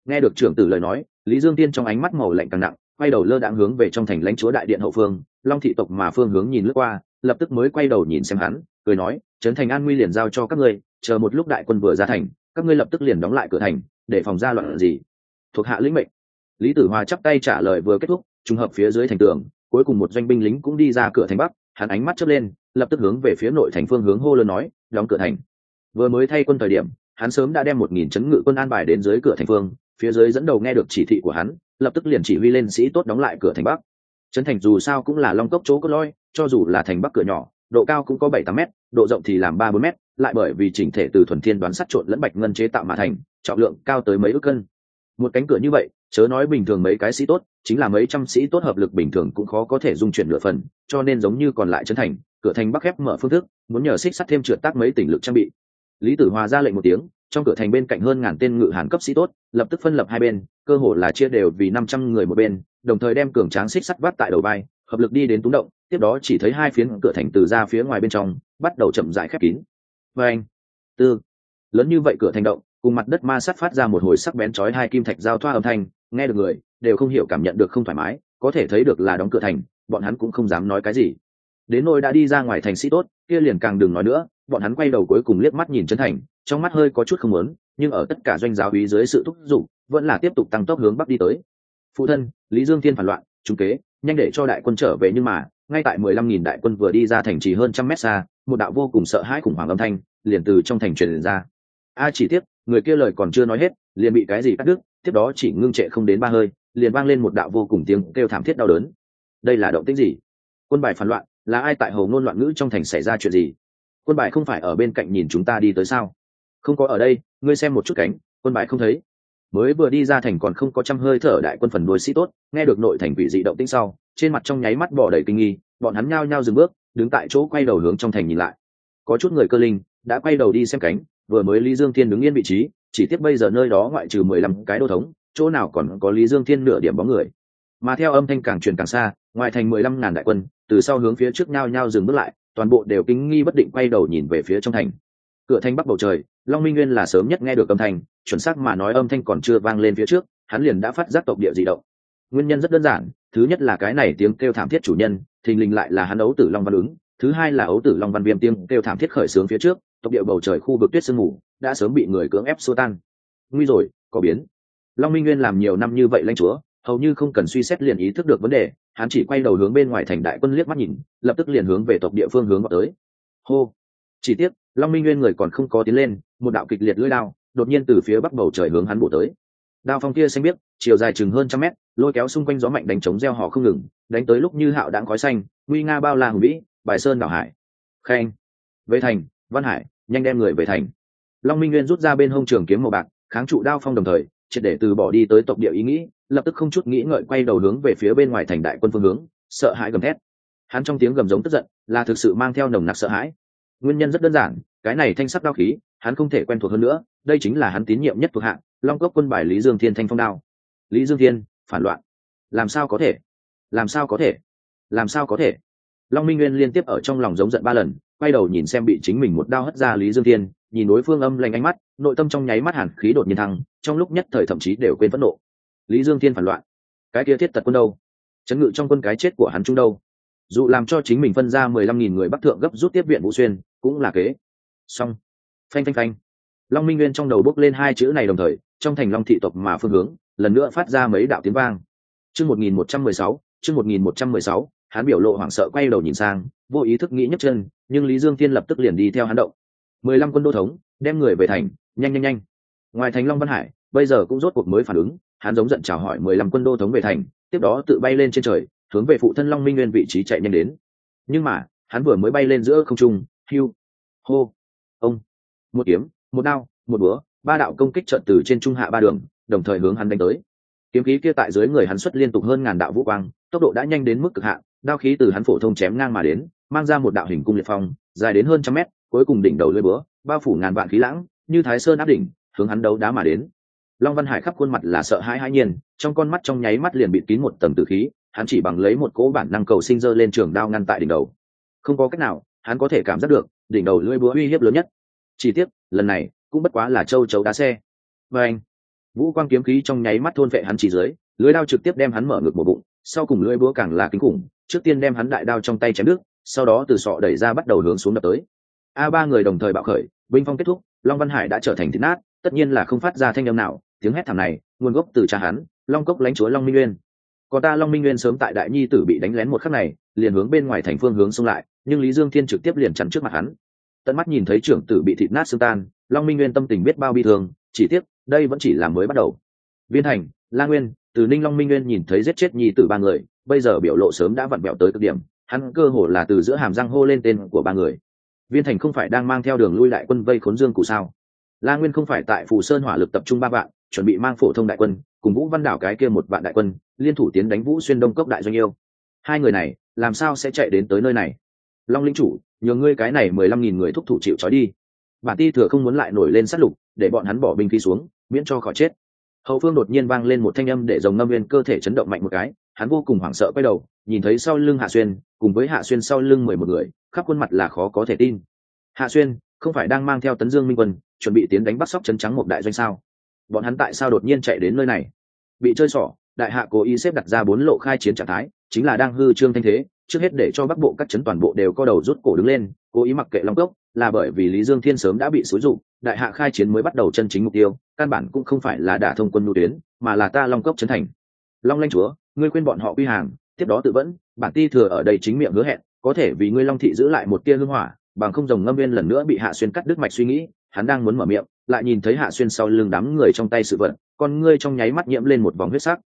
Nghe được trưởng tử lời nói, Lý Dương Tiên trong ánh mắt màu lạnh càng nặng, quay đầu lơ đãng hướng về trong thành lãnh chúa đại điện hậu phương, Long thị tộc mà phương hướng nhìn lướt qua, lập tức mới quay đầu nhìn xem hắn, cười nói, trấn thành an nguy liền giao cho các ngươi, chờ một lúc đại quân vừa ra thành, các ngươi lập tức liền đóng lại cửa thành, để phòng ra loạn gì. Thuộc hạ lĩnh mệnh. Lý Tử Hòa chắp tay trả lời vừa kết thúc, trùng hợp phía dưới thành tường, cuối cùng một doanh binh lính cũng đi ra cửa thành bắc, hắn ánh mắt chớp lên, lập tức hướng về phía nội thành phương hướng hô lớn nói, đóng cửa thành. Vừa mới thay quân thời điểm, hắn sớm đã đem 1000 trấn ngự quân an bài đến dưới cửa thành phương, phía dưới dẫn đầu nghe được chỉ thị của hắn, lập tức liền chỉ huy lên sĩ tốt đóng lại cửa thành bắc. Trấn thành dù sao cũng là long cốc chỗ cốt lõi, cho dù là thành bắc cửa nhỏ, độ cao cũng có 7-8 mét, độ rộng thì làm 3-4 mét, lại bởi vì chỉnh thể từ thuần thiên đoán sắt trộn lẫn bạch ngân chế tạo mà thành, trọng lượng cao tới mấy ức cân. Một cánh cửa như vậy, chớ nói bình thường mấy cái sĩ tốt, chính là mấy trăm sĩ tốt hợp lực bình thường cũng khó có thể dung chuyển nửa phần, cho nên giống như còn lại trấn thành, cửa thành bắc khép mở phương thức, muốn nhờ xích sắt thêm trượt tác mấy tỉnh lực trang bị. Lý Tử Hòa ra lệnh một tiếng, trong cửa thành bên cạnh hơn 1000 tên ngự hàn cấp sĩ tốt, lập tức phân lập hai bên, cơ hồ là chia đều vì 500 người một bên, đồng thời đem cường tráng xích sắt vắt tại đầu vai, hợp lực đi đến túng động, tiếp đó chỉ thấy hai phiến cửa thành từ ra phía ngoài bên trong, bắt đầu chậm rãi khép kín. Oeng, tư, lớn như vậy cửa thành động, cùng mặt đất ma sát phát ra một hồi sắc bén chói hai kim thạch giao thoa âm thanh, nghe được người đều không hiểu cảm nhận được không thoải mái, có thể thấy được là đóng cửa thành, bọn hắn cũng không dám nói cái gì. Đến nỗi đã đi ra ngoài thành sĩ tốt, kia liền càng đừng nói nữa, bọn hắn quay đầu cuối cùng liếc mắt nhìn trấn thành, trong mắt hơi có chút không muốn, nhưng ở tất cả doanh giáo úy dưới sự thúc giục, vẫn là tiếp tục tăng tốc hướng bắc đi tới. Phụ thân, Lý Dương Thiên phản loạn, trúng kế, nhanh để cho đại quân trở về, nhưng mà ngay tại 15.000 đại quân vừa đi ra thành trì hơn trăm mét xa, một đạo vô cùng sợ hãi khủng hoảng âm thanh liền từ trong thành truyền ra. Chỉ tiếc người kia lời còn chưa nói hết, liền bị cái gì cắt đứt, tiếp đó chỉ ngưng trệ không đến 3 hơi, liền vang lên một đạo vô cùng tiếng kêu thảm thiết đau đớn. Đây là động tĩnh gì? Quân bài phản loạn, là ai tại hồ ngôn loạn ngữ trong thành xảy ra chuyện gì? Quân bài không phải ở bên cạnh nhìn chúng ta đi tới sao? Không có ở đây, ngươi xem một chút cánh, quân bài không thấy. Mới vừa đi ra thành còn không có trăm hơi thở đại quân phần đuôi sĩ tốt, nghe được nội thành quỷ dị động tĩnh sau, trên mặt trong nháy mắt bỏ đầy kinh nghi, bọn hắn nhao nhao dừng bước, đứng tại chỗ quay đầu hướng trong thành nhìn lại. Có chút người cơ linh đã quay đầu đi xem cánh, vừa mới Lý Dương Thiên đứng yên vị trí, chỉ tiếc bây giờ nơi đó ngoại trừ 15 cái đô thống, chỗ nào còn có Lý Dương Thiên nửa điểm bóng người. Mà theo âm thanh càng truyền càng xa, ngoài thành 15.000 đại quân, từ sau hướng phía trước nhao nhao dừng bước lại, toàn bộ đều kinh nghi bất định quay đầu nhìn về phía trong thành. Cửa thành bắc bầu trời, Long Minh Nguyên là sớm nhất nghe được âm thanh, chuẩn xác mà nói âm thanh còn chưa vang lên phía trước, hắn liền đã phát giác tộc địa dị động. Nguyên nhân rất đơn giản, thứ nhất là cái này tiếng kêu thảm thiết chủ nhân, thình lình lại là hắn ấu tử Long Văn Ứng, thứ hai là ấu tử Long Văn Viêm tiếng kêu thảm thiết khởi xướng phía trước, tộc địa bầu trời khu vực tuyết sương mù đã sớm bị người cưỡng ép xua tan. Nguy rồi, có biến. Long Minh Nguyên làm nhiều năm như vậy lãnh chúa, hầu như không cần suy xét liền ý thức được vấn đề, hắn chỉ quay đầu hướng bên ngoài thành đại quân liếc mắt nhìn, lập tức liền hướng về tộc địa phương hướng vào tới. Hô! Chỉ tiếc, Long Minh Nguyên người còn không có tiến lên, một đạo kịch liệt lưỡi đao đột nhiên từ phía bắc bầu trời hướng hắn bổ tới. Đao phong kia xanh biếc, chiều dài chừng hơn trăm mét, lôi kéo xung quanh gió mạnh đánh trống reo hò không ngừng, đánh tới lúc như hạo đãng khói xanh, nguy nga bao la hùng vĩ, bài sơn đảo hải. Khen! Về thành, Văn Hải, nhanh đem người về thành. Long Minh Nguyên rút ra bên hông trường kiếm màu bạc, kháng trụ đao phong đồng thời, triệt để từ bỏ đi tới tộc địa ý nghĩ, lập tức không chút nghĩ ngợi quay đầu hướng về phía bên ngoài thành đại quân phương hướng, sợ hãi gầm thét. Hắn trong tiếng gầm giống tức giận, là thực sự mang theo nồng nặc sợ hãi. Nguyên nhân rất đơn giản, cái này thanh sắc đao khí, hắn không thể quen thuộc hơn nữa, đây chính là hắn tín nhiệm nhất thuộc hạ, Long Cốc quân bài Lý Dương Thiên thanh phong đao. Lý Dương Thiên, phản loạn. Làm sao có thể? Làm sao có thể? Làm sao có thể? Long Minh Nguyên liên tiếp ở trong lòng giống giận 3 lần, quay đầu nhìn xem bị chính mình một đao hất ra Lý Dương Thiên, nhìn đối phương âm lạnh ánh mắt, nội tâm trong nháy mắt hàn khí đột nhiên thăng, trong lúc nhất thời thậm chí đều quên phẫn nộ. Lý Dương Thiên phản loạn, cái kia thiết tật quân đâu? Trấn ngự trong quân cái chết của hắn trung đâu? Dù làm cho chính mình phân ra 15.000 người bắc thượng gấp rút tiếp viện Vũ Xuyên, cũng là kế. Xong. Phanh phanh phanh. Long Minh Nguyên trong đầu bốc lên 2 chữ này đồng thời, trong thành Long thị tộc mà phương hướng, lần nữa phát ra mấy đạo tiếng vang. Chương 1116, chương 1116, hắn biểu lộ hoảng sợ quay đầu nhìn sang, vô ý thức nghĩ nhấc chân, nhưng Lý Dương Thiên lập tức liền đi theo hắn động. 15 quân đô thống, đem người về thành, nhanh nhanh nhanh. Ngoài thành Long Văn Hải, bây giờ cũng rốt cuộc mới phản ứng, hắn giống giận chào hỏi 15 quân đô thống về thành, tiếp đó tự bay lên trên trời, hướng về phụ thân Long Minh Nguyên vị trí chạy nhanh đến. Nhưng mà, hắn vừa mới bay lên giữa không trung, hưu, hô, ông, một kiếm, một đao, một búa, 3 đạo công kích trận từ trên trung hạ 3 đường, đồng thời hướng hắn đánh tới. Kiếm khí kia tại dưới người hắn xuất liên tục hơn ngàn đạo vũ quang, tốc độ đã nhanh đến mức cực hạn, đao khí từ hắn phổ thông chém ngang mà đến, mang ra một đạo hình cung liệt phong, dài đến hơn trăm mét, cuối cùng đỉnh đầu lưỡi búa, bao phủ ngàn vạn khí lãng, như Thái Sơn áp đỉnh, hướng hắn đấu đá mà đến. Long Văn Hải khắp khuôn mặt là sợ hãi hãi nhiên, trong con mắt trong nháy mắt liền bịt kín một tầng tử khí, hắn chỉ bằng lấy một cỗ bản năng cầu sinh giơ lên trường đao ngăn tại đỉnh đầu. Không có cách nào, hắn có thể cảm giác được, đỉnh đầu lưỡi búa uy hiếp lớn nhất. Chỉ tiếc, lần này cũng bất quá là châu chấu đá xe. Và anh, Vũ quang kiếm khí trong nháy mắt thôn vệ hắn chỉ dưới, lưỡi đao trực tiếp đem hắn mở ngực một bụng, sau cùng lưỡi búa càng là kinh khủng, trước tiên đem hắn đại đao trong tay chém đứt, sau đó từ sọ đẩy ra bắt đầu hướng xuống đập tới. Ba người đồng thời bạo khởi, binh phong kết thúc, Long Văn Hải đã trở thành thịt nát, tất nhiên là không phát ra thanh âm nào, tiếng hét thảm này nguồn gốc từ cha hắn, Long Cốc lãnh chúa Long Minh Nguyên. Còn ta Long Minh Nguyên sớm tại đại nhi tử bị đánh lén một khắc này, liền hướng bên ngoài thành phương hướng xông lại, nhưng Lý Dương Thiên trực tiếp liền chắn trước mặt hắn. Tận mắt nhìn thấy trưởng tử bị thịt nát xương tan, Long Minh Nguyên tâm tình biết bao bi thương, chỉ tiếc, đây vẫn chỉ là mới bắt đầu. Viên Thành, La Nguyên, Từ Ninh Long Minh Nguyên nhìn thấy giết chết nhi tử ba người, bây giờ biểu lộ sớm đã vặn vẹo tới cực điểm, hắn cơ hồ là từ giữa hàm răng hô lên tên của ba người. Viên Thành không phải đang mang theo đường lui đại quân vây khốn Dương Cụ sao? La Nguyên không phải tại Phù Sơn hỏa lực tập trung 3 vạn, chuẩn bị mang phổ thông đại quân, cùng Vũ Văn Đảo cái kia 1 vạn đại quân, liên thủ tiến đánh Vũ Xuyên Đông Cốc đại doanh yêu. Hai người này, làm sao sẽ chạy đến tới nơi này? Long lĩnh chủ, nhờ ngươi cái này 15.000 người thúc thủ chịu trói đi. Bản ti thừa không muốn lại nổi lên sát lục, để bọn hắn bỏ binh khí xuống, miễn cho khỏi chết. Hậu phương đột nhiên vang lên một thanh âm để Rồng Ngâm Nguyên cơ thể chấn động mạnh một cái, hắn vô cùng hoảng sợ quay đầu, nhìn thấy sau lưng Hạ Xuyên, cùng với Hạ Xuyên sau lưng 11 người, khắp khuôn mặt là khó có thể tin. Hạ Xuyên không phải đang mang theo Tấn Dương Minh quân, chuẩn bị tiến đánh Bắc Sóc trấn trắng một đại doanh sao? Bọn hắn tại sao đột nhiên chạy đến nơi này? Bị chơi xỏ, đại hạ cố ý xếp đặt ra 4 lộ khai chiến trạng thái, chính là đang hư trương thanh thế, trước hết để cho Bắc Bộ các trấn toàn bộ đều co đầu rút cổ đứng lên, cố ý mặc kệ Long Cốc, là bởi vì Lý Dương Thiên sớm đã bị xúi dụ, đại hạ khai chiến mới bắt đầu chân chính mục tiêu, căn bản cũng không phải là đả thông quân nhu tuyến, mà là ta Long Cốc trấn thành. Long lãnh chúa, ngươi khuyên bọn họ quy hàng, tiếp đó tự vẫn, bản ti thừa ở đây chính miệng hứa hẹn, có thể vì ngươi Long thị giữ lại một tia hương hỏa, bằng không Rồng Ngâm Nguyên lần nữa bị Hạ Xuyên cắt đứt mạch suy nghĩ, hắn đang muốn mở miệng, lại nhìn thấy Hạ Xuyên sau lưng đám người trong tay sự vận, con ngươi trong nháy mắt nhiễm lên một vòng huyết sắc.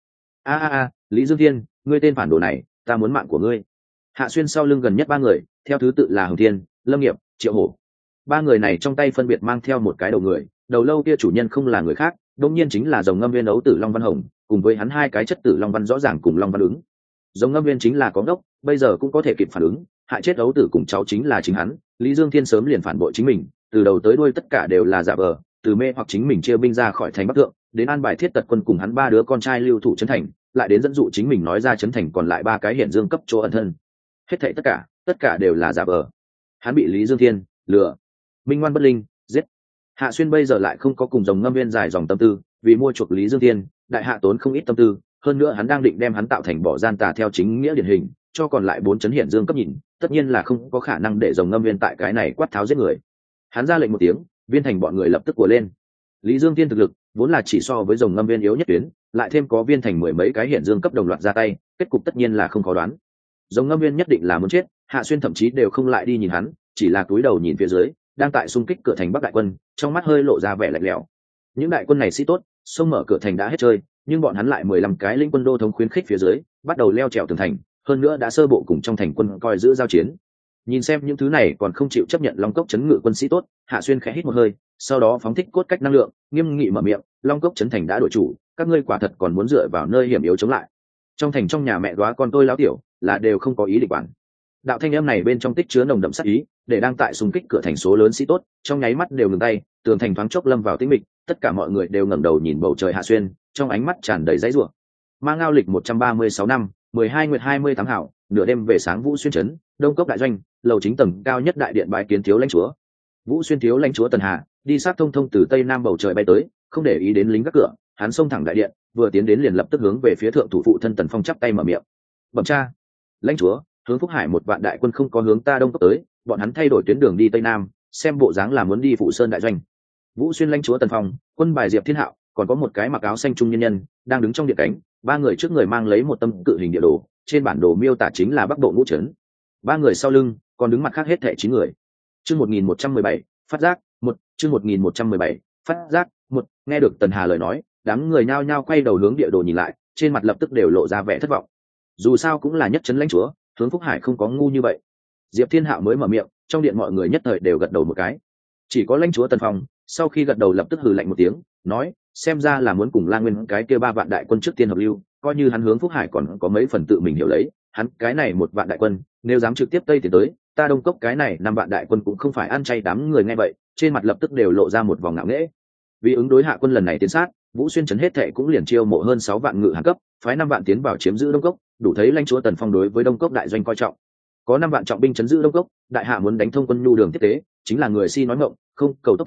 Lý Dương Thiên, ngươi tên phản đồ này, ta muốn mạng của ngươi. Hạ Xuyên sau lưng gần nhất 3 người, theo thứ tự là Hồng Thiên, Lâm Nghiệp, Triệu Hổ. 3 người này trong tay phân biệt mang theo một cái đầu người, đầu lâu kia chủ nhân không là người khác, đương nhiên chính là Rồng Ngâm Nguyên ấu tử Long Văn Hồng, cùng với hắn 2 cái chất tử Long Văn rõ ràng cùng Long Văn ứng. Rồng Ngâm Nguyên chính là có đốc, bây giờ cũng có thể kịp phản ứng, hại chết ấu tử cùng cháu chính là chính hắn. Lý Dương Thiên sớm liền phản bội chính mình, từ đầu tới đuôi tất cả đều là giả vờ, từ mê hoặc chính mình chia binh ra khỏi thành Bắc Thượng, đến an bài thiết tật quân cùng hắn 3 đứa con trai lưu thủ trấn thành, lại đến dẫn dụ chính mình nói ra trấn thành còn lại 3 cái hiển dương cấp chỗ ẩn thân. Hết thảy tất cả đều là giả vờ. Hắn bị Lý Dương Thiên lừa. Minh ngoan bất linh, giết. Hạ Xuyên bây giờ lại không có cùng Rồng Ngâm Nguyên dài dòng tâm tư, vì mua chuộc Lý Dương Thiên, đại hạ tốn không ít tâm tư, hơn nữa hắn đang định đem hắn tạo thành bỏ gian tà theo chính nghĩa điển hình, cho còn lại 4 trấn hiển dương cấp nhìn, tất nhiên là không có khả năng để Rồng Ngâm Nguyên tại cái này quát tháo giết người. Hắn ra lệnh một tiếng, Viên Thành bọn người lập tức của lên. Lý Dương Thiên thực lực vốn là chỉ so với Rồng Ngâm Nguyên yếu nhất tuyến, lại thêm có Viên Thành 10 mấy cái hiển dương cấp đồng loạt ra tay, kết cục tất nhiên là không khó đoán. Rồng Ngâm Nguyên nhất định là muốn chết, Hạ Xuyên thậm chí đều không lại đi nhìn hắn, chỉ là cúi đầu nhìn phía dưới, đang tại xung kích cửa thành Bắc đại quân, trong mắt hơi lộ ra vẻ lạnh lẽo. Những đại quân này sĩ tốt, xông mở cửa thành đã hết chơi, nhưng bọn hắn lại 15 cái lĩnh quân đô thống khuyến khích phía dưới, bắt đầu leo trèo tường thành, hơn nữa đã sơ bộ cùng trong thành quân coi giữ giao chiến. Nhìn xem những thứ này còn không chịu chấp nhận Long Cốc trấn ngự quân sĩ tốt, Hạ Xuyên khẽ hít một hơi, sau đó phóng thích cốt cách năng lượng, nghiêm nghị mở miệng, Long Cốc trấn thành đã đổi chủ, các ngươi quả thật còn muốn dựa vào nơi hiểm yếu chống lại. Trong thành trong nhà mẹ góa con tôi láo tiểu, là đều không có ý định quản. Đạo thanh âm này bên trong tích chứa nồng đậm sát ý, để đang tại xung kích cửa thành số lớn sĩ tốt, trong nháy mắt đều ngừng tay, tường thành thoáng chốc lâm vào tĩnh mịch, tất cả mọi người đều ngẩng đầu nhìn bầu trời Hạ Xuyên, trong ánh mắt tràn đầy dãy rủa. Mang ngao lịch 136 năm, 12 nguyệt 28 hảo, nửa đêm về sáng Vũ Xuyên trấn, Đông Cốc đại doanh, lầu chính tầng cao nhất đại điện bái kiến thiếu lãnh chúa. Vũ Xuyên thiếu lãnh chúa Tần Hà, đi sát thông thông từ tây nam bầu trời bay tới, không để ý đến lính gác cửa, hắn xông thẳng đại điện, vừa tiến đến liền lập tức hướng về phía thượng thủ phụ thân Tần Phong chắp tay mở miệng. Bẩm cha, lãnh chúa, hướng Phúc Hải 1 vạn đại quân không có hướng ta Đông Cốc tới, bọn hắn thay đổi tuyến đường đi tây nam, xem bộ dáng là muốn đi Phụ Sơn đại doanh. Vũ Xuyên lãnh chúa Tần Phong, quân bài Diệp Thiên Hạo, còn có một cái mặc áo xanh trung nhân nhân đang đứng trong điện cánh, 3 người trước người mang lấy một tâm cự hình địa đồ, trên bản đồ miêu tả chính là Bắc Bộ ngũ trấn. 3 người sau lưng còn đứng mặt khác hết thảy 9 người. Chương 1117, phát giác, 1, chương 1117, phát giác, 1, nghe được Tần Hà lời nói, đám người nhao nhao quay đầu hướng địa đồ nhìn lại, trên mặt lập tức đều lộ ra vẻ thất vọng. Dù sao cũng là nhất trấn lãnh chúa, hướng Phúc Hải không có ngu như vậy. Diệp Thiên Hạo mới mở miệng, trong điện mọi người nhất thời đều gật đầu một cái. Chỉ có lãnh chúa Tần Phong, sau khi gật đầu lập tức hừ lạnh một tiếng, nói, xem ra là muốn cùng La Nguyên cái kia 3 vạn đại quân trước tiên hợp lưu, coi như hắn hướng Phúc Hải còn có mấy phần tự mình hiểu lấy, hắn cái này 1 vạn đại quân, nếu dám trực tiếp tây tiến tới, ta Đông Cốc cái này 5 vạn đại quân cũng không phải ăn chay. Đám người nghe vậy, trên mặt lập tức đều lộ ra một vòng ngạo nghễ. Vì ứng đối hạ quân lần này tiến sát, Vũ Xuyên trấn hết thệ cũng liền chiêu mộ hơn 6 vạn ngự hàng cấp, phái 5 vạn tiến vào chiếm giữ Đông Cốc, đủ thấy lãnh chúa Tần Phong đối với Đông Cốc đại doanh coi trọng. Có 5 vạn trọng binh trấn giữ Đông Cốc, đại hạ muốn đánh thông quân nhu đường tiếp tế, chính là người si nói ngọng, không cầu tốc thắng,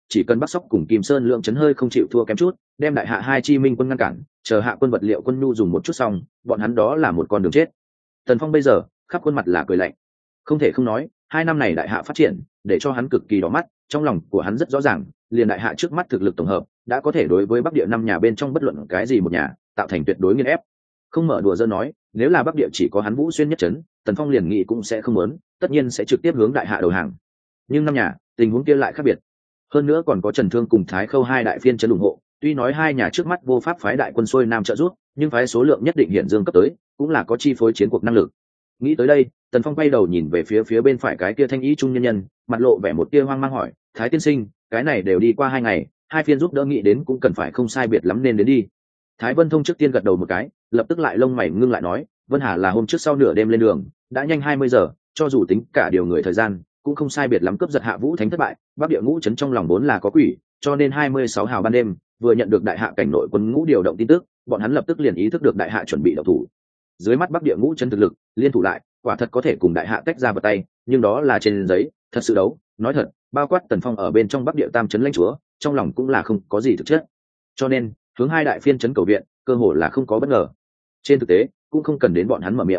chỉ cần Bắc Sóc cùng Kim Sơn lượng chấn hơi không chịu thua kém chút, đem đại hạ hai chi minh quân ngăn cản, chờ hạ quân vật liệu quân nhu dùng một chút xong, bọn hắn đó là một con đường chết. Tần Phong bây giờ khắp khuôn mặt là cười lạnh, không thể không nói, 2 năm này đại hạ phát triển để cho hắn cực kỳ đỏ mắt, trong lòng của hắn rất rõ ràng, liền đại hạ trước mắt thực lực tổng hợp đã có thể đối với Bắc Địa 5 nhà bên trong bất luận cái gì một nhà tạo thành tuyệt đối nghiền ép. Không mở đùa dơ nói, nếu là Bắc Địa chỉ có hắn Vũ Xuyên nhất trấn, Tần Phong liền nghĩ cũng sẽ không muốn, tất nhiên sẽ trực tiếp hướng đại hạ đầu hàng. Nhưng 5 nhà, tình huống kia lại khác biệt. Hơn nữa còn có Trần Thương cùng Thái Khâu hai đại phiên trấn ủng hộ, tuy nói hai nhà trước mắt vô pháp phái đại quân xuôi nam trợ giúp, nhưng phái số lượng nhất định hiện dương cấp tới, cũng là có chi phối chiến cuộc năng lực. Nghĩ tới đây, Tần Phong quay đầu nhìn về phía bên phải cái kia thanh ý trung nhân nhân, mặt lộ vẻ một tia hoang mang hỏi, Thái tiên sinh, cái này đều đi qua 2 ngày, hai phiên giúp đỡ nghĩ đến cũng cần phải không sai biệt lắm nên đến đi. Thái Vân Thông trước tiên gật đầu một cái, lập tức lại lông mày ngưng lại nói, Vân Hà là hôm trước sau nửa đêm lên đường, đã nhanh 20 giờ, cho dù tính cả điều người thời gian, cũng không sai biệt lắm cướp giật Hạ Vũ Thánh thất bại, Bắc Địa ngũ trấn trong lòng vốn là có quỷ, cho nên 26 hào ban đêm, vừa nhận được đại hạ cảnh nội quân ngũ điều động tin tức, bọn hắn lập tức liền ý thức được đại hạ chuẩn bị động thủ. Dưới mắt Bắc Địa ngũ trấn thực lực, liên thủ lại, quả thật có thể cùng đại hạ tách ra vào tay, nhưng đó là trên giấy, thật sự đấu, nói thật, bao quát Tần Phong ở bên trong Bắc Địa tam trấn lãnh chúa, trong lòng cũng là không có gì thực chất. Cho nên, hướng hai đại phiên trấn cầu viện, cơ hội là không có bất ngờ. Trên thực tế, cũng không cần đến bọn hắn mở miệng.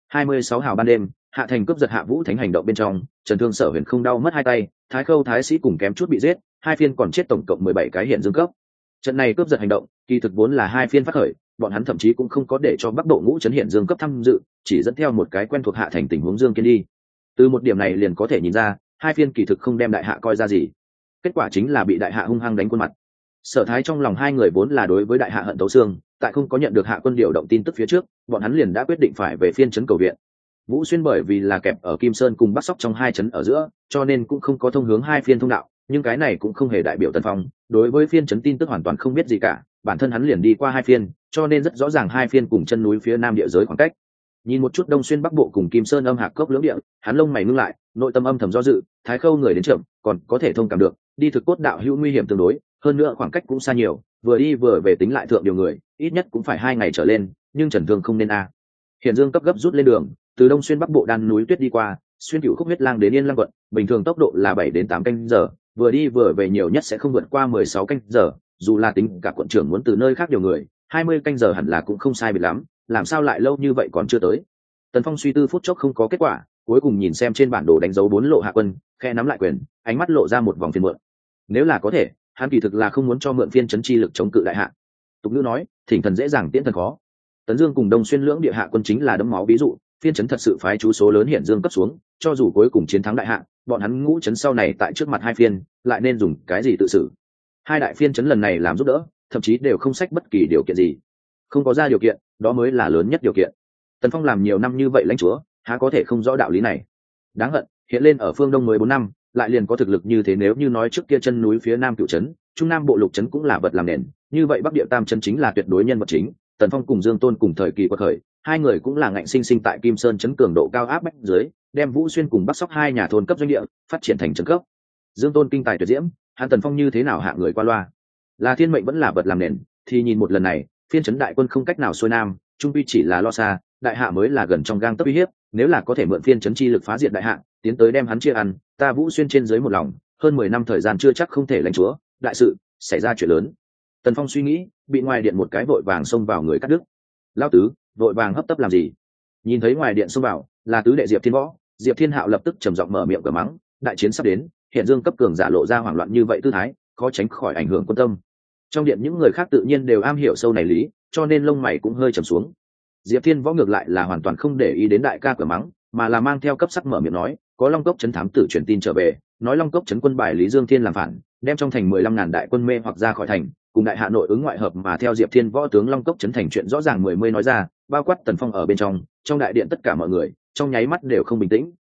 26 hào ban đêm, hạ thành cướp giật Hạ Vũ Thánh hành động bên trong, Trần Thương Sở Huyền không đau mất 2 tay, Thái Khâu Thái Sĩ cùng kém chút bị giết, hai phiên còn chết tổng cộng 17 cái hiện dương cấp. Trận này cướp giật hành động, kỳ thực vốn là hai phiên phát khởi, bọn hắn thậm chí cũng không có để cho Bắc Độ ngũ trấn hiện dương cấp tham dự, chỉ dẫn theo một cái quen thuộc hạ thành tình huống Dương Kiên đi. Từ một điểm này liền có thể nhìn ra, hai phiên kỳ thực không đem đại hạ coi ra gì. Kết quả chính là bị đại hạ hung hăng đánh khuôn mặt. Sở Thái trong lòng hai người vốn là đối với đại hạ hận tấu xương, tại không có nhận được hạ quân điều động tin tức phía trước, bọn hắn liền đã quyết định phải về phiên trấn cầu viện. Vũ Xuyên bởi vì là kẹp ở Kim Sơn cùng Bắc Sóc trong hai trấn ở giữa, cho nên cũng không có thông hướng hai phiên thông đạo, nhưng cái này cũng không hề đại biểu Tần Phong đối với phiên trấn tin tức hoàn toàn không biết gì cả, bản thân hắn liền đi qua hai phiên, cho nên rất rõ ràng hai phiên cùng chân núi phía nam địa giới khoảng cách. Nhìn một chút Đông Xuyên Bắc Bộ cùng Kim Sơn âm hạc cốc lưỡng địa, hắn lông mày ngưng lại, nội tâm âm thầm do dự, Thái Khâu người đến chậm, còn có thể thông cảm được, đi thực cốt đạo hữu nguy hiểm tương đối, hơn nữa khoảng cách cũng xa nhiều, vừa đi vừa về tính lại thượng điều người, ít nhất cũng phải 2 ngày trở lên, nhưng Trần Thương không nên a. Hiện Dương cấp gấp rút lên đường, từ Đông Xuyên Bắc Bộ đan núi tuyết đi qua, xuyên Cửu Khúc huyết lang đến Yên Lăng quận, bình thường tốc độ là 7 đến 8 canh giờ, vừa đi vừa về nhiều nhất sẽ không vượt qua 16 canh giờ, dù là tính cả quận trưởng muốn từ nơi khác điều người, 20 canh giờ hẳn là cũng không sai biệt lắm, làm sao lại lâu như vậy còn chưa tới. Tần Phong suy tư phút chốc không có kết quả, cuối cùng nhìn xem trên bản đồ đánh dấu 4 lộ hạ quân, khe nắm lại quyền, ánh mắt lộ ra một vòng phiền muộn. Nếu là có thể, hắn kỳ thực là không muốn cho mượn phiên trấn chi lực chống cự đại hạ. Tục ngữ nói, thỉnh thần dễ dàng tiễn thần khó. Tấn Dương cùng Đông Xuyên lưỡng địa hạ quân chính là đấm máu ví dụ, phiên trấn thật sự phái chú số lớn hiện dương cấp xuống, cho dù cuối cùng chiến thắng đại hạ, bọn hắn ngũ trấn sau này tại trước mặt hai phiên, lại nên dùng cái gì tự xử. Hai đại phiên trấn lần này làm giúp đỡ, thậm chí đều không sách bất kỳ điều kiện gì. Không có ra điều kiện, đó mới là lớn nhất điều kiện. Tần Phong làm nhiều năm như vậy lãnh chúa, há có thể không rõ đạo lý này. Đáng hận, hiện lên ở phương Đông mới 4 năm, lại liền có thực lực như thế, nếu như nói trước kia chân núi phía Nam Cửu trấn, Trung Nam bộ lục trấn cũng là vật làm nền, như vậy Bắc Địa tam trấn chính là tuyệt đối nhân vật chính. Tần Phong cùng Dương Tôn cùng thời kỳ quật khởi, hai người cũng là ngạnh sinh sinh tại Kim Sơn trấn cường độ cao áp bách dưới, đem Vũ Xuyên cùng Bắc Sóc hai nhà thôn cấp doanh địa phát triển thành trấn cấp. Dương Tôn kinh tài tuyệt diễm, hắn Tần Phong như thế nào hạ người qua loa, là thiên mệnh vẫn là vật làm nền, thì nhìn một lần này, phiên trấn đại quân không cách nào xuôi nam, trung quy chỉ là lo xa, đại hạ mới là gần trong gang tấc uy hiếp, nếu là có thể mượn phiên trấn chi lực phá diệt đại hạ, tiến tới đem hắn chia ăn, ta Vũ Xuyên trên dưới một lòng, hơn 10 năm thời gian chưa chắc không thể lãnh chúa, đại sự xảy ra chuyện lớn. Tần Phong suy nghĩ, bị ngoài điện một cái vội vàng xông vào người cắt đứt. Lão tứ, vội vàng hấp tấp làm gì? Nhìn thấy ngoài điện xông vào, là tứ đệ Diệp Thiên Võ, Diệp Thiên Hạo lập tức trầm giọng mở miệng cờ mắng, đại chiến sắp đến, hiện Dương cấp cường giả lộ ra hoảng loạn như vậy tư thái, khó tránh khỏi ảnh hưởng quân tâm. Trong điện những người khác tự nhiên đều am hiểu sâu này lý, cho nên lông mày cũng hơi trầm xuống. Diệp Thiên Võ ngược lại là hoàn toàn không để ý đến đại ca cờ mắng, mà là mang theo cấp sắc mở miệng nói, có Long Cốc trấn thám tử truyền tin trở về, nói Long Cốc trấn quân bài Lý Dương Thiên làm phản, đem trong thành 15.000 đại quân mê hoặc ra khỏi thành, cùng đại hạ nội ứng ngoại hợp, mà theo Diệp Thiên Võ tướng Long Cốc trấn thành chuyện rõ ràng 10 nói ra, bao quát Tần Phong ở bên trong đại điện tất cả mọi người trong nháy mắt đều không bình tĩnh,